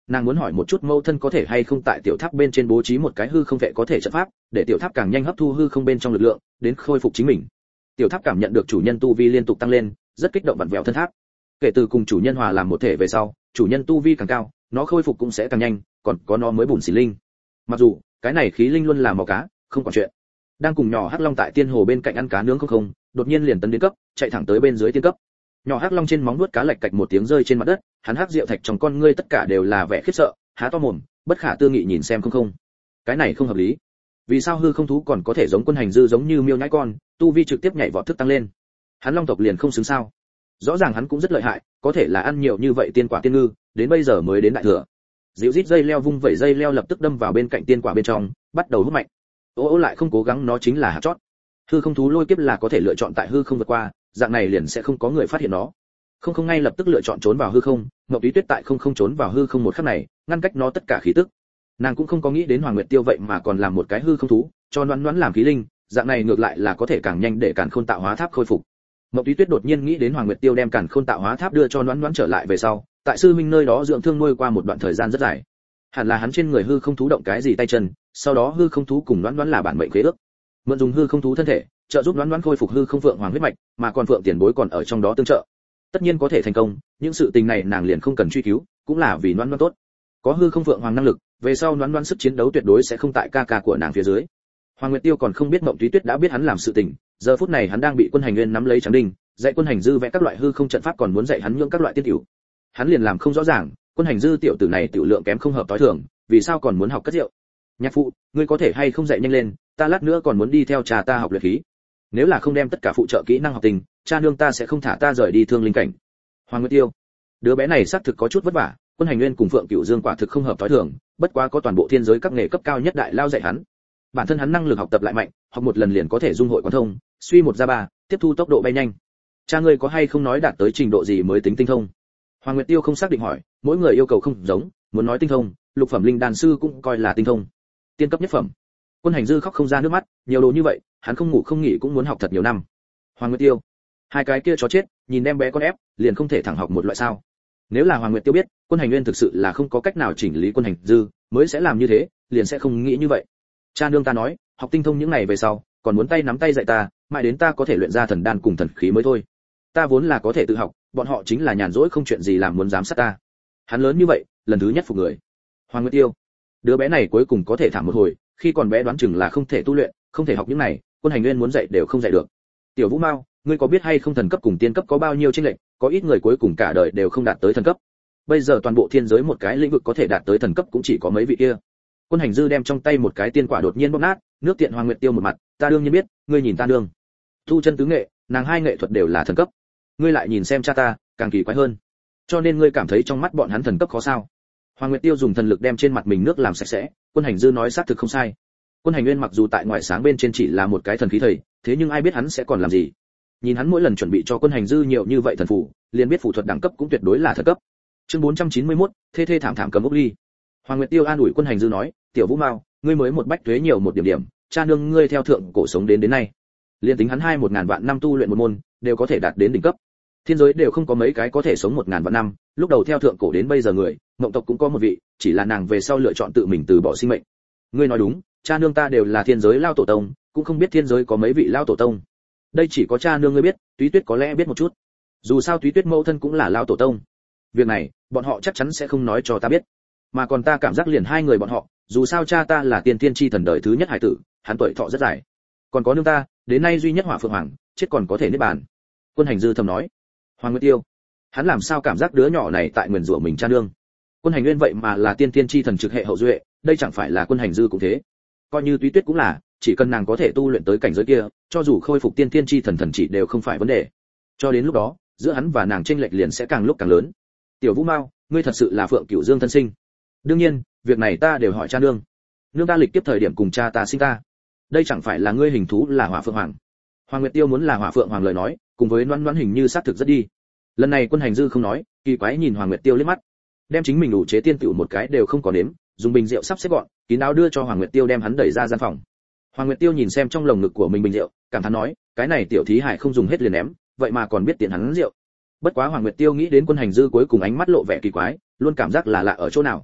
Nàng muốn hỏi một chút mâu thân có thể hay không tại tiểu tháp bên trên bố trí một cái hư không vệ có thể trận pháp, để tiểu tháp càng nhanh hấp thu hư không bên trong lực lượng, đến khôi phục chính mình. Tiểu tháp cảm nhận được chủ nhân tu vi liên tục tăng lên, rất kích động vặn vẹo thân tháp. Kể từ cùng chủ nhân hòa làm một thể về sau, chủ nhân tu vi càng cao, nó khôi phục cũng sẽ càng nhanh, còn có nó mới bùn xỉ linh. Mặc dù cái này khí linh luôn là màu cá, không còn chuyện. Đang cùng nhỏ hắc long tại tiên hồ bên cạnh ăn cá nướng không không, đột nhiên liền tấn đến cấp, chạy thẳng tới bên dưới tiên cấp. Nhỏ hắc long trên móng nuốt cá lạch cạch một tiếng rơi trên mặt đất, hắn hắc rượu thạch trong con ngươi tất cả đều là vẻ khiếp sợ, há to mồm, bất khả tư nghị nhìn xem không không. Cái này không hợp lý. Vì sao hư không thú còn có thể giống quân hành dư giống như miêu nhãi con, tu vi trực tiếp nhảy vọt thức tăng lên? Hắn long tộc liền không xứng sao? Rõ ràng hắn cũng rất lợi hại, có thể là ăn nhiều như vậy tiên quả tiên ngư, đến bây giờ mới đến đại thừa. Dịu rít dây leo vung vẩy dây leo lập tức đâm vào bên cạnh tiên quả bên trong, bắt đầu hút mạnh. Ô ô lại không cố gắng nó chính là hạt chót. Hư không thú lôi kiếp là có thể lựa chọn tại hư không vượt qua, dạng này liền sẽ không có người phát hiện nó. Không không ngay lập tức lựa chọn trốn vào hư không, Ngọc Túy Tuyết tại không không trốn vào hư không một khắc này, ngăn cách nó tất cả khí tức. Nàng cũng không có nghĩ đến Hoàng Nguyệt Tiêu vậy mà còn làm một cái hư không thú, cho Noãn Noãn làm khí linh, dạng này ngược lại là có thể càng nhanh để Càn Khôn tạo hóa tháp khôi phục. Ngọc Túy Tuyết đột nhiên nghĩ đến Hoàng Nguyệt Tiêu đem Càn Khôn tạo hóa tháp đưa cho Noãn Noãn trở lại về sau, tại sư huynh nơi đó dưỡng thương nuôi qua một đoạn thời gian rất dài. Hẳn là hắn trên người hư không thú động cái gì tay chân, sau đó hư không thú cùng Noãn Noãn là bản mệnh khế ước. Mượn dùng hư không thú thân thể, trợ giúp Noãn Noãn khôi phục hư không phượng hoàng huyết mạch, mà còn phượng tiền bối còn ở trong đó tương trợ. Tất nhiên có thể thành công, những sự tình này nàng liền không cần truy cứu, cũng là vì Noãn Noãn tốt. Có hư không phượng hoàng năng lực, về sau Noãn Noãn sức chiến đấu tuyệt đối sẽ không tại ca ca của nàng phía dưới. Hoàng Nguyệt Tiêu còn không biết Mộng Túy Tuyết đã biết hắn làm sự tình, giờ phút này hắn đang bị Quân Hành Nguyên nắm lấy trắng đinh, dạy Quân Hành Dư vẽ các loại hư không trận pháp còn muốn dạy hắn nhưỡng các loại tiên tiểu. Hắn liền làm không rõ ràng, Quân Hành Dư tiểu tử này tiểu lượng kém không hợp tối thường, vì sao còn muốn học cất rượu? Nhạc phụ, ngươi có thể hay không dạy nhanh lên, ta lát nữa còn muốn đi theo cha ta học luyện khí. Nếu là không đem tất cả phụ trợ kỹ năng học tình, cha nương ta sẽ không thả ta rời đi thương linh cảnh. Hoàng Nguyệt Tiêu, đứa bé này xác thực có chút vất vả, Quân Hành Nguyên cùng Phượng Cửu Dương quả thực không hợp tối thường, bất quá có toàn bộ thiên giới các nghề cấp cao nhất đại lao dạy hắn. Bản thân hắn năng lực học tập lại mạnh, học một lần liền có thể dung hội quán thông, suy một ra ba, tiếp thu tốc độ bay nhanh. Cha ngươi có hay không nói đạt tới trình độ gì mới tính tinh thông? Hoàng Nguyệt Tiêu không xác định hỏi, mỗi người yêu cầu không giống, muốn nói tinh thông, lục phẩm linh đan sư cũng coi là tinh thông. Tiên cấp nhất phẩm. Quân Hành Dư khóc không ra nước mắt, nhiều đồ như vậy, hắn không ngủ không nghỉ cũng muốn học thật nhiều năm. Hoàng Nguyệt Tiêu, hai cái kia chó chết, nhìn đem bé con ép, liền không thể thẳng học một loại sao? Nếu là Hoàng Nguyệt Tiêu biết, Quân Hành Nguyên thực sự là không có cách nào chỉnh lý Quân Hành Dư, mới sẽ làm như thế, liền sẽ không nghĩ như vậy. Cha nương ta nói, học tinh thông những này về sau, còn muốn tay nắm tay dạy ta, mãi đến ta có thể luyện ra thần đan cùng thần khí mới thôi. Ta vốn là có thể tự học, bọn họ chính là nhàn rỗi không chuyện gì làm muốn giám sát ta. Hắn lớn như vậy, lần thứ nhất phục người. Hoàng Nguyệt Tiêu, đứa bé này cuối cùng có thể thảm một hồi, khi còn bé đoán chừng là không thể tu luyện, không thể học những này, Quân Hành Nguyên muốn dạy đều không dạy được. Tiểu Vũ Mao, ngươi có biết hay không thần cấp cùng tiên cấp có bao nhiêu chênh lệch, có ít người cuối cùng cả đời đều không đạt tới thần cấp. Bây giờ toàn bộ thiên giới một cái lĩnh vực có thể đạt tới thần cấp cũng chỉ có mấy vị kia. Quân Hành Dư đem trong tay một cái tiên quả đột nhiên bóp nát, nước tiện Hoàng Nguyệt Tiêu một mặt, ta đương nhiên biết, ngươi nhìn ta đương. Tu chân tứ nghệ, nàng hai nghệ thuật đều là thần cấp. Ngươi lại nhìn xem cha ta, càng kỳ quái hơn. Cho nên ngươi cảm thấy trong mắt bọn hắn thần cấp khó sao? Hoàng Nguyệt Tiêu dùng thần lực đem trên mặt mình nước làm sạch sẽ, Quân Hành Dư nói xác thực không sai. Quân Hành Nguyên mặc dù tại ngoại sáng bên trên chỉ là một cái thần khí thầy, thế nhưng ai biết hắn sẽ còn làm gì? Nhìn hắn mỗi lần chuẩn bị cho Quân Hành Dư nhiều như vậy thần phù, liền biết phù thuật đẳng cấp cũng tuyệt đối là thần cấp. Chương bốn trăm chín mươi mốt, thê thê thảm thảm cầm ốc ly. Hoàng Nguyệt Tiêu an ủi Quân Hành Dư nói, tiểu Vũ Mao, ngươi mới một bách tuế nhiều một điểm điểm, cha nương ngươi theo thượng cổ sống đến đến nay, liên tính hắn hai một ngàn vạn năm tu luyện một môn, đều có thể đạt đến đỉnh cấp. Thiên giới đều không có mấy cái có thể sống một ngàn vạn năm, lúc đầu theo thượng cổ đến bây giờ người, Mộng tộc cũng có một vị, chỉ là nàng về sau lựa chọn tự mình từ bỏ sinh mệnh. Ngươi nói đúng, cha nương ta đều là thiên giới lao tổ tông, cũng không biết thiên giới có mấy vị lao tổ tông. Đây chỉ có cha nương ngươi biết, Túy Tuyết có lẽ biết một chút. Dù sao Túy Tuyết mẫu thân cũng là lao tổ tông. Việc này, bọn họ chắc chắn sẽ không nói cho ta biết. Mà còn ta cảm giác liền hai người bọn họ, dù sao cha ta là tiên tiên chi thần đời thứ nhất hải tử, hắn tuổi thọ rất dài. Còn có nương ta, đến nay duy nhất Hỏa Phượng Hoàng, chết còn có thể niết bàn. Quân Hành Dư thầm nói. Hoàng Nguyệt Tiêu, hắn làm sao cảm giác đứa nhỏ này tại nguyền rủa mình cha nương? Quân Hành Nguyên vậy mà là tiên tiên chi thần trực hệ hậu duệ, đây chẳng phải là Quân Hành Dư cũng thế. Coi như Túy Tuyết cũng là, chỉ cần nàng có thể tu luyện tới cảnh giới kia, cho dù khôi phục tiên tiên chi thần thần chỉ đều không phải vấn đề. Cho đến lúc đó, giữa hắn và nàng chênh lệch liền sẽ càng lúc càng lớn. Tiểu Vũ Mao, ngươi thật sự là Phượng Cửu Dương thân sinh? Đương nhiên, việc này ta đều hỏi cha nương. Nương ta lịch tiếp thời điểm cùng cha ta sinh ta. Đây chẳng phải là ngươi hình thú là Hỏa Phượng Hoàng? Hoàng Nguyệt Tiêu muốn là Hỏa Phượng Hoàng lời nói, cùng với Noãn Noãn hình như xác thực rất đi. Lần này Quân Hành Dư không nói, kỳ quái nhìn Hoàng Nguyệt Tiêu liếc mắt, đem chính mình đủ chế tiên tiểu một cái đều không có nếm, dùng bình rượu sắp xếp gọn, kín đáo đưa cho Hoàng Nguyệt Tiêu đem hắn đẩy ra gian phòng. Hoàng Nguyệt Tiêu nhìn xem trong lồng ngực của mình bình rượu, cảm thán nói, cái này tiểu thí hải không dùng hết liền ném, vậy mà còn biết tiện hắn rượu. Bất quá Hoàng Nguyệt Tiêu nghĩ đến Quân Hành Dư cuối cùng ánh mắt lộ vẻ kỳ quái, luôn cảm giác là lạ ở chỗ nào.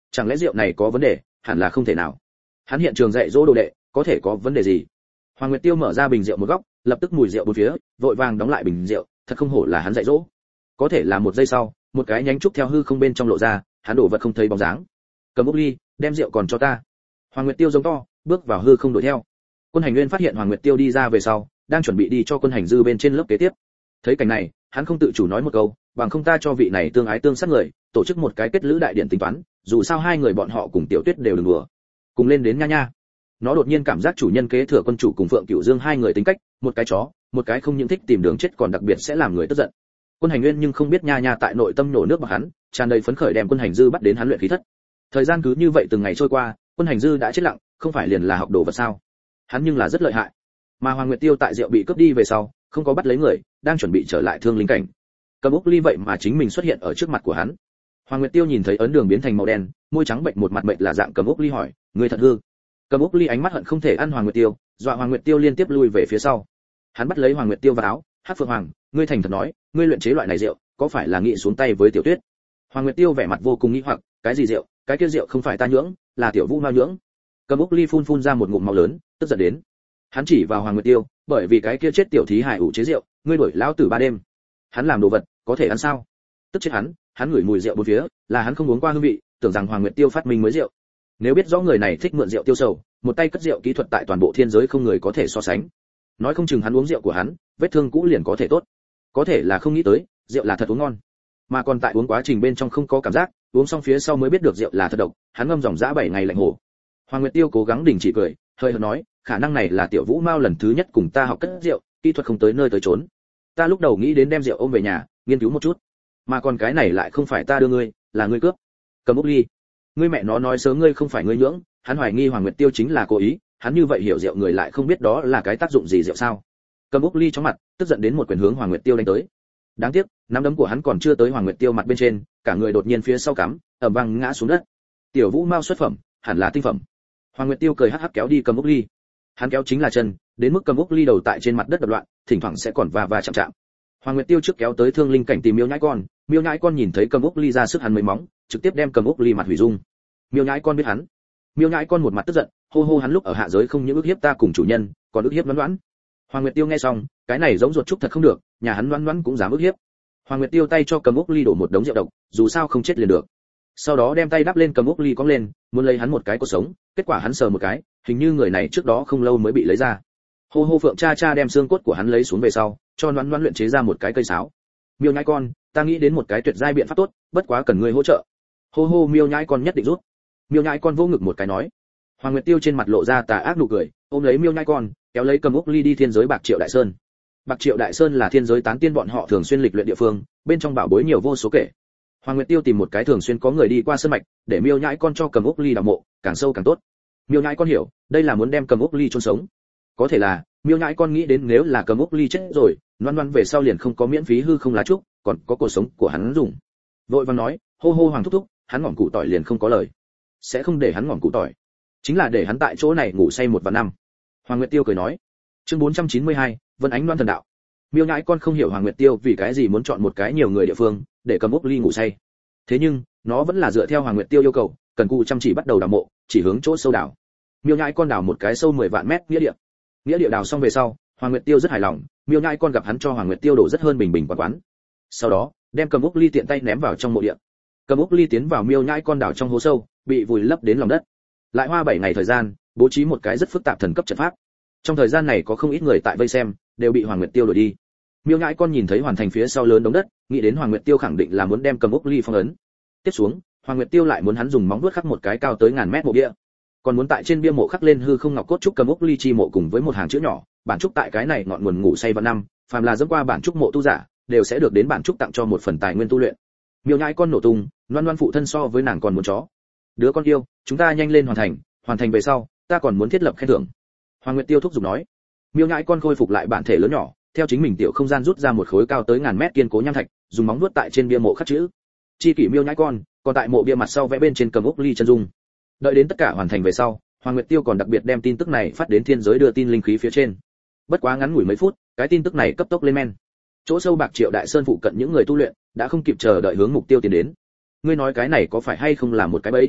Chẳng lẽ rượu này có vấn đề? Hẳn là không thể nào. Hắn hiện trường dạy dỗ đồ đệ, có thể có vấn đề gì? Hoàng Nguyệt Tiêu mở ra bình rượu một góc, lập tức mùi rượu bốn phía, vội vàng đóng lại bình rượu, thật không hổ là hắn dạy dỗ. Có thể là một giây sau, một cái nhánh trúc theo hư không bên trong lộ ra, hắn đổ vật không thấy bóng dáng. Cầm úc ly, đem rượu còn cho ta. Hoàng Nguyệt Tiêu giống to, bước vào hư không đuổi theo. Quân Hành Nguyên phát hiện Hoàng Nguyệt Tiêu đi ra về sau, đang chuẩn bị đi cho Quân Hành Dư bên trên lớp kế tiếp. Thấy cảnh này, hắn không tự chủ nói một câu, bằng không ta cho vị này tương ái tương sát người, tổ chức một cái kết lữ đại điện tính toán, dù sao hai người bọn họ cùng Tiểu Tuyết đều đừng đùa. Cùng lên đến nha nha. Nó đột nhiên cảm giác chủ nhân kế thừa quân chủ cùng Phượng Cửu Dương hai người tính cách, một cái chó, một cái không những thích tìm đường chết còn đặc biệt sẽ làm người tức giận. Quân Hành Nguyên nhưng không biết nha nha tại nội tâm nổ nước bạc hắn, tràn đầy phấn khởi đem Quân Hành Dư bắt đến hắn luyện khí thất. Thời gian cứ như vậy từng ngày trôi qua, Quân Hành Dư đã chết lặng, không phải liền là học đồ vật sao? Hắn nhưng là rất lợi hại. Mà Hoàng Nguyệt Tiêu tại rượu bị cướp đi về sau, không có bắt lấy người, đang chuẩn bị trở lại Thương Linh cảnh. Cầm úc ly vậy mà chính mình xuất hiện ở trước mặt của hắn. Hoàng Nguyệt Tiêu nhìn thấy ấn đường biến thành màu đen, môi trắng bệnh một mặt bệnh là dạng Cầm úc ly hỏi, ngươi thật hư? Cầm úc ly ánh mắt hận không thể ăn Hoàng Nguyệt Tiêu, dọa Hoàng Nguyệt Tiêu liên tiếp lui về phía sau. Hắn bắt lấy Hoàng Nguyệt Tiêu vào áo, Hắc Phượng Hoàng, ngươi thành thật nói, ngươi luyện chế loại này rượu, có phải là nghị xuống tay với Tiểu Tuyết? Hoàng Nguyệt Tiêu vẻ mặt vô cùng nghi hoặc, cái gì rượu, cái kia rượu không phải ta nhưỡng, là Tiểu Vũ Mao nhưỡng. Cầm úc ly phun phun ra một ngụm máu lớn, tức giận đến. Hắn chỉ vào Hoàng Nguyệt Tiêu, bởi vì cái kia chết tiểu thí hải ủ chế rượu, ngươi đuổi lão tử ba đêm. Hắn làm đồ vật, có thể ăn sao? Tức chết hắn, hắn ngửi mùi rượu bốn phía, là hắn không uống qua hương vị, tưởng rằng Hoàng Nguyệt Tiêu phát minh mới rượu. Nếu biết rõ người này thích mượn rượu tiêu sầu, một tay cất rượu kỹ thuật tại toàn bộ thiên giới không người có thể so sánh. Nói không chừng hắn uống rượu của hắn, vết thương cũ liền có thể tốt. Có thể là không nghĩ tới, rượu là thật uống ngon. Mà còn tại uống quá trình bên trong không có cảm giác, uống xong phía sau mới biết được rượu là thật độc, hắn ngâm dòng dã bảy ngày lạnh hổ. Hoàng Nguyệt Tiêu cố gắng đình chỉ cười, hơi hợt nói, khả năng này là Tiểu Vũ Mao lần thứ nhất cùng ta học cất rượu, kỹ thuật không tới nơi tới chốn. Ta lúc đầu nghĩ đến đem rượu ôm về nhà, nghiên cứu một chút. Mà còn cái này lại không phải ta đưa ngươi, là ngươi cướp. Cầm úc ly, ngươi mẹ nó nói sớm ngươi không phải ngươi nhưỡng, hắn hoài nghi Hoàng Nguyệt Tiêu chính là cố ý, hắn như vậy hiểu rượu người lại không biết đó là cái tác dụng gì rượu sao? Cầm úc ly chóng mặt, tức giận đến một quyền hướng Hoàng Nguyệt Tiêu đánh tới. Đáng tiếc, nắm đấm của hắn còn chưa tới Hoàng Nguyệt Tiêu mặt bên trên, cả người đột nhiên phía sau cắm, ầm vang ngã xuống đất. Tiểu Vũ Mao xuất phẩm, hẳn là tinh phẩm. Hoàng Nguyệt Tiêu cười hắc hắc kéo đi Cầm úc ly. Hắn kéo chính là chân, đến mức Cầm úc ly đầu tại trên mặt đất đập loạn, thỉnh thoảng sẽ còn va va chạm chạm. Hoàng Nguyệt Tiêu trước kéo tới Thương Linh cảnh tìm Miêu Nhãi Con, Miêu Nhãi Con nhìn thấy Cầm úc ly ra sức hắn mấy móng, trực tiếp đem Cầm úc ly mặt hủy dung. Miêu Nhãi Con biết hắn. Miêu Nhãi Con một mặt tức giận, hô hô hắn lúc ở hạ giới không những ức hiếp ta cùng chủ nhân, còn ức hiếp Loan Loan. Hoàng Nguyệt Tiêu nghe xong, cái này giống ruột trúc thật không được, nhà hắn Loan Loan cũng dám ức hiếp. Hoàng Nguyệt Tiêu tay cho Cầm úc ly đổ một đống rượu độc, dù sao không chết liền được. Sau đó đem tay đắp lên Cầm úc ly cong lên, muốn lấy hắn một cái cột sống, kết quả hắn sờ một cái, hình như người này trước đó không lâu mới bị lấy ra. Hô hô Phượng cha cha đem xương cốt của hắn lấy xuống về sau, cho Loan Loan luyện chế ra một cái cây sáo. Miêu Nhãi Con, ta nghĩ đến một cái tuyệt giai biện pháp tốt, bất quá cần ngươi hỗ trợ. Hô hô Miêu Nhãi Con nhất định rút. Miêu Nhãi Con vô ngực một cái nói. Hoàng Nguyệt Tiêu trên mặt lộ ra tà ác nụ cười, ôm lấy Miêu Nhãi Con, kéo lấy Cầm úc ly đi thiên giới Bạc Triệu Đại Sơn. Bạc Triệu Đại Sơn là thiên giới tán tiên bọn họ thường xuyên lịch luyện địa phương, bên trong bảo bối nhiều vô số kể. Hoàng Nguyệt Tiêu tìm một cái thường xuyên có người đi qua sơn mạch, để Miêu Nhãi Con cho Cầm úc ly đào mộ, càng sâu càng tốt. Miêu Nhãi Con hiểu, đây là muốn đem Cầm úc ly chôn sống. Có thể là, Miêu Nhãi Con nghĩ đến nếu là Cầm úc ly chết rồi, Loan Loan về sau liền không có miễn phí hư không lá trúc, còn có cuộc sống của hắn dùng. Vội vàng nói, hô hô Hoàng thúc thúc, hắn ngỏm củ tỏi liền không có lời. Sẽ không để hắn ngỏm củ tỏi, chính là để hắn tại chỗ này ngủ say một vạn năm. Hoàng Nguyệt Tiêu cười nói. Chương bốn trăm chín mươi hai, Vân Ánh Loan thần đạo. Miêu Nhãi Con không hiểu Hoàng Nguyệt Tiêu vì cái gì muốn chọn một cái nhiều người địa phương để Cầm úc ly ngủ say. Thế nhưng, nó vẫn là dựa theo Hoàng Nguyệt Tiêu yêu cầu, cần cù chăm chỉ bắt đầu đào mộ, chỉ hướng chỗ sâu đào. Miêu Nhãi Con đào một cái sâu mười vạn mét nghĩa địa. Nghĩa địa đào xong về sau, Hoàng Nguyệt Tiêu rất hài lòng, Miêu Nhãi Con gặp hắn cho Hoàng Nguyệt Tiêu đổ rất hơn bình bình quán quán. Sau đó, đem Cầm úc ly tiện tay ném vào trong mộ địa. Cầm úc ly tiến vào Miêu Nhãi Con đào trong hố sâu, bị vùi lấp đến lòng đất. Lại hoa bảy ngày thời gian, bố trí một cái rất phức tạp thần cấp trận pháp. Trong thời gian này có không ít người tại vây xem, đều bị Hoàng Nguyệt Tiêu đuổi đi. Miêu Nhãi Con nhìn thấy hoàn thành phía sau lớn đống đất, nghĩ đến Hoàng Nguyệt Tiêu khẳng định là muốn đem Cầm úc ly phong ấn. Tiếp xuống, Hoàng Nguyệt Tiêu lại muốn hắn dùng móng vuốt khắc một cái cao tới ngàn mét mộ bia, còn muốn tại trên bia mộ khắc lên hư không ngọc cốt trúc Cầm úc ly chi mộ cùng với một hàng chữ nhỏ, bản trúc tại cái này ngọn nguồn ngủ say vạn năm, phàm là dẫm qua bản trúc mộ tu giả, đều sẽ được đến bản trúc tặng cho một phần tài nguyên tu luyện. Miêu Nhãi Con nổ tung, Loan Loan phụ thân so với nàng còn muốn chó. Đứa con yêu, chúng ta nhanh lên hoàn thành, hoàn thành về sau, ta còn muốn thiết lập khen thưởng. Hoàng Nguyệt Tiêu thúc giục nói. Miêu Nhãi Con khôi phục lại bản thể lớn nhỏ, theo chính mình tiểu không gian rút ra một khối cao tới ngàn mét kiên cố nham thạch, dùng móng vuốt tại trên bia mộ khắc chữ. Chi kỷ Miêu Nhãi Con, còn tại mộ bia mặt sau vẽ bên trên Cầm úc ly chân dung. Đợi đến tất cả hoàn thành về sau, Hoàng Nguyệt Tiêu còn đặc biệt đem tin tức này phát đến thiên giới đưa tin linh khí phía trên. Bất quá ngắn ngủi mấy phút, cái tin tức này cấp tốc lên men. Chỗ sâu Bạc Triệu Đại Sơn phụ cận những người tu luyện đã không kịp chờ đợi hướng mục tiêu tiến đến. Ngươi nói cái này có phải hay không là một cái bẫy?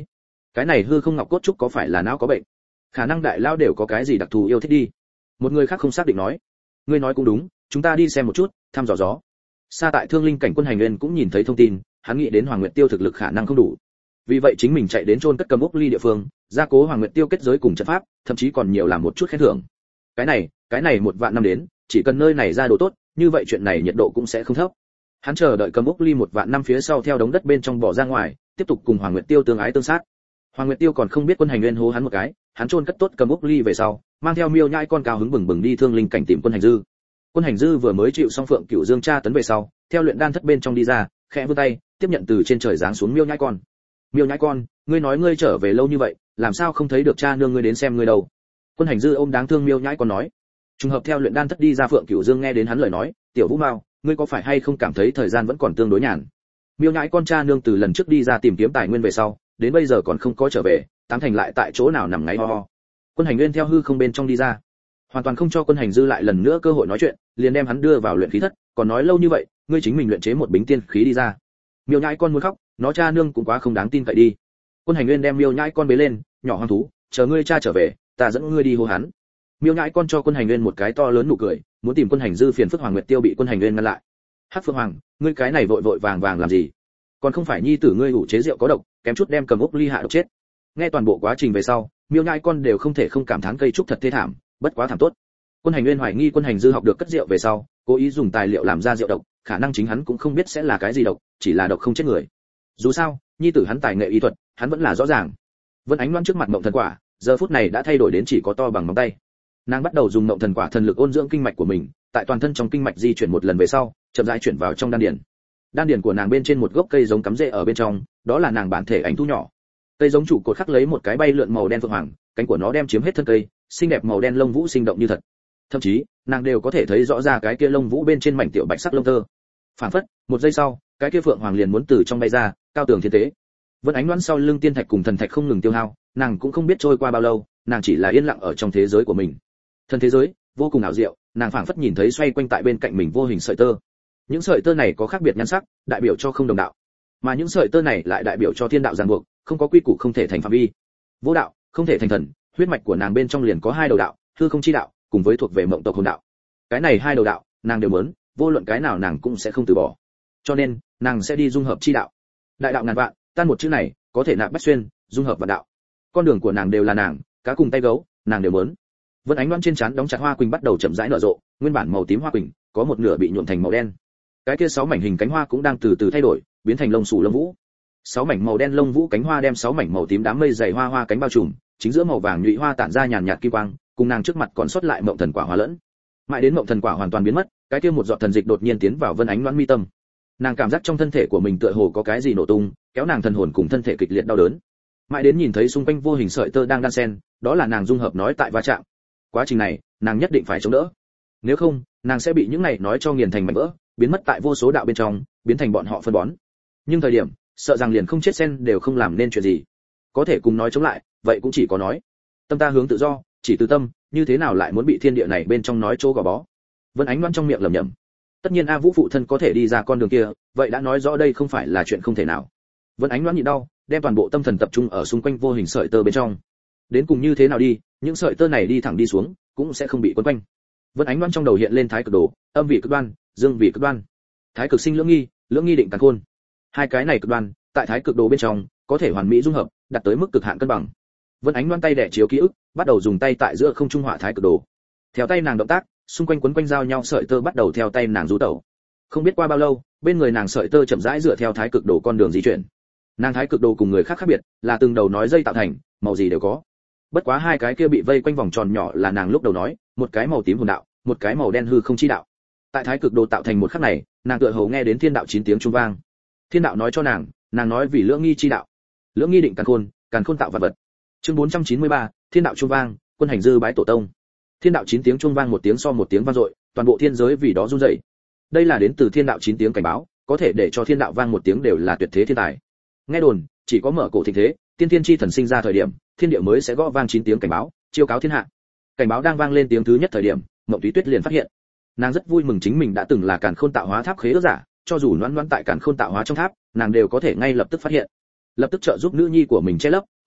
Cái này hư không ngọc cốt trúc có phải là não có bệnh? Khả năng đại lao đều có cái gì đặc thù yêu thích đi. Một người khác không xác định nói. Ngươi nói cũng đúng, chúng ta đi xem một chút, thăm dò gió. Xa tại Thương Linh cảnh Quân Hành Nguyên cũng nhìn thấy thông tin, hắn nghĩ đến Hoàng Nguyệt Tiêu thực lực khả năng không đủ. Vì vậy chính mình chạy đến chôn cất Cầm Úc Ly địa phương, gia cố Hoàng Nguyệt Tiêu kết giới cùng trận pháp, thậm chí còn nhiều làm một chút khen thưởng. Cái này, cái này một vạn năm đến, chỉ cần nơi này ra đồ tốt, như vậy chuyện này nhiệt độ cũng sẽ không thấp. Hắn chờ đợi Cầm Úc Ly một vạn năm phía sau theo đống đất bên trong bỏ ra ngoài, tiếp tục cùng Hoàng Nguyệt Tiêu tương ái tương sát. Hoàng Nguyệt Tiêu còn không biết Quân Hành Nguyên hố hắn một cái, hắn chôn cất tốt Cầm Úc Ly về sau, mang theo Miêu Nhai con cao hứng bừng bừng đi Thương Linh cảnh tìm Quân Hành Dư. Quân Hành Dư vừa mới chịu xong Phượng Cửu Dương tra tấn về sau, theo luyện đan thất bên trong đi ra, khẽ vươn tay, tiếp nhận từ trên trời giáng xuống Miêu Nhai con. Miêu Nhai con, ngươi nói ngươi trở về lâu như vậy, làm sao không thấy được cha nương ngươi đến xem ngươi đâu? Quân Hành Dư ôm đáng thương Miêu Nhai con nói. Trùng hợp theo luyện đan thất đi ra Phượng Cửu Dương nghe đến hắn lời nói, tiểu Vũ Mao, ngươi có phải hay không cảm thấy thời gian vẫn còn tương đối nhàn? Miêu Nhai con cha nương từ lần trước đi ra tìm kiếm tài nguyên về sau, đến bây giờ còn không có trở về, tám thành lại tại chỗ nào nằm ngáy ho ho. Quân Hành Nguyên theo hư không bên trong đi ra, hoàn toàn không cho Quân Hành Dư lại lần nữa cơ hội nói chuyện, liền đem hắn đưa vào luyện khí thất, còn nói lâu như vậy, ngươi chính mình luyện chế một bính tiên khí đi ra. Miêu Nhai con muốn khóc, nó cha nương cũng quá không đáng tin cậy đi. Quân Hành Nguyên đem Miêu Nhai con bế lên, nhỏ hoang thú, chờ ngươi cha trở về, ta dẫn ngươi đi hô hắn. Miêu Nhai con cho Quân Hành Nguyên một cái to lớn nụ cười, muốn tìm Quân Hành Dư phiền phức Hoàng Nguyệt Tiêu bị Quân Hành Nguyên ngăn lại. Hắc Phượng Hoàng, ngươi cái này vội vội vàng vàng làm gì? Còn không phải nhi tử ngươi ủ chế rượu có độc, kém chút đem Cầm Úc Ly hạ độc chết. Nghe toàn bộ quá trình về sau, Miêu Nhai con đều không thể không cảm thán cây trúc thật thê thảm, bất quá thảm tốt. Quân Hành Nguyên hoài nghi Quân Hành Dư học được cất rượu về sau, cố ý dùng tài liệu làm ra rượu độc, khả năng chính hắn cũng không biết sẽ là cái gì độc, chỉ là độc không chết người. Dù sao, nhi tử hắn tài nghệ y thuật, hắn vẫn là rõ ràng. Vân Ánh Loan trước mặt Mộng Thần Quả, giờ phút này đã thay đổi đến chỉ có to bằng ngón tay. Nàng bắt đầu dùng Mộng Thần Quả thần lực ôn dưỡng kinh mạch của mình, tại toàn thân trong kinh mạch di chuyển một lần về sau, chậm rãi chuyển vào trong đan điền. Đan điền của nàng bên trên một gốc cây giống cắm rễ ở bên trong, đó là nàng bản thể ảnh thú nhỏ. Cây giống trụ cột khắc lấy một cái bay lượn màu đen phượng hoàng, cánh của nó đem chiếm hết thân cây, xinh đẹp màu đen lông vũ sinh động như thật. Thậm chí, nàng đều có thể thấy rõ ra cái kia lông vũ bên trên mảnh tiểu bạch sắc lông tơ. Phản phất, một giây sau, cái kia phượng hoàng liền muốn từ trong bay ra, cao tường thiên tế. Vân Ánh Loan sau lưng tiên thạch cùng thần thạch không ngừng tiêu hao, nàng cũng không biết trôi qua bao lâu, nàng chỉ là yên lặng ở trong thế giới của mình. Thần thế giới vô cùng ảo diệu, nàng phảng phất nhìn thấy xoay quanh tại bên cạnh mình vô hình sợi tơ. Những sợi tơ này có khác biệt nhan sắc, đại biểu cho không đồng đạo, mà những sợi tơ này lại đại biểu cho thiên đạo ràng buộc, không có quy củ không thể thành phạm vi. Vô đạo, không thể thành thần, huyết mạch của nàng bên trong liền có hai đầu đạo, hư không chi đạo, cùng với thuộc về mộng tộc hồn đạo. Cái này hai đầu đạo, nàng đều muốn, vô luận cái nào nàng cũng sẽ không từ bỏ. Cho nên, nàng sẽ đi dung hợp chi đạo. Đại đạo ngàn vạn, tan một chữ này, có thể nạp bách xuyên, dung hợp vạn đạo. Con đường của nàng đều là nàng, cá cùng tay gấu, nàng đều muốn. Vân Ánh Loan trên trán đóng chặt hoa quỳnh bắt đầu chậm rãi nở rộ, nguyên bản màu tím hoa quỳnh, có một nửa bị nhuộm thành màu đen. Cái kia sáu mảnh hình cánh hoa cũng đang từ từ thay đổi, biến thành lông xù lông vũ. Sáu mảnh màu đen lông vũ cánh hoa đem sáu mảnh màu tím đám mây dày hoa hoa cánh bao trùm, chính giữa màu vàng nhụy hoa tản ra nhàn nhạt kim quang, cùng nàng trước mặt còn sót lại mộng thần quả hòa lẫn. Mãi đến mộng thần quả hoàn toàn biến mất, cái kia một giọt thần dịch đột nhiên tiến vào Vân Ánh Loan mi tâm. Nàng cảm giác trong thân thể của mình tựa hồ có cái gì nổ tung, kéo nàng thần hồn cùng thân thể kịch liệt đau đớn. Mãi đến nhìn thấy xung quanh vô hình sợi tơ đang đan xen, đó là nàng dung hợp nói tại va chạm. Quá trình này, nàng nhất định phải chống đỡ. Nếu không, nàng sẽ bị những này nói cho nghiền thành mảnh vỡ, biến mất tại vô số đạo bên trong, biến thành bọn họ phân bón. Nhưng thời điểm, sợ rằng liền không chết sen đều không làm nên chuyện gì. Có thể cùng nói chống lại, vậy cũng chỉ có nói. Tâm ta hướng tự do, chỉ từ tâm, như thế nào lại muốn bị thiên địa này bên trong nói chỗ gò bó. Vân Ánh Loan trong miệng lẩm nhẩm. Tất nhiên A Vũ phụ thân có thể đi ra con đường kia, vậy đã nói rõ đây không phải là chuyện không thể nào. Vân Ánh Loan nhịn đau, đem toàn bộ tâm thần tập trung ở xung quanh vô hình sợi tơ bên trong. Đến cùng như thế nào đi, những sợi tơ này đi thẳng đi xuống, cũng sẽ không bị quấn quanh. Vân Ánh Loan trong đầu hiện lên thái cực đồ, âm vị cực đoan, dương vị cực đoan. Thái cực sinh lưỡng nghi, lưỡng nghi định càn khôn. Hai cái này cực đoan, tại thái cực đồ bên trong, có thể hoàn mỹ dung hợp, đạt tới mức cực hạn cân bằng. Vân Ánh Loan tay đẻ chiếu ký ức, bắt đầu dùng tay tại giữa không trung họa thái cực đồ. Theo tay nàng động tác, xung quanh quấn quanh giao nhau sợi tơ bắt đầu theo tay nàng rú tẩu. Không biết qua bao lâu, bên người nàng sợi tơ chậm rãi dựa theo thái cực đồ con đường di chuyển. Nàng thái cực đồ cùng người khác khác biệt, là từng đầu nói dây tạo thành, màu gì đều có. Bất quá hai cái kia bị vây quanh vòng tròn nhỏ là nàng lúc đầu nói, một cái màu tím hồn đạo, một cái màu đen hư không chi đạo. Tại thái cực đồ tạo thành một khắc này, nàng tựa hồ nghe đến thiên đạo chín tiếng trung vang. Thiên đạo nói cho nàng, nàng nói vì lưỡng nghi chi đạo. Lưỡng nghi định càn khôn, càn khôn tạo vật vật. Chương bốn trăm chín mươi ba, thiên đạo trung vang, Quân Hành Dư bái tổ tông. Thiên đạo chín tiếng trung vang một tiếng so một tiếng vang dội, toàn bộ thiên giới vì đó run rẩy. Đây là đến từ thiên đạo chín tiếng cảnh báo, có thể để cho thiên đạo vang một tiếng đều là tuyệt thế thiên tài. Nghe đồn, chỉ có mở cổ thịnh thế, tiên thiên chi thần sinh ra thời điểm, thiên địa mới sẽ gõ vang chín tiếng cảnh báo, chiêu cáo thiên hạ. Cảnh báo đang vang lên tiếng thứ nhất thời điểm, Mộng Túy Tuyết liền phát hiện. Nàng rất vui mừng chính mình đã từng là càn khôn tạo hóa tháp khế ước giả, cho dù loan loan tại càn khôn tạo hóa trong tháp, nàng đều có thể ngay lập tức phát hiện. Lập tức trợ giúp nữ nhi của mình che lấp,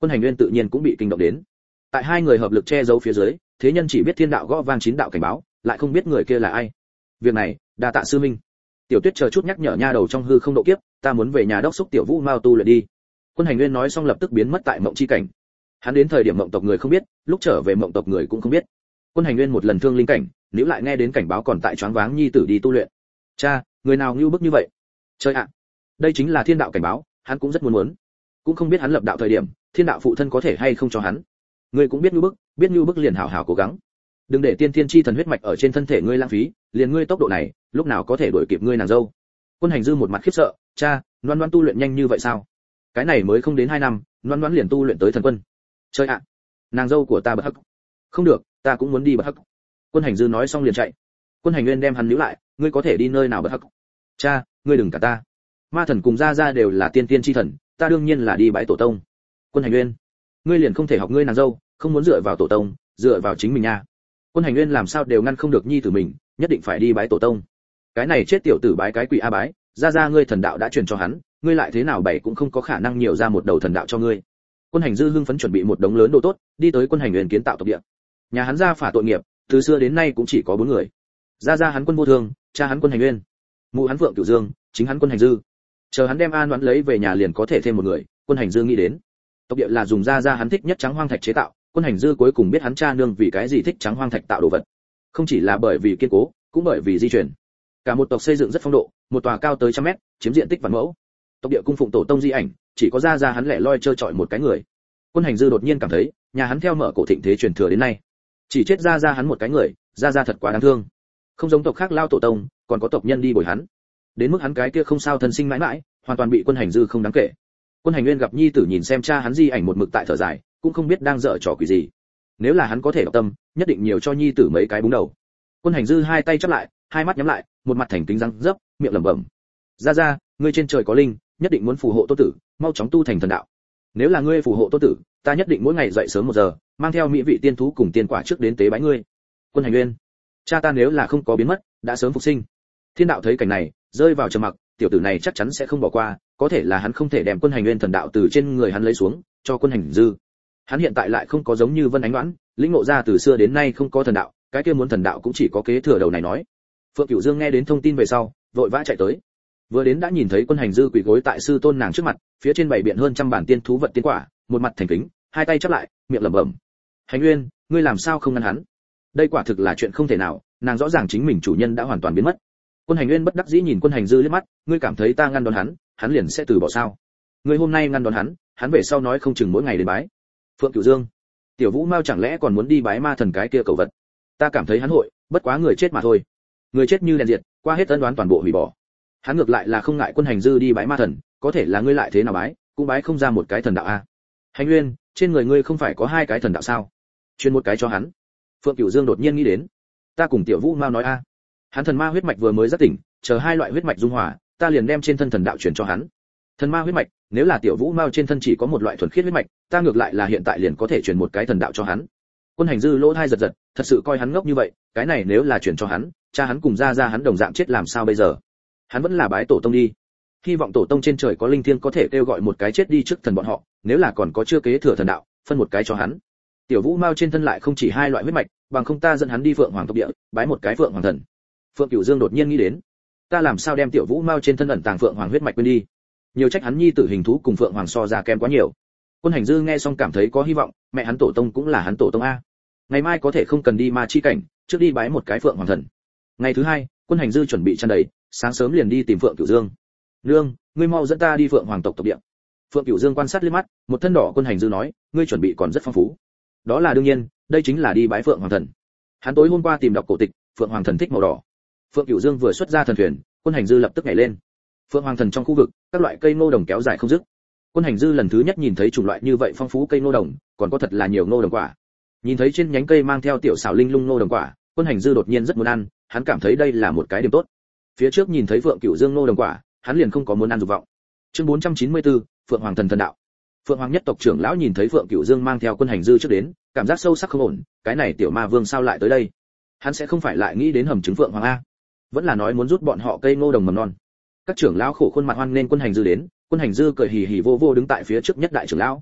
Quân Hành Nguyên tự nhiên cũng bị kinh động đến. Tại hai người hợp lực che giấu phía dưới, thế nhân chỉ biết thiên đạo gõ vang chín đạo cảnh báo, lại không biết người kia là ai. Việc này, đa tạ sư minh. Tiểu Tuyết chờ chút nhắc nhở nha đầu trong hư không độ kiếp, ta muốn về nhà đốc xúc Tiểu Vũ Mao tu luyện đi. Quân Hành Nguyên nói xong lập tức biến mất tại mộng chi cảnh. Hắn đến thời điểm mộng tộc người không biết, lúc trở về mộng tộc người cũng không biết. Quân Hành Nguyên một lần thương linh cảnh, nếu lại nghe đến cảnh báo còn tại choáng váng nhi tử đi tu luyện. Cha, người nào nhu bức như vậy? Chơi ạ, đây chính là thiên đạo cảnh báo, hắn cũng rất muốn muốn. Cũng không biết hắn lập đạo thời điểm, thiên đạo phụ thân có thể hay không cho hắn. Ngươi cũng biết nhu bức, biết nhu bức liền hảo hảo cố gắng. Đừng để tiên thiên chi thần huyết mạch ở trên thân thể ngươi lãng phí, liền ngươi tốc độ này, lúc nào có thể đuổi kịp ngươi nàng dâu. Quân Hành Dư một mặt khiếp sợ, cha, Loan Loan tu luyện nhanh như vậy sao? Cái này mới không đến hai năm, Loan Loan liền tu luyện tới thần quân. Chơi ạ, nàng dâu của ta bất hắc. Không được, ta cũng muốn đi bất hắc. Quân Hành Dư nói xong liền chạy. Quân Hành Nguyên đem hắn níu lại, ngươi có thể đi nơi nào bất hắc? Cha, ngươi đừng cả ta. Ma thần cùng gia gia đều là tiên tiên chi thần, ta đương nhiên là đi bãi tổ tông. Quân Hành Nguyên, ngươi liền không thể học ngươi nàng dâu, không muốn dựa vào tổ tông, dựa vào chính mình nha. Quân Hành Nguyên làm sao đều ngăn không được nhi tử mình, nhất định phải đi bái tổ tông. Cái này chết tiểu tử bái cái quỷ a bái, gia gia ngươi thần đạo đã truyền cho hắn, ngươi lại thế nào bảy cũng không có khả năng nhiều ra một đầu thần đạo cho ngươi. Quân Hành Dư hưng phấn chuẩn bị một đống lớn đồ tốt, đi tới Quân Hành Nguyên kiến tạo tộc địa. Nhà hắn gia phả tội nghiệp, từ xưa đến nay cũng chỉ có bốn người. Gia gia hắn Quân Vô Thương, cha hắn Quân Hành Nguyên, mụ hắn Phượng Cửu Dương, chính hắn Quân Hành Dư. Chờ hắn đem An Đoán lấy về nhà liền có thể thêm một người. Quân Hành Dư nghĩ đến, tộc địa là dùng gia gia hắn thích nhất trắng hoang thạch chế tạo. Quân Hành Dư cuối cùng biết hắn cha nương vì cái gì thích trắng hoang thạch tạo đồ vật, không chỉ là bởi vì kiên cố, cũng bởi vì di chuyển. Cả một tộc xây dựng rất phong độ, một tòa cao tới trăm mét, chiếm diện tích vạn mẫu. Tộc địa cung phụng tổ tông di ảnh, chỉ có gia gia hắn lẻ loi chơi chọi một cái người. Quân Hành Dư đột nhiên cảm thấy, nhà hắn theo mở cổ thịnh thế truyền thừa đến nay, chỉ chết gia gia hắn một cái người, gia gia thật quá đáng thương. Không giống tộc khác lao tổ tông, còn có tộc nhân đi bồi hắn. Đến mức hắn cái kia không sao thân sinh mãi mãi, hoàn toàn bị Quân Hành Dư không đáng kể. Quân Hành Nguyên gặp nhi tử nhìn xem cha hắn di ảnh một mực tại thở dài, cũng không biết đang dở trò quỷ gì. Nếu là hắn có thể đọc tâm, nhất định nhiều cho nhi tử mấy cái búng đầu. Quân Hành Dư hai tay chắp lại, hai mắt nhắm lại, một mặt thành kính răng dấp, miệng lẩm bẩm: "Gia gia, ngươi trên trời có linh, nhất định muốn phù hộ Tô tử, mau chóng tu thành thần đạo. Nếu là ngươi phù hộ Tô tử, ta nhất định mỗi ngày dậy sớm một giờ, mang theo mỹ vị tiên thú cùng tiên quả trước đến tế bái ngươi." Quân Hành Nguyên: "Cha ta nếu là không có biến mất, đã sớm phục sinh." Thiên đạo thấy cảnh này, rơi vào trầm mặc, tiểu tử này chắc chắn sẽ không bỏ qua, có thể là hắn không thể đem Quân Hành Nguyên thần đạo từ trên người hắn lấy xuống, cho Quân Hành Dư. Hắn hiện tại lại không có giống như Vân Ánh Đoán, lĩnh ngộ ra từ xưa đến nay không có thần đạo, cái kia muốn thần đạo cũng chỉ có kế thừa đầu này nói. Phượng Cửu Dương nghe đến thông tin về sau, vội vã chạy tới. Vừa đến đã nhìn thấy Quân Hành Dư quỳ gối tại sư tôn nàng trước mặt, phía trên bày biện hơn trăm bản tiên thú vật tiên quả, một mặt thành kính, hai tay chắp lại, miệng lẩm bẩm: "Hành Nguyên, ngươi làm sao không ngăn hắn? Đây quả thực là chuyện không thể nào, nàng rõ ràng chính mình chủ nhân đã hoàn toàn biến mất." Quân Hành Nguyên bất đắc dĩ nhìn Quân Hành Dư liếc mắt, "Ngươi cảm thấy ta ngăn đón hắn, hắn liền sẽ từ bỏ sao? Ngươi hôm nay ngăn đón hắn, hắn về sau nói không chừng mỗi ngày đến bái." Phượng Cửu Dương: "Tiểu Vũ Mao chẳng lẽ còn muốn đi bái ma thần cái kia cầu vật? Ta cảm thấy hắn hội, bất quá người chết mà thôi. Người chết như đèn diệt, qua hết ân đoán toàn bộ hủy bỏ. Hắn ngược lại là không ngại Quân Hành Dư đi bái ma thần, có thể là ngươi lại thế nào bái, cũng bái không ra một cái thần đạo a. Hành Nguyên, trên người ngươi không phải có hai cái thần đạo sao? Chuyên một cái cho hắn." Phượng Cửu Dương đột nhiên nghĩ đến, "Ta cùng Tiểu Vũ Mao nói a, hắn thần ma huyết mạch vừa mới giác tỉnh, chờ hai loại huyết mạch dung hòa, ta liền đem trên thân thần đạo truyền cho hắn. Thần ma huyết mạch, nếu là Tiểu Vũ Mao trên thân chỉ có một loại thuần khiết huyết mạch, ta ngược lại là hiện tại liền có thể truyền một cái thần đạo cho hắn." Quân Hành Dư lỗ tai giật giật, thật sự coi hắn ngốc như vậy, cái này nếu là truyền cho hắn, cha hắn cùng gia gia hắn đồng dạng chết làm sao bây giờ? Hắn vẫn là bái tổ tông đi. Hy vọng tổ tông trên trời có linh thiêng có thể kêu gọi một cái chết đi trước thần bọn họ, nếu là còn có chưa kế thừa thần đạo, phân một cái cho hắn. Tiểu Vũ Mao trên thân lại không chỉ hai loại huyết mạch, bằng không ta dẫn hắn đi Phượng Hoàng tộc địa, bái một cái Phượng Hoàng thần. Phượng Cửu Dương đột nhiên nghĩ đến, ta làm sao đem Tiểu Vũ Mao trên thân ẩn tàng Phượng Hoàng huyết mạch quên đi? Nhiều trách hắn nhi tử hình thú cùng Phượng Hoàng so ra kém quá nhiều. Quân Hành Dư nghe xong cảm thấy có hy vọng, mẹ hắn tổ tông cũng là hắn tổ tông a. Ngày mai có thể không cần đi ma chi cảnh, trước đi bái một cái Phượng Hoàng thần. Ngày thứ hai, Quân Hành Dư chuẩn bị tràn đầy, sáng sớm liền đi tìm Phượng Cửu Dương. "Nương, ngươi mau dẫn ta đi Phượng Hoàng tộc tộc địa." Phượng Cửu Dương quan sát liếc mắt, một thân đỏ Quân Hành Dư nói, "Ngươi chuẩn bị còn rất phong phú." "Đó là đương nhiên, đây chính là đi bái Phượng Hoàng thần." Hắn tối hôm qua tìm đọc cổ tịch, Phượng Hoàng thần thích màu đỏ. Phượng Cửu Dương vừa xuất ra thần thuyền, Quân Hành Dư lập tức nhảy lên. Phượng Hoàng thần trong khu vực, các loại cây ngô đồng kéo dài không dứt. Quân Hành Dư lần thứ nhất nhìn thấy chủng loại như vậy phong phú cây ngô đồng, còn có thật là nhiều ngô đồng quả. Nhìn thấy trên nhánh cây mang theo tiểu xảo linh lung ngô đồng quả, Quân Hành Dư đột nhiên rất muốn ăn, hắn cảm thấy đây là một cái điểm tốt. Phía trước nhìn thấy Phượng Cửu Dương ngô đồng quả, hắn liền không có muốn ăn dục vọng. Chương bốn trăm chín mươi tư, Phượng Hoàng thần thần đạo. Phượng Hoàng nhất tộc trưởng lão nhìn thấy Phượng Cửu Dương mang theo Quân Hành Dư trước đến, cảm giác sâu sắc không ổn, cái này tiểu ma vương sao lại tới đây? Hắn sẽ không phải lại nghĩ đến hầm trứng Phượng Hoàng a? Vẫn là nói muốn rút bọn họ cây ngô đồng mầm non. Các trưởng lão khổ khuôn mặt hoan nên Quân Hành Dư đến, Quân Hành Dư cười hì hì vô vô đứng tại phía trước nhất đại trưởng lão.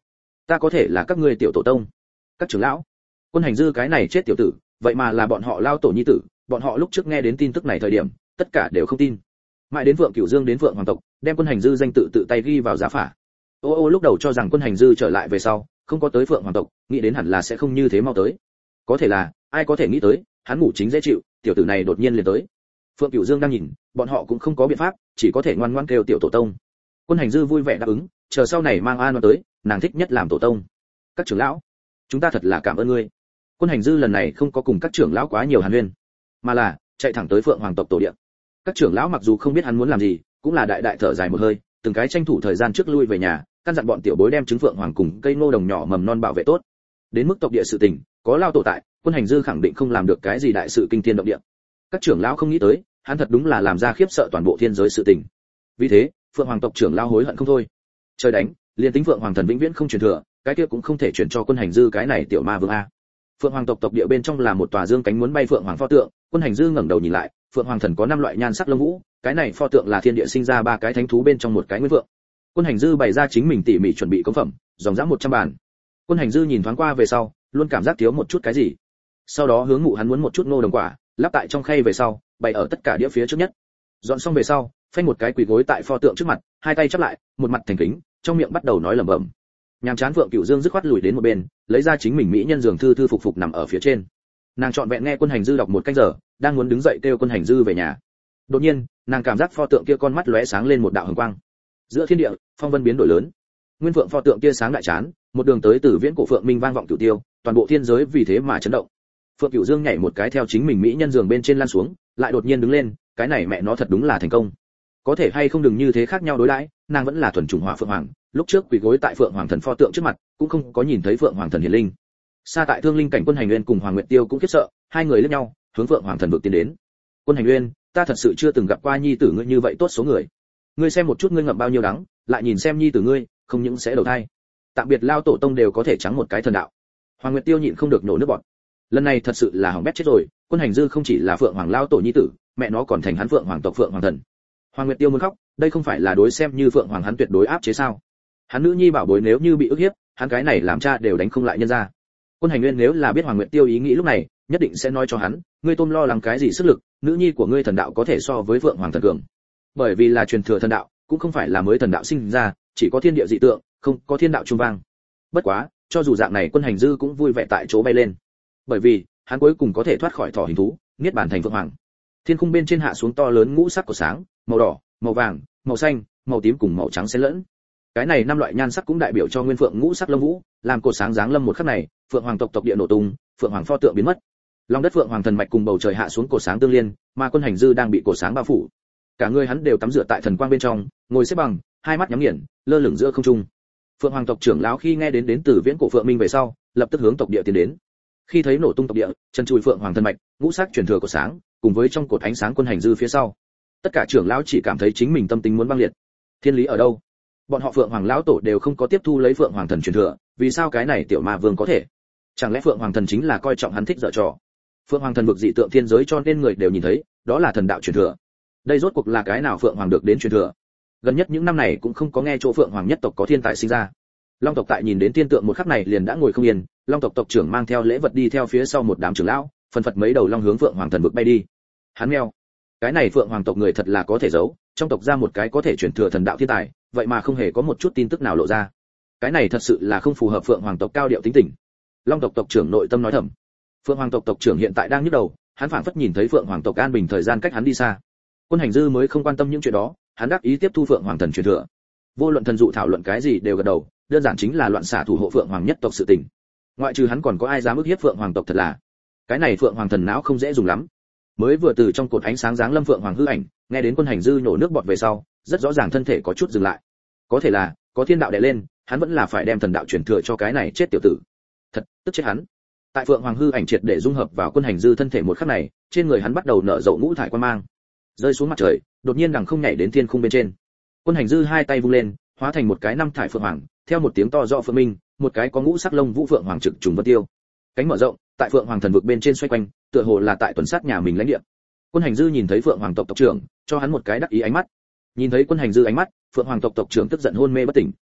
ta có thể là các ngươi tiểu tổ tông. Các trưởng lão, Quân Hành Dư cái này chết tiểu tử, vậy mà là bọn họ lao tổ nhi tử, bọn họ lúc trước nghe đến tin tức này thời điểm, tất cả đều không tin. Mãi đến Vượng Cửu Dương đến Vượng Hoàng tộc, đem Quân Hành Dư danh tự tự tay ghi vào giá phả. Ô ô lúc đầu cho rằng Quân Hành Dư trở lại về sau, không có tới Vượng Hoàng tộc, nghĩ đến hẳn là sẽ không như thế mau tới. Có thể là, ai có thể nghĩ tới, hắn ngủ chính dễ chịu, tiểu tử này đột nhiên liền tới. Phượng Cửu Dương đang nhìn, bọn họ cũng không có biện pháp, chỉ có thể ngoan ngoãn kêu tiểu tổ tông. Quân Hành Dư vui vẻ đáp ứng, chờ sau này mang An tới, nàng thích nhất làm tổ tông. Các trưởng lão, chúng ta thật là cảm ơn ngươi. Quân Hành Dư lần này không có cùng các trưởng lão quá nhiều hàn huyên, mà là chạy thẳng tới Phượng Hoàng tộc tổ địa. Các trưởng lão mặc dù không biết hắn muốn làm gì, cũng là đại đại thở dài một hơi, từng cái tranh thủ thời gian trước lui về nhà, căn dặn bọn tiểu bối đem trứng Phượng Hoàng cùng cây ngô đồng nhỏ mầm non bảo vệ tốt. Đến mức tộc địa sự tình, có lao tổ tại, Quân Hành Dư khẳng định không làm được cái gì đại sự kinh thiên động địa. Các trưởng lão không nghĩ tới, hắn thật đúng là làm ra khiếp sợ toàn bộ thiên giới sự tình. Vì thế, Phượng Hoàng tộc trưởng lão hối hận không thôi. Trời đánh, liền tính Phượng Hoàng thần vĩnh viễn không truyền thừa, cái kia cũng không thể chuyển cho Quân Hành Dư cái này tiểu ma vương a. Phượng Hoàng tộc tộc địa bên trong là một tòa dương cánh muốn bay Phượng Hoàng pho tượng, Quân Hành Dư ngẩng đầu nhìn lại, Phượng Hoàng thần có năm loại nhan sắc lông vũ, cái này pho tượng là thiên địa sinh ra ba cái thánh thú bên trong một cái nguyên vượng. Quân Hành Dư bày ra chính mình tỉ mỉ chuẩn bị công phẩm, dòng dã một trăm bàn. Quân Hành Dư nhìn thoáng qua về sau, luôn cảm giác thiếu một chút cái gì. Sau đó hướng ngụ hắn muốn một chút ngô đồng quả, lắp tại trong khay về sau, bày ở tất cả đĩa phía trước nhất. Dọn xong về sau, phanh một cái quỳ gối tại pho tượng trước mặt, hai tay chắp lại, một mặt thành kính, trong miệng bắt đầu nói lẩm bẩm. Nhàm chán Phượng Cửu Dương dứt khoát lùi đến một bên, lấy ra chính mình mỹ nhân giường thư thư phục phục nằm ở phía trên. Nàng trọn vẹn nghe Quân Hành Dư đọc một canh giờ, đang muốn đứng dậy kêu Quân Hành Dư về nhà. Đột nhiên, nàng cảm giác pho tượng kia con mắt lóe sáng lên một đạo hồng quang. Giữa thiên địa, phong vân biến đổi lớn. Nguyên Phượng pho tượng kia sáng đại chán, một đường tới từ viễn cổ phượng minh vang vọng cửu tiêu, toàn bộ thiên giới vì thế mà chấn động. Phượng Cửu Dương nhảy một cái theo chính mình mỹ nhân giường bên trên lăn xuống, lại đột nhiên đứng lên, cái này mẹ nó thật đúng là thành công. Có thể hay không đừng như thế khác nhau đối đãi, nàng vẫn là thuần chủng Hỏa Phượng Hoàng, lúc trước quỳ gối tại Phượng Hoàng thần pho tượng trước mặt, cũng không có nhìn thấy Phượng Hoàng thần hiển linh. Xa tại Thương Linh cảnh Quân Hành Nguyên cùng Hoàng Nguyệt Tiêu cũng khiếp sợ, hai người liếc nhau, hướng Phượng Hoàng thần vực tiến đến. Quân Hành Nguyên, ta thật sự chưa từng gặp qua nhi tử ngươi như vậy tốt số người. Ngươi xem một chút ngươi ngậm bao nhiêu đắng, lại nhìn xem nhi tử ngươi, không những sẽ đầu thai. Tạm biệt lao tổ tông đều có thể trắng một cái thần đạo. Hoàng Nguyệt Tiêu nhịn không được nổ nước bọt. Lần này thật sự là hỏng bét chết rồi, Quân Hành Dư không chỉ là Phượng Hoàng lao tổ nhi tử, mẹ nó còn thành hắn Phượng Hoàng tộc Phượng Hoàng thần. Hoàng Nguyệt Tiêu muốn khóc, đây không phải là đối xem như Phượng Hoàng hắn tuyệt đối áp chế sao? Hắn nữ nhi bảo bối nếu như bị ức hiếp, hắn cái này làm cha đều đánh không lại nhân ra. Quân Hành Nguyên nếu là biết Hoàng Nguyệt Tiêu ý nghĩ lúc này, nhất định sẽ nói cho hắn, ngươi Tôm lo lắng cái gì sức lực, nữ nhi của ngươi thần đạo có thể so với Phượng Hoàng thần cường. Bởi vì là truyền thừa thần đạo, cũng không phải là mới thần đạo sinh ra, chỉ có thiên địa dị tượng, không có thiên đạo trung vang. Bất quá, cho dù dạng này Quân Hành Dư cũng vui vẻ tại chỗ bay lên. Bởi vì, hắn cuối cùng có thể thoát khỏi thỏ hình thú, niết bàn thành Phượng Hoàng. Thiên khung bên trên hạ xuống to lớn ngũ sắc của sáng, màu đỏ, màu vàng, màu xanh, màu tím cùng màu trắng xen lẫn. Cái này năm loại nhan sắc cũng đại biểu cho nguyên phượng ngũ sắc lông vũ, làm cột sáng giáng lâm một khắc này, Phượng Hoàng tộc tộc địa nổ tung, Phượng Hoàng pho tượng biến mất. Long đất Phượng Hoàng thần mạch cùng bầu trời hạ xuống cột sáng tương liên, mà Quân Hành Dư đang bị cột sáng bao phủ. Cả người hắn đều tắm rửa tại thần quang bên trong, ngồi xếp bằng, hai mắt nhắm nghiền, lơ lửng giữa không trung. Phượng Hoàng tộc trưởng lão khi nghe đến đến từ viễn cổ Phượng Minh về sau, lập tức hướng tộc địa tiến đến. Khi thấy nổ tung tộc địa, chân chùi Phượng Hoàng thần mạch, ngũ sắc truyền thừa cột sáng, cùng với trong cột ánh sáng Quân Hành Dư phía sau, tất cả trưởng lão chỉ cảm thấy chính mình tâm tính muốn băng liệt. Thiên lý ở đâu? Bọn họ Phượng Hoàng lão tổ đều không có tiếp thu lấy Phượng Hoàng thần truyền thừa, vì sao cái này tiểu ma vương có thể? Chẳng lẽ Phượng Hoàng thần chính là coi trọng hắn thích dở trò? Phượng Hoàng thần vực dị tượng thiên giới cho nên người đều nhìn thấy, đó là thần đạo truyền thừa. Đây rốt cuộc là cái nào Phượng Hoàng được đến truyền thừa? Gần nhất những năm này cũng không có nghe chỗ Phượng Hoàng nhất tộc có thiên tài sinh ra. Long tộc tại nhìn đến tiên tượng một khắc này liền đã ngồi không yên, Long tộc tộc trưởng mang theo lễ vật đi theo phía sau một đám trưởng lão, phân phật mấy đầu long hướng Phượng Hoàng thần vực bay đi. Hắn meo, cái này Phượng Hoàng tộc người thật là có thể giấu, trong tộc ra một cái có thể truyền thừa thần đạo thiên tài, vậy mà không hề có một chút tin tức nào lộ ra. Cái này thật sự là không phù hợp Phượng Hoàng tộc cao điệu tính tình. Long tộc tộc trưởng nội tâm nói thầm. Phượng Hoàng tộc tộc trưởng hiện tại đang nhức đầu, hắn phảng phất nhìn thấy Phượng Hoàng tộc an bình thời gian cách hắn đi xa. Quân Hành Dư mới không quan tâm những chuyện đó, hắn đáp ý tiếp thu Phượng Hoàng thần truyền thừa. Vô luận thần dụ thảo luận cái gì đều gật đầu, đơn giản chính là loạn xả thủ hộ Phượng Hoàng nhất tộc sự tình. Ngoại trừ hắn còn có ai dám ức hiếp Phượng Hoàng tộc thật là. Cái này Phượng Hoàng thần não không dễ dùng lắm. Mới vừa từ trong cột ánh sáng dáng lâm Phượng Hoàng hư ảnh, nghe đến Quân Hành Dư nhổ nước bọt về sau, rất rõ ràng thân thể có chút dừng lại. Có thể là, có thiên đạo đè lên, hắn vẫn là phải đem thần đạo truyền thừa cho cái này chết tiểu tử. Thật, tức chết hắn. Tại Phượng Hoàng hư ảnh triệt để dung hợp vào Quân Hành Dư thân thể một khắc này, trên người hắn bắt đầu nở rộ ngũ thải quang mang. Rơi xuống mặt trời, đột nhiên đằng không nhảy đến thiên khung bên trên. Quân Hành Dư hai tay vung lên, hóa thành một cái năm thải phượng hoàng, theo một tiếng to rõ phượng minh, một cái có ngũ sắc lông vũ phượng hoàng trực trùng vân tiêu. Cánh mở rộng, tại Phượng Hoàng thần vực bên trên xoay quanh, tựa hồ là tại tuần sát nhà mình lãnh địa. Quân Hành Dư nhìn thấy Phượng Hoàng tộc tộc trưởng, cho hắn một cái đắc ý ánh mắt. Nhìn thấy Quân Hành Dư ánh mắt, Phượng Hoàng tộc tộc trưởng tức giận hôn mê bất tỉnh.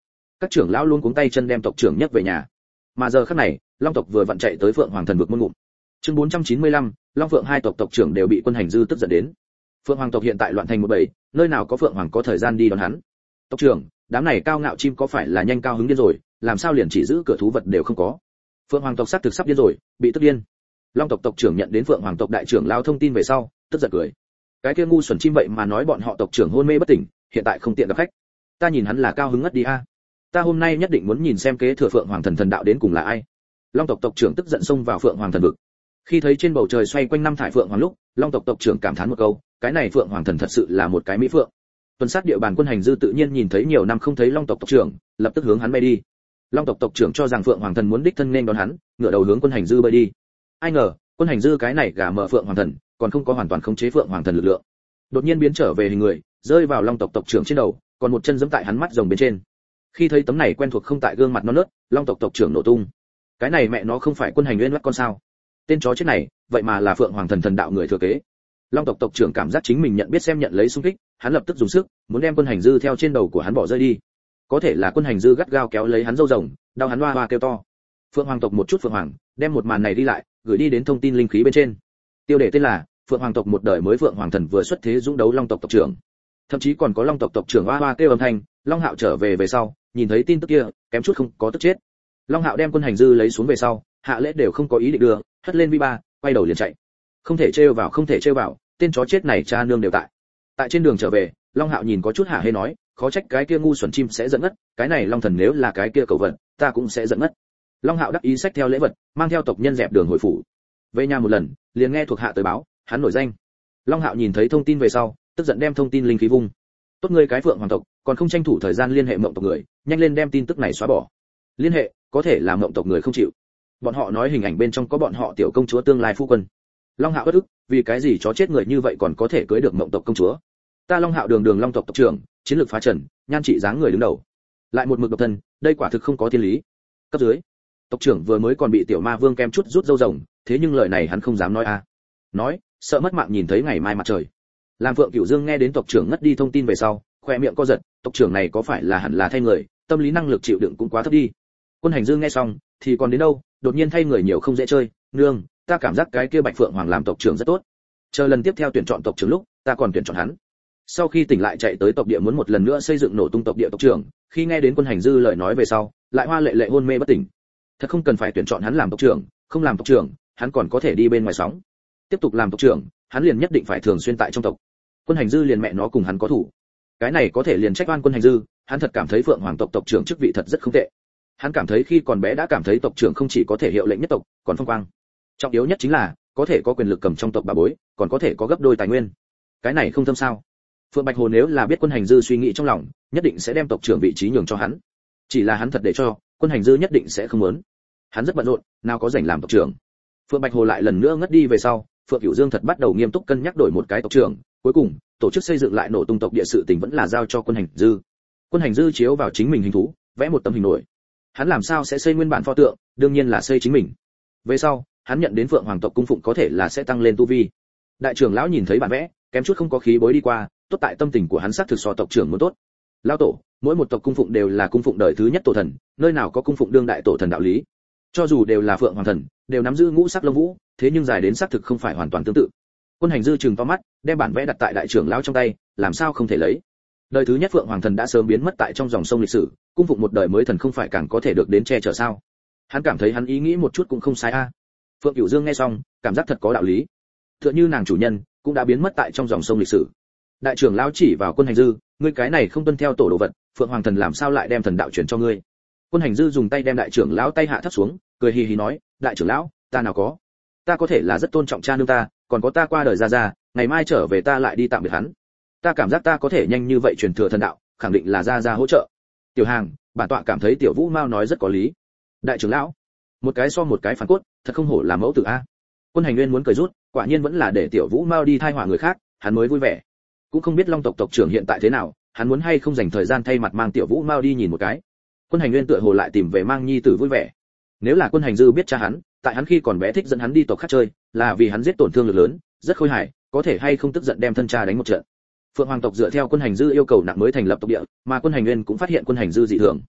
Các trưởng lão luôn cuống tay chân đem tộc trưởng nhấc về nhà. Mà giờ khắc này, Long tộc vừa vặn chạy tới Phượng Hoàng thần vực môn ngụm. Chương bốn trăm chín mươi lăm, Long Phượng hai tộc tộc trưởng đều bị Quân Hành Dư tức giận đến. Phượng Hoàng tộc hiện tại loạn thành một bầy, nơi nào có Phượng Hoàng có thời gian đi đón hắn. Tộc trưởng, đám này cao ngạo chim có phải là nhanh cao hứng điên rồi, làm sao liền chỉ giữ cửa thú vật đều không có. Phượng Hoàng tộc sắp thực sắp điên rồi, bị tức điên. Long tộc tộc trưởng nhận đến Phượng Hoàng tộc đại trưởng lão thông tin về sau, tức giận cười. Cái kia ngu xuẩn chim vậy mà nói bọn họ tộc trưởng hôn mê bất tỉnh, hiện tại không tiện gặp khách. Ta nhìn hắn là cao hứng ngất đi a. Ta hôm nay nhất định muốn nhìn xem kế thừa Phượng Hoàng thần thần đạo đến cùng là ai. Long tộc tộc trưởng tức giận xông vào Phượng Hoàng thần vực. Khi thấy trên bầu trời xoay quanh năm thải phượng hoàng lúc, Long tộc tộc trưởng cảm thán một câu, cái này Phượng Hoàng thần thật sự là một cái mỹ phượng. Tuần sát địa bàn Quân Hành Dư tự nhiên nhìn thấy nhiều năm không thấy Long tộc tộc trưởng, lập tức hướng hắn bay đi. Long tộc tộc trưởng cho rằng Phượng Hoàng thần muốn đích thân nên đón hắn, ngửa đầu hướng Quân Hành Dư bay đi. Ai ngờ, Quân Hành Dư cái này gà mờ Phượng Hoàng thần, còn không có hoàn toàn khống chế Phượng Hoàng thần lực lượng. Đột nhiên biến trở về hình người, rơi vào Long tộc tộc trưởng trên đầu, còn một chân giẫm tại hắn mắt rồng bên trên. Khi thấy tấm này quen thuộc không tại gương mặt non nớt, Long tộc tộc trưởng nổ tung. Cái này mẹ nó không phải Quân Hành Nguyên bắt con sao? Tên chó chết này, vậy mà là Phượng Hoàng thần thần đạo người thừa kế. Long tộc tộc trưởng cảm giác chính mình nhận biết xem nhận lấy xung kích, hắn lập tức dùng sức, muốn đem Quân Hành Dư theo trên đầu của hắn bỏ rơi đi. Có thể là Quân Hành Dư gắt gao kéo lấy hắn râu rồng, đau hắn hoa hoa kêu to. Phượng Hoàng tộc một chút Phượng Hoàng, đem một màn này đi lại, gửi đi đến thông tin linh khí bên trên. Tiêu đề tên là Phượng Hoàng tộc một đời mới Phượng Hoàng thần vừa xuất thế dũng đấu Long tộc tộc trưởng. Thậm chí còn có Long tộc tộc trưởng hoa hoa kêu âm thanh, Long Hạo trở về về sau, nhìn thấy tin tức kia, kém chút không có tức chết. Long Hạo đem Quân Hành Dư lấy xuống về sau, hạ lễ đều không có ý định đưa, hất lên vi ba, quay đầu liền chạy. Không thể trêu vào, không thể trêu vào, tên chó chết này cha nương đều tại. Tại trên đường trở về, Long Hạo nhìn có chút hả hê nói, khó trách cái kia ngu xuẩn chim sẽ giận ngất, cái này Long thần nếu là cái kia cầu vật, ta cũng sẽ giận ngất. Long Hạo đắc ý xách theo lễ vật, mang theo tộc nhân dẹp đường hồi phủ. Về nhà một lần, liền nghe thuộc hạ tới báo, hắn nổi danh. Long Hạo nhìn thấy thông tin về sau, tức giận đem thông tin linh khí vung. Tốt ngươi cái Phượng Hoàng tộc, còn không tranh thủ thời gian liên hệ Mộng tộc người, nhanh lên đem tin tức này xóa bỏ. Liên hệ, có thể là Mộng tộc người không chịu. Bọn họ nói hình ảnh bên trong có bọn họ tiểu công chúa tương lai phu quân. Long Hạo bất ức, vì cái gì chó chết người như vậy còn có thể cưới được Mộng tộc công chúa? Ta Long Hạo đường đường Long tộc tộc trưởng, chiến lược phá trần, nhan trị dáng người đứng đầu, lại một mực độc thân, đây quả thực không có thiên lý. Cấp dưới, tộc trưởng vừa mới còn bị tiểu ma vương kem chút rút dâu rồng, thế nhưng lời này hắn không dám nói a. À. Nói, sợ mất mạng nhìn thấy ngày mai mặt trời. Làm Phượng Cửu Dương nghe đến tộc trưởng ngất đi thông tin về sau, khoe miệng co giật, tộc trưởng này có phải là hẳn là thay người, tâm lý năng lực chịu đựng cũng quá thấp đi. Quân Hành Dương nghe xong, thì còn đến đâu, đột nhiên thay người nhiều không dễ chơi, nương, ta cảm giác cái kia Bạch Phượng Hoàng làm tộc trưởng rất tốt. Chờ lần tiếp theo tuyển chọn tộc trưởng lúc, ta còn tuyển chọn hắn. Sau khi tỉnh lại chạy tới tộc địa muốn một lần nữa xây dựng nổ tung tộc địa tộc trưởng, khi nghe đến Quân Hành Dư lời nói về sau, lại hoa lệ lệ hôn mê bất tỉnh. Thật không cần phải tuyển chọn hắn làm tộc trưởng, không làm tộc trưởng, hắn còn có thể đi bên ngoài sóng. Tiếp tục làm tộc trưởng, hắn liền nhất định phải thường xuyên tại trong tộc. Quân Hành Dư liền mẹ nó cùng hắn có thủ. Cái này có thể liền trách oan Quân Hành Dư, hắn thật cảm thấy Phượng Hoàng tộc tộc trưởng chức vị thật rất không tệ. Hắn cảm thấy khi còn bé đã cảm thấy tộc trưởng không chỉ có thể hiệu lệnh nhất tộc, còn phong quang. Trọng yếu nhất chính là có thể có quyền lực cầm trong tộc bà bối, còn có thể có gấp đôi tài nguyên. Cái này không thâm sao? Phượng Bạch Hồ nếu là biết Quân Hành Dư suy nghĩ trong lòng, nhất định sẽ đem tộc trưởng vị trí nhường cho hắn. Chỉ là hắn thật để cho, Quân Hành Dư nhất định sẽ không muốn. Hắn rất bận rộn, nào có rảnh làm tộc trưởng. Phượng Bạch Hồ lại lần nữa ngất đi về sau, Phượng Cửu Dương thật bắt đầu nghiêm túc cân nhắc đổi một cái tộc trưởng, cuối cùng, tổ chức xây dựng lại nổ tung tộc địa sự tình vẫn là giao cho Quân Hành Dư. Quân Hành Dư chiếu vào chính mình hình thú, vẽ một tấm hình nổi. Hắn làm sao sẽ xây nguyên bản pho tượng, đương nhiên là xây chính mình. Về sau, hắn nhận đến Phượng Hoàng tộc cung phụng có thể là sẽ tăng lên tu vi. Đại trưởng lão nhìn thấy bản vẽ, kém chút không có khí bối đi qua, tốt tại tâm tình của hắn xác thực so tộc trưởng muốn tốt. Lão tổ, mỗi một tộc cung phụng đều là cung phụng đời thứ nhất tổ thần, nơi nào có cung phụng đương đại tổ thần đạo lý. Cho dù đều là Phượng Hoàng thần, đều nắm giữ ngũ sắc lông vũ, thế nhưng dài đến xác thực không phải hoàn toàn tương tự. Quân Hành Dư trừng to mắt, đem bản vẽ đặt tại đại trưởng lão trong tay, làm sao không thể lấy. Đời thứ nhất Phượng Hoàng thần đã sớm biến mất tại trong dòng sông lịch sử, cung phụng một đời mới thần không phải càng có thể được đến che chở sao? Hắn cảm thấy hắn ý nghĩ một chút cũng không sai a. Phượng Cửu Dương nghe xong, cảm giác thật có đạo lý. Tựa như nàng chủ nhân cũng đã biến mất tại trong dòng sông lịch sử. Đại trưởng lão chỉ vào Quân Hành Dư, ngươi cái này không tuân theo tổ đồ vật, Phượng Hoàng thần làm sao lại đem thần đạo truyền cho ngươi? Quân Hành Dư dùng tay đem đại trưởng lão tay hạ thấp xuống, cười hì hì nói, đại trưởng lão, ta nào có, ta có thể là rất tôn trọng cha nương ta, còn có ta qua đời ra ra, ngày mai trở về ta lại đi tạm biệt hắn. Ta cảm giác ta có thể nhanh như vậy truyền thừa thần đạo, khẳng định là ra ra hỗ trợ. Tiểu Hàng, bản tọa cảm thấy Tiểu Vũ Mao nói rất có lý. Đại trưởng lão, một cái so một cái phản cốt, thật không hổ là mẫu tử a. Quân Hành Nguyên muốn cười rút, quả nhiên vẫn là để Tiểu Vũ Mao đi thai họa người khác, hắn mới vui vẻ. Cũng không biết Long tộc tộc trưởng hiện tại thế nào, hắn muốn hay không dành thời gian thay mặt mang Tiểu Vũ Mao đi nhìn một cái. Quân Hành Nguyên tựa hồ lại tìm về mang nhi tử vui vẻ. Nếu là Quân Hành Dư biết cha hắn, tại hắn khi còn bé thích dẫn hắn đi tộc khác chơi, là vì hắn giết tổn thương lực lớn, rất khôi hài, có thể hay không tức giận đem thân cha đánh một trận. Phượng Hoàng tộc dựa theo Quân Hành Dư yêu cầu nặng mới thành lập tộc địa, mà Quân Hành Nguyên cũng phát hiện Quân Hành Dư dị thường.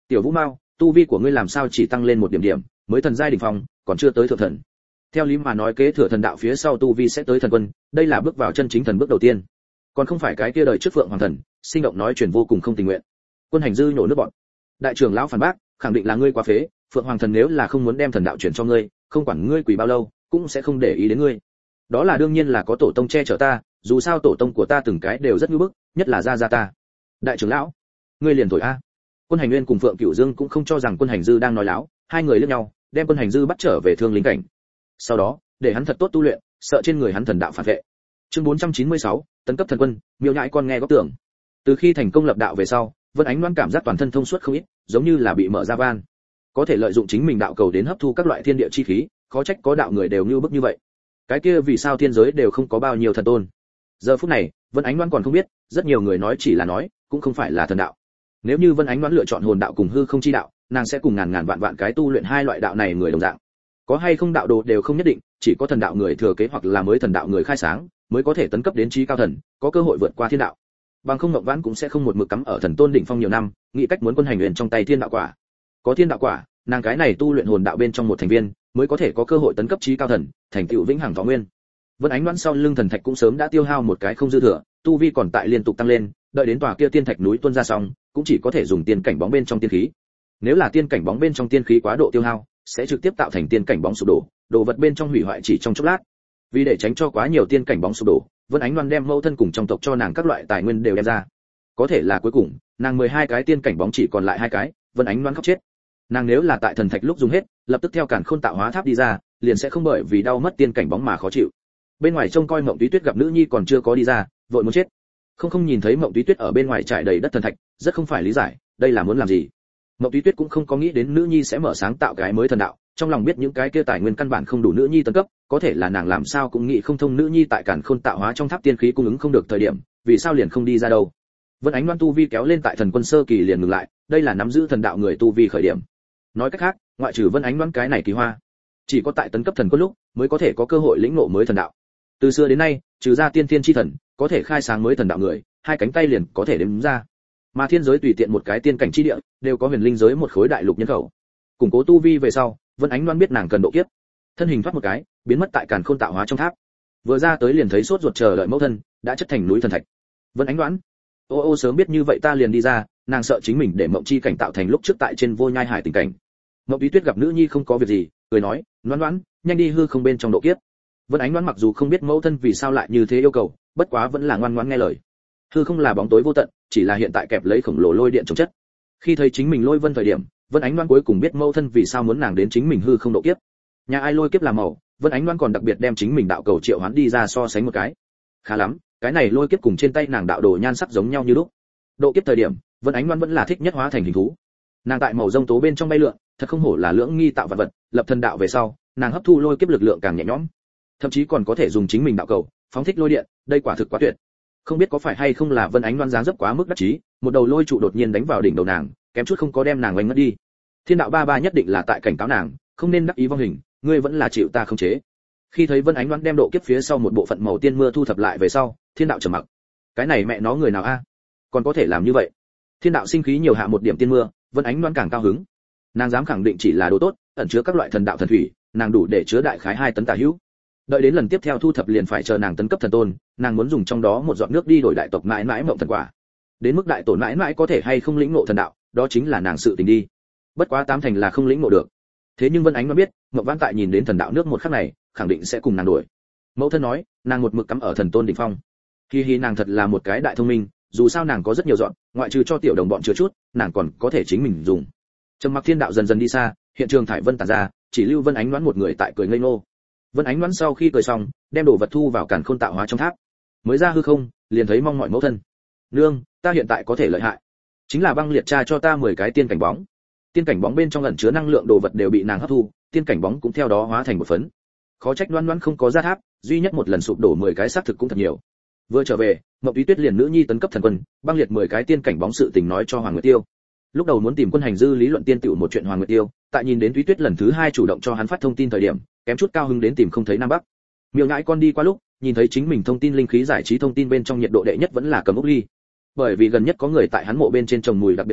Tiểu Vũ Mao, tu vi của ngươi làm sao chỉ tăng lên một điểm điểm, mới thần giai đỉnh phong, còn chưa tới thượng thần. Theo lý mà nói kế thừa thần đạo phía sau tu vi sẽ tới thần quân, đây là bước vào chân chính thần bước đầu tiên. Còn không phải cái kia đời trước Phượng Hoàng thần, sinh động nói chuyện vô cùng không tình nguyện. Quân Hành Dư nhổ nước bọt. Đại trưởng lão phản bác, khẳng định là ngươi quá phế, Phượng Hoàng thần nếu là không muốn đem thần đạo chuyển cho ngươi, không quản ngươi quỳ bao lâu, cũng sẽ không để ý đến ngươi. Đó là đương nhiên là có tổ tông che chở ta, dù sao tổ tông của ta từng cái đều rất nhu bức, nhất là gia gia ta. Đại trưởng lão, ngươi liền thổi a. Quân Hành Nguyên cùng Phượng Cửu Dương cũng không cho rằng Quân Hành Dư đang nói láo, hai người liếc nhau, đem Quân Hành Dư bắt trở về thương linh cảnh. Sau đó, để hắn thật tốt tu luyện, sợ trên người hắn thần đạo phản vệ. Chương bốn trăm chín mươi sáu, tấn cấp thần quân, miêu nhãi con nghe góp tưởng. Từ khi thành công lập đạo về sau, Vân Ánh Loan cảm giác toàn thân thông suốt không ít, giống như là bị mở ra van. Có thể lợi dụng chính mình đạo cầu đến hấp thu các loại thiên địa chi khí, khó trách có đạo người đều như bức như vậy. Cái kia vì sao thiên giới đều không có bao nhiêu thần tôn? Giờ phút này, Vân Ánh Loan còn không biết, rất nhiều người nói chỉ là nói, cũng không phải là thần đạo. Nếu như Vân Ánh Loan lựa chọn hồn đạo cùng hư không chi đạo, nàng sẽ cùng ngàn ngàn vạn vạn cái tu luyện hai loại đạo này người đồng dạng. Có hay không đạo đồ đều không nhất định, chỉ có thần đạo người thừa kế hoặc là mới thần đạo người khai sáng, mới có thể tấn cấp đến trí cao thần, có cơ hội vượt qua thiên đạo. Bằng không Ngọc Vãn cũng sẽ không một mực cắm ở thần tôn đỉnh phong nhiều năm, nghĩ cách muốn Quân Hành Nguyên trong tay thiên đạo quả. Có thiên đạo quả, nàng cái này tu luyện hồn đạo bên trong một thành viên, mới có thể có cơ hội tấn cấp trí cao thần, thành tựu vĩnh hằng thọ nguyên. Vân Ánh Đoán sau lưng thần thạch cũng sớm đã tiêu hao một cái không dư thừa, tu vi còn tại liên tục tăng lên, đợi đến tòa kia tiên thạch núi tuôn ra xong, cũng chỉ có thể dùng tiên cảnh bóng bên trong tiên khí. Nếu là tiên cảnh bóng bên trong tiên khí quá độ tiêu hao, sẽ trực tiếp tạo thành tiên cảnh bóng sụp đổ, đồ vật bên trong hủy hoại chỉ trong chốc lát. Vì để tránh cho quá nhiều tiên cảnh bóng sụp đổ, Vân Ánh Loan đem mẫu thân cùng trong tộc cho nàng các loại tài nguyên đều đem ra. Có thể là cuối cùng, nàng mười hai cái tiên cảnh bóng chỉ còn lại hai cái, Vân Ánh Loan khóc chết. Nàng nếu là tại thần thạch lúc dùng hết, lập tức theo càn khôn tạo hóa tháp đi ra, liền sẽ không bởi vì đau mất tiên cảnh bóng mà khó chịu. Bên ngoài trông coi Mộng Túy Tuyết gặp nữ nhi còn chưa có đi ra, vội muốn chết. Không không nhìn thấy Mộng Túy Tuyết ở bên ngoài trải đầy đất thần thạch, rất không phải lý giải, đây là muốn làm gì. Mộng Túy Tuyết cũng không có nghĩ đến nữ nhi sẽ mở sáng tạo cái mới thần đạo, trong lòng biết những cái kia tài nguyên căn bản không đủ nữ nhi tấn cấp, có thể là nàng làm sao cũng nghĩ không thông nữ nhi tại càn khôn tạo hóa trong tháp tiên khí cung ứng không được thời điểm, vì sao liền không đi ra đâu. Vân Ánh Loan tu vi kéo lên tại thần quân sơ kỳ liền ngừng lại, đây là nắm giữ thần đạo người tu vi khởi điểm. Nói cách khác, ngoại trừ Vân Ánh Loan cái này kỳ hoa, chỉ có tại tấn cấp thần quân lúc mới có thể có cơ hội lĩnh ngộ mới thần đạo. Từ xưa đến nay, trừ ra tiên thiên chi thần, có thể khai sáng mới thần đạo người, hai cánh tay liền có thể đếm ra. Mà thiên giới tùy tiện một cái tiên cảnh chi địa, đều có huyền linh giới một khối đại lục nhân khẩu. Củng cố tu vi về sau, Vân Ánh Loan biết nàng cần độ kiếp, thân hình thoát một cái, biến mất tại càn khôn tạo hóa trong tháp. Vừa ra tới liền thấy sốt ruột chờ đợi mẫu thân, đã chất thành núi thần thạch. Vân Ánh Loan, ô ô sớm biết như vậy ta liền đi ra, nàng sợ chính mình để Mộng Chi cảnh tạo thành lúc trước tại trên Vô Nhai Hải tình cảnh. Mộng Túy Tuyết gặp nữ nhi không có việc gì, cười nói, Loan Loan, nhanh đi hư không bên trong độ kiếp. Vân Ánh Loan mặc dù không biết mẫu thân vì sao lại như thế yêu cầu, bất quá vẫn là ngoan ngoãn nghe lời. Hư không là bóng tối vô tận, chỉ là hiện tại kẹp lấy khổng lồ lôi điện chống chất. Khi thấy chính mình lôi vân thời điểm, Vân Ánh Loan cuối cùng biết mẫu thân vì sao muốn nàng đến chính mình hư không độ kiếp. Nhà ai lôi kiếp làm màu, Vân Ánh Loan còn đặc biệt đem chính mình đạo cầu triệu hoán đi ra so sánh một cái. Khá lắm, cái này lôi kiếp cùng trên tay nàng đạo đồ nhan sắc giống nhau như lúc. Độ kiếp thời điểm, Vân Ánh Loan vẫn là thích nhất hóa thành hình thú. Nàng tại màu rông tố bên trong bay lượn, thật không hổ là lưỡng nghi tạo vật vật, lập thần đạo về sau, nàng hấp thu lôi kiếp lực lượng càng nhẹ nhõm. Thậm chí còn có thể dùng chính mình đạo cầu, phóng thích lôi điện, đây quả thực quá tuyệt. Không biết có phải hay không là Vân Ánh Loan dáng dấp quá mức đắc chí, một đầu lôi trụ đột nhiên đánh vào đỉnh đầu nàng, kém chút không có đem nàng oanh ngất đi. Thiên đạo ba ba nhất định là tại cảnh cáo nàng, không nên đắc ý vong hình, ngươi vẫn là chịu ta không chế. Khi thấy Vân Ánh Loan đem độ kiếp phía sau một bộ phận màu tiên mưa thu thập lại về sau, thiên đạo trầm mặc. Cái này mẹ nó người nào a, còn có thể làm như vậy? Thiên đạo sinh khí nhiều hạ một điểm tiên mưa, Vân Ánh Loan càng cao hứng. Nàng dám khẳng định chỉ là đồ tốt, ẩn chứa các loại thần đạo thần thủy, nàng đủ để chứa đại khái hai tấn tà hữu. Đợi đến lần tiếp theo thu thập liền phải chờ nàng tấn cấp thần tôn, nàng muốn dùng trong đó một giọt nước đi đổi đại tộc mãi mãi mộng thần quả. Đến mức đại tổ mãi mãi có thể hay không lĩnh ngộ thần đạo, đó chính là nàng sự tình đi. Bất quá tám thành là không lĩnh ngộ được. Thế nhưng Vân Ánh Loan biết, Ngọc Vãn tại nhìn đến thần đạo nước một khắc này, khẳng định sẽ cùng nàng đuổi. Mẫu thân nói, nàng một mực cắm ở thần tôn đỉnh phong. Hi hi, nàng thật là một cái đại thông minh, dù sao nàng có rất nhiều dọn, ngoại trừ cho tiểu đồng bọn chứa chút, nàng còn có thể chính mình dùng. Trầm mặc thiên đạo dần dần đi xa, hiện trường thải vân tản ra, chỉ lưu Vân Ánh Loan một người tại cười ngây ngô. Vân Ánh Loan sau khi cười xong, đem đồ vật thu vào càn khôn tạo hóa trong tháp. Mới ra hư không, liền thấy mong mỏi mẫu thân. Nương, ta hiện tại có thể lợi hại. Chính là băng liệt cha cho ta mười cái tiên cảnh bóng. Tiên cảnh bóng bên trong ẩn chứa năng lượng đồ vật đều bị nàng hấp thu, tiên cảnh bóng cũng theo đó hóa thành một phấn. Khó trách Loan Loan không có ra tháp, duy nhất một lần sụp đổ mười cái xác thực cũng thật nhiều. Vừa trở về, Mộng Túy Tuyết liền nữ nhi tấn cấp thần quân, băng liệt mười cái tiên cảnh bóng sự tình nói cho Hoàng Nguyệt Tiêu. Lúc đầu muốn tìm Quân Hành Dư lý luận tiên tựu một chuyện Hoàng Nguyệt Tiêu, tại nhìn đến Túy Tuyết lần thứ hai chủ động cho hắn phát thông tin thời điểm, kém chút cao hứng đến tìm không thấy nam bắc. Miêu Nhãi con đi qua lúc, nhìn thấy chính mình thông tin linh khí giải trí thông tin bên trong nhiệt độ đệ nhất vẫn là Cầm Úc Ly. Bởi vì gần nhất có người tại hắn mộ bên trên trồng mùi đặc biệt cỏ,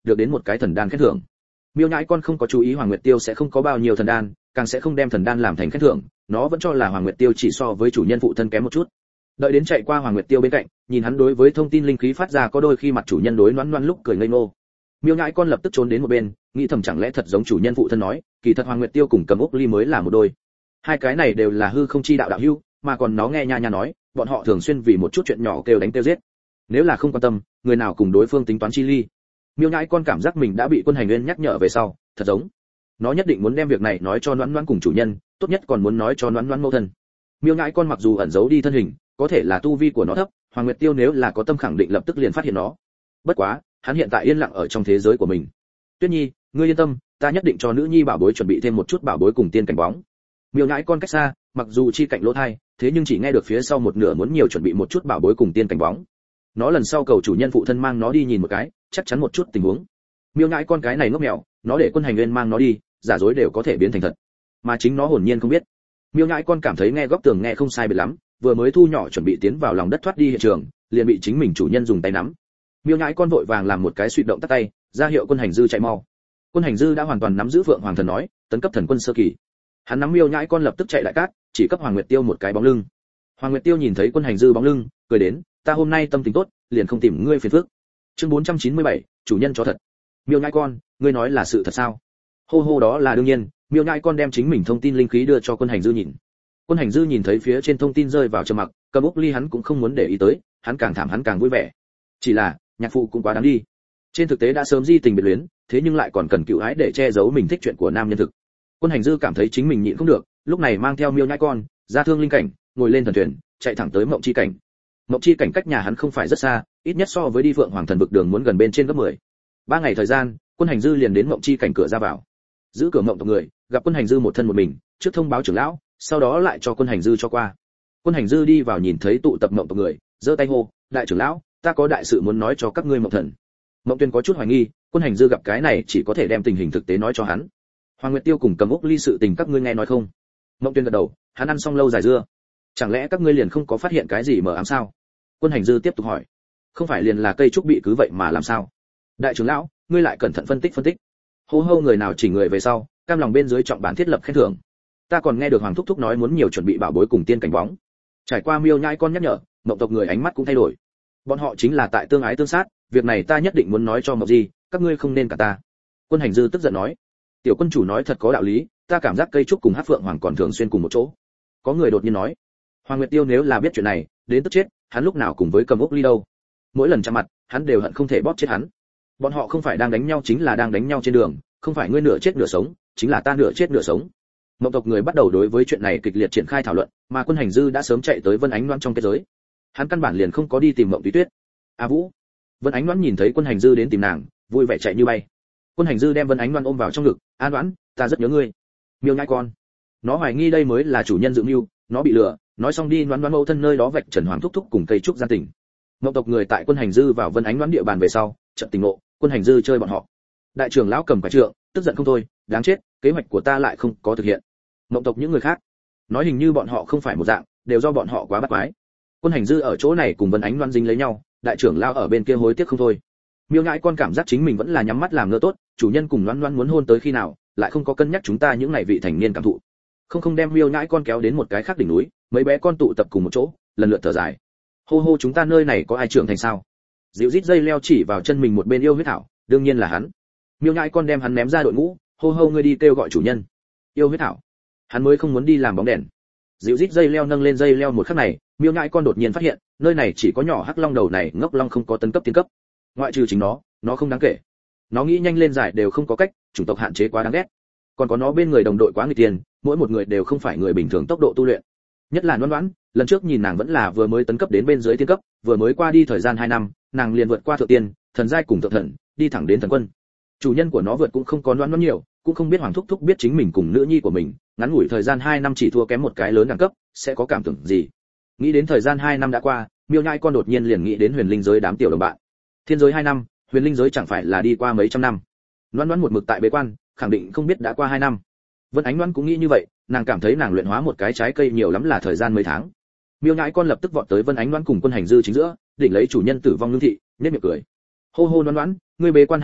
được đến một cái thần đan khen thưởng. Miêu nhãi con không có chú ý Hoàng Nguyệt Tiêu sẽ không có bao nhiêu thần đan, càng sẽ không đem thần đan làm thành khen thưởng, nó vẫn cho là Hoàng Nguyệt Tiêu chỉ so với chủ nhân phụ thân kém một chút. Đợi đến chạy qua Hoàng Nguyệt Tiêu bên cạnh, nhìn hắn đối với thông tin linh khí phát ra có đôi khi mặt chủ nhân đối Loan Loan lúc cười ngây ngô. Miêu nhãi con lập tức trốn đến một bên, nghĩ thầm chẳng lẽ thật giống chủ nhân phụ thân nói, kỳ thật Hoàng Nguyệt Tiêu cùng Cầm Úc Ly mới là một đôi. Hai cái này đều là hư không chi đạo đạo hữu, mà còn nó nghe nha nha nói, bọn họ thường xuyên vì một chút chuyện nhỏ kêu đánh kêu giết. Nếu là không quan tâm, người nào cùng đối phương tính toán chi ly. Miêu nhãi con cảm giác mình đã bị Quân Hành Nguyên nhắc nhở về sau, thật giống nó nhất định muốn đem việc này nói cho Loan Loan cùng chủ nhân, tốt nhất còn muốn nói cho Loan Loan mẫu thân. Miêu nhãi con mặc dù ẩn giấu đi thân hình, có thể là tu vi của nó thấp, Hoàng Nguyệt Tiêu nếu là có tâm khẳng định lập tức liền phát hiện nó. Bất quá, hắn hiện tại yên lặng ở trong thế giới của mình. Tuyết Nhi, ngươi yên tâm, ta nhất định cho nữ nhi bảo bối chuẩn bị thêm một chút bảo bối cùng tiên cảnh bóng. Miêu nhãi con cách xa, mặc dù chi cạnh lỗ thai, thế nhưng chỉ nghe được phía sau một nửa muốn nhiều chuẩn bị một chút bảo bối cùng tiên cảnh bóng. Nó lần sau cầu chủ nhân phụ thân mang nó đi nhìn một cái, chắc chắn một chút tình huống. Miêu nhãi con cái này ngốc mèo, nó để Quân Hành Nguyên mang nó đi, giả dối đều có thể biến thành thật, mà chính nó hồn nhiên không biết. Miêu nhãi con cảm thấy nghe góc tường nghe không sai biệt lắm, vừa mới thu nhỏ chuẩn bị tiến vào lòng đất thoát đi hiện trường, liền bị chính mình chủ nhân dùng tay nắm. Miêu nhãi con vội vàng làm một cái suy động tắt tay, ra hiệu Quân Hành Dư chạy mau. Quân Hành Dư đã hoàn toàn nắm giữ Phượng Hoàng Thần nói, tấn cấp thần quân sơ kỳ. Hắn nắm Miêu nhãi con lập tức chạy lại cát, chỉ cấp Hoàng Nguyệt Tiêu một cái bóng lưng. Hoàng Nguyệt Tiêu nhìn thấy Quân Hành Dư bóng lưng, cười đến, ta hôm nay tâm tình tốt, liền không tìm ngươi phiền phức. Chương bốn trăm chín mươi bảy, chủ nhân chó thật. Miêu nhãi con, ngươi nói là sự thật sao? Hô hô đó là đương nhiên. Miêu nhãi con đem chính mình thông tin linh khí đưa cho Quân Hành Dư nhìn. Quân Hành Dư nhìn thấy phía trên thông tin rơi vào trầm mặc, Cầm Úc Ly hắn cũng không muốn để ý tới, hắn càng thảm hắn càng vui vẻ. Chỉ là, nhạc phụ cũng quá đáng đi. Trên thực tế đã sớm di tình biệt luyến, thế nhưng lại còn cần cựu ái để che giấu mình thích chuyện của nam nhân thực. Quân Hành Dư cảm thấy chính mình nhịn không được, lúc này mang theo Miêu nhãi con, ra thương linh cảnh, ngồi lên thần thuyền, chạy thẳng tới Mộng Chi cảnh. Mộng Chi cảnh cách nhà hắn không phải rất xa, ít nhất so với đi Phượng Hoàng Thần vực đường muốn gần bên trên gấp mười. Ba ngày thời gian, Quân Hành Dư liền đến Mộng Chi cảnh cửa ra vào. Giữ cửa mộng tộc người, gặp Quân Hành Dư một thân một mình, trước thông báo trưởng lão, sau đó lại cho Quân Hành Dư cho qua. Quân Hành Dư đi vào nhìn thấy tụ tập mộng tộc người, giơ tay hô, đại trưởng lão, ta có đại sự muốn nói cho các ngươi mộng thần. Mộng Tuyên có chút hoài nghi, Quân Hành Dư gặp cái này chỉ có thể đem tình hình thực tế nói cho hắn. Hoàng Nguyệt Tiêu cùng Cầm Úc Ly sự tình các ngươi nghe nói không? Mộng Tuyên gật đầu, hắn ăn xong lâu dài dưa. Chẳng lẽ các ngươi liền không có phát hiện cái gì mờ ám sao? Quân Hành Dư tiếp tục hỏi. Không phải liền là cây trúc bị cứ vậy mà làm sao? Đại trưởng lão, ngươi lại cẩn thận phân tích phân tích. Hô hô người nào chỉ người về sau, cam lòng bên dưới trọng bản thiết lập khen thưởng. Ta còn nghe được Hoàng thúc thúc nói muốn nhiều chuẩn bị bảo bối cùng tiên cảnh bóng. Trải qua Miêu nhãi con nhắc nhở, mộng tộc người ánh mắt cũng thay đổi. Bọn họ chính là tại tương ái tương sát, việc này ta nhất định muốn nói cho Mộng Di, các ngươi không nên cả ta. Quân Hành Dư tức giận nói. Tiểu quân chủ nói thật có đạo lý, ta cảm giác cây trúc cùng Hắc Phượng Hoàng còn thường xuyên cùng một chỗ. Có người đột nhiên nói. Hoàng Nguyệt Tiêu nếu là biết chuyện này, đến tức chết, hắn lúc nào cùng với Cầm Úc Ly đâu. Mỗi lần chạm mặt, hắn đều hận không thể bóp chết hắn. Bọn họ không phải đang đánh nhau chính là đang đánh nhau trên đường, không phải ngươi nửa chết nửa sống, chính là ta nửa chết nửa sống. Mộng tộc người bắt đầu đối với chuyện này kịch liệt triển khai thảo luận, mà Quân Hành Dư đã sớm chạy tới Vân Ánh Loan trong kết giới. Hắn căn bản liền không có đi tìm Mộng Túy Tuyết. A Vũ. Vân Ánh Loan nhìn thấy Quân Hành Dư đến tìm nàng, vui vẻ chạy như bay. Quân Hành Dư đem Vân Ánh Loan ôm vào trong ngực, "An Đoán, ta rất nhớ ngươi." Miêu nhãi con. Nó hoài nghi đây mới là chủ nhân dự mưu, nó bị lừa, nói xong đi Đoán Đoán mẫu thân nơi đó vạch trần Hoàng thúc thúc cùng cây trúc gian tình. Mộng tộc người tại Quân Hành Dư vào Vân Ánh Loan địa bàn về sau, trận tình ngộ, Quân Hành Dư chơi bọn họ. Đại trưởng lão cầm quả trượng, tức giận không thôi, đáng chết, kế hoạch của ta lại không có thực hiện. Mộng tộc những người khác, nói hình như bọn họ không phải một dạng, đều do bọn họ quá bắt quái. Quân Hành Dư ở chỗ này cùng Vân Ánh Loan dính lấy nhau, đại trưởng lão ở bên kia hối tiếc không thôi. Miêu nhãi con cảm giác chính mình vẫn là nhắm mắt làm ngơ tốt, chủ nhân cùng Loan Loan muốn hôn tới khi nào, lại không có cân nhắc chúng ta những này vị thành niên cảm thụ. Không không đem Miêu nhãi con kéo đến một cái khác đỉnh núi, mấy bé con tụ tập cùng một chỗ, lần lượt thở dài. Hô hô chúng ta nơi này có ai trưởng thành sao? Dịu rít dây leo chỉ vào chân mình một bên yêu huyết thảo, đương nhiên là hắn. Miêu nhãi con đem hắn ném ra đội ngũ, hô hô ngươi đi kêu gọi chủ nhân. Yêu huyết thảo. Hắn mới không muốn đi làm bóng đèn. Dịu rít dây leo nâng lên dây leo một khắc này, Miêu nhãi con đột nhiên phát hiện, nơi này chỉ có nhỏ hắc long đầu này ngốc long không có tấn cấp tiến cấp. Ngoại trừ chính nó, nó không đáng kể. Nó nghĩ nhanh lên giải đều không có cách, chủng tộc hạn chế quá đáng ghét. Còn có nó bên người đồng đội quá nghịch tiền, mỗi một người đều không phải người bình thường tốc độ tu luyện. Nhất là Loan Loan, lần trước nhìn nàng vẫn là vừa mới tấn cấp đến bên dưới tiên cấp, vừa mới qua đi thời gian hai năm, nàng liền vượt qua thượng tiên, thần giai cùng thượng thần, đi thẳng đến thần quân. Chủ nhân của nó vượt cũng không có Loan Loan nhiều, cũng không biết Hoàng thúc thúc biết chính mình cùng nữ nhi của mình, ngắn ngủi thời gian hai năm chỉ thua kém một cái lớn đẳng cấp, sẽ có cảm tưởng gì? Nghĩ đến thời gian hai năm đã qua, Miêu nhãi con đột nhiên liền nghĩ đến huyền linh giới đám tiểu đồng bạn. Thiên giới hai năm, huyền linh giới chẳng phải là đi qua mấy trăm năm. Loan Loan một mực tại bế quan, khẳng định không biết đã qua hai năm. Vân Ánh Loan cũng nghĩ như vậy, nàng cảm thấy nàng luyện hóa một cái trái cây nhiều lắm là thời gian mấy tháng. Miêu nhãi con lập tức vọt tới Vân Ánh Loan cùng Quân Hành Dư chính giữa, định lấy chủ nhân tử vong lương thị, nhếch miệng cười. Hô hô Loan Loan, ngươi bế quan hai năm,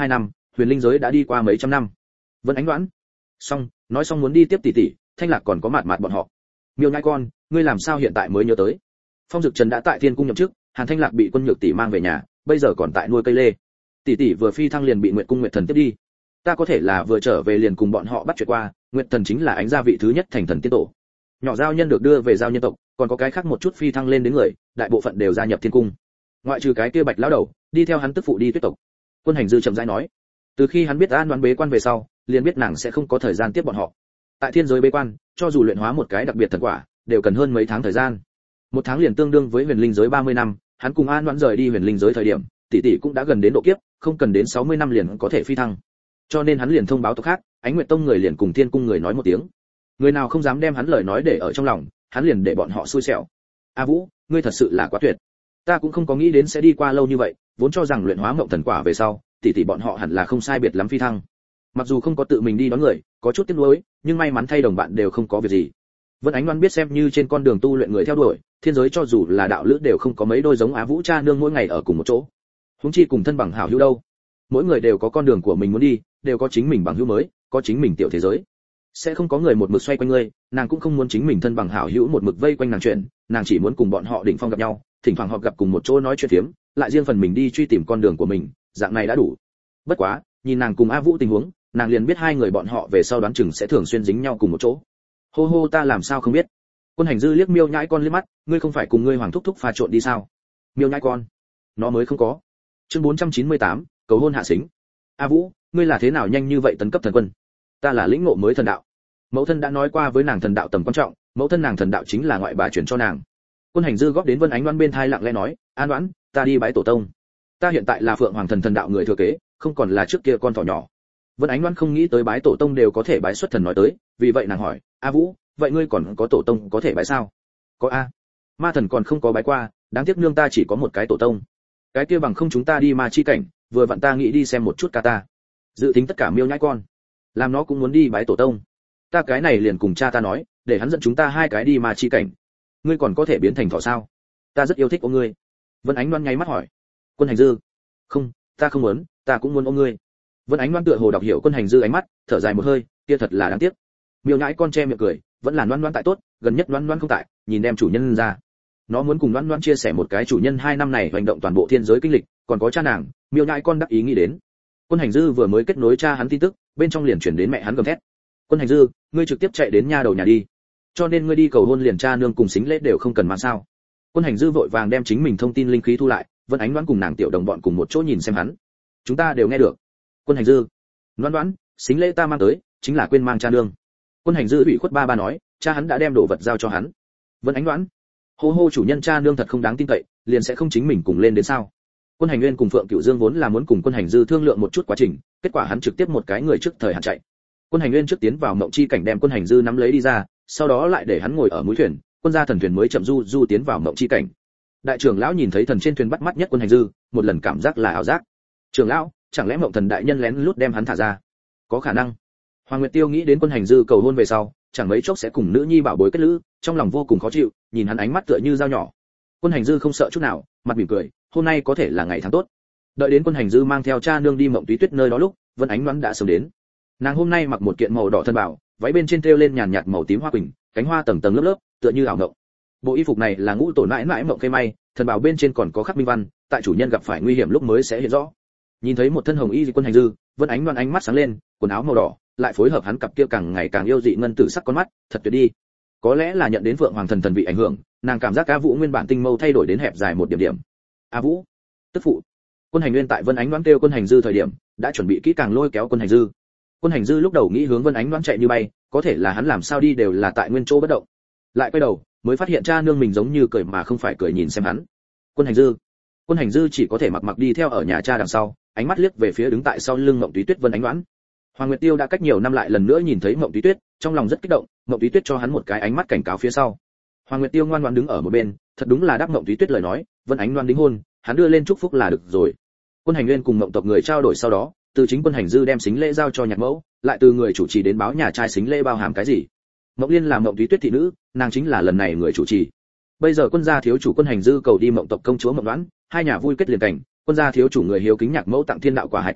huyền linh giới đã đi qua mấy trăm năm. Vân Ánh Đoán. Xong, nói xong muốn đi tiếp tỷ tỷ, Thanh Lạc còn có mạt mạt bọn họ. Miêu nhai con, ngươi làm sao hiện tại mới nhớ tới? Phong Dực Trần đã tại Thiên cung nhậm chức, Hàn Thanh Lạc bị Quân Nhược tỷ mang về nhà, bây giờ còn tại nuôi cây lê. Tỷ tỷ vừa phi thăng liền bị Nguyệt cung Nguyệt thần tiếp đi. Ta có thể là vừa trở về liền cùng bọn họ bắt chuyện qua, Nguyệt thần chính là ánh gia vị thứ nhất thành thần tiên tổ. Nhỏ giao nhân được đưa về giao nhân tộc, còn có cái khác một chút phi thăng lên đến người, đại bộ phận đều gia nhập Thiên cung. Ngoại trừ cái kia Bạch lão đầu, đi theo hắn tức phụ đi Tuyết tộc. Quân Hành Dư chậm rãi nói, từ khi hắn biết An Đoán bế quan về sau, liền biết nàng sẽ không có thời gian tiếp bọn họ. Tại thiên giới bế quan, cho dù luyện hóa một cái đặc biệt thần quả, đều cần hơn mấy tháng thời gian. Một tháng liền tương đương với huyền linh giới ba mươi năm, hắn cùng An Đoán rời đi huyền linh giới thời điểm, tỷ tỷ cũng đã gần đến độ kiếp, không cần đến sáu mươi năm liền có thể phi thăng. Cho nên hắn liền thông báo tộc khác, Ánh Nguyệt Tông người liền cùng Thiên cung người nói một tiếng. Người nào không dám đem hắn lời nói để ở trong lòng, hắn liền để bọn họ xui xẻo. A Vũ, ngươi thật sự là quá tuyệt. Ta cũng không có nghĩ đến sẽ đi qua lâu như vậy, vốn cho rằng luyện hóa mộng thần quả về sau, tỷ tỷ bọn họ hẳn là không sai biệt lắm phi thăng. Mặc dù không có tự mình đi đón người, có chút tiếc nuối, nhưng may mắn thay đồng bạn đều không có việc gì. Vân Ánh Đoán biết xem như trên con đường tu luyện người theo đuổi, thiên giới cho dù là đạo lữ đều không có mấy đôi giống Á Vũ cha nương mỗi ngày ở cùng một chỗ. Huống chi cùng thân bằng hảo hữu đâu. Mỗi người đều có con đường của mình muốn đi, đều có chính mình bằng hữu mới, có chính mình tiểu thế giới. Sẽ không có người một mực xoay quanh ngươi, nàng cũng không muốn chính mình thân bằng hảo hữu một mực vây quanh nàng chuyện, nàng chỉ muốn cùng bọn họ đỉnh phong gặp nhau, thỉnh thoảng họ gặp cùng một chỗ nói chuyện phiếm, lại riêng phần mình đi truy tìm con đường của mình, dạng này đã đủ. Bất quá, nhìn nàng cùng A Vũ tình huống, nàng liền biết hai người bọn họ về sau đoán chừng sẽ thường xuyên dính nhau cùng một chỗ. Hô hô, ta làm sao không biết. Quân Hành Dư liếc Miêu Nhãi con liếc mắt, ngươi không phải cùng ngươi hoàng thúc thúc pha trộn đi sao? Miêu Nhãi con, nó mới không có. Chương bốn trăm chín mươi tám, cầu hôn hạ xính. A Vũ, ngươi là thế nào nhanh như vậy tấn cấp thần quân? Ta là lĩnh ngộ mới thần đạo. Mẫu thân đã nói qua với nàng thần đạo tầm quan trọng, mẫu thân nàng thần đạo chính là ngoại bà truyền cho nàng. Quân Hành Dư góp đến Vân Ánh Đoán bên thai lặng lẽ nói, An Đoán, ta đi bái tổ tông. Ta hiện tại là Phượng Hoàng thần thần đạo người thừa kế, không còn là trước kia con thỏ nhỏ. Vân Ánh Đoán không nghĩ tới bái tổ tông đều có thể bái xuất thần nói tới, vì vậy nàng hỏi, A Vũ, vậy ngươi còn có tổ tông có thể bái sao? Có a. Ma thần còn không có bái qua, đáng tiếc nương ta chỉ có một cái tổ tông. Cái kia bằng không chúng ta đi ma chi cảnh, vừa vặn ta nghĩ đi xem một chút ca ta. Dự tính tất cả Miêu Nhãi con, làm nó cũng muốn đi bái tổ tông. Ta cái này liền cùng cha ta nói, để hắn dẫn chúng ta hai cái đi ma chi cảnh. Ngươi còn có thể biến thành thỏ sao? Ta rất yêu thích ôm ngươi. Vân Ánh Đoán nháy mắt hỏi. Quân Hành Dư, không, ta không muốn, ta cũng muốn ôm ngươi. Vân Ánh Đoán tựa hồ đọc hiểu Quân Hành Dư ánh mắt, thở dài một hơi, kia thật là đáng tiếc. Miêu Nhãi con che miệng cười, vẫn là Loan Loan tại tốt, gần nhất Loan Loan không tại, nhìn đem chủ nhân ra. Nó muốn cùng Loan Loan chia sẻ một cái chủ nhân hai năm này hành động toàn bộ thiên giới kinh lịch, còn có cha nàng. Miêu Nhãi con đắc ý nghĩ đến. Quân Hành Dư vừa mới kết nối cha hắn tin tức, bên trong liền chuyển đến mẹ hắn gầm thét. Quân Hành Dư, ngươi trực tiếp chạy đến nha đầu nhà đi. Cho nên ngươi đi cầu hôn liền cha nương cùng xính lễ đều không cần mà sao? Quân Hành Dư vội vàng đem chính mình thông tin linh khí thu lại, Vân Ánh Đoán cùng nàng tiểu đồng bọn cùng một chỗ nhìn xem hắn. Chúng ta đều nghe được. Quân Hành Dư, Đoán Đoán, xính lễ ta mang tới, chính là quên mang cha nương. Quân Hành Dư ủy khuất ba ba nói, cha hắn đã đem đồ vật giao cho hắn. Vân Ánh Đoán, hô hô, chủ nhân cha nương thật không đáng tin cậy, liền sẽ không chính mình cùng lên đến sao? Quân Hành Nguyên cùng Phượng Cửu Dương vốn là muốn cùng Quân Hành Dư thương lượng một chút quá trình, kết quả hắn trực tiếp một cái người trước thời hạn chạy. Quân Hành Nguyên trước tiến vào mộng chi cảnh đem Quân Hành Dư nắm lấy đi ra, sau đó lại để hắn ngồi ở mũi thuyền, quân gia thần thuyền mới chậm du du tiến vào mộng chi cảnh. Đại trưởng lão nhìn thấy thần trên thuyền bắt mắt nhất Quân Hành Dư, một lần cảm giác là ảo giác. Trưởng lão, chẳng lẽ mộng thần đại nhân lén lút đem hắn thả ra? Có khả năng. Hoàng Nguyệt Tiêu nghĩ đến Quân Hành Dư cầu hôn về sau, chẳng mấy chốc sẽ cùng nữ nhi bảo bối kết lữ, trong lòng vô cùng khó chịu, nhìn hắn ánh mắt tựa như dao nhỏ. Quân Hành Dư không sợ chút nào, mặt mỉm cười, hôm nay có thể là ngày tháng tốt. Đợi đến Quân Hành Dư mang theo cha nương đi mộng túy tuyết nơi đó lúc, Vân Ánh Đoán đã sớm đến. Nàng hôm nay mặc một kiện màu đỏ thân bảo, váy bên trên treo lên nhàn nhạt màu tím hoa quỳnh, cánh hoa tầng tầng lớp lớp, tựa như ảo ngộng. Bộ y phục này là ngũ tổ nãi nãi mộng cây may, thần bảo bên trên còn có khắc minh văn, tại chủ nhân gặp phải nguy hiểm lúc mới sẽ hiện rõ. Nhìn thấy một thân hồng y Quân Hành Dư, Vân Ánh Đoán ánh mắt sáng lên, quần áo màu đỏ, lại phối hợp hắn cặp kia càng ngày càng yêu dị ngân tử sắc con mắt, thật tuyệt đi. Có lẽ là nhận đến Phượng Hoàng thần thần vị ảnh hưởng, nàng cảm giác A Vũ nguyên bản tinh mâu thay đổi đến hẹp dài một điểm điểm. A Vũ, tức phụ. Quân Hành Nguyên tại Vân Ánh Đoán kêu Quân Hành Dư thời điểm, đã chuẩn bị kỹ càng lôi kéo Quân Hành Dư. Quân Hành Dư lúc đầu nghĩ hướng Vân Ánh Đoán chạy như bay, có thể là hắn làm sao đi đều là tại nguyên chỗ bất động. Lại quay đầu, mới phát hiện cha nương mình giống như cười mà không phải cười nhìn xem hắn. Quân Hành Dư, Quân Hành Dư chỉ có thể mặc mặc đi theo ở nhà cha đằng sau, ánh mắt liếc về phía đứng tại sau lưng Mộng Túy Tuyết Vân Ánh Đoán. Hoàng Nguyệt Tiêu đã cách nhiều năm lại lần nữa nhìn thấy Mộng Túy Tuyết, trong lòng rất kích động, Mộng Túy Tuyết cho hắn một cái ánh mắt cảnh cáo phía sau. Hoàng Nguyệt Tiêu ngoan ngoãn đứng ở một bên, thật đúng là đáp Mộng Túy Tuyết lời nói, Vân Ánh Đoán đính hôn, hắn đưa lên chúc phúc là được rồi. Quân Hành Nguyên cùng Mộng tộc người trao đổi sau đó, từ chính Quân Hành Dư đem xính lễ giao cho Nhạc Mẫu, lại từ người chủ trì đến báo nhà trai xính lễ bao hàm cái gì. Mộng Liên là Mộng Túy Tuyết thị nữ, nàng chính là lần này người chủ trì. Bây giờ quân gia thiếu chủ Quân Hành Dư cầu đi Mộng tộc công chúa Mộng Đoán, hai nhà vui kết liền cảnh, quân gia thiếu chủ người hiếu kính Nhạc Mẫu tặng thiên đạo quả hai cái,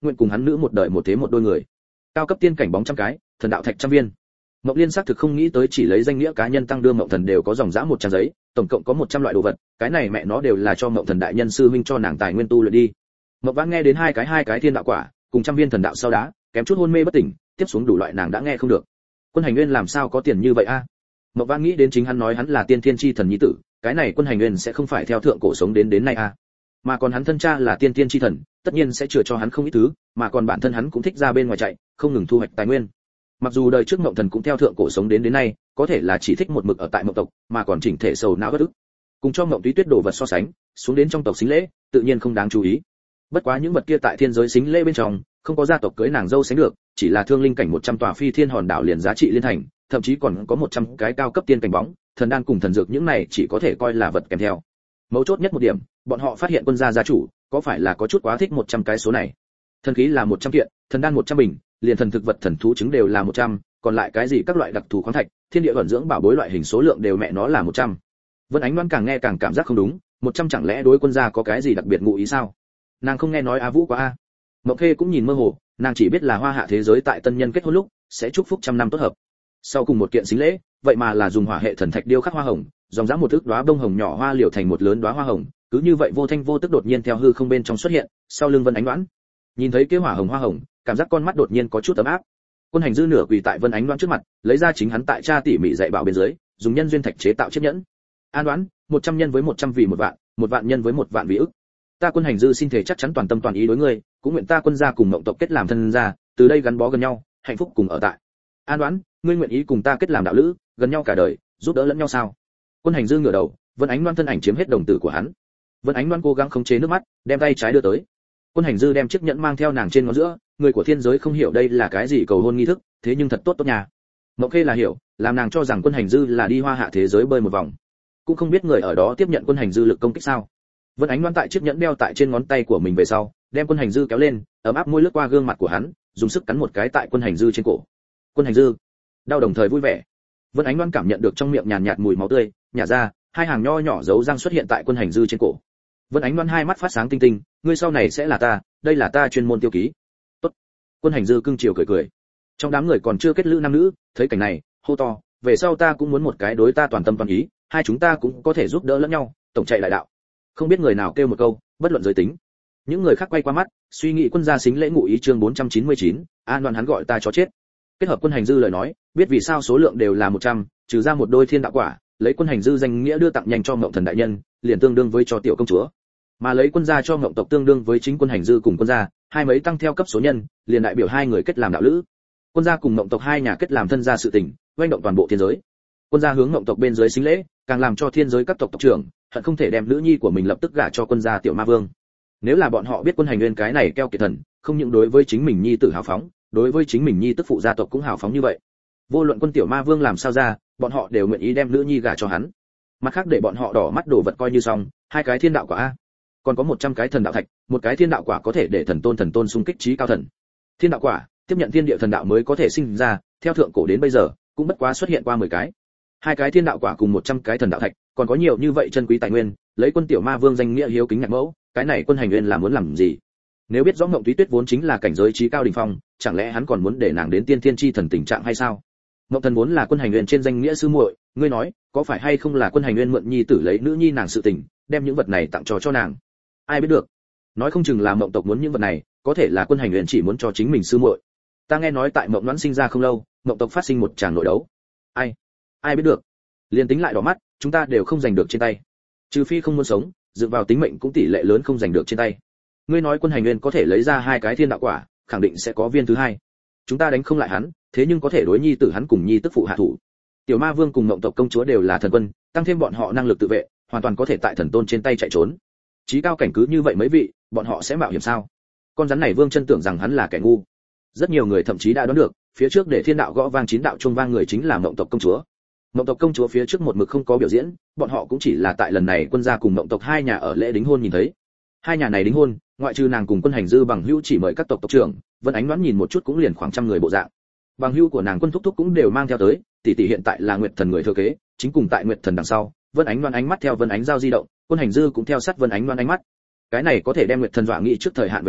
nguyện cùng hắn nữ một đời một thế một đôi người. Cao cấp tiên cảnh bóng trăm cái, thần đạo thạch trăm viên. Mộng Liên xác thực không nghĩ tới chỉ lấy danh nghĩa cá nhân tăng đưa Mộng Thần đều có dòng dã một trang giấy, tổng cộng có một trăm loại đồ vật, cái này mẹ nó đều là cho Mộng Thần đại nhân sư huynh cho nàng tài nguyên tu luyện đi. Mộng Vãn nghe đến hai cái hai cái thiên đạo quả, cùng trăm viên thần đạo sau đá, kém chút hôn mê bất tỉnh, tiếp xuống đủ loại nàng đã nghe không được. Quân Hành Nguyên làm sao có tiền như vậy a? À? Mộng Vãn nghĩ đến chính hắn nói hắn là tiên thiên chi thần nhi tử, cái này Quân Hành Nguyên sẽ không phải theo thượng cổ sống đến đến nay a? À? Mà còn hắn thân cha là tiên thiên chi thần, tất nhiên sẽ chừa cho hắn không ít thứ, mà còn bản thân hắn cũng thích ra bên ngoài chạy, không ngừng thu hoạch tài nguyên. Mặc dù đời trước Mộng Thần cũng theo thượng cổ sống đến đến nay, có thể là chỉ thích một mực ở tại Mộng tộc, mà còn chỉnh thể sầu não bất ức. Cùng cho Mộng Túy Tuyết đồ vật so sánh, xuống đến trong tộc xính lễ, tự nhiên không đáng chú ý. Bất quá những vật kia tại thiên giới xính lễ bên trong, không có gia tộc cưới nàng dâu sánh được, chỉ là thương linh cảnh một trăm tòa phi thiên hòn đảo liền giá trị liên thành, thậm chí còn có một trăm cái cao cấp tiên cảnh bóng, thần đan cùng thần dược những này chỉ có thể coi là vật kèm theo. Mấu chốt nhất một điểm, bọn họ phát hiện quân gia gia chủ, có phải là có chút quá thích một trăm cái số này. Thần khí là một trăm kiện, thần đan một trăm bình, liền thần thực vật thần thú trứng đều là một trăm, còn lại cái gì các loại đặc thù khoáng thạch, thiên địa vận dưỡng bảo bối loại hình số lượng đều mẹ nó là một trăm. Vân Ánh Loan càng nghe càng cảm giác không đúng, một trăm chẳng lẽ đối quân gia có cái gì đặc biệt ngụ ý sao? Nàng không nghe nói A Vũ quá a. Mộng Khê cũng nhìn mơ hồ, nàng chỉ biết là hoa hạ thế giới tại tân nhân kết hôn lúc sẽ chúc phúc trăm năm tốt hợp. Sau cùng một kiện xính lễ, vậy mà là dùng hỏa hệ thần thạch điêu khắc hoa hồng, dòng dã một thước đóa bông hồng nhỏ hoa liều thành một lớn đóa hoa hồng, cứ như vậy vô thanh vô tức đột nhiên theo hư không bên trong xuất hiện, sau lưng Vân Ánh Loan. Nhìn thấy cái hỏa hồng hoa hồng, cảm giác con mắt đột nhiên có chút ấm áp. Quân Hành Dư nửa quỳ tại Vân Ánh Loan trước mặt, lấy ra chính hắn tại cha tỉ mỉ dạy bảo bên dưới, dùng nhân duyên thạch chế tạo chiếc nhẫn. An Đoán, một trăm nhân với một trăm vì một vạn, một vạn nhân với một vạn vì ức. Ta Quân Hành Dư xin thể chắc chắn toàn tâm toàn ý đối ngươi, cũng nguyện ta quân gia cùng Mộng tộc kết làm thân gia, từ đây gắn bó gần nhau, hạnh phúc cùng ở tại. An Đoán, ngươi nguyện ý cùng ta kết làm đạo lữ, gần nhau cả đời, giúp đỡ lẫn nhau sao? Quân Hành Dư ngửa đầu, Vân Ánh Loan thân ảnh chiếm hết đồng tử của hắn. Vân Ánh Loan cố gắng khống chế nước mắt, đem tay trái đưa tới. Quân Hành Dư đem chiếc nhẫn mang theo nàng trên ngón giữa, người của thiên giới không hiểu đây là cái gì cầu hôn nghi thức, thế nhưng thật tốt tốt nhà. Mộng Khê là hiểu, làm nàng cho rằng Quân Hành Dư là đi hoa hạ thế giới bơi một vòng, cũng không biết người ở đó tiếp nhận Quân Hành Dư lực công kích sao. Vân Ánh Loan tại chiếc nhẫn đeo tại trên ngón tay của mình về sau, đem Quân Hành Dư kéo lên, ấm áp môi lướt qua gương mặt của hắn, dùng sức cắn một cái tại Quân Hành Dư trên cổ. Quân Hành Dư đau đồng thời vui vẻ. Vân Ánh Loan cảm nhận được trong miệng nhàn nhạt mùi máu tươi, nhả ra, hai hàng nho nhỏ dấu răng xuất hiện tại Quân Hành Dư trên cổ. Vân Ánh Loan hai mắt phát sáng tinh tinh, ngươi sau này sẽ là ta, đây là ta chuyên môn tiêu ký. Tốt. Quân Hành Dư cưng chiều cười cười. Trong đám người còn chưa kết lữ nam nữ, thấy cảnh này, hô to, về sau ta cũng muốn một cái đối ta toàn tâm toàn ý, hai chúng ta cũng có thể giúp đỡ lẫn nhau, tổng chạy đại đạo. Không biết người nào kêu một câu, bất luận giới tính. Những người khác quay qua mắt, suy nghĩ quân gia xính lễ ngụ ý chương bốn trăm chín mươi chín, An Loan hắn gọi ta chó chết. Kết hợp Quân Hành Dư lời nói, biết vì sao số lượng đều là một trăm, trừ ra một đôi thiên đạo quả, lấy Quân Hành Dư danh nghĩa đưa tặng nhanh cho Mộng Thần đại nhân, liền tương đương với cho tiểu công chúa. Mà lấy quân gia cho Mộng tộc tương đương với chính Quân Hành Dư cùng quân gia, hai mấy tăng theo cấp số nhân, liền đại biểu hai người kết làm đạo lữ. Quân gia cùng Mộng tộc hai nhà kết làm thân gia sự tình, oanh động toàn bộ thiên giới. Quân gia hướng Mộng tộc bên dưới xính lễ, càng làm cho thiên giới các tộc tộc trưởng hận không thể đem nữ nhi của mình lập tức gả cho quân gia tiểu ma vương. Nếu là bọn họ biết Quân Hành Nguyên cái này keo kiệt thần, không những đối với chính mình nhi tử hào phóng, đối với chính mình nhi tức phụ gia tộc cũng hào phóng như vậy. Vô luận quân tiểu ma vương làm sao ra, bọn họ đều nguyện ý đem nữ nhi gả cho hắn. Mặt khác để bọn họ đỏ mắt đổ vật coi như xong, hai cái thiên đạo quả a, còn có một trăm cái thần đạo thạch, một cái thiên đạo quả có thể để thần tôn thần tôn xung kích trí cao thần. Thiên đạo quả, tiếp nhận thiên địa thần đạo mới có thể sinh ra, theo thượng cổ đến bây giờ, cũng bất quá xuất hiện qua mười cái. Hai cái thiên đạo quả cùng một trăm cái thần đạo thạch, còn có nhiều như vậy chân quý tài nguyên, lấy quân tiểu ma vương danh nghĩa hiếu kính nhạc mẫu, cái này Quân Hành Nguyên là muốn làm gì? Nếu biết rõ Mộng Túy Tuyết vốn chính là cảnh giới trí cao đỉnh phong, chẳng lẽ hắn còn muốn để nàng đến tiên thiên chi thần tình trạng hay sao? Mộng Thần vốn là Quân Hành Nguyên trên danh nghĩa sư muội, ngươi nói, có phải hay không là Quân Hành Nguyên mượn nhi tử lấy nữ nhi nàng sự tình, đem những vật này tặng cho cho nàng? Ai biết được? Nói không chừng là Mộng tộc muốn những vật này, có thể là Quân Hành Nguyên chỉ muốn cho chính mình sư muội. Ta nghe nói tại Mộng Loan sinh ra không lâu, Mộng tộc phát sinh một tràng nội đấu. Ai? Ai biết được? Liên tính lại đỏ mắt, chúng ta đều không giành được trên tay. Trừ phi không muốn sống, dựa vào tính mệnh cũng tỷ lệ lớn không giành được trên tay. Ngươi nói Quân Hành Nguyên có thể lấy ra hai cái thiên đạo quả, khẳng định sẽ có viên thứ hai. Chúng ta đánh không lại hắn, thế nhưng có thể đối nhi tử hắn cùng nhi tức phụ hạ thủ. Tiểu Ma Vương cùng Mộng tộc công chúa đều là thần quân, tăng thêm bọn họ năng lực tự vệ, hoàn toàn có thể tại thần tôn trên tay chạy trốn. Chí cao cảnh cứ như vậy mấy vị, bọn họ sẽ mạo hiểm sao? Con rắn này Vương chân tưởng rằng hắn là kẻ ngu. Rất nhiều người thậm chí đã đoán được, phía trước để thiên đạo gõ vang chín đạo chuông vang người chính là Mộng tộc công chúa. Mộng tộc công chúa phía trước một mực không có biểu diễn, bọn họ cũng chỉ là tại lần này quân gia cùng Mộng tộc hai nhà ở lễ đính hôn nhìn thấy. Hai nhà này đính hôn, ngoại trừ nàng cùng Quân Hành Dư bằng hữu chỉ mời các tộc tộc trưởng, Vân Ánh Đoán nhìn một chút cũng liền khoảng trăm người bộ dạng. Bằng hữu của nàng Quân thúc thúc cũng đều mang theo tới, tỷ tỷ hiện tại là Nguyệt Thần người thừa kế, chính cùng tại Nguyệt Thần đằng sau. Vân Ánh Đoán ánh mắt theo Vân Ánh Giao di động, Quân Hành Dư cũng theo sát Vân Ánh Đoán ánh mắt. Cái này có thể đem Nguyệt Thần dọa nghĩ trước thời hạn về nhà,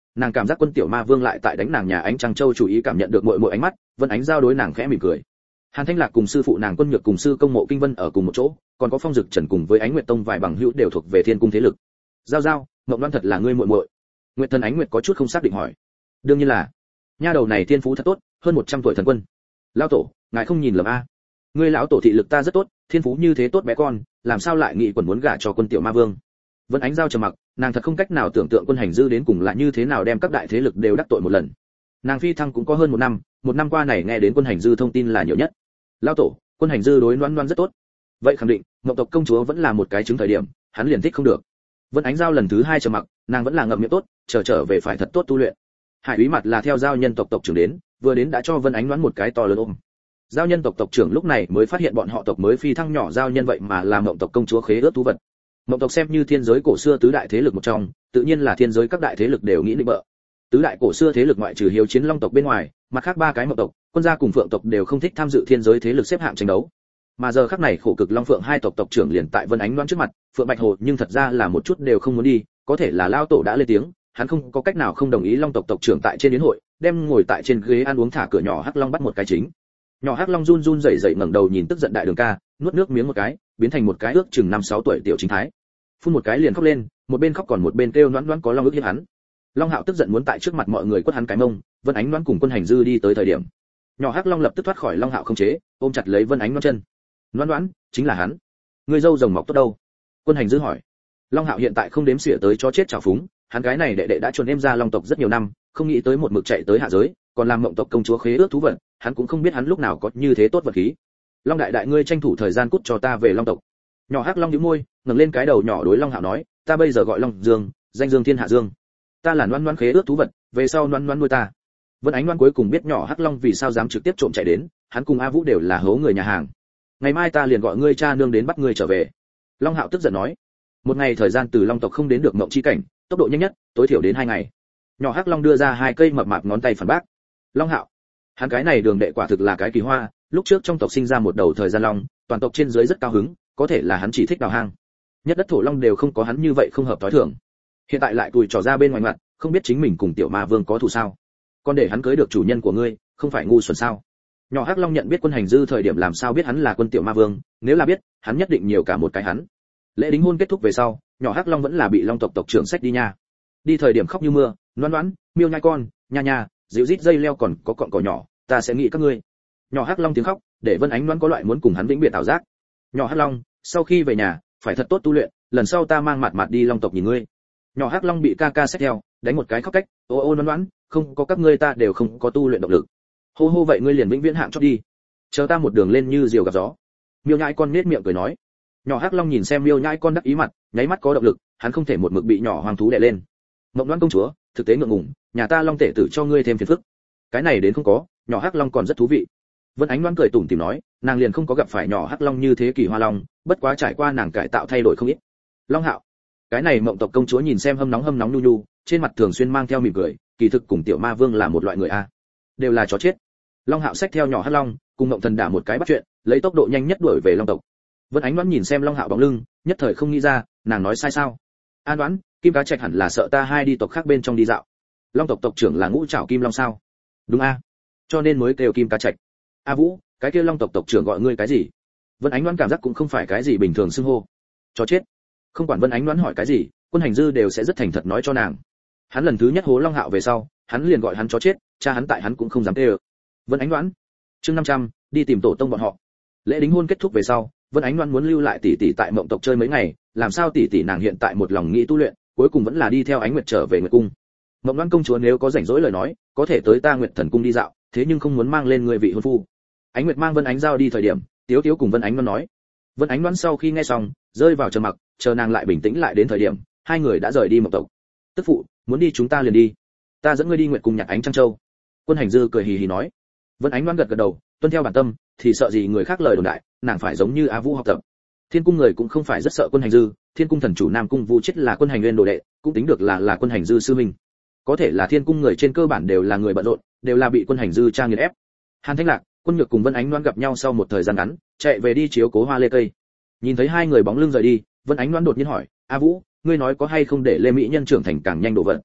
nàng cảm giác Quân Tiểu Ma Vương lại tại đánh nàng nhà Ánh Trăng Châu chủ ý cảm nhận được muội muội ánh mắt, Vân Ánh Giao đối nàng khẽ mỉm cười. Hàn Thanh Lạc cùng sư phụ nàng Quân Nhược cùng sư công Mộ Kinh Vân ở cùng một chỗ, còn có Phong Dực Trần cùng với Ánh Nguyệt Tông vài bằng hữu đều thuộc về Thiên cung thế lực. Giao Giao, Mộng Loan thật là ngươi muội muội? Nguyệt Thần Ánh Nguyệt có chút không xác định hỏi. Đương nhiên là. Nha đầu này thiên phú thật tốt, hơn một trăm tuổi thần quân. Lão tổ, ngài không nhìn lầm a? Ngươi lão tổ thị lực ta rất tốt, thiên phú như thế tốt bé con, làm sao lại nghĩ quần muốn gả cho Quân Tiểu Ma Vương? Vân Ánh Giao trầm mặc, nàng thật không cách nào tưởng tượng Quân Hành Dư đến cùng là như thế nào đem các đại thế lực đều đắc tội một lần. Nàng phi thăng cũng có hơn một năm, một năm qua này nghe đến Quân Hành Dư thông tin là nhiều nhất. Lão tổ, Quân Hành Dư đối Loan Loan rất tốt. Vậy khẳng định, Ngọc tộc công chúa vẫn là một cái chứng thời điểm, hắn liền thích không được. Vân Ánh Giao lần thứ hai trầm mặc, nàng vẫn là ngậm miệng tốt, chờ trở về phải thật tốt tu luyện. Hải Úy mặt là theo giao nhân tộc tộc trưởng đến, vừa đến đã cho Vân Ánh Loan một cái to lớn ôm. Giao nhân tộc tộc trưởng lúc này mới phát hiện bọn họ tộc mới phi thăng nhỏ giao nhân vậy mà là Ngọc tộc công chúa khế ước thú vật. Ngọc tộc xem như thiên giới cổ xưa tứ đại thế lực một trong, tự nhiên là thiên giới các đại thế lực đều nghĩ định bợ. Tứ đại cổ xưa thế lực ngoại trừ Hiếu Chiến Long tộc bên ngoài, mặt khác ba cái Ngọc tộc, Quân gia cùng Phượng tộc đều không thích tham dự thiên giới thế lực xếp hạng tranh đấu. Mà giờ khắc này khổ cực Long Phượng hai tộc tộc trưởng liền tại Vân Ánh Loan trước mặt, Phượng Bạch Hồ nhưng thật ra là một chút đều không muốn đi, có thể là lao tổ đã lên tiếng, hắn không có cách nào không đồng ý Long tộc tộc trưởng tại trên yến hội, đem ngồi tại trên ghế ăn uống thả cửa nhỏ Hắc Long bắt một cái chính. Nhỏ Hắc Long run run rẩy rẩy ngẩng đầu nhìn tức giận đại đường ca, nuốt nước miếng một cái, biến thành một cái ước chừng năm sáu tuổi tiểu chính thái. Phun một cái liền khóc lên, một bên khóc còn một bên kêu Loan Loan có Long ước hiếp hắn. Long Hạo tức giận muốn tại trước mặt mọi người quất hắn cái mông, Vân Ánh Loan cùng Quân Hành Dư đi tới thời điểm, nhỏ Hắc Long lập tức thoát khỏi Long Hạo không chế, ôm chặt lấy Vân Ánh Loan chân. Loan Loan, chính là hắn. Ngươi dâu rồng mọc tốt đâu? Quân Hành Dư hỏi. Long Hạo hiện tại không đếm xỉa tới cho chết trào phúng, hắn cái này đệ đệ đã chuồn em ra Long tộc rất nhiều năm, không nghĩ tới một mực chạy tới hạ giới, còn làm Mộng tộc công chúa khế ước thú vật, hắn cũng không biết hắn lúc nào có như thế tốt vật khí. Long đại đại ngươi tranh thủ thời gian cút cho ta về Long tộc. Nhỏ Hắc Long nhíu môi, ngẩng lên cái đầu nhỏ đối Long Hạo nói, ta bây giờ gọi Long Dương, danh Dương Thiên Hạ Dương. Ta là Loan Loan khế ước thú vật, về sau Loan Loan nuôi ta. Vân Ánh Loan cuối cùng biết nhỏ Hắc Long vì sao dám trực tiếp trộm chạy đến, hắn cùng A Vũ đều là hố người nhà hàng. Ngày mai ta liền gọi ngươi cha nương đến bắt ngươi trở về. Long Hạo tức giận nói. Một ngày thời gian từ Long tộc không đến được Mộng chi cảnh, tốc độ nhanh nhất, tối thiểu đến hai ngày. Nhỏ Hắc Long đưa ra hai cây mập mạp ngón tay phản bác. Long Hạo, hắn cái này đường đệ quả thực là cái kỳ hoa, lúc trước trong tộc sinh ra một đầu thời gian long, toàn tộc trên dưới rất cao hứng, có thể là hắn chỉ thích đào hang. Nhất đất thổ long đều không có hắn như vậy không hợp tối thường. Hiện tại lại tùi trò ra bên ngoài mặt, không biết chính mình cùng tiểu ma vương có thù sao? Còn để hắn cưới được chủ nhân của ngươi, không phải ngu xuẩn sao? Nhỏ Hắc Long nhận biết Quân Hành Dư thời điểm làm sao biết hắn là Quân tiểu ma vương, nếu là biết, hắn nhất định nhiều cả một cái hắn. Lễ đính hôn kết thúc về sau, nhỏ Hắc Long vẫn là bị Long tộc tộc trưởng xách đi nha. Đi thời điểm khóc như mưa, Loan Loan, miêu nhai con, nha nha, dịu rít dây leo còn có cọn cỏ nhỏ, ta sẽ nghĩ các ngươi. Nhỏ Hắc Long tiếng khóc, để Vân Ánh Loan có loại muốn cùng hắn vĩnh biệt ảo giác. Nhỏ Hắc Long, sau khi về nhà, phải thật tốt tu luyện, lần sau ta mang mặt mặt đi Long tộc nhìn ngươi. Nhỏ Hắc Long bị ca ca xách theo, đánh một cái khóc cách, ô ô Loan Loan, không có các ngươi ta đều không có tu luyện động lực. Hô hô vậy ngươi liền vĩnh viễn hạng chót đi, chờ ta một đường lên như diều gặp gió. Miêu nhai con nết miệng cười nói. Nhỏ Hắc Long nhìn xem Miêu nhai con đắc ý mặt, nháy mắt có động lực, hắn không thể một mực bị nhỏ hoàng thú đè lên. Mộng Loan công chúa, thực tế ngượng ngùng, nhà ta Long tể tử cho ngươi thêm phiền phức. Cái này đến không có, nhỏ Hắc Long còn rất thú vị. Vân Ánh Loan cười tủm tỉm nói, nàng liền không có gặp phải nhỏ Hắc Long như thế kỳ hoa long, bất quá trải qua nàng cải tạo thay đổi không ít. Long Hạo, cái này Mộng tộc công chúa nhìn xem hâm nóng hâm nóng nhu nhu, trên mặt thường xuyên mang theo mỉm cười, kỳ thực cùng tiểu ma vương là một loại người a, đều là chó chết. Long Hạo xách theo nhỏ Hắc Long, cùng Mộng Thần đả một cái bắt chuyện, lấy tốc độ nhanh nhất đuổi về Long tộc. Vân Ánh Loan nhìn xem Long Hạo bóng lưng, nhất thời không nghĩ ra, nàng nói sai sao? An Đoán, Kim Cá Trạch hẳn là sợ ta hai đi tộc khác bên trong đi dạo. Long tộc tộc trưởng là Ngũ Trảo Kim Long sao? Đúng a, cho nên mới kêu Kim Cá Trạch. A Vũ, cái kia Long tộc tộc trưởng gọi ngươi cái gì? Vân Ánh Loan cảm giác cũng không phải cái gì bình thường xưng hô. Chó chết. Không quản Vân Ánh Loan hỏi cái gì, Quân Hành Dư đều sẽ rất thành thật nói cho nàng. Hắn lần thứ nhất hố Long Hạo về sau, hắn liền gọi hắn chó chết, cha hắn tại hắn cũng không dám tê ơ. Vân Ánh Loan, chương năm trăm, đi tìm tổ tông bọn họ. Lễ đính hôn kết thúc về sau, Vân Ánh Loan muốn lưu lại tỷ tỷ tại Mộng tộc chơi mấy ngày, làm sao tỷ tỷ nàng hiện tại một lòng nghĩ tu luyện, cuối cùng vẫn là đi theo Ánh Nguyệt trở về Nguyệt cung. Mộng Loan công chúa nếu có rảnh rỗi lời nói, có thể tới ta Nguyệt Thần cung đi dạo, thế nhưng không muốn mang lên người vị hôn phu. Ánh Nguyệt mang Vân Ánh Giao đi thời điểm, Tiếu Tiếu cùng Vân Ánh Loan nói. Vân Ánh Loan sau khi nghe xong, rơi vào trầm mặc, chờ nàng lại bình tĩnh lại đến thời điểm, hai người đã rời đi Mộng tộc. Tức phụ, muốn đi chúng ta liền đi. Ta dẫn ngươi đi Nguyệt cung nhặt Ánh Trăng Châu. Quân Hành Dư cười hì hì nói. Vân Ánh Loan gật gật đầu, tuân theo bản tâm, thì sợ gì người khác lời đồn đại, nàng phải giống như A Vũ học tập. Thiên cung người cũng không phải rất sợ Quân Hành Dư, Thiên cung thần chủ Nam cung Vu chết là Quân Hành Nguyên đồ đệ, cũng tính được là là Quân Hành Dư sư huynh. Có thể là Thiên cung người trên cơ bản đều là người bận rộn, đều là bị Quân Hành Dư tra nghiền ép. Hàn Thanh Lạc, Quân Nhược cùng Vân Ánh Loan gặp nhau sau một thời gian ngắn, chạy về đi chiếu cố hoa lê cây. Nhìn thấy hai người bóng lưng rời đi, Vân Ánh Loan đột nhiên hỏi, "A Vũ, ngươi nói có hay không để Lê Mỹ Nhân trưởng thành càng nhanh độ vận?"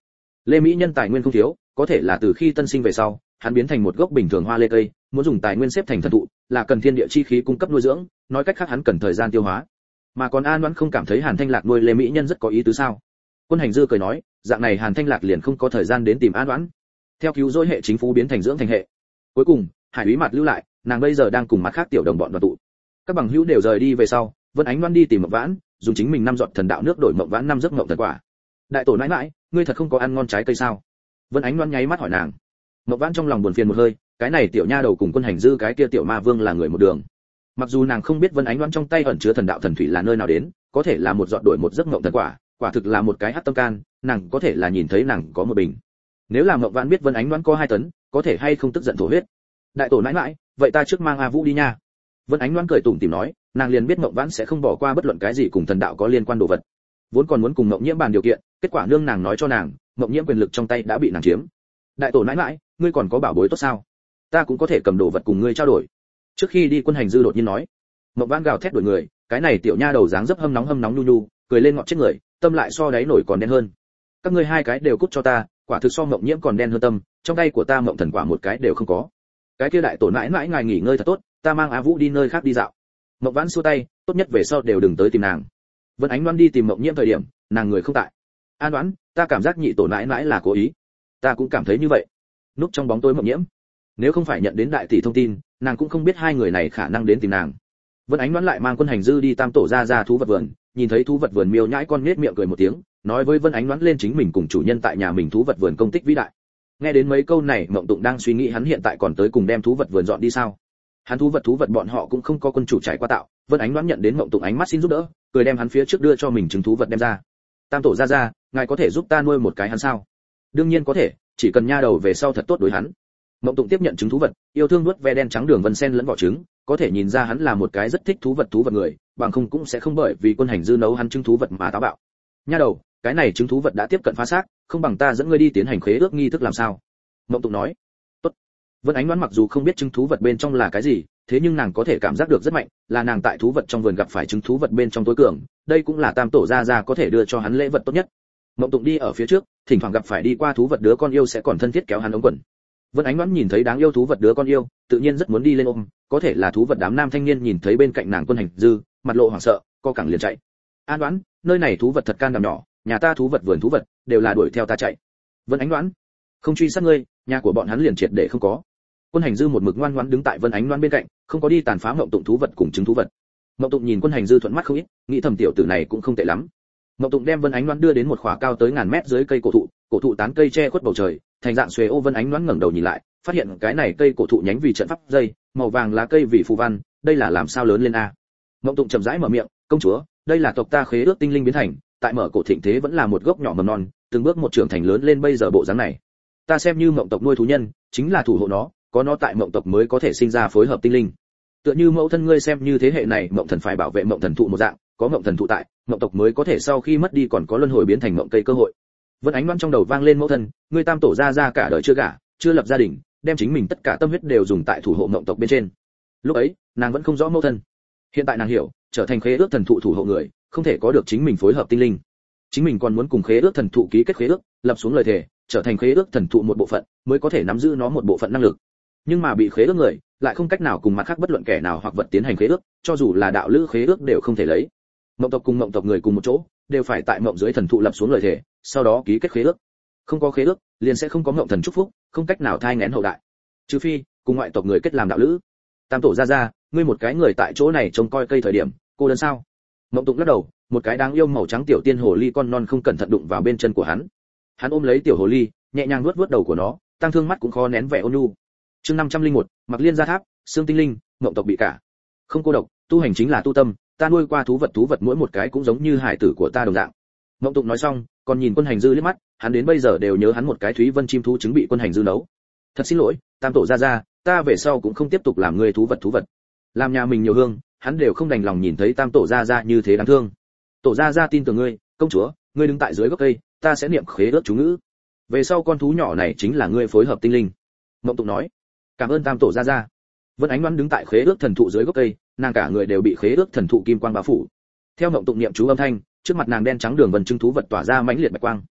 Lê Mỹ Nhân tài nguyên không thiếu, có thể là từ khi tân sinh về sau, hắn biến thành một gốc bình thường hoa lê cây, muốn dùng tài nguyên xếp thành thần thụ, là cần thiên địa chi khí cung cấp nuôi dưỡng, nói cách khác hắn cần thời gian tiêu hóa. Mà còn An Đoán không cảm thấy Hàn Thanh Lạc nuôi Lê Mỹ Nhân rất có ý tứ sao? Quân Hành Dư cười nói, dạng này Hàn Thanh Lạc liền không có thời gian đến tìm An Đoán. Theo cứu rỗi hệ chính phủ biến thành dưỡng thành hệ. Cuối cùng, Hải Úy mặt lưu lại, nàng bây giờ đang cùng mặt khác tiểu đồng bọn đoàn tụ. Các bằng hữu đều rời đi về sau, Vân Ánh Đoan đi tìm Mộng Vãn, dùng chính mình năm giọt thần đạo nước đổi Mộng Vãn năm giấc mộng thần quả. Đại tổ nãi nãi, ngươi thật không có ăn ngon trái cây sao? Vân Ánh Đoan nháy mắt hỏi nàng. Mộng Vãn trong lòng buồn phiền một hơi, cái này tiểu nha đầu cùng Quân Hành Dư cái kia tiểu ma vương là người một đường. Mặc dù nàng không biết Vân Ánh Đoan trong tay ẩn chứa thần đạo thần thủy là nơi nào đến, có thể là một giọt đổi một giấc mộng thần quả, quả thực là một cái hắc tâm can, nàng có thể là nhìn thấy nàng có một bình. Nếu là Mộng Vãn biết Vân Ánh Đoan có hai tấn, có thể hay không tức giận thổ huyết. Đại tổ nãi nãi, vậy ta trước mang A Vũ đi nha. Vân Ánh Đoan cười tủm tỉm nói, nàng liền biết Mộng Vãn sẽ không bỏ qua bất luận cái gì cùng thần đạo có liên quan đồ vật. Vốn còn muốn cùng Mộng Nhiễm bàn điều kiện, kết quả nương nàng nói cho nàng, Mộng Nhiễm quyền lực trong tay đã bị nàng chiếm. Đại tổ nãi nãi, ngươi còn có bảo bối tốt sao? Ta cũng có thể cầm đồ vật cùng ngươi trao đổi. Trước khi đi Quân Hành Dư đột nhiên nói. Mộng Vãn gào thét đuổi người, cái này tiểu nha đầu dáng dấp hâm nóng hâm nóng nhu nhu, cười lên ngọt chết người, tâm lại so đáy nổi còn đen hơn. Các ngươi hai cái đều cút cho ta, quả thực so Mộng Nhiễm còn đen hơn tâm, trong tay của ta Mộng thần quả một cái đều không có. Cái kia đại tổ nãi nãi ngài nghỉ ngơi thật tốt, ta mang A Vũ đi nơi khác đi dạo. Mộng Vãn xua tay, tốt nhất về sau đều đừng tới tìm nàng. Vân Ánh Đoan đi tìm Mộng Nhiễm thời điểm, nàng người không tại. An Đoán, ta cảm giác nhị tổ nãi nãi là cố ý. Ta cũng cảm thấy như vậy. Núp trong bóng tối Mộng Nhiễm, nếu không phải nhận đến đại tỷ thông tin, nàng cũng không biết hai người này khả năng đến tìm nàng. Vân Ánh Đoán lại mang Quân Hành Dư đi Tam tổ ra ra thú vật vườn, nhìn thấy thú vật vườn miêu nhãi con nhếch miệng cười một tiếng, nói với Vân Ánh Đoán lên chính mình cùng chủ nhân tại nhà mình thú vật vườn công tích vĩ đại. Nghe đến mấy câu này, Mộng Tụng đang suy nghĩ hắn hiện tại còn tới cùng đem thú vật vườn dọn đi sao? Hắn thú vật thú vật bọn họ cũng không có quân chủ trải qua tạo. Vân Ánh Đoán nhận đến Mộng Tụng ánh mắt xin giúp đỡ, cười đem hắn phía trước đưa cho mình trứng thú vật đem ra. Tam tổ ra ra, ngài có thể giúp ta nuôi một cái hắn sao? Đương nhiên có thể, chỉ cần nha đầu về sau thật tốt đối hắn. Mộng Tụng tiếp nhận trứng thú vật, yêu thương nuốt ve đen trắng đường vân sen lẫn vỏ trứng, có thể nhìn ra hắn là một cái rất thích thú vật thú vật người, bằng không cũng sẽ không bởi vì Quân Hành Dư nấu hắn trứng thú vật mà táo bạo. Nha đầu, cái này trứng thú vật đã tiếp cận phá xác, không bằng ta dẫn ngươi đi tiến hành khế ước nghi thức làm sao? Mộng Tụng nói. Tốt. Vân Ánh Đoán mặc dù không biết trứng thú vật bên trong là cái gì, thế nhưng nàng có thể cảm giác được rất mạnh, là nàng tại thú vật trong vườn gặp phải trứng thú vật bên trong tối cường, đây cũng là Tam tổ gia gia có thể đưa cho hắn lễ vật tốt nhất. Mộng Tụng đi ở phía trước, thỉnh thoảng gặp phải đi qua thú vật đứa con yêu sẽ còn thân thiết kéo hắn ống quần. Vân Ánh Đoán nhìn thấy đáng yêu thú vật đứa con yêu, tự nhiên rất muốn đi lên ôm, có thể là thú vật đám nam thanh niên nhìn thấy bên cạnh nàng Quân Hành Dư, mặt lộ hoảng sợ, co cẳng liền chạy. An Đoán, nơi này thú vật thật can đảm nhỏ, nhà ta thú vật vườn thú vật đều là đuổi theo ta chạy. Vân Ánh Đoán, không truy sát ngươi, nhà của bọn hắn liền triệt để không có. Quân Hành Dư một mực ngoan ngoãn đứng tại Vân Ánh Đoán bên cạnh, không có đi tàn phá Mộng Tụng thú vật cùng trứng thú vật. Mộng Tụng nhìn Quân Hành Dư thuận mắt không ít, nghĩ thầm tiểu tử này cũng không tệ lắm. Mộng Tụng đem Vân Ánh Đoán đưa đến một khỏa cao tới ngàn mét dưới cây cổ thụ, cổ thụ tán cây che khuất bầu trời, thành dạng xuề ô. Vân Ánh Đoán ngẩng đầu nhìn lại, phát hiện cái này cây cổ thụ nhánh vì trận pháp dây, màu vàng lá cây vì phù văn, đây là làm sao lớn lên a? Mộng Tụng chậm rãi mở miệng, công chúa, đây là tộc ta khế ước tinh linh biến thành, tại mở cổ thịnh thế vẫn là một gốc nhỏ mầm non, từng bước một trưởng thành lớn lên bây giờ bộ dáng này. Ta xem như Mộng tộc nuôi thú nhân, chính là thủ hộ nó, có nó tại Mộng tộc mới có thể sinh ra phối hợp tinh linh. Tựa như mẫu thân ngươi xem như thế hệ này Mộng thần phải bảo vệ Mộng thần thụ một dạng, có Mộng thần thụ tại, Mộng tộc mới có thể sau khi mất đi còn có luân hồi biến thành Mộng cây cơ hội. Vân Ánh Đoán trong đầu vang lên mẫu thân, ngươi Tam tổ gia gia cả đời chưa gả, chưa lập gia đình, đem chính mình tất cả tâm huyết đều dùng tại thủ hộ Mộng tộc bên trên. Lúc ấy, nàng vẫn không rõ mẫu thân. Hiện tại nàng hiểu, trở thành khế ước thần thụ thủ hộ người, không thể có được chính mình phối hợp tinh linh. Chính mình còn muốn cùng khế ước thần thụ ký kết khế ước, lập xuống lời thề, trở thành khế ước thần thụ một bộ phận, mới có thể nắm giữ nó một bộ phận năng lực. Nhưng mà bị khế ước người, lại không cách nào cùng mặt khác bất luận kẻ nào hoặc vật tiến hành khế ước, cho dù là đạo lữ khế ước đều không thể lấy. Mộng tộc cùng Mộng tộc người cùng một chỗ, đều phải tại Mộng dưới thần thụ lập xuống lời thề, sau đó ký kết khế ước. Không có khế ước, liền sẽ không có Mộng thần chúc phúc, không cách nào thai nghén hậu đại. Trừ phi cùng ngoại tộc người kết làm đạo lữ. Tam tổ gia gia, ngươi một cái người tại chỗ này trông coi cây thời điểm, cô đơn sao? Mộng Tụng lắc đầu, một cái đáng yêu màu trắng tiểu tiên hồ ly con non không cẩn thận đụng vào bên chân của hắn. Hắn ôm lấy tiểu hồ ly, nhẹ nhàng nuốt vuốt đầu của nó, tăng thương mắt cũng khó nén vẻ ôn nhu. Chương năm trăm linh một, Mặc Liên gia tháp, xương tinh linh, Mộng tộc bị cả. Không cô độc, tu hành chính là tu tâm, ta nuôi qua thú vật thú vật mỗi một cái cũng giống như hải tử của ta đồng dạng. Mộng Tụng nói xong, còn nhìn Quân Hành Dư liếc mắt, hắn đến bây giờ đều nhớ hắn một cái Thúy Vân chim thú trứng bị Quân Hành Dư nấu. Thật xin lỗi, Tam tổ gia gia, ta về sau cũng không tiếp tục làm người thú vật thú vật. Làm nhà mình nhiều hương, hắn đều không đành lòng nhìn thấy Tam tổ gia gia như thế đáng thương. Tổ gia gia tin tưởng ngươi, công chúa, ngươi đứng tại dưới gốc cây, ta sẽ niệm khế ước chú ngữ. Về sau con thú nhỏ này chính là ngươi phối hợp tinh linh. Mộng Tụng nói. Cảm ơn Tam tổ gia gia. Vân Ánh Đoán đứng tại khế ước thần thụ dưới gốc cây, nàng cả người đều bị khế ước thần thụ kim quang bao phủ. Theo Mộng Tụng niệm chú âm thanh, trước mặt nàng đen trắng đường vân trưng thú vật tỏa ra mãnh liệt bạch quang.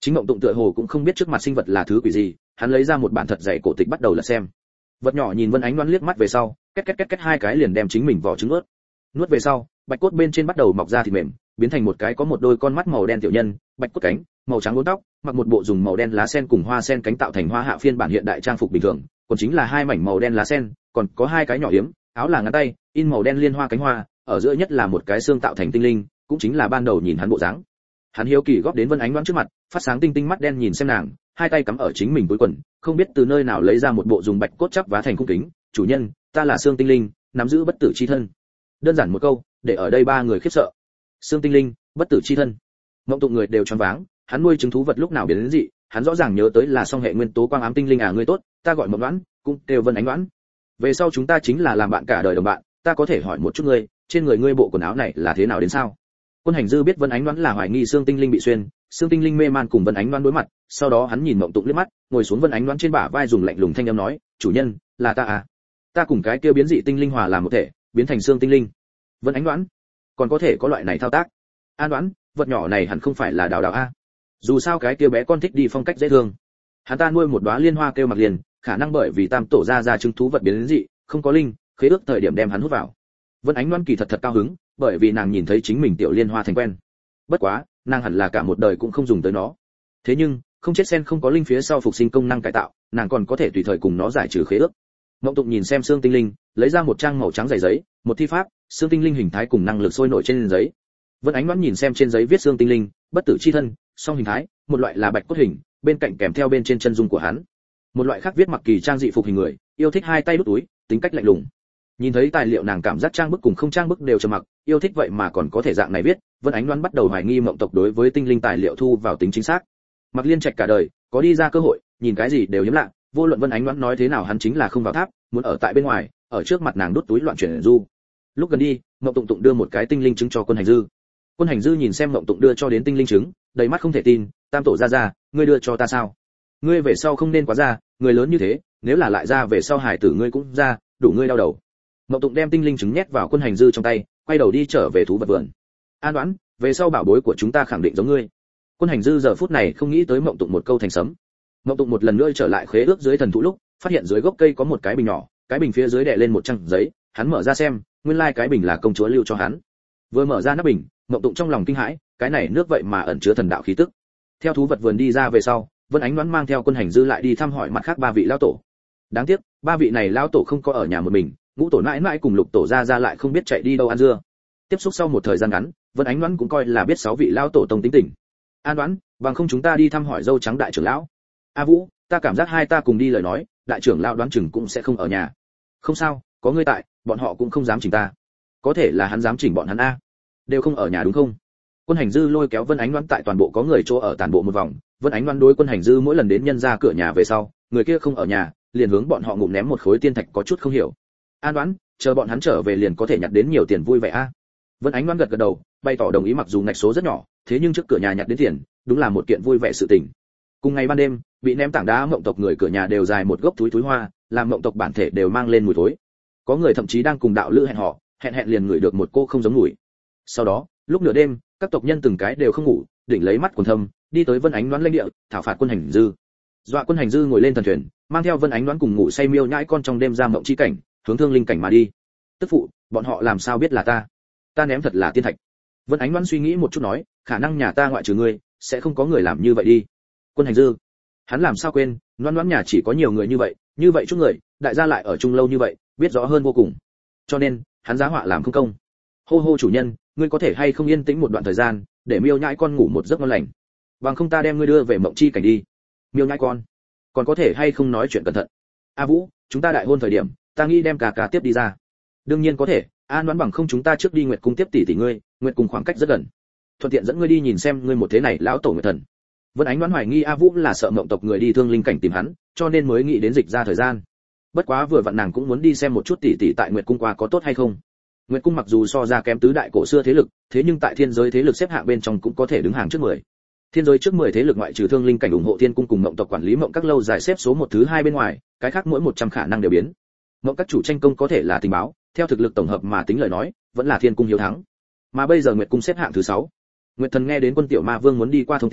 Chính Mộng Tụng tựa hồ cũng không biết trước mặt sinh vật là thứ quỷ gì, hắn lấy ra một bản thật dày cổ tịch bắt đầu lật xem. Vật nhỏ nhìn Vân Ánh Đoán liếc mắt về sau, két két két két hai cái liền đem chính mình vỏ trứng nuốt. Nuốt về sau, bạch cốt bên trên bắt đầu mọc ra thịt mềm, biến thành một cái có một đôi con mắt màu đen tiểu nhân, bạch cốt cánh, màu trắng uốn tóc, mặc một bộ dùng màu đen lá sen cùng hoa sen cánh tạo thành hoa hạ phiên bản hiện đại trang phục bình thường, còn chính là hai mảnh màu đen lá sen, còn có hai cái nhỏ yếm, áo là ngắn tay, in màu đen liên hoa cánh hoa, ở giữa nhất là một cái xương tạo thành tinh linh, cũng chính là ban đầu nhìn hắn bộ dáng. Hắn hiếu kỳ góp đến Vân Ánh Đoán trước mặt, phát sáng tinh tinh mắt đen nhìn xem nàng, hai tay cắm ở chính mình túi quần, không biết từ nơi nào lấy ra một bộ dùng bạch cốt chắp vá thành cung kính, chủ nhân, ta là xương tinh linh, nắm giữ bất tử chi thân. Đơn giản một câu, để ở đây ba người khiếp sợ. Xương tinh linh, bất tử chi thân. Mộng Tụng người đều choáng váng, hắn nuôi trứng thú vật lúc nào biến đến dị, hắn rõ ràng nhớ tới là song hệ nguyên tố quang ám tinh linh à, ngươi tốt, ta gọi Mộng Đoán, cũng đều Vân Ánh Đoán. Về sau chúng ta chính là làm bạn cả đời đồng bạn, ta có thể hỏi một chút ngươi, trên người ngươi bộ quần áo này là thế nào đến sao? Quân Hành Dư biết Vân Ánh Đoán là hoài nghi xương tinh linh bị xuyên, xương tinh linh mê man cùng Vân Ánh Đoán đối mặt, sau đó hắn nhìn Mộng Tụng liếc mắt, ngồi xuống Vân Ánh Đoán trên bả vai dùng lạnh lùng thanh âm nói, chủ nhân, là ta à? Ta cùng cái kia biến dị tinh linh hòa làm một thể, biến thành xương tinh linh. Vân Ánh Đoán, còn có thể có loại này thao tác? An Đoán, vật nhỏ này hẳn không phải là đào đào a? Dù sao cái kia bé con thích đi phong cách dễ thương. Hắn ta nuôi một đóa liên hoa kêu mặc liền, khả năng bởi vì tam tổ ra ra trứng thú vật biến đến dị, không có linh, khế ước thời điểm đem hắn hút vào. Vân Ánh Đoán kỳ thật thật cao hứng, bởi vì nàng nhìn thấy chính mình tiểu liên hoa thành quen. Bất quá, nàng hẳn là cả một đời cũng không dùng tới nó. Thế nhưng, không chết sen không có linh phía sau phục sinh công năng cải tạo, nàng còn có thể tùy thời cùng nó giải trừ khế ước. Mộng Tụng nhìn xem xương tinh linh, lấy ra một trang màu trắng dày giấy, một thi pháp, xương tinh linh hình thái cùng năng lực sôi nổi trên giấy. Vân Ánh Đoán nhìn xem trên giấy viết xương tinh linh, bất tử chi thân, song hình thái, một loại là bạch cốt hình, bên cạnh kèm theo bên trên chân dung của hắn. Một loại khác viết mặc kỳ trang dị phục hình người, yêu thích hai tay đút túi, tính cách lạnh lùng. Nhìn thấy tài liệu nàng cảm giác trang bức cùng không trang bức đều trầm mặc, yêu thích vậy mà còn có thể dạng này viết, Vân Ánh Đoán bắt đầu hoài nghi Mộng tộc đối với tinh linh tài liệu thu vào tính chính xác. Mặc Liên Trạch cả đời, có đi ra cơ hội, nhìn cái gì đều hiếm lạ, vô luận Vân Ánh Đoán nói thế nào hắn chính là không vào tháp, muốn ở tại bên ngoài, ở trước mặt nàng đút túi loạn chuyển du. Lúc gần đi, Mộng Tụng Tụng đưa một cái tinh linh trứng cho Quân Hành Dư. Quân Hành Dư nhìn xem Mộng Tụng đưa cho đến tinh linh trứng, đầy mắt không thể tin, tam tổ ra ra, ngươi đưa cho ta sao? Ngươi về sau không nên quá ra, người lớn như thế, nếu là lại ra về sau hải tử ngươi cũng ra, đủ ngươi đau đầu. Mộng Tụng đem tinh linh trứng nhét vào Quân Hành Dư trong tay, quay đầu đi trở về thú vật vườn. An Đoán, về sau bảo bối của chúng ta khẳng định giống ngươi. Quân Hành Dư giờ phút này không nghĩ tới Mộng Tụng một câu thành sấm. Mộng Tụng một lần nữa trở lại khế ước dưới thần thụ lúc, phát hiện dưới gốc cây có một cái bình nhỏ, cái bình phía dưới đè lên một trang giấy, hắn mở ra xem, nguyên lai like cái bình là công chúa lưu cho hắn. Vừa mở ra nắp bình, Mộng Tụng trong lòng kinh hãi, cái này nước vậy mà ẩn chứa thần đạo khí tức. Theo thú vật vườn đi ra về sau, Vân Ánh Đoán mang theo Quân Hành Dư lại đi thăm hỏi mặt khác ba vị lão tổ. Đáng tiếc, ba vị này lão tổ không có ở nhà một mình, ngũ tổ mãi mãi cùng lục tổ ra ra lại không biết chạy đi đâu ăn dưa. Tiếp xúc sau một thời gian ngắn, Vân Ánh Đoán cũng coi là biết sáu vị lão tổ tông tính tình. An Đoán, bằng không chúng ta đi thăm hỏi dâu trắng đại trưởng lão. A Vũ, ta cảm giác hai ta cùng đi lời nói, đại trưởng lão đoán chừng cũng sẽ không ở nhà. Không sao, có ngươi tại, bọn họ cũng không dám chỉnh ta. Có thể là hắn dám chỉnh bọn hắn a. Đều không ở nhà đúng không? Quân Hành Dư lôi kéo Vân Ánh Đoán tại toàn bộ có người chỗ ở toàn bộ một vòng, Vân Ánh Đoán đối Quân Hành Dư mỗi lần đến nhân ra cửa nhà về sau, người kia không ở nhà, liền hướng bọn họ ngụm ném một khối tiên thạch có chút không hiểu. An Đoán, chờ bọn hắn trở về liền có thể nhặt đến nhiều tiền vui vẻ a. Vân Ánh Đoán gật gật đầu, bày tỏ đồng ý mặc dù ngạch số rất nhỏ, thế nhưng trước cửa nhà nhặt đến tiền, đúng là một kiện vui vẻ sự tình. Cùng ngày ban đêm, bị ném tảng đá Mộng tộc người cửa nhà đều dài một gốc túi túi hoa, làm Mộng tộc bản thể đều mang lên mùi thối. Có người thậm chí đang cùng đạo lữ hẹn hò, hẹn hẹn liền ngửi được một cô không giống mùi. Sau đó, lúc nửa đêm, các tộc nhân từng cái đều không ngủ, đỉnh lấy mắt quần thâm, đi tới Vân Ánh Đoán lãnh địa, thảo phạt Quân Hành Dư. Dọa Quân Hành Dư ngồi lên thần thuyền, mang theo Vân Ánh Đoán cùng ngủ say miêu nhãi con trong đêm ra mộng chi cảnh, hướng thương linh cảnh mà đi. Tức phụ, bọn họ làm sao biết là ta? Ta ném thật là tiên thạch. Vân Ánh Đoán suy nghĩ một chút nói, khả năng nhà ta ngoại trừ ngươi, sẽ không có người làm như vậy đi. Quân Hành Dư, hắn làm sao quên, Đoán Đoán nhà chỉ có nhiều người như vậy, như vậy chút người, đại gia lại ở chung lâu như vậy, biết rõ hơn vô cùng. Cho nên, hắn giá họa làm không công. Hô hô chủ nhân, ngươi có thể hay không yên tĩnh một đoạn thời gian, để miêu nhãi con ngủ một giấc ngon lành. Bằng không ta đem ngươi đưa về mộng chi cảnh đi. Miêu nhãi con, còn có thể hay không nói chuyện cẩn thận. A Vũ, chúng ta đại hôn thời điểm, ta nghĩ đem cà cà tiếp đi ra. Đương nhiên có thể, An Đoán bằng không chúng ta trước đi Nguyệt cung tiếp tỷ tỷ ngươi, Nguyệt cung khoảng cách rất gần. Thuận tiện dẫn ngươi đi nhìn xem ngươi một thế này lão tổ Nguyệt thần. Vân Ánh Đoán hoài nghi A Vũ là sợ mộng tộc người đi thương linh cảnh tìm hắn, cho nên mới nghĩ đến dịch ra thời gian. Bất quá vừa vặn nàng cũng muốn đi xem một chút tỷ tỷ tại Nguyệt cung qua có tốt hay không. Nguyệt cung mặc dù so ra kém tứ đại cổ xưa thế lực, thế nhưng tại thiên giới thế lực xếp hạng bên trong cũng có thể đứng hàng trước mười. Thiên giới trước mười thế lực ngoại trừ thương linh cảnh ủng hộ thiên cung cùng mộng tộc quản lý mộng các lâu dài xếp số một thứ hai bên ngoài, cái khác mỗi một trăm khả năng đều biến. Mộng các chủ tranh công có thể là tình báo, theo thực lực tổng hợp mà tính lời nói, vẫn là thiên cung hiếu thắng. Mà bây giờ Nguyệt cung xếp hạng thứ sáu. Nguyệt thần nghe đến Quân Tiểu Ma Vương muốn đi qua thông tin,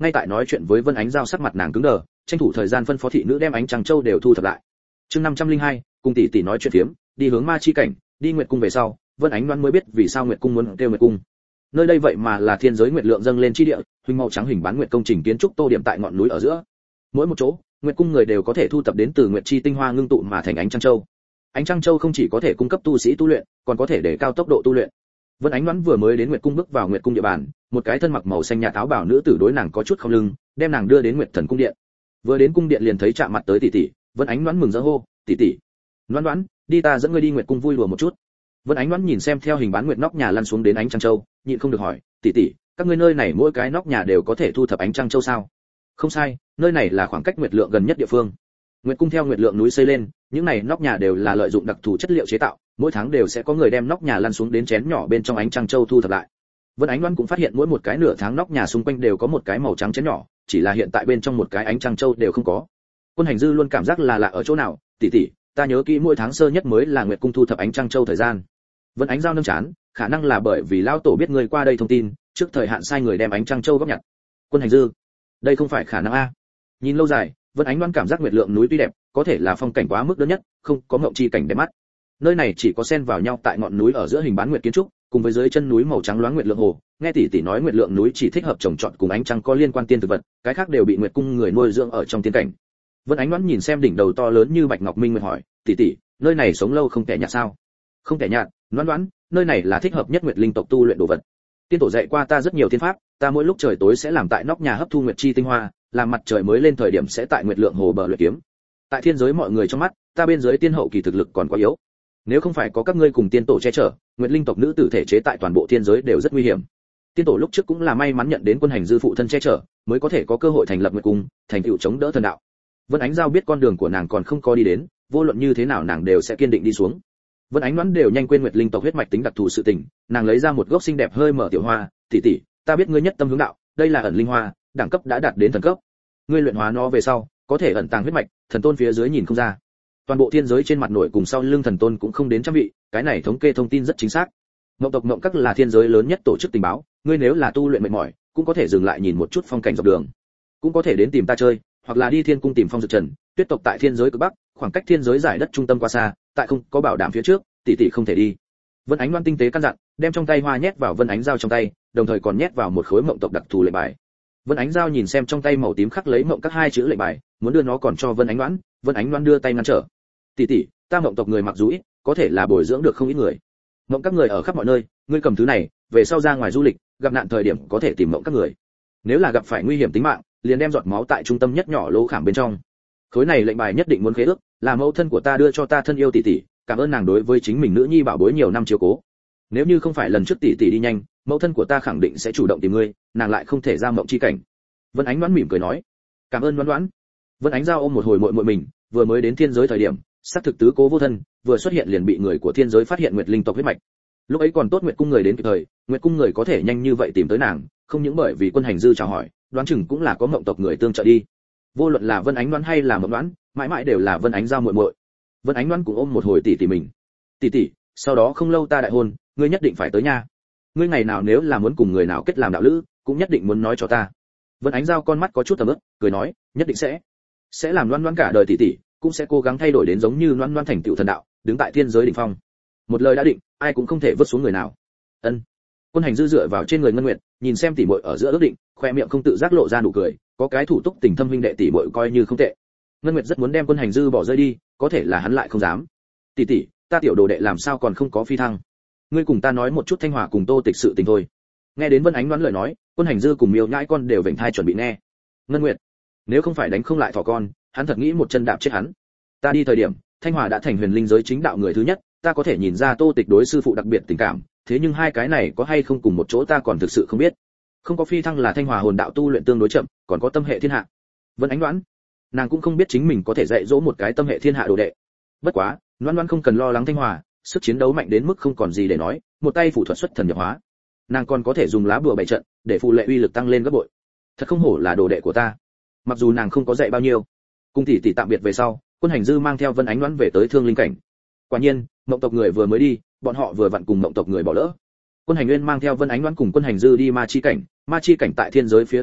ngay tại nói chuyện với Vân Ánh Giao, sắc mặt nàng cứng đờ, tranh thủ thời gian phân phó thị nữ đem ánh trăng châu đều thu thập lại. Chương năm trăm linh hai, cùng tỷ tỷ nói chuyện phiếm, đi hướng ma chi cảnh, đi Nguyệt cung về sau, Vân Ánh Loan mới biết vì sao Nguyệt cung muốn kêu Nguyệt cung. Nơi đây vậy mà là thiên giới nguyệt lượng dâng lên chi địa, huỳnh màu trắng hình bán nguyệt công trình kiến trúc tô điểm tại ngọn núi ở giữa. Mỗi một chỗ, Nguyệt cung người đều có thể thu tập đến từ nguyệt chi tinh hoa ngưng tụ mà thành ánh trăng châu. Ánh trăng châu không chỉ có thể cung cấp tu sĩ tu luyện, còn có thể để cao tốc độ tu luyện. Vân Ánh Loan vừa mới đến Nguyệt cung bước vào Nguyệt cung địa bàn, một cái thân mặc màu xanh nhạt áo bào nữ tử đối nàng có chút không lưng, đem nàng đưa đến Nguyệt Thần cung điện. Vừa đến cung điện liền thấy chạm mặt tới tỷ tỷ, Vân Ánh Loan mừng rỡ hô, "Tỷ tỷ, Loan Loan, đi ta dẫn ngươi đi Nguyệt cung vui đùa một chút." Vân Ánh Loan nhìn xem theo hình bán nguyệt nóc nhà lăn xuống đến ánh trăng châu, nhịn không được hỏi, "Tỷ tỷ, các ngươi nơi này mỗi cái nóc nhà đều có thể thu thập ánh trăng châu sao?" "Không sai, nơi này là khoảng cách nguyệt lượng gần nhất địa phương." Nguyệt cung theo nguyệt lượng núi xây lên, những này nóc nhà đều là lợi dụng đặc thù chất liệu chế tạo, mỗi tháng đều sẽ có người đem nóc nhà lăn xuống đến chén nhỏ bên trong ánh trăng châu thu thập lại. Vân Ánh Loan cũng phát hiện mỗi một cái nửa tháng nóc nhà xung quanh đều có một cái màu trắng chén nhỏ, chỉ là hiện tại bên trong một cái ánh trăng châu đều không có. Quân Hành Dư luôn cảm giác là lạ ở chỗ nào, "Tỷ tỷ, ta nhớ kỹ mỗi tháng sơ nhất mới là nguyệt cung thu thập ánh trăng châu thời gian." Vân Ánh Giao nâng chán, khả năng là bởi vì lão tổ biết người qua đây thông tin, trước thời hạn sai người đem ánh trăng châu góp nhặt. Quân Hành Dư, đây không phải khả năng a. Nhìn lâu dài, Vân Ánh Loan cảm giác nguyệt lượng núi tuy đẹp, có thể là phong cảnh quá mức đơn nhất, không có ngộng chi cảnh đẹp mắt. Nơi này chỉ có xen vào nhau tại ngọn núi ở giữa hình bán nguyệt kiến trúc, cùng với dưới chân núi màu trắng loáng nguyệt lượng hồ. Nghe tỷ tỷ nói nguyệt lượng núi chỉ thích hợp trồng trọt cùng ánh trăng có liên quan tiên thực vật, cái khác đều bị nguyệt cung người nuôi dưỡng ở trong tiên cảnh. Vân Ánh Loan nhìn xem đỉnh đầu to lớn như bạch ngọc minh nguyệt hỏi, "Tỷ tỷ, nơi này sống lâu không tẻ nhạt sao?" "Không tẻ nhạt, Loan Loan, nơi này là thích hợp nhất nguyệt linh tộc tu luyện đồ vật. Tiên tổ dạy qua ta rất nhiều tiên pháp, ta mỗi lúc trời tối sẽ làm tại nóc nhà hấp thu nguyệt chi tinh hoa, làm mặt trời mới lên thời điểm sẽ tại nguyệt lượng hồ bờ luyện kiếm. Tại thiên giới mọi người trong mắt, ta bên dưới tiên hậu kỳ thực lực còn quá yếu. Nếu không phải có các ngươi cùng tiên tổ che chở, nguyệt linh tộc nữ tử thể chế tại toàn bộ thiên giới đều rất nguy hiểm. Tiên tổ lúc trước cũng là may mắn nhận đến Quân Hành Dư phụ thân che chở, mới có thể có cơ hội thành lập nguyệt cung, thành tựu chống đỡ thần đạo." Vân Ánh Giao biết con đường của nàng còn không có đi đến, vô luận như thế nào nàng đều sẽ kiên định đi xuống. Vân Ánh Loan đều nhanh quên nguyệt linh tộc huyết mạch tính đặc thù sự tình, nàng lấy ra một gốc xinh đẹp hơi mở tiểu hoa, "Tỷ tỷ, ta biết ngươi nhất tâm hướng đạo, đây là ẩn linh hoa, đẳng cấp đã đạt đến thần cấp. Ngươi luyện hóa nó về sau, có thể ẩn tàng huyết mạch, thần tôn phía dưới nhìn không ra. Toàn bộ thiên giới trên mặt nổi cùng sau lưng thần tôn cũng không đến trăm vị, cái này thống kê thông tin rất chính xác. Ngộng tộc Ngộng Các là thiên giới lớn nhất tổ chức tình báo, ngươi nếu là tu luyện mệt mỏi, cũng có thể dừng lại nhìn một chút phong cảnh dọc đường, cũng có thể đến tìm ta chơi, hoặc là đi thiên cung tìm Phong Dực Trần, tuyết tộc tại thiên giới cực bắc, khoảng cách thiên giới giải đất trung tâm quá xa, tại không có bảo đảm phía trước, tỷ tỷ không thể đi." Vân Ánh Loan tinh tế căn dặn, đem trong tay hoa nhét vào Vân Ánh Giao trong tay, đồng thời còn nhét vào một khối mộng tộc đặc thù lệnh bài. Vân Ánh Giao nhìn xem trong tay màu tím khắc lấy mộng các hai chữ lệnh bài, muốn đưa nó còn cho Vân Ánh Loan, Vân Ánh Loan đưa tay ngăn trở. "Tỷ tỷ, ta mộng tộc người mặc dù ít, có thể là bồi dưỡng được không ít người. Mộng các người ở khắp mọi nơi, ngươi cầm thứ này, về sau ra ngoài du lịch, gặp nạn thời điểm có thể tìm mộng các người. Nếu là gặp phải nguy hiểm tính mạng, liền đem giọt máu tại trung tâm nhất nhỏ lỗ khảm bên trong. Khối này lệnh bài nhất định muốn khế ước, là mẫu thân của ta đưa cho ta thân yêu tỷ tỷ, cảm ơn nàng đối với chính mình nữ nhi bảo bối nhiều năm chiếu cố. Nếu như không phải lần trước tỷ tỷ đi nhanh, mẫu thân của ta khẳng định sẽ chủ động tìm ngươi, nàng lại không thể ra mộng chi cảnh." Vân Ánh Loan mỉm cười nói, "Cảm ơn Loan Loan." Vân Ánh Giao ôm một hồi muội muội mình, vừa mới đến thiên giới thời điểm, sát thực tứ cố vô thân, vừa xuất hiện liền bị người của thiên giới phát hiện nguyệt linh tộc huyết mạch. Lúc ấy còn tốt nguyệt cung người đến kịp thời, nguyệt cung người có thể nhanh như vậy tìm tới nàng, không những bởi vì Quân Hành Dư chào hỏi, đoán chừng cũng là có mộng tộc người tương trợ đi. Vô luận là Vân Ánh Loan hay là Mộng Loan, mãi mãi đều là Vân Ánh Giao muội muội. Vân Ánh Loan cũng ôm một hồi tỷ tỷ mình. "Tỷ tỷ, sau đó không lâu ta đại hôn, ngươi nhất định phải tới nha. Ngươi ngày nào nếu là muốn cùng người nào kết làm đạo lữ, cũng nhất định muốn nói cho ta." Vân Ánh Giao con mắt có chút tầm ướp, cười nói, "Nhất định sẽ. Sẽ làm Loan Loan cả đời tỷ tỷ, cũng sẽ cố gắng thay đổi đến giống như Loan Loan thành tựu thần đạo, đứng tại thiên giới đỉnh phong. Một lời đã định, ai cũng không thể vứt xuống người nào." Ân. Quân Hành Dư dựa vào trên người Ngân Nguyệt, nhìn xem tỷ muội ở giữa ước định, khoe miệng không tự giác lộ ra nụ cười, có cái thủ túc tình thâm huynh đệ tỷ muội coi như không tệ. Ngân Nguyệt rất muốn đem Quân Hành Dư bỏ rơi đi, có thể là hắn lại không dám. "Tỷ tỷ, ta tiểu đồ đệ làm sao còn không có phi thăng? Ngươi cùng ta nói một chút Thanh Hòa cùng Tô Tịch sự tình thôi." Nghe đến Vân Ánh Loan lời nói, Quân Hành Dư cùng Miêu Nhãi con đều vểnh thai chuẩn bị nghe. "Ngân Nguyệt, nếu không phải đánh không lại thỏ con, hắn thật nghĩ một chân đạp chết hắn. Ta đi thời điểm, Thanh Hòa đã thành huyền linh giới chính đạo người thứ nhất, ta có thể nhìn ra Tô Tịch đối sư phụ đặc biệt tình cảm, thế nhưng hai cái này có hay không cùng một chỗ ta còn thực sự không biết. Không có phi thăng là Thanh Hòa hồn đạo tu luyện tương đối chậm, còn có tâm hệ thiên hạ." Vân Ánh Loan, nàng cũng không biết chính mình có thể dạy dỗ một cái tâm hệ thiên hạ đồ đệ. Bất quá, Loan Loan không cần lo lắng Thanh Hòa, sức chiến đấu mạnh đến mức không còn gì để nói, một tay phủ thuật xuất thần nhập hóa. Nàng còn có thể dùng lá bùa bày trận, để phù lệ uy lực tăng lên gấp bội. Thật không hổ là đồ đệ của ta. Mặc dù nàng không có dạy bao nhiêu. Cùng tỷ tỷ tạm biệt về sau, Quân Hành Dư mang theo Vân Ánh Loan về tới Thương Linh cảnh. Quả nhiên, Mộng tộc người vừa mới đi, bọn họ vừa vặn cùng Mộng tộc người bỏ lỡ. Quân Hành Nguyên mang theo Vân Ánh Loan cùng Quân Hành Dư đi Ma Chi cảnh, Ma Chi cảnh tại thiên giới phía tây nhất,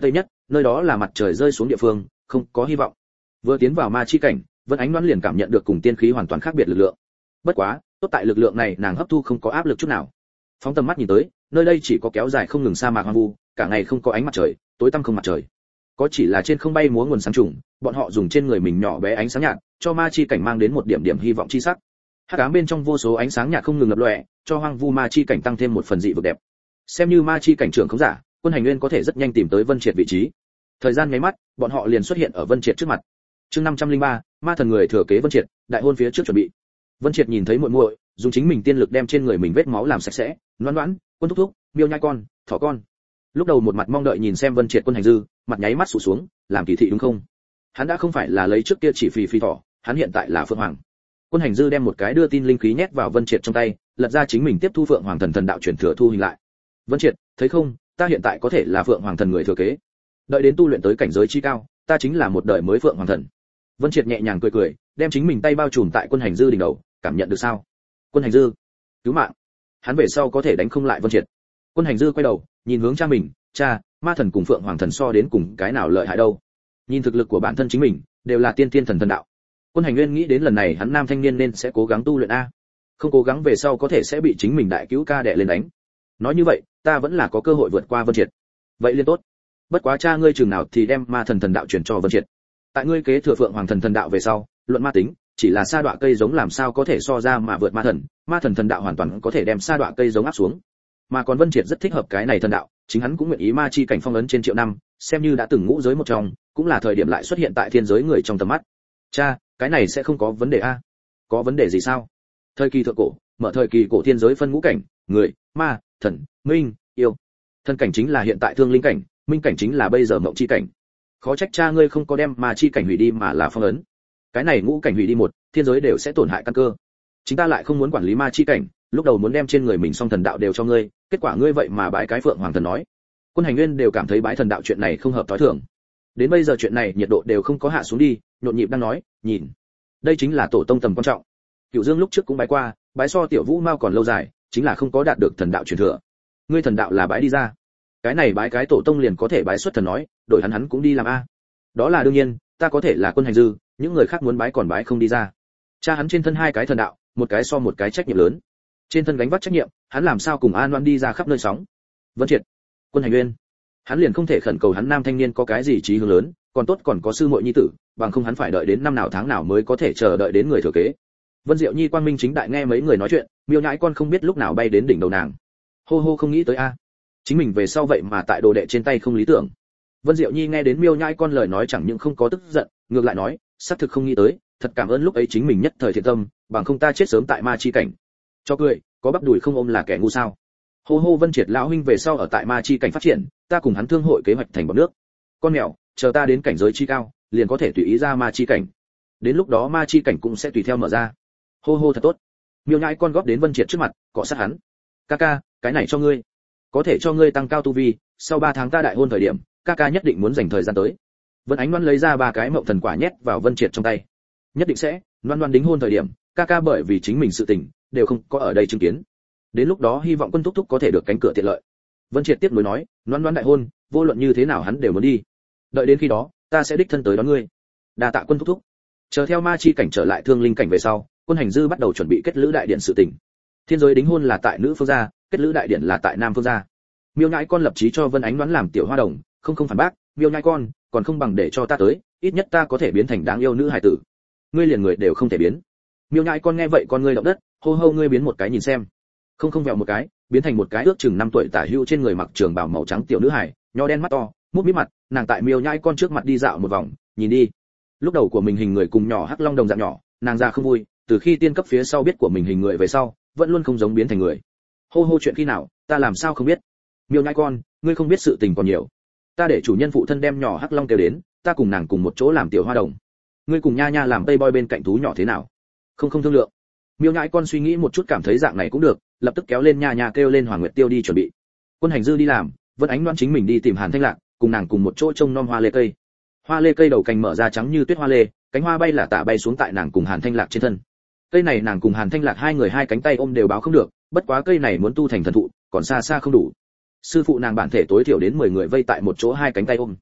nơi đó là mặt trời rơi xuống địa phương, không có hy vọng. Vừa tiến vào ma chi cảnh, Vân Ánh Đoán liền cảm nhận được cùng tiên khí hoàn toàn khác biệt lực lượng. Bất quá, tốt tại lực lượng này nàng hấp thu không có áp lực chút nào. Phóng tầm mắt nhìn tới, nơi đây chỉ có kéo dài không ngừng sa mạc hoang vu, cả ngày không có ánh mặt trời, tối tăm không mặt trời. Có chỉ là trên không bay múa nguồn sáng trùng, bọn họ dùng trên người mình nhỏ bé ánh sáng nhạt, cho ma chi cảnh mang đến một điểm điểm hy vọng chi sắc. Hắc ám bên trong vô số ánh sáng nhạt không ngừng lập lòe, cho hoang vu ma chi cảnh tăng thêm một phần dị vực đẹp. Xem như ma chi cảnh trưởng không giả, Quân Hành Nguyên có thể rất nhanh tìm tới Vân Triệt vị trí. Thời gian nháy mắt, bọn họ liền xuất hiện ở Vân Triệt trước mặt. Chương năm trăm linh ba, ma thần người thừa kế Vân Triệt, đại hôn phía trước chuẩn bị. Vân Triệt nhìn thấy muội muội, dùng chính mình tiên lực đem trên người mình vết máu làm sạch sẽ, Loan Loan, Quân thúc thúc, Miêu nhai con, thỏ con. Lúc đầu một mặt mong đợi nhìn xem Vân Triệt Quân Hành Dư, mặt nháy mắt sụt xuống, làm kỳ thị đúng không? Hắn đã không phải là lấy trước kia chỉ phì phì thỏ, hắn hiện tại là Phượng Hoàng. Quân Hành Dư đem một cái đưa tin linh khí nhét vào Vân Triệt trong tay, lật ra chính mình tiếp thu Phượng Hoàng thần thần đạo truyền thừa thu hình lại. Vân Triệt, thấy không, ta hiện tại có thể là Phượng Hoàng thần người thừa kế. Đợi đến tu luyện tới cảnh giới chi cao, ta chính là một đời mới Phượng Hoàng thần. Vân Triệt nhẹ nhàng cười cười, đem chính mình tay bao trùm tại Quân Hành Dư đỉnh đầu, cảm nhận được sao? Quân Hành Dư, cứu mạng. Hắn về sau có thể đánh không lại Vân Triệt. Quân Hành Dư quay đầu, nhìn hướng cha mình, cha, ma thần cùng Phượng Hoàng thần so đến cùng cái nào lợi hại đâu? Nhìn thực lực của bản thân chính mình, đều là tiên tiên thần thần đạo. Quân Hành Nguyên nghĩ đến lần này hắn nam thanh niên nên sẽ cố gắng tu luyện a. Không cố gắng về sau có thể sẽ bị chính mình đại cứu ca đè lên đánh. Nói như vậy, ta vẫn là có cơ hội vượt qua Vân Triệt. Vậy liên tốt. Bất quá cha ngươi chừng nào thì đem ma thần thần đạo truyền cho Vân Triệt. Tại ngươi kế thừa Phượng Hoàng thần thần đạo về sau, luận ma tính, chỉ là sa đọa cây giống làm sao có thể so ra mà vượt ma thần, ma thần thần đạo hoàn toàn có thể đem sa đọa cây giống áp xuống. Mà còn Vân Triệt rất thích hợp cái này thần đạo, chính hắn cũng nguyện ý ma chi cảnh phong ấn trên triệu năm, xem như đã từng ngũ giới một trong, cũng là thời điểm lại xuất hiện tại thiên giới người trong tầm mắt. Cha, cái này sẽ không có vấn đề a? Có vấn đề gì sao? Thời kỳ thượng cổ, mở thời kỳ cổ thiên giới phân ngũ cảnh, người, ma, thần, minh, yêu. Thần cảnh chính là hiện tại thương linh cảnh, minh cảnh chính là bây giờ mộng chi cảnh. Khó trách cha ngươi không có đem ma chi cảnh hủy đi mà là phong ấn. Cái này ngũ cảnh hủy đi một, thiên giới đều sẽ tổn hại căn cơ. Chính ta lại không muốn quản lý ma chi cảnh, lúc đầu muốn đem trên người mình song thần đạo đều cho ngươi, kết quả ngươi vậy mà bái cái Phượng Hoàng thần nói. Quân Hành Nguyên đều cảm thấy bái thần đạo chuyện này không hợp tối thường. Đến bây giờ chuyện này nhiệt độ đều không có hạ xuống đi, nhộn nhịp đang nói, nhìn, đây chính là tổ tông tầm quan trọng. Cửu Dương lúc trước cũng bái qua, bái so Tiểu Vũ Mao còn lâu dài, chính là không có đạt được thần đạo truyền thừa. Ngươi thần đạo là bái đi ra, cái này bái cái tổ tông liền có thể bái xuất thần nói, đổi hắn hắn cũng đi làm a. Đó là đương nhiên, ta có thể là Quân Hành Dư, những người khác muốn bái còn bái không đi ra. Cha hắn trên thân hai cái thần đạo, một cái so một cái trách nhiệm lớn. Trên thân gánh vác trách nhiệm, hắn làm sao cùng An Loan đi ra khắp nơi sóng. Vân Triệt, Quân Hành Nguyên, hắn liền không thể khẩn cầu hắn nam thanh niên có cái gì trí hướng lớn, còn tốt còn có sư muội nhi tử, bằng không hắn phải đợi đến năm nào tháng nào mới có thể chờ đợi đến người thừa kế. Vân Diệu Nhi quang minh chính đại nghe mấy người nói chuyện, Miêu nhãi con không biết lúc nào bay đến đỉnh đầu nàng. Hô hô không nghĩ tới a, chính mình về sau vậy mà tại đồ đệ trên tay không lý tưởng. Vân Diệu Nhi nghe đến Miêu nhãi con lời nói chẳng những không có tức giận, ngược lại nói, xác thực không nghĩ tới, thật cảm ơn lúc ấy chính mình nhất thời thiện tâm, bằng không ta chết sớm tại ma chi cảnh. Cho cười, có bắp đùi không ôm là kẻ ngu sao? Hô hô Vân Triệt lão huynh về sau ở tại ma chi cảnh phát triển, ta cùng hắn thương hội kế hoạch thành bọt nước. Con mèo, chờ ta đến cảnh giới chi cao, liền có thể tùy ý ra ma chi cảnh. Đến lúc đó ma chi cảnh cũng sẽ tùy theo mở ra. Hô hô thật tốt. Miêu nhãi con góp đến Vân Triệt trước mặt, cọ sát hắn. Ca ca, cái này cho ngươi, có thể cho ngươi tăng cao tu vi, sau ba tháng ta đại hôn thời điểm, ca ca nhất định muốn dành thời gian tới. Vân Ánh Loan lấy ra ba cái mộng thần quả nhét vào Vân Triệt trong tay. Nhất định sẽ, Loan Loan đính hôn thời điểm, ca ca bởi vì chính mình sự tình, đều không có ở đây chứng kiến. Đến lúc đó hy vọng Quân thúc thúc có thể được cánh cửa tiện lợi. Vân Triệt tiếp nối nói, Loan Loan đại hôn, vô luận như thế nào hắn đều muốn đi. Đợi đến khi đó, ta sẽ đích thân tới đón ngươi. Đa tạ Quân thúc thúc. Chờ theo ma chi cảnh trở lại thương linh cảnh về sau, Quân Hành Dư bắt đầu chuẩn bị kết lữ đại điện sự tình. Thiên giới đính hôn là tại nữ phương gia, kết lữ đại điện là tại nam phương gia. Miêu nhãi con lập chí cho Vân Ánh Đoán làm tiểu hoa đồng, không không phản bác, Miêu nhãi con, còn không bằng để cho ta tới, ít nhất ta có thể biến thành đáng yêu nữ hài tử. Ngươi liền người đều không thể biến. Miêu nhãi con nghe vậy con ngươi động đất, hô hô ngươi biến một cái nhìn xem. Không không vẹo một cái, biến thành một cái ước chừng năm tuổi tả hữu trên người mặc trường bào màu trắng tiểu nữ hài, nho đen mắt to, mút mít mặt, nàng tại Miêu nhãi con trước mặt đi dạo một vòng, nhìn đi. Lúc đầu của mình hình người cùng nhỏ hắc long đồng dạng nhỏ, nàng ra không vui, từ khi tiên cấp phía sau biết của mình hình người về sau, vẫn luôn không giống biến thành người. Hô hô chuyện khi nào, ta làm sao không biết. Miêu nhãi con, ngươi không biết sự tình còn nhiều. Ta để chủ nhân phụ thân đem nhỏ hắc long kêu đến, ta cùng nàng cùng một chỗ làm tiểu hoa đồng. Ngươi cùng nha nha làm tây boy bên cạnh thú nhỏ thế nào? Không không thương lượng. Miêu nhãi con suy nghĩ một chút cảm thấy dạng này cũng được, lập tức kéo lên nha nha kêu lên Hoàng Nguyệt Tiêu đi chuẩn bị. Quân Hành Dư đi làm, Vân Ánh Đoan chính mình đi tìm Hàn Thanh Lạc, cùng nàng cùng một chỗ trông nom hoa lê cây. Hoa lê cây đầu cành mở ra trắng như tuyết hoa lê, cánh hoa bay là tả bay xuống tại nàng cùng Hàn Thanh Lạc trên thân. Cây này nàng cùng Hàn Thanh Lạc hai người hai cánh tay ôm đều báo không được, bất quá cây này muốn tu thành thần thụ, còn xa xa không đủ. Sư phụ nàng bản thể tối thiểu đến mười người vây tại một chỗ hai cánh tay ôm.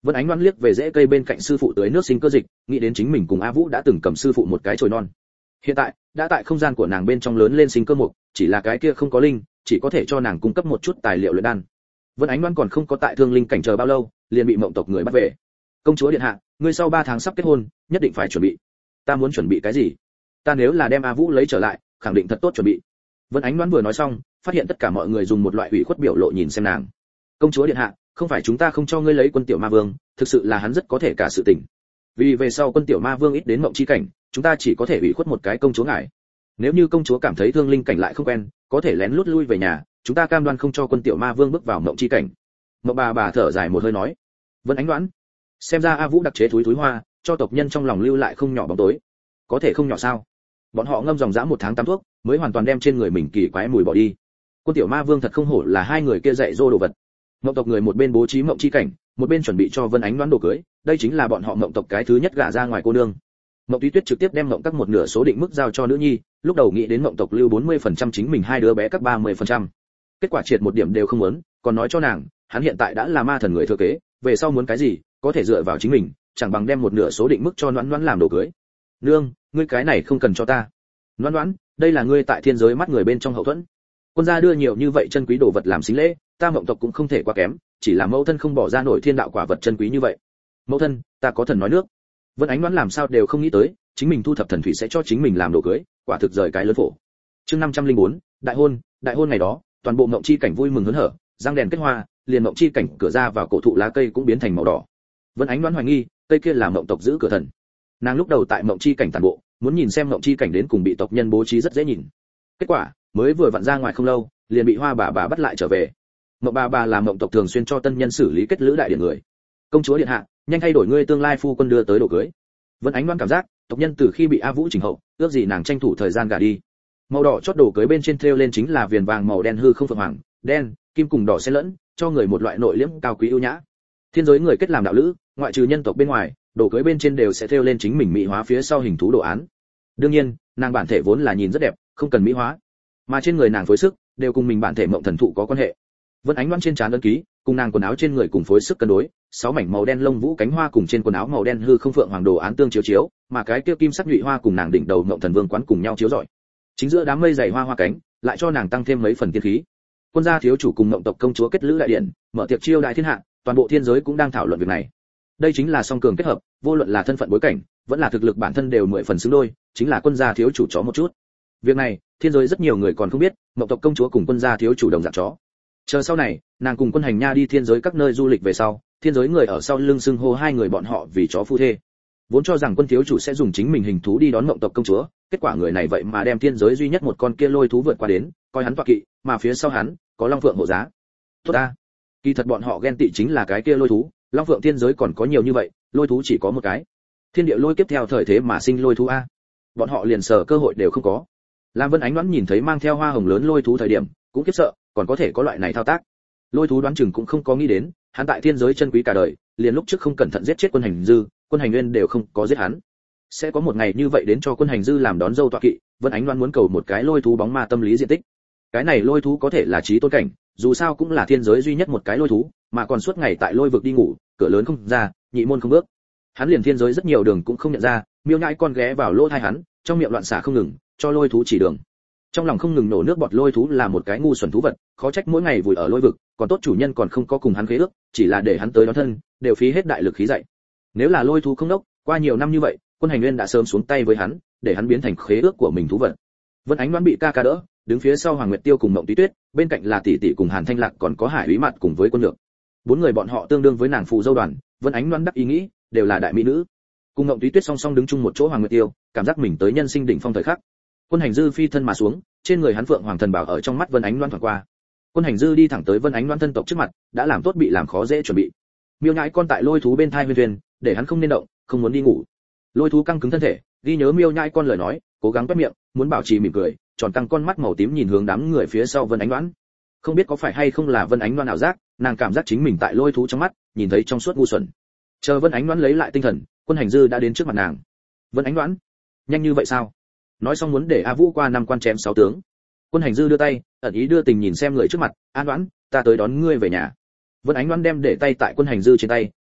Vân Ánh Loan liếc về rễ cây bên cạnh sư phụ tưới nước sinh cơ dịch, nghĩ đến chính mình cùng A Vũ đã từng cầm sư phụ một cái chồi non. Hiện tại, đã tại không gian của nàng bên trong lớn lên sinh cơ mục, chỉ là cái kia không có linh, chỉ có thể cho nàng cung cấp một chút tài liệu luyện đan. Vân Ánh Loan còn không có tại thương linh cảnh chờ bao lâu, liền bị Mộng tộc người bắt về. Công chúa điện hạ, ngươi sau ba tháng sắp kết hôn, nhất định phải chuẩn bị. Ta muốn chuẩn bị cái gì? Ta nếu là đem A Vũ lấy trở lại, khẳng định thật tốt chuẩn bị. Vân Ánh Loan vừa nói xong, phát hiện tất cả mọi người dùng một loại ủy khuất biểu lộ nhìn xem nàng. Công chúa điện hạ, không phải chúng ta không cho ngươi lấy quân tiểu ma vương, thực sự là hắn rất có thể cả sự tình. Vì về sau quân tiểu ma vương ít đến mộng chi cảnh, chúng ta chỉ có thể ủy khuất một cái công chúa ngài. Nếu như công chúa cảm thấy thương linh cảnh lại không quen, có thể lén lút lui về nhà, chúng ta cam đoan không cho quân tiểu ma vương bước vào mộng chi cảnh. Mộng bà bà thở dài một hơi nói. Vân Ánh Đoán, xem ra A Vũ đặc chế thúi thúi hoa, cho tộc nhân trong lòng lưu lại không nhỏ bóng tối. Có thể không nhỏ sao? Bọn họ ngâm dòng dã một tháng tắm thuốc, mới hoàn toàn đem trên người mình kỳ quái mùi bỏ đi. Quân tiểu ma vương thật không hổ là hai người kia dạy dỗ đồ vật. Mộng tộc người một bên bố trí mộng chi cảnh, một bên chuẩn bị cho Vân Ánh Đoán đồ cưới, đây chính là bọn họ mộng tộc cái thứ nhất gả ra ngoài cô nương. Mộng Túy Tuyết trực tiếp đem mộng các một nửa số định mức giao cho nữ nhi, lúc đầu nghĩ đến mộng tộc lưu bốn mươi phần trăm chính mình hai đứa bé các ba mươi phần trăm. Kết quả triệt một điểm đều không muốn, còn nói cho nàng, hắn hiện tại đã là ma thần người thừa kế, về sau muốn cái gì, có thể dựa vào chính mình, chẳng bằng đem một nửa số định mức cho Noãn Noãn làm đồ cưới. Nương, ngươi cái này không cần cho ta. Noãn Noãn, đây là ngươi tại thiên giới mắt người bên trong hậu thuẫn. Quân gia đưa nhiều như vậy chân quý đồ vật làm xính lễ, ta mộng tộc cũng không thể quá kém, chỉ là mẫu thân không bỏ ra nổi thiên đạo quả vật chân quý như vậy. Mẫu thân, ta có thần nói nước. Vân Ánh Đoán làm sao đều không nghĩ tới, chính mình thu thập thần thủy sẽ cho chính mình làm đồ cưới, quả thực rời cái lớn phổ. Chương năm trăm linh bốn, đại hôn, đại hôn ngày đó, toàn bộ mộng chi cảnh vui mừng hớn hở, răng đèn kết hoa, liền mộng chi cảnh cửa ra vào cổ thụ lá cây cũng biến thành màu đỏ. Vân Ánh Đoán hoài nghi, cây kia là mộng tộc giữ cửa thần. Nàng lúc đầu tại mộng chi cảnh tản bộ, muốn nhìn xem mộng chi cảnh đến cùng bị tộc nhân bố trí rất dễ nhìn. Kết quả, mới vừa vặn ra ngoài không lâu, liền bị Hoa bà bà bắt lại trở về. Mộng bà bà là mộng tộc thường xuyên cho tân nhân xử lý kết lữ đại điện người. Công chúa điện hạ, nhanh thay đổi ngươi tương lai phu quân đưa tới đồ cưới. Vân Ánh Đoán cảm giác, tộc nhân từ khi bị A Vũ chỉnh hậu, ước gì nàng tranh thủ thời gian gả đi. Màu đỏ chót đồ cưới bên trên thêu lên chính là viền vàng màu đen hư không phượng hoàng, đen, kim cùng đỏ xen lẫn, cho người một loại nội liễm cao quý ưu nhã. Thiên giới người kết làm đạo lữ, ngoại trừ nhân tộc bên ngoài, đồ cưới bên trên đều sẽ thêu lên chính mình mỹ hóa phía sau hình thú đồ án. Đương nhiên, nàng bản thể vốn là nhìn rất đẹp, không cần mỹ hóa, mà trên người nàng phối sức đều cùng mình bản thể mộng thần thụ có quan hệ. Vân Ánh Đoán trên trán ấn ký, cùng nàng quần áo trên người cùng phối sức cân đối, sáu mảnh màu đen lông vũ cánh hoa cùng trên quần áo màu đen hư không phượng hoàng đồ án tương chiếu chiếu, mà cái kia kim sắc nhụy hoa cùng nàng đỉnh đầu mộng thần vương quán cùng nhau chiếu rọi. Chính giữa đám mây dày hoa hoa cánh, lại cho nàng tăng thêm mấy phần tiên khí. Quân gia thiếu chủ cùng mộng tộc công chúa kết lữ đại điện, mở tiệc chiêu đại thiên hạ, toàn bộ thiên giới cũng đang thảo luận việc này. Đây chính là song cường kết hợp, vô luận là thân phận bối cảnh, vẫn là thực lực bản thân đều mười phần xứng đôi, chính là quân gia thiếu chủ chó một chút. Việc này, thiên giới rất nhiều người còn không biết, mộng tộc công chúa cùng quân gia thiếu chủ đồng dạng chó. Chờ sau này, nàng cùng quân hành nha đi thiên giới các nơi du lịch về sau, thiên giới người ở sau lưng xưng hô hai người bọn họ vì chó phu thê. Vốn cho rằng quân thiếu chủ sẽ dùng chính mình hình thú đi đón mộng tộc công chúa, kết quả người này vậy mà đem thiên giới duy nhất một con kia lôi thú vượt qua đến, coi hắn tọa kỵ, mà phía sau hắn có long phượng hộ giá. Tốt ta, kỳ thật bọn họ ghen tị chính là cái kia lôi thú, long phượng thiên giới còn có nhiều như vậy, lôi thú chỉ có một cái. Thiên địa lôi kiếp theo thời thế mà sinh lôi thú a, bọn họ liền sở cơ hội đều không có. Lam Vân Ánh Đoán nhìn thấy mang theo hoa hồng lớn lôi thú thời điểm, cũng khiếp sợ, còn có thể có loại này thao tác. Lôi thú đoán chừng cũng không có nghĩ đến, hắn tại thiên giới chân quý cả đời, liền lúc trước không cẩn thận giết chết quân hành dư, quân hành nguyên đều không có giết hắn. Sẽ có một ngày như vậy đến cho quân hành dư làm đón dâu tọa kỵ, Vân Ánh Đoán muốn cầu một cái lôi thú bóng ma tâm lý diện tích. Cái này lôi thú có thể là chí tôn cảnh, dù sao cũng là thiên giới duy nhất một cái lôi thú, mà còn suốt ngày tại lôi vực đi ngủ, cửa lớn không ra, nhị môn không bước. Hắn liền thiên giới rất nhiều đường cũng không nhận ra, miêu nhãi con ghé vào lỗ tai hắn, trong miệng loạn xả không ngừng, cho lôi thú chỉ đường. Trong lòng không ngừng nổ nước bọt lôi thú là một cái ngu xuẩn thú vật, khó trách mỗi ngày vùi ở lôi vực, còn tốt chủ nhân còn không có cùng hắn khế ước, chỉ là để hắn tới đón thân, đều phí hết đại lực khí dạy. Nếu là lôi thú không đốc, qua nhiều năm như vậy, quân hành nguyên đã sớm xuống tay với hắn, để hắn biến thành khế ước của mình thú vật. Vân Ánh Đoán bị ca ca đỡ, đứng phía sau Hoàng Nguyệt Tiêu cùng Mộng Túy Tuyết, bên cạnh là tỷ tỷ cùng Hàn Thanh Lạc còn có Hải Úy Mạn cùng với quân lược. Bốn người bọn họ tương đương với nàng phù dâu đoàn, Vân Ánh Đoán đắc ý nghĩ, đều là đại mỹ nữ. Cùng Mộng Túy Tuyết song song đứng chung một chỗ Hoàng Nguyệt Tiêu, cảm giác mình tới nhân sinh đỉnh phong thời khắc. Quân hành dư phi thân mà xuống, trên người hắn phượng hoàng thần bảo ở trong mắt Vân Ánh Đoán thoáng qua. Quân hành dư đi thẳng tới Vân Ánh Đoán thân tộc trước mặt, đã làm tốt bị làm khó dễ chuẩn bị. Miêu nhãi con tại lôi thú bên thai huyên thuyền, để hắn không nên động, không muốn đi ngủ. Lôi thú căng cứng thân thể, ghi nhớ miêu nhãi con lời nói, cố gắng quét miệng, muốn bảo trì mỉm cười, tròn căng con mắt màu tím nhìn hướng đám người phía sau Vân Ánh Đoán. Không biết có phải hay không là Vân Ánh Đoán ảo giác, nàng cảm giác chính mình tại lôi thú trong mắt, nhìn thấy trong suốt ngu xuẩn. Chờ Vân Ánh Đoán lấy lại tinh thần, quân hành dư đã đến trước mặt nàng. Vân Ánh Đoán, nhanh như vậy sao? Nói xong muốn để A Vũ qua năm quan chém sáu tướng. Quân hành dư đưa tay, ẩn ý đưa tình nhìn xem người trước mặt, An Đoán, ta tới đón ngươi về nhà. Vân Ánh Đoán đem để tay tại quân hành dư trên tay,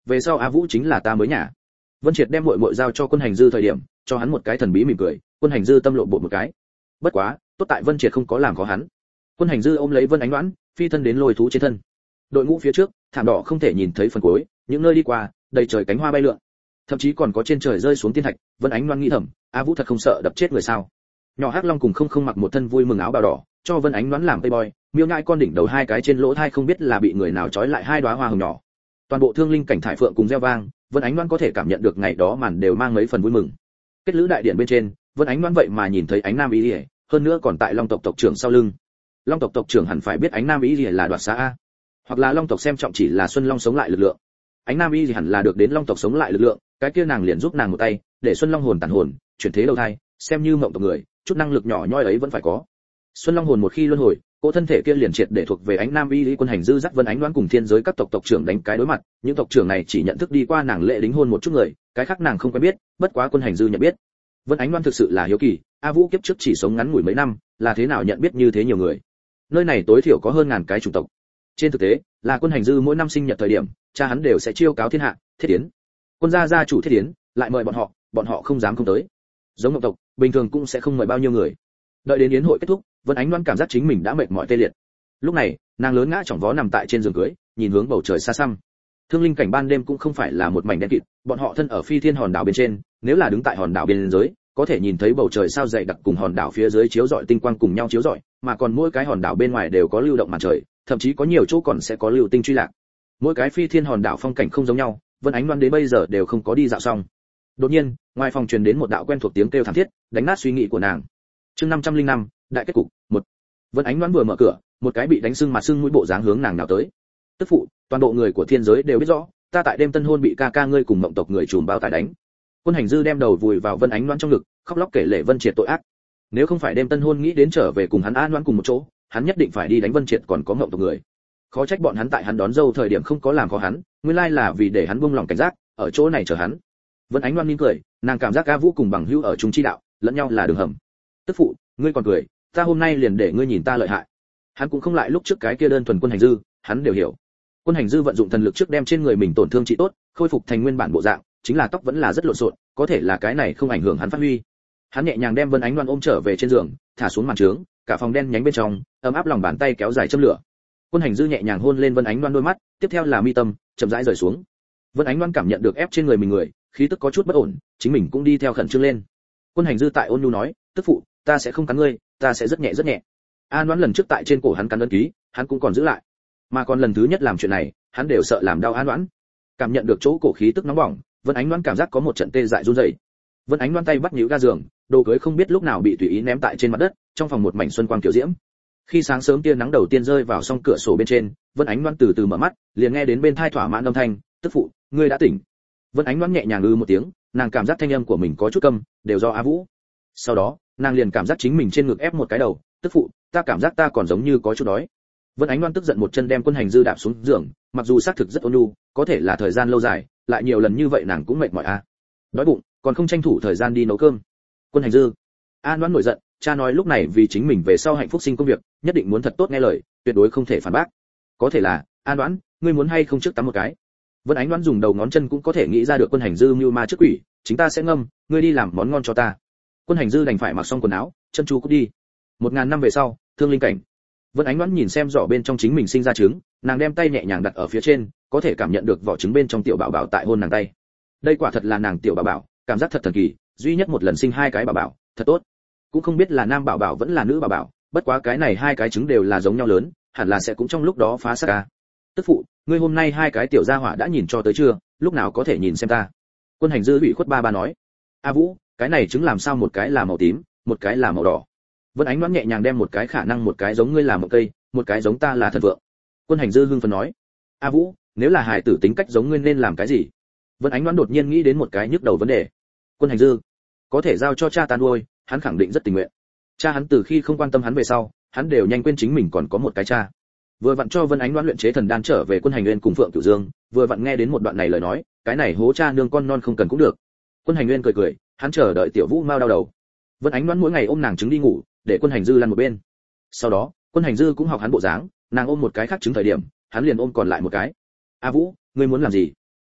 về sau A Vũ chính là ta mới nhà. Vân Triệt đem muội muội giao cho Quân Hành Dư thời điểm, cho hắn một cái thần bí mỉm cười, Quân Hành Dư tâm lộ bộ một cái. Bất quá, tốt tại Vân Triệt không có làm khó hắn. Quân Hành Dư ôm lấy Vân Ánh Đoán, phi thân đến lôi thú trên thân. Đội ngũ phía trước, thảm đỏ không thể nhìn thấy phần cuối, những nơi đi qua, đầy trời cánh hoa bay lượn. Thậm chí còn có trên trời rơi xuống tiên thạch, Vân Ánh Đoán nghĩ thầm, A Vũ thật không sợ đập chết người sao? Nhỏ Hắc Long cùng không không mặc một thân vui mừng áo bào đỏ, cho Vân Ánh Đoán làm playboy, miêu nhai con đỉnh đầu hai cái trên lỗ thai không biết là bị người nào trói lại hai đóa hoa hồng nhỏ. Toàn bộ thương linh cảnh thải phượng cùng reo vang, Vân Ánh Đoán có thể cảm nhận được ngày đó màn đều mang mấy phần vui mừng. Kết lữ đại điện bên trên, Vân Ánh Đoán vậy mà nhìn thấy Ánh Nam Ý Liễu, hơn nữa còn tại Long tộc tộc trưởng sau lưng. Long tộc tộc trưởng hẳn phải biết Ánh Nam Ý Liễu là đoạt xá a, hoặc là Long tộc xem trọng chỉ là Xuân Long sống lại lực lượng. Ánh Nam Ý Liễu hẳn là được đến Long tộc sống lại lực lượng, cái kia nàng liền giúp nàng một tay, để Xuân Long hồn tản hồn, chuyển thế đầu thai, xem như mộng tộc người, chút năng lực nhỏ nhoi ấy vẫn phải có. Xuân Long hồn một khi luân hồi, cỗ thân thể kia liền triệt để thuộc về Ánh Nam Y Lý. Quân Hành Dư dắt Vân Ánh Đoán cùng thiên giới các tộc tộc trưởng đánh cái đối mặt, những tộc trưởng này chỉ nhận thức đi qua nàng lễ đính hôn một chút người, cái khác nàng không quen biết, bất quá Quân Hành Dư nhận biết. Vân Ánh Đoán thực sự là hiếu kỳ, A Vũ kiếp trước chỉ sống ngắn ngủi mấy năm, là thế nào nhận biết như thế nhiều người. Nơi này tối thiểu có hơn ngàn cái chủng tộc. Trên thực tế, là Quân Hành Dư mỗi năm sinh nhật thời điểm, cha hắn đều sẽ chiêu cáo thiên hạ, thiết yến. Quân gia gia chủ thiết yến, lại mời bọn họ, bọn họ không dám không tới. Giống ngọc tộc, bình thường cũng sẽ không mời bao nhiêu người. Đợi đến yến hội kết thúc, Vân Ánh Đoán cảm giác chính mình đã mệt mỏi tê liệt. Lúc này, nàng lớn ngã chỏng vó nằm tại trên giường cưới, nhìn hướng bầu trời xa xăm. Thương linh cảnh ban đêm cũng không phải là một mảnh đen kịt, bọn họ thân ở phi thiên hòn đảo bên trên, nếu là đứng tại hòn đảo biên giới, có thể nhìn thấy bầu trời sao dày đặc cùng hòn đảo phía dưới chiếu rọi tinh quang cùng nhau chiếu rọi, mà còn mỗi cái hòn đảo bên ngoài đều có lưu động màn trời, thậm chí có nhiều chỗ còn sẽ có lưu tinh truy lạc. Mỗi cái phi thiên hòn đảo phong cảnh không giống nhau, Vân Ánh Đoán đến bây giờ đều không có đi dạo xong. Đột nhiên, ngoài phòng truyền đến một đạo quen thuộc tiếng kêu thảm thiết, đánh nát suy nghĩ của nàng. Chương năm trăm linh năm, đại kết cục, một. Vân Ánh Đoán vừa mở cửa, một cái bị đánh sưng mặt sưng mũi bộ dáng hướng nàng nào tới. Tức phụ, toàn bộ người của thiên giới đều biết rõ, ta tại đêm tân hôn bị ca ca ngươi cùng mộng tộc người trùm bao tải đánh. Quân Hành Dư đem đầu vùi vào Vân Ánh Đoán trong ngực, khóc lóc kể lể Vân Triệt tội ác. Nếu không phải đêm tân hôn nghĩ đến trở về cùng hắn an đoán cùng một chỗ, hắn nhất định phải đi đánh Vân Triệt còn có mộng tộc người. Khó trách bọn hắn tại hắn đón dâu thời điểm không có làm khó hắn, nguyên lai là vì để hắn buông lòng cảnh giác, ở chỗ này chờ hắn. Vân Ánh Đoán mỉm cười, nàng cảm giác A Vũ cùng bằng hữu ở chung chi đạo, lẫn nhau là đường hầm. Tức phụ, ngươi còn cười, ta hôm nay liền để ngươi nhìn ta lợi hại. Hắn cũng không lại lúc trước cái kia đơn thuần Quân Hành Dư, hắn đều hiểu. Quân Hành Dư vận dụng thần lực trước đem trên người mình tổn thương trị tốt, khôi phục thành nguyên bản bộ dạng, chính là tóc vẫn là rất lộn xộn, có thể là cái này không ảnh hưởng hắn phát huy. Hắn nhẹ nhàng đem Vân Ánh Đoán ôm trở về trên giường, thả xuống màn trướng, cả phòng đen nhánh bên trong, ấm áp lòng bàn tay kéo dài châm lửa. Quân Hành Dư nhẹ nhàng hôn lên Vân Ánh Đoán đôi mắt, tiếp theo là mi tâm, chậm rãi rời xuống. Vân Ánh Đoán cảm nhận được ép trên người mình người, khí tức có chút bất ổn, chính mình cũng đi theo khẩn trương lên. Quân Hành Dư tại ôn nhu nói, tức phụ, ta sẽ không cắn ngươi, ta sẽ rất nhẹ rất nhẹ. An Đoán lần trước tại trên cổ hắn cắn ấn ký, hắn cũng còn giữ lại, mà còn lần thứ nhất làm chuyện này, hắn đều sợ làm đau An Đoán. Cảm nhận được chỗ cổ khí tức nóng bỏng, Vân Ánh Đoán cảm giác có một trận tê dại run rẩy. Vân Ánh Đoán tay bắt nhíu ga giường, đồ cưới không biết lúc nào bị tùy ý ném tại trên mặt đất, trong phòng một mảnh xuân quang kiểu diễm. Khi sáng sớm tia nắng đầu tiên rơi vào song cửa sổ bên trên, Vân Ánh Đoán từ từ mở mắt, liền nghe đến bên tai thỏa mãn âm thanh, tức phụ, ngươi đã tỉnh. Vân Ánh Đoán nhẹ nhàng ư một tiếng, nàng cảm giác thanh âm của mình có chút câm, đều do A Vũ. Sau đó, nàng liền cảm giác chính mình trên ngực ép một cái đầu, tức phụ, ta cảm giác ta còn giống như có chút đói. Vân Ánh Đoán tức giận một chân đem Quân Hành Dư đạp xuống giường, mặc dù xác thực rất ôn nhu, có thể là thời gian lâu dài, lại nhiều lần như vậy nàng cũng mệt mỏi a. À. Đói bụng, còn không tranh thủ thời gian đi nấu cơm. Quân Hành Dư, An Đoán nổi giận, cha nói lúc này vì chính mình về sau hạnh phúc sinh công việc, nhất định muốn thật tốt nghe lời, tuyệt đối không thể phản bác. Có thể là, An Đoán, ngươi muốn hay không trước tắm một cái? Vân Ánh Đoán dùng đầu ngón chân cũng có thể nghĩ ra được Quân Hành Dư mưu ma trước quỷ, chính ta sẽ ngâm, ngươi đi làm món ngon cho ta. Quân Hành Dư đành phải mặc xong quần áo, chân chu cút đi. Một ngàn năm về sau, Thương Linh cảnh. Vân Ánh Đoán nhìn xem giỏ bên trong chính mình sinh ra trứng, nàng đem tay nhẹ nhàng đặt ở phía trên, có thể cảm nhận được vỏ trứng bên trong tiểu bảo bảo tại hôn nàng tay. Đây quả thật là nàng tiểu bảo bảo, cảm giác thật thần kỳ, duy nhất một lần sinh hai cái bảo bảo, thật tốt. Cũng không biết là nam bảo bảo vẫn là nữ bảo bảo, bất quá cái này hai cái trứng đều là giống nhau lớn, hẳn là sẽ cũng trong lúc đó phá xác ca. Tức phụ, ngươi hôm nay hai cái tiểu gia hỏa đã nhìn cho tới chưa, lúc nào có thể nhìn xem ta? Quân Hành Dư ủy khuất ba ba nói. A Vũ, cái này trứng làm sao một cái là màu tím, một cái là màu đỏ? Vân Ánh Đoán nhẹ nhàng đem một cái khả năng một cái giống ngươi là một cây, một cái giống ta là thần vượng. Quân Hành Dư hưng phấn nói. A Vũ, nếu là hài tử tính cách giống ngươi nên làm cái gì? Vân Ánh Đoán đột nhiên nghĩ đến một cái nhức đầu vấn đề. Quân Hành Dư, có thể giao cho cha ta nuôi, hắn khẳng định rất tình nguyện. Cha hắn từ khi không quan tâm hắn về sau, hắn đều nhanh quên chính mình còn có một cái cha. Vừa vặn cho Vân Ánh Đoán luyện chế thần đan trở về Quân Hành Nguyên cùng Phượng Cửu Dương, vừa vặn nghe đến một đoạn này lời nói, cái này hố cha nương con non không cần cũng được. Quân Hành Nguyên cười cười, hắn chờ đợi Tiểu Vũ mau đau đầu. Vân Ánh Đoán mỗi ngày ôm nàng trứng đi ngủ, để Quân Hành Dư lăn một bên. Sau đó, Quân Hành Dư cũng học hắn bộ dáng, nàng ôm một cái khác trứng thời điểm, hắn liền ôm còn lại một cái. A Vũ, ngươi muốn làm gì?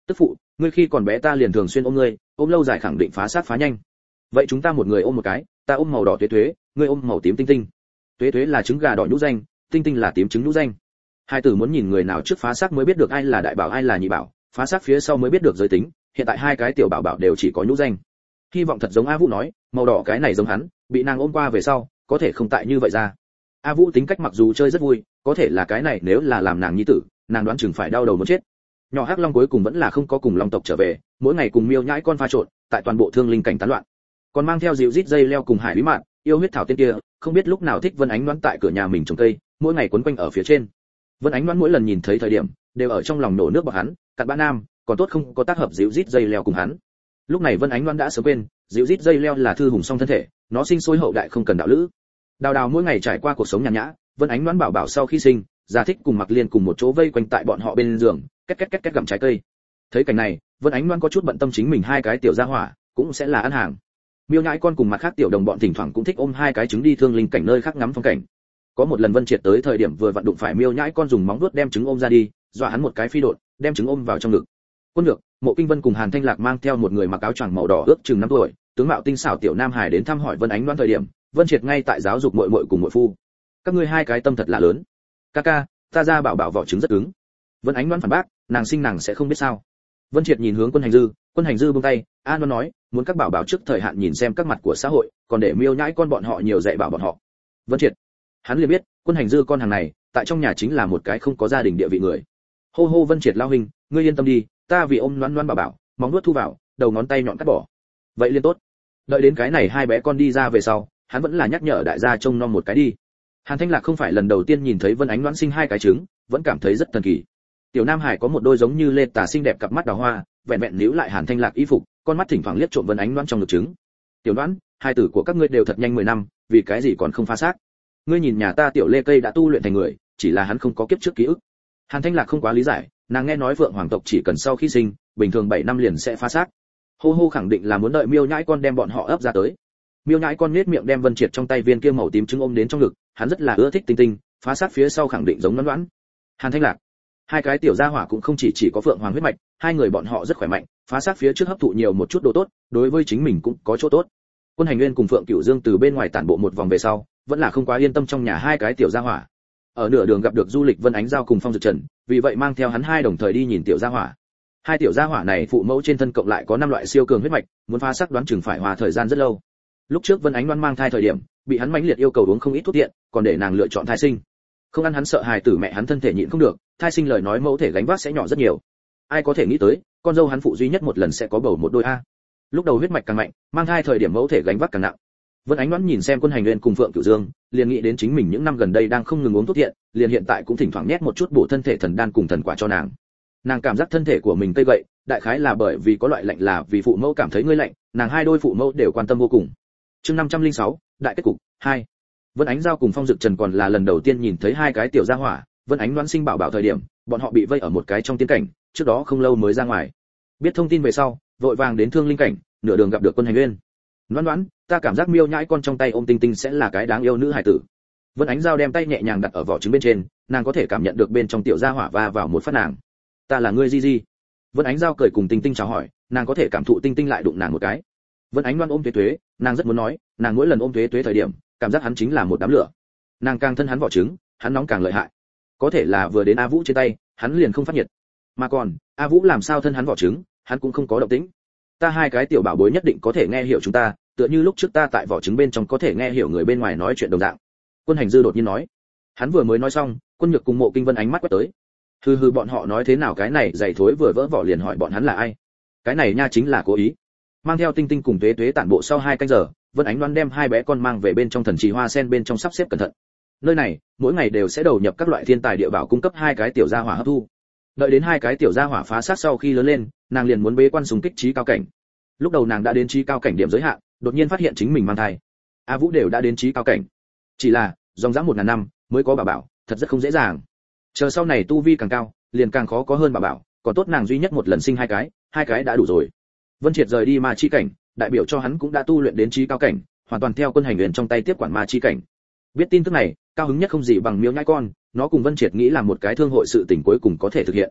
Tức phụ, ngươi khi còn bé ta liền thường xuyên ôm ngươi, ôm lâu dài khẳng định phá sát phá nhanh. Vậy chúng ta một người ôm một cái, ta ôm màu đỏ tuế tuế, ngươi ôm màu tím tinh tinh. Tuế tuế là trứng gà đỏ nhũ danh, tinh tinh là tím trứng nhũ danh. Hai tử muốn nhìn người nào trước phá xác mới biết được ai là đại bảo ai là nhị bảo, phá xác phía sau mới biết được giới tính, hiện tại hai cái tiểu bảo bảo đều chỉ có nhũ danh. Hy vọng thật giống A Vũ nói, màu đỏ cái này giống hắn, bị nàng ôm qua về sau, có thể không tại như vậy ra. A Vũ tính cách mặc dù chơi rất vui, có thể là cái này nếu là làm nàng nhi tử, nàng đoán chừng phải đau đầu muốn chết. Nhỏ Hắc Long cuối cùng vẫn là không có cùng Long tộc trở về, mỗi ngày cùng Miêu Nhãi con pha trộn, tại toàn bộ thương linh cảnh tán loạn. Còn mang theo dịu rít dây leo cùng Hải Lý Mạn, yêu huyết thảo tên kia, không biết lúc nào thích Vân Ánh Đoán tại cửa nhà mình trồng cây, mỗi ngày quấn quanh ở phía trên. Vân Ánh Đoán mỗi lần nhìn thấy thời điểm, đều ở trong lòng nổ nước bọt hắn, cặn bã nam, còn tốt không có tác hợp dịu rít dây leo cùng hắn. Lúc này Vân Ánh Đoán đã sớm quên, dịu rít dây leo là thư hùng song thân thể, nó sinh sôi hậu đại không cần đạo lữ. Đào Đào mỗi ngày trải qua cuộc sống nhàn nhã, Vân Ánh Đoán bảo bảo sau khi sinh, Gia Thích cùng Mặc Liên cùng một chỗ vây quanh tại bọn họ bên giường, két két két két gặm trái cây. Thấy cảnh này, Vân Ánh Đoán có chút bận tâm chính mình hai cái tiểu gia hỏa, cũng sẽ là ăn hàng. Miêu Nhãi con cùng mặt khác tiểu đồng bọn thỉnh thoảng cũng thích ôm hai cái trứng đi thương linh cảnh nơi khác ngắm phong cảnh. Có một lần Vân Triệt tới thời điểm vừa vặn đụng phải Miêu Nhãi con dùng móng vuốt đem trứng ôm ra đi, dọa hắn một cái phi đột, đem trứng ôm vào trong ngực. Quân Nhược, Mộ Kinh Vân cùng Hàn Thanh Lạc mang theo một người mặc áo choàng màu đỏ ước chừng năm tuổi, tướng mạo tinh xảo tiểu nam hải đến thăm hỏi Vân Ánh Đoán thời điểm, Vân Triệt ngay tại giáo dục muội muội cùng muội phu. Các ngươi hai cái tâm thật là lớn. Ca ca, ta ra bảo bảo vỏ trứng rất cứng. Vân Ánh Đoán phản bác, nàng sinh nàng sẽ không biết sao. Vân Triệt nhìn hướng Quân Hành Dư, Quân Hành Dư buông tay, An Đoán nói, muốn các bảo bảo trước thời hạn nhìn xem các mặt của xã hội, còn để Miêu Nhãi con bọn họ nhiều dạy bảo bọn họ. Vân Triệt, hắn liền biết, Quân Hành Dư con hàng này, tại trong nhà chính là một cái không có gia đình địa vị người. Hô hô Vân Triệt lao huynh, ngươi yên tâm đi, ta vì ôm Loan Loan bảo bảo, móng nuốt thu vào, đầu ngón tay nhọn cắt bỏ. Vậy liên tốt. Đợi đến cái này hai bé con đi ra về sau, hắn vẫn là nhắc nhở đại gia trông nom một cái đi. Hàn Thanh Lạc không phải lần đầu tiên nhìn thấy Vân Ánh Đoán sinh hai cái trứng, vẫn cảm thấy rất thần kỳ. Tiểu Nam Hải có một đôi giống như lê tả xinh đẹp cặp mắt đào hoa, vẹn vẹn níu lại Hàn Thanh Lạc y phục, con mắt thỉnh thoảng liếc trộm Vân Ánh Đoán trong ngực trứng. Tiểu Đoán, hai tử của các ngươi đều thật nhanh mười năm, vì cái gì còn không phá xác? Ngươi nhìn nhà ta tiểu Lê Cây đã tu luyện thành người, chỉ là hắn không có kiếp trước ký ức. Hàn Thanh Lạc không quá lý giải, nàng nghe nói Phượng Hoàng tộc chỉ cần sau khi sinh, bình thường bảy năm liền sẽ phá xác. Hô hô khẳng định là muốn đợi Miêu Nhãi con đem bọn họ ấp ra tới. Miêu Nhãi con nhếch miệng đem Vân Triệt trong tay viên kia màu tím trứng ôm đến trong ngực, hắn rất là ưa thích Tinh Tinh, phá xác phía sau khẳng định giống Loan Loan. Hàn Thanh Lạc, hai cái tiểu gia hỏa cũng không chỉ chỉ có Phượng Hoàng huyết mạch, hai người bọn họ rất khỏe mạnh, phá xác phía trước hấp thụ nhiều một chút đồ tốt, đối với chính mình cũng có chỗ tốt. Quân Hành Nguyên cùng Phượng Cửu Dương từ bên ngoài tản bộ một vòng về sau, vẫn là không quá yên tâm trong nhà hai cái tiểu gia hỏa. Ở nửa đường gặp được du lịch Vân Ánh Giao cùng Phong Dực Trần, vì vậy mang theo hắn hai đồng thời đi nhìn tiểu gia hỏa. Hai tiểu gia hỏa này phụ mẫu trên thân cộng lại có năm loại siêu cường huyết mạch, muốn phá xác đoán chừng phải hòa thời gian rất lâu. Lúc trước Vân Ánh Đoán mang thai thời điểm, bị hắn mãnh liệt yêu cầu uống không ít thuốc tiện, còn để nàng lựa chọn thai sinh. Không ăn hắn sợ hài tử mẹ hắn thân thể nhịn không được, thai sinh lời nói mẫu thể gánh vác sẽ nhỏ rất nhiều. Ai có thể nghĩ tới, con dâu hắn phụ duy nhất một lần sẽ có bầu một đôi a. Lúc đầu huyết mạch càng mạnh, mang thai thời điểm mẫu thể gánh vác càng nặng. Vân Ánh Đoán nhìn xem Quân Hành Nguyên cùng Phượng Cửu Dương, liền nghĩ đến chính mình những năm gần đây đang không ngừng uống thuốc thiện, liền hiện tại cũng thỉnh thoảng nhét một chút bổ thân thể thần đan cùng thần quả cho nàng. Nàng cảm giác thân thể của mình tê gậy, đại khái là bởi vì có loại lạnh là vì phụ mẫu cảm thấy ngươi lạnh, nàng hai đôi phụ mẫu đều quan tâm vô cùng. Chương năm trăm lẻ sáu, đại kết cục hai. Vân Ánh Giao cùng Phong Dực Trần còn là lần đầu tiên nhìn thấy hai cái tiểu gia hỏa, Vân Ánh Đoán sinh bảo bảo thời điểm, bọn họ bị vây ở một cái trong tiên cảnh, trước đó không lâu mới ra ngoài. Biết thông tin về sau, vội vàng đến thương linh cảnh, nửa đường gặp được Quân Hành Nguyên. Đoán Đoán, ta cảm giác Miêu Nhãi con trong tay ôm Tinh Tinh sẽ là cái đáng yêu nữ hài tử. Vân Ánh Giao đem tay nhẹ nhàng đặt ở vỏ trứng bên trên, nàng có thể cảm nhận được bên trong tiểu gia hỏa va vào một phát nàng. Ta là ngươi Di Di. Vân Ánh Giao cười cùng Tinh Tinh chào hỏi, nàng có thể cảm thụ Tinh Tinh lại đụng nàng một cái. Vân Ánh Đoán ôm Tuế Tuế, nàng rất muốn nói, nàng mỗi lần ôm Tuế Tuế thời điểm, cảm giác hắn chính là một đám lửa. Nàng càng thân hắn vỏ trứng, hắn nóng càng lợi hại. Có thể là vừa đến A Vũ trên tay, hắn liền không phát nhiệt. Mà còn, A Vũ làm sao thân hắn vỏ trứng, hắn cũng không có động tĩnh. Ta hai cái tiểu bảo bối nhất định có thể nghe hiểu chúng ta, tựa như lúc trước ta tại vỏ trứng bên trong có thể nghe hiểu người bên ngoài nói chuyện đồng dạng. Quân Hành Dư đột nhiên nói. Hắn vừa mới nói xong, Quân Nhược cùng Mộ Kinh Vân ánh mắt quét tới. Hừ hừ bọn họ nói thế nào cái này dày thối vừa vỡ vỏ liền hỏi bọn hắn là ai. Cái này nha chính là cố ý. Mang theo Tinh Tinh cùng Tuế Tuế tản bộ sau hai canh giờ, Vân Ánh Đoán đem hai bé con mang về bên trong thần trì hoa sen bên trong sắp xếp cẩn thận. Nơi này, mỗi ngày đều sẽ đầu nhập các loại thiên tài địa bảo cung cấp hai cái tiểu gia hỏa hấp thu. Đợi đến hai cái tiểu gia hỏa phá sát sau khi lớn lên, nàng liền muốn bế quan súng kích trí cao cảnh. Lúc đầu nàng đã đến trí cao cảnh điểm giới hạn, đột nhiên phát hiện chính mình mang thai. A Vũ đều đã đến trí cao cảnh, chỉ là dòng dã một ngàn năm mới có bảo bảo, thật rất không dễ dàng. Chờ sau này tu vi càng cao, liền càng khó có hơn bảo bảo, còn tốt nàng duy nhất một lần sinh hai cái, hai cái đã đủ rồi. Vân Triệt rời đi ma chi cảnh, đại biểu cho hắn cũng đã tu luyện đến trí cao cảnh, hoàn toàn theo Quân Hành Nguyên trong tay tiếp quản ma chi cảnh. Biết tin tức này, cao hứng nhất không gì bằng Miêu Nhãi con, nó cùng Vân Triệt nghĩ là một cái thương hội sự tình cuối cùng có thể thực hiện.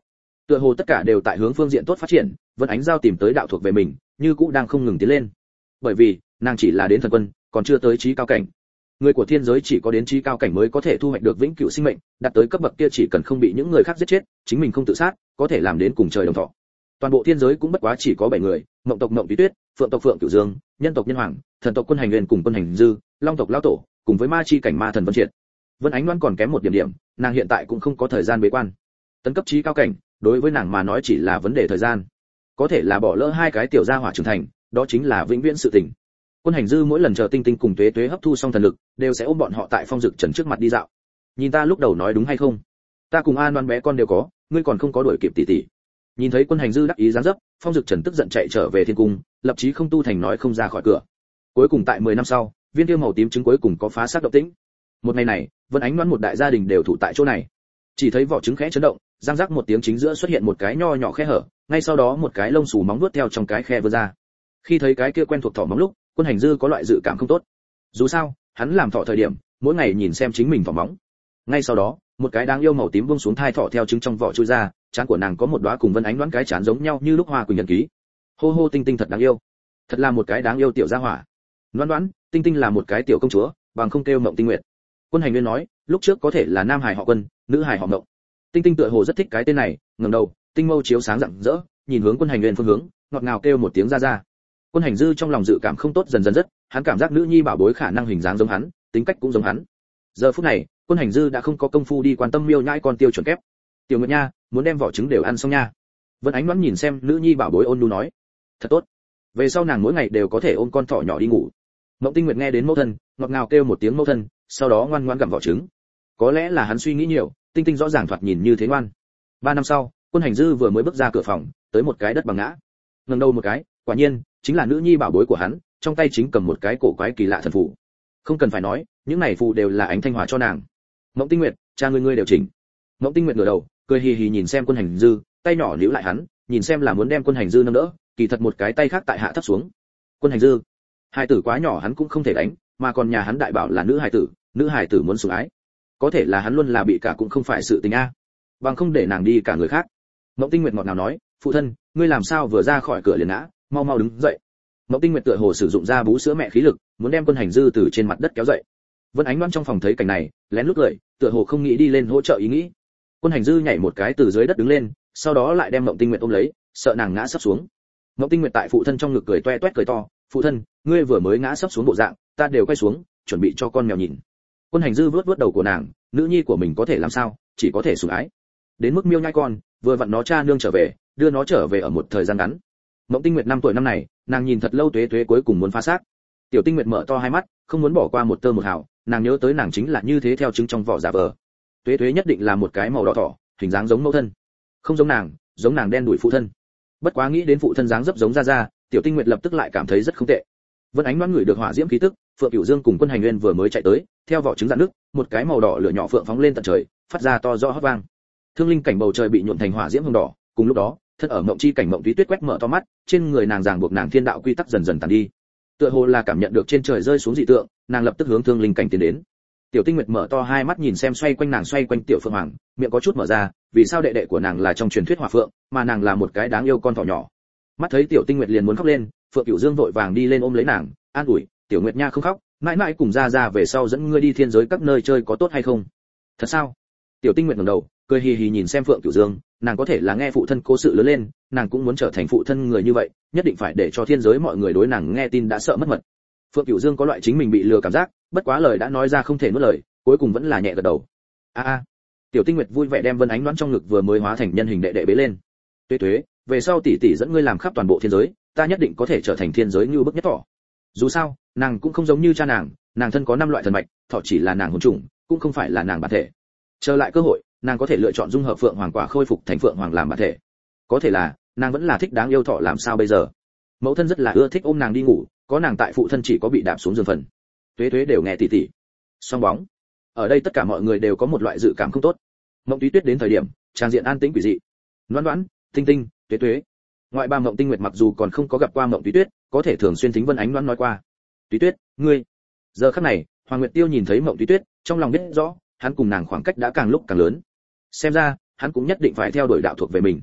Tựa hồ tất cả đều tại hướng phương diện tốt phát triển, Vân Ánh Giao tìm tới đạo thuộc về mình, như cũ đang không ngừng tiến lên. Bởi vì, nàng chỉ là đến thần quân, còn chưa tới trí cao cảnh. Người của thiên giới chỉ có đến trí cao cảnh mới có thể thu hoạch được vĩnh cửu sinh mệnh, đạt tới cấp bậc kia chỉ cần không bị những người khác giết chết, chính mình không tự sát, có thể làm đến cùng trời đồng thọ. Toàn bộ thiên giới cũng bất quá chỉ có bảy người, Mộng tộc Mộng Túy Tuyết, Phượng tộc Phượng Cửu Dương, Nhân tộc Nhân Hoàng, Thần tộc Quân Hành Nguyên cùng Quân Hành Dư, Long tộc Lão Tổ, cùng với Ma chi cảnh Ma Thần Vân Triệt. Vân Ánh Loan còn kém một điểm điểm, nàng hiện tại cũng không có thời gian bế quan. Tấn cấp trí cao cảnh, đối với nàng mà nói chỉ là vấn đề thời gian. Có thể là bỏ lỡ hai cái tiểu gia hỏa trưởng thành, đó chính là vĩnh viễn sự tình. Quân Hành Dư mỗi lần chờ Tinh Tinh cùng Tuế Tuế hấp thu xong thần lực, đều sẽ ôm bọn họ tại Phong Dực Trần trước mặt đi dạo. Nhìn ta lúc đầu nói đúng hay không? Ta cùng An Đoan bé con đều có, ngươi còn không có đuổi kịp tỷ tỷ. Nhìn thấy Quân Hành Dư đắc ý dáng dấp, Phong Dực Trần tức giận chạy trở về thiên cung, lập chí không tu thành nói không ra khỏi cửa. Cuối cùng tại mười năm sau, viên tiêu màu tím trứng cuối cùng có phá xác động tĩnh. Một ngày này, Vân Ánh Đoán một đại gia đình đều thủ tại chỗ này. Chỉ thấy vỏ trứng khẽ chấn động, răng rắc một tiếng, chính giữa xuất hiện một cái nho nhỏ khe hở, ngay sau đó một cái lông xù móng vuốt theo trong cái khe vươn ra. Khi thấy cái kia quen thuộc thỏ móng lúc, Quân Hành Dư có loại dự cảm không tốt. Dù sao, hắn làm thỏ thời điểm, mỗi ngày nhìn xem chính mình thỏ móng. Ngay sau đó, một cái đáng yêu màu tím buông xuống thai thỏ theo trứng trong vỏ chui ra, trán của nàng có một đóa cùng Vân Ánh Đoán cái trán giống nhau như lúc hoa quỳnh nhật ký. Hô hô Tinh Tinh thật đáng yêu. Thật là một cái đáng yêu tiểu gia hỏa. Đoán Đoán, Tinh Tinh là một cái tiểu công chúa, bằng không kêu Mộng Tinh Nguyệt. Quân Hành Nguyên nói, lúc trước có thể là nam hài họ Quân, nữ hài họ Mộng. Tinh Tinh tựa hồ rất thích cái tên này, ngẩng đầu, tinh mâu chiếu sáng rạng rỡ, nhìn hướng Quân Hành Nguyên phương hướng, ngọt ngào kêu một tiếng ra ra. Quân Hành Dư trong lòng dự cảm không tốt dần dần rất, hắn cảm giác nữ nhi bảo bối khả năng hình dáng giống hắn, tính cách cũng giống hắn. Giờ phút này, Quân Hành Dư đã không có công phu đi quan tâm miêu nhãi con tiêu chuẩn kép. Tiểu Nguyệt nha, muốn đem vỏ trứng đều ăn xong nha. Vân Ánh Đoán nhìn xem nữ nhi bảo bối ôn nhu nói, thật tốt. Về sau nàng mỗi ngày đều có thể ôm con thỏ nhỏ đi ngủ. Mộng Tinh Nguyệt nghe đến mẫu thân, ngọt ngào kêu một tiếng mẫu thân, sau đó ngoan ngoãn gặm vỏ trứng. Có lẽ là hắn suy nghĩ nhiều, Tinh Tinh rõ ràng thoạt nhìn như thế ngoan. Ba năm sau, Quân Hành Dư vừa mới bước ra cửa phòng, tới một cái đất bằng ngã. Ngẩng đầu một cái, quả nhiên, chính là nữ nhi bảo bối của hắn, trong tay chính cầm một cái cổ quái kỳ lạ thần phù. Không cần phải nói, những này phù đều là Ánh Thanh Hòa cho nàng. Mộng Tinh Nguyệt, cha ngươi ngươi đều chỉnh. Mộng Tinh Nguyệt ngửa đầu, cười hì hì nhìn xem Quân Hành Dư, tay nhỏ níu lại hắn, nhìn xem là muốn đem Quân Hành Dư nâng đỡ, kỳ thật một cái tay khác tại hạ thấp xuống. Quân Hành Dư, hai tử quá nhỏ hắn cũng không thể đánh, mà còn nhà hắn đại bảo là nữ hài tử, nữ hài tử muốn sủng ái. Có thể là hắn luôn là bị cả cũng không phải sự tình a. Bằng không để nàng đi cả người khác. Mộng Tinh Nguyệt ngọt ngào nói, phụ thân, ngươi làm sao vừa ra khỏi cửa liền ngã, mau mau đứng dậy. Mộng Tinh Nguyệt tựa hồ sử dụng ra bú sữa mẹ khí lực, muốn đem Quân Hành Dư từ trên mặt đất kéo dậy. Vân Ánh Loan trong phòng thấy cảnh này, lén lút cười, tựa hồ không nghĩ đi lên hỗ trợ ý nghĩ. Quân Hành Dư nhảy một cái từ dưới đất đứng lên, sau đó lại đem Mộng Tinh Nguyệt ôm lấy, sợ nàng ngã sắp xuống. Mộng Tinh Nguyệt tại phụ thân trong ngực cười toe toét cười to, phụ thân, ngươi vừa mới ngã sắp xuống bộ dạng, ta đều quay xuống, chuẩn bị cho con mèo nhìn. Quân Hành Dư vuốt vuốt đầu của nàng, nữ nhi của mình có thể làm sao, chỉ có thể sủng ái. Đến mức miêu nhai con, vừa vặn nó cha nương trở về, đưa nó trở về ở một thời gian ngắn. Mộng Tinh Nguyệt năm tuổi năm này, nàng nhìn thật lâu Tuế Tuế cuối cùng muốn phá xác. Tiểu Tinh Nguyệt mở to hai mắt, không muốn bỏ qua một tơ một hào, nàng nhớ tới nàng chính là như thế theo trứng trong vỏ giả vờ. Tuế Tuế nhất định là một cái màu đỏ thỏ, hình dáng giống mẫu thân. Không giống nàng, giống nàng đen đuổi phụ thân. Bất quá nghĩ đến phụ thân dáng dấp giống ra ra, Tiểu Tinh Nguyệt lập tức lại cảm thấy rất không tệ. Vân Ánh Đoán ngửi được hỏa diễm khí tức, Phượng Cửu Dương cùng Quân Hành Nguyên vừa mới chạy tới, theo vỏ trứng rạn nước, một cái màu đỏ lửa nhỏ phượng phóng lên tận trời, phát ra to rõ hót vang. Thương linh cảnh bầu trời bị nhuộm thành hỏa diễm hồng đỏ, cùng lúc đó, thân ở Mộng Chi cảnh Mộng Túy Tuyết quét mở to mắt, trên người nàng ràng buộc nàng thiên đạo quy tắc dần dần tàn đi. Tựa hồ là cảm nhận được trên trời rơi xuống dị tượng, nàng lập tức hướng Thương linh cảnh tiến đến. Tiểu Tinh Nguyệt mở to hai mắt nhìn xem xoay quanh nàng xoay quanh tiểu phượng hoàng, miệng có chút mở ra, vì sao đệ đệ của nàng là trong truyền thuyết hỏa phượng, mà nàng là một cái đáng yêu con thỏ nhỏ. Mắt thấy Tiểu Tinh Nguyệt liền muốn khóc lên, Phượng Cửu Dương vội vàng đi lên ôm lấy nàng, an ủi, "Tiểu Nguyệt nha không khóc, mãi mãi cùng ra ra về sau dẫn ngươi đi thiên giới các nơi chơi có tốt hay không?" "Thật sao?" Tiểu Tinh Nguyệt ngẩng đầu, cười hì hì nhìn xem Phượng Cửu Dương, nàng có thể là nghe phụ thân cố sự lớn lên, nàng cũng muốn trở thành phụ thân người như vậy, nhất định phải để cho thiên giới mọi người đối nàng nghe tin đã sợ mất mật. Phượng Cửu Dương có loại chính mình bị lừa cảm giác, bất quá lời đã nói ra không thể nuốt lời, cuối cùng vẫn là nhẹ gật đầu. A a. Tiểu Tinh Nguyệt vui vẻ đem Vân Ánh Đoán trong ngực vừa mới hóa thành nhân hình đệ đệ bế lên. "Tuế Tuế, về sau tỷ tỷ dẫn ngươi làm khắp toàn bộ thiên giới, ta nhất định có thể trở thành thiên giới như bức nhất thỏ." Dù sao, nàng cũng không giống như cha nàng, nàng thân có năm loại thần mạch, thỏ chỉ là nàng hồn trùng, cũng không phải là nàng bản thể. Chờ lại cơ hội, nàng có thể lựa chọn dung hợp phượng hoàng quả khôi phục thành phượng hoàng làm bản thể. Có thể là, nàng vẫn là thích đáng yêu thỏ làm sao bây giờ? Mẫu thân rất là ưa thích ôm nàng đi ngủ, có nàng tại phụ thân chỉ có bị đạp xuống giường phần. Tuế Tuế đều nghe tỉ tỉ. Song bóng. Ở đây tất cả mọi người đều có một loại dự cảm không tốt. Mộng Túy Tuyết đến thời điểm, trang diện an tĩnh quỷ dị. Loan Loan, Tinh Tinh, Tuế Tuế. Ngoại ba Mộng Tinh Nguyệt mặc dù còn không có gặp qua Mộng Túy Tuyết, có thể thường xuyên thính Vân Ánh Loan nói qua. "Túy Tuyết, ngươi." Giờ khắc này, Hoàng Nguyệt Tiêu nhìn thấy Mộng Túy Tuyết, trong lòng biết rõ, hắn cùng nàng khoảng cách đã càng lúc càng lớn. Xem ra, hắn cũng nhất định phải theo đuổi đạo thuộc về mình.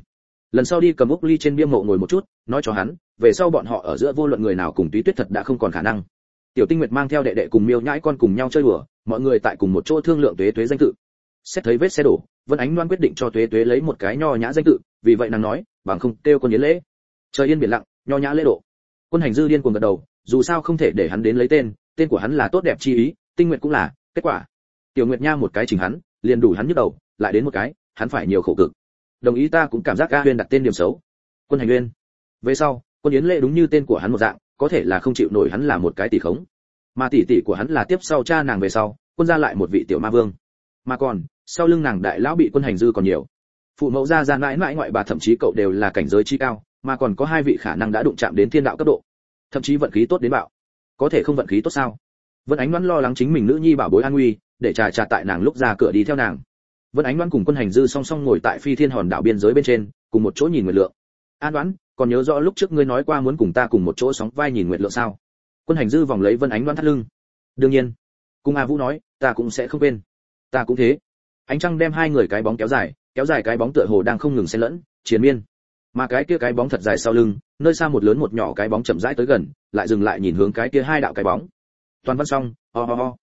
Lần sau đi cầm úc ly trên bia mộ ngồi một chút, nói cho hắn, về sau bọn họ ở giữa vô luận người nào cùng Túy Tuyết thật đã không còn khả năng. Tiểu Tinh Nguyệt mang theo đệ đệ cùng Miêu Nhãi con cùng nhau chơi đùa, mọi người tại cùng một chỗ thương lượng Tuế Tuế danh tự. Xét thấy vết xe đổ, Vân Ánh Loan quyết định cho Tuế Tuế lấy một cái nho nhã danh tự, vì vậy nàng nói, bằng không kêu Quân Yến Lễ. Trời yên biển lặng, nho nhã lễ độ. Quân Hành Dư điên cuồng gật đầu, dù sao không thể để hắn đến lấy tên, tên của hắn là tốt đẹp chi ý, Tinh Nguyệt cũng là, kết quả. Tiểu Nguyệt Nha một cái chỉnh hắn, liền đủ hắn nhức đầu, lại đến một cái, hắn phải nhiều khổ cực. Đồng ý ta cũng cảm giác A Huyên đặt tên điểm xấu. Quân Hành Uyên. Về sau, Quân Yến Lễ đúng như tên của hắn một dạng, có thể là không chịu nổi hắn là một cái tỷ khống. Mà tỷ tỷ của hắn là tiếp sau cha nàng về sau, quân gia lại một vị tiểu ma vương. Mà còn, sau lưng nàng đại lão bị Quân Hành Dư còn nhiều. Phụ mẫu gia gia mãi mãi ngoại bà thậm chí cậu đều là cảnh giới chi cao, mà còn có hai vị khả năng đã đụng chạm đến thiên đạo cấp độ. Thậm chí vận khí tốt đến bạo. Có thể không vận khí tốt sao? Vân Ánh Loan lo lắng chính mình nữ nhi bảo bối an nguy, để trà trà tại nàng lúc ra cửa đi theo nàng. Vân Ánh Loan cùng Quân Hành Dư song song ngồi tại Phi Thiên Hòn đảo biên giới bên trên, cùng một chỗ nhìn Nguyệt Lượng. An Đoán, còn nhớ rõ lúc trước ngươi nói qua muốn cùng ta cùng một chỗ sóng vai nhìn Nguyệt Lượng sao? Quân Hành Dư vòng lấy Vân Ánh Loan thắt lưng. Đương nhiên. Cung A Vũ nói, ta cũng sẽ không quên. Ta cũng thế. Ánh trăng đem hai người cái bóng kéo dài, kéo dài cái bóng tựa hồ đang không ngừng xen lẫn, triền miên. Mà cái kia cái bóng thật dài sau lưng, nơi xa một lớn một nhỏ cái bóng chậm rãi tới gần, lại dừng lại nhìn hướng cái kia hai đạo cái bóng. Toàn văn xong, ho ho ho.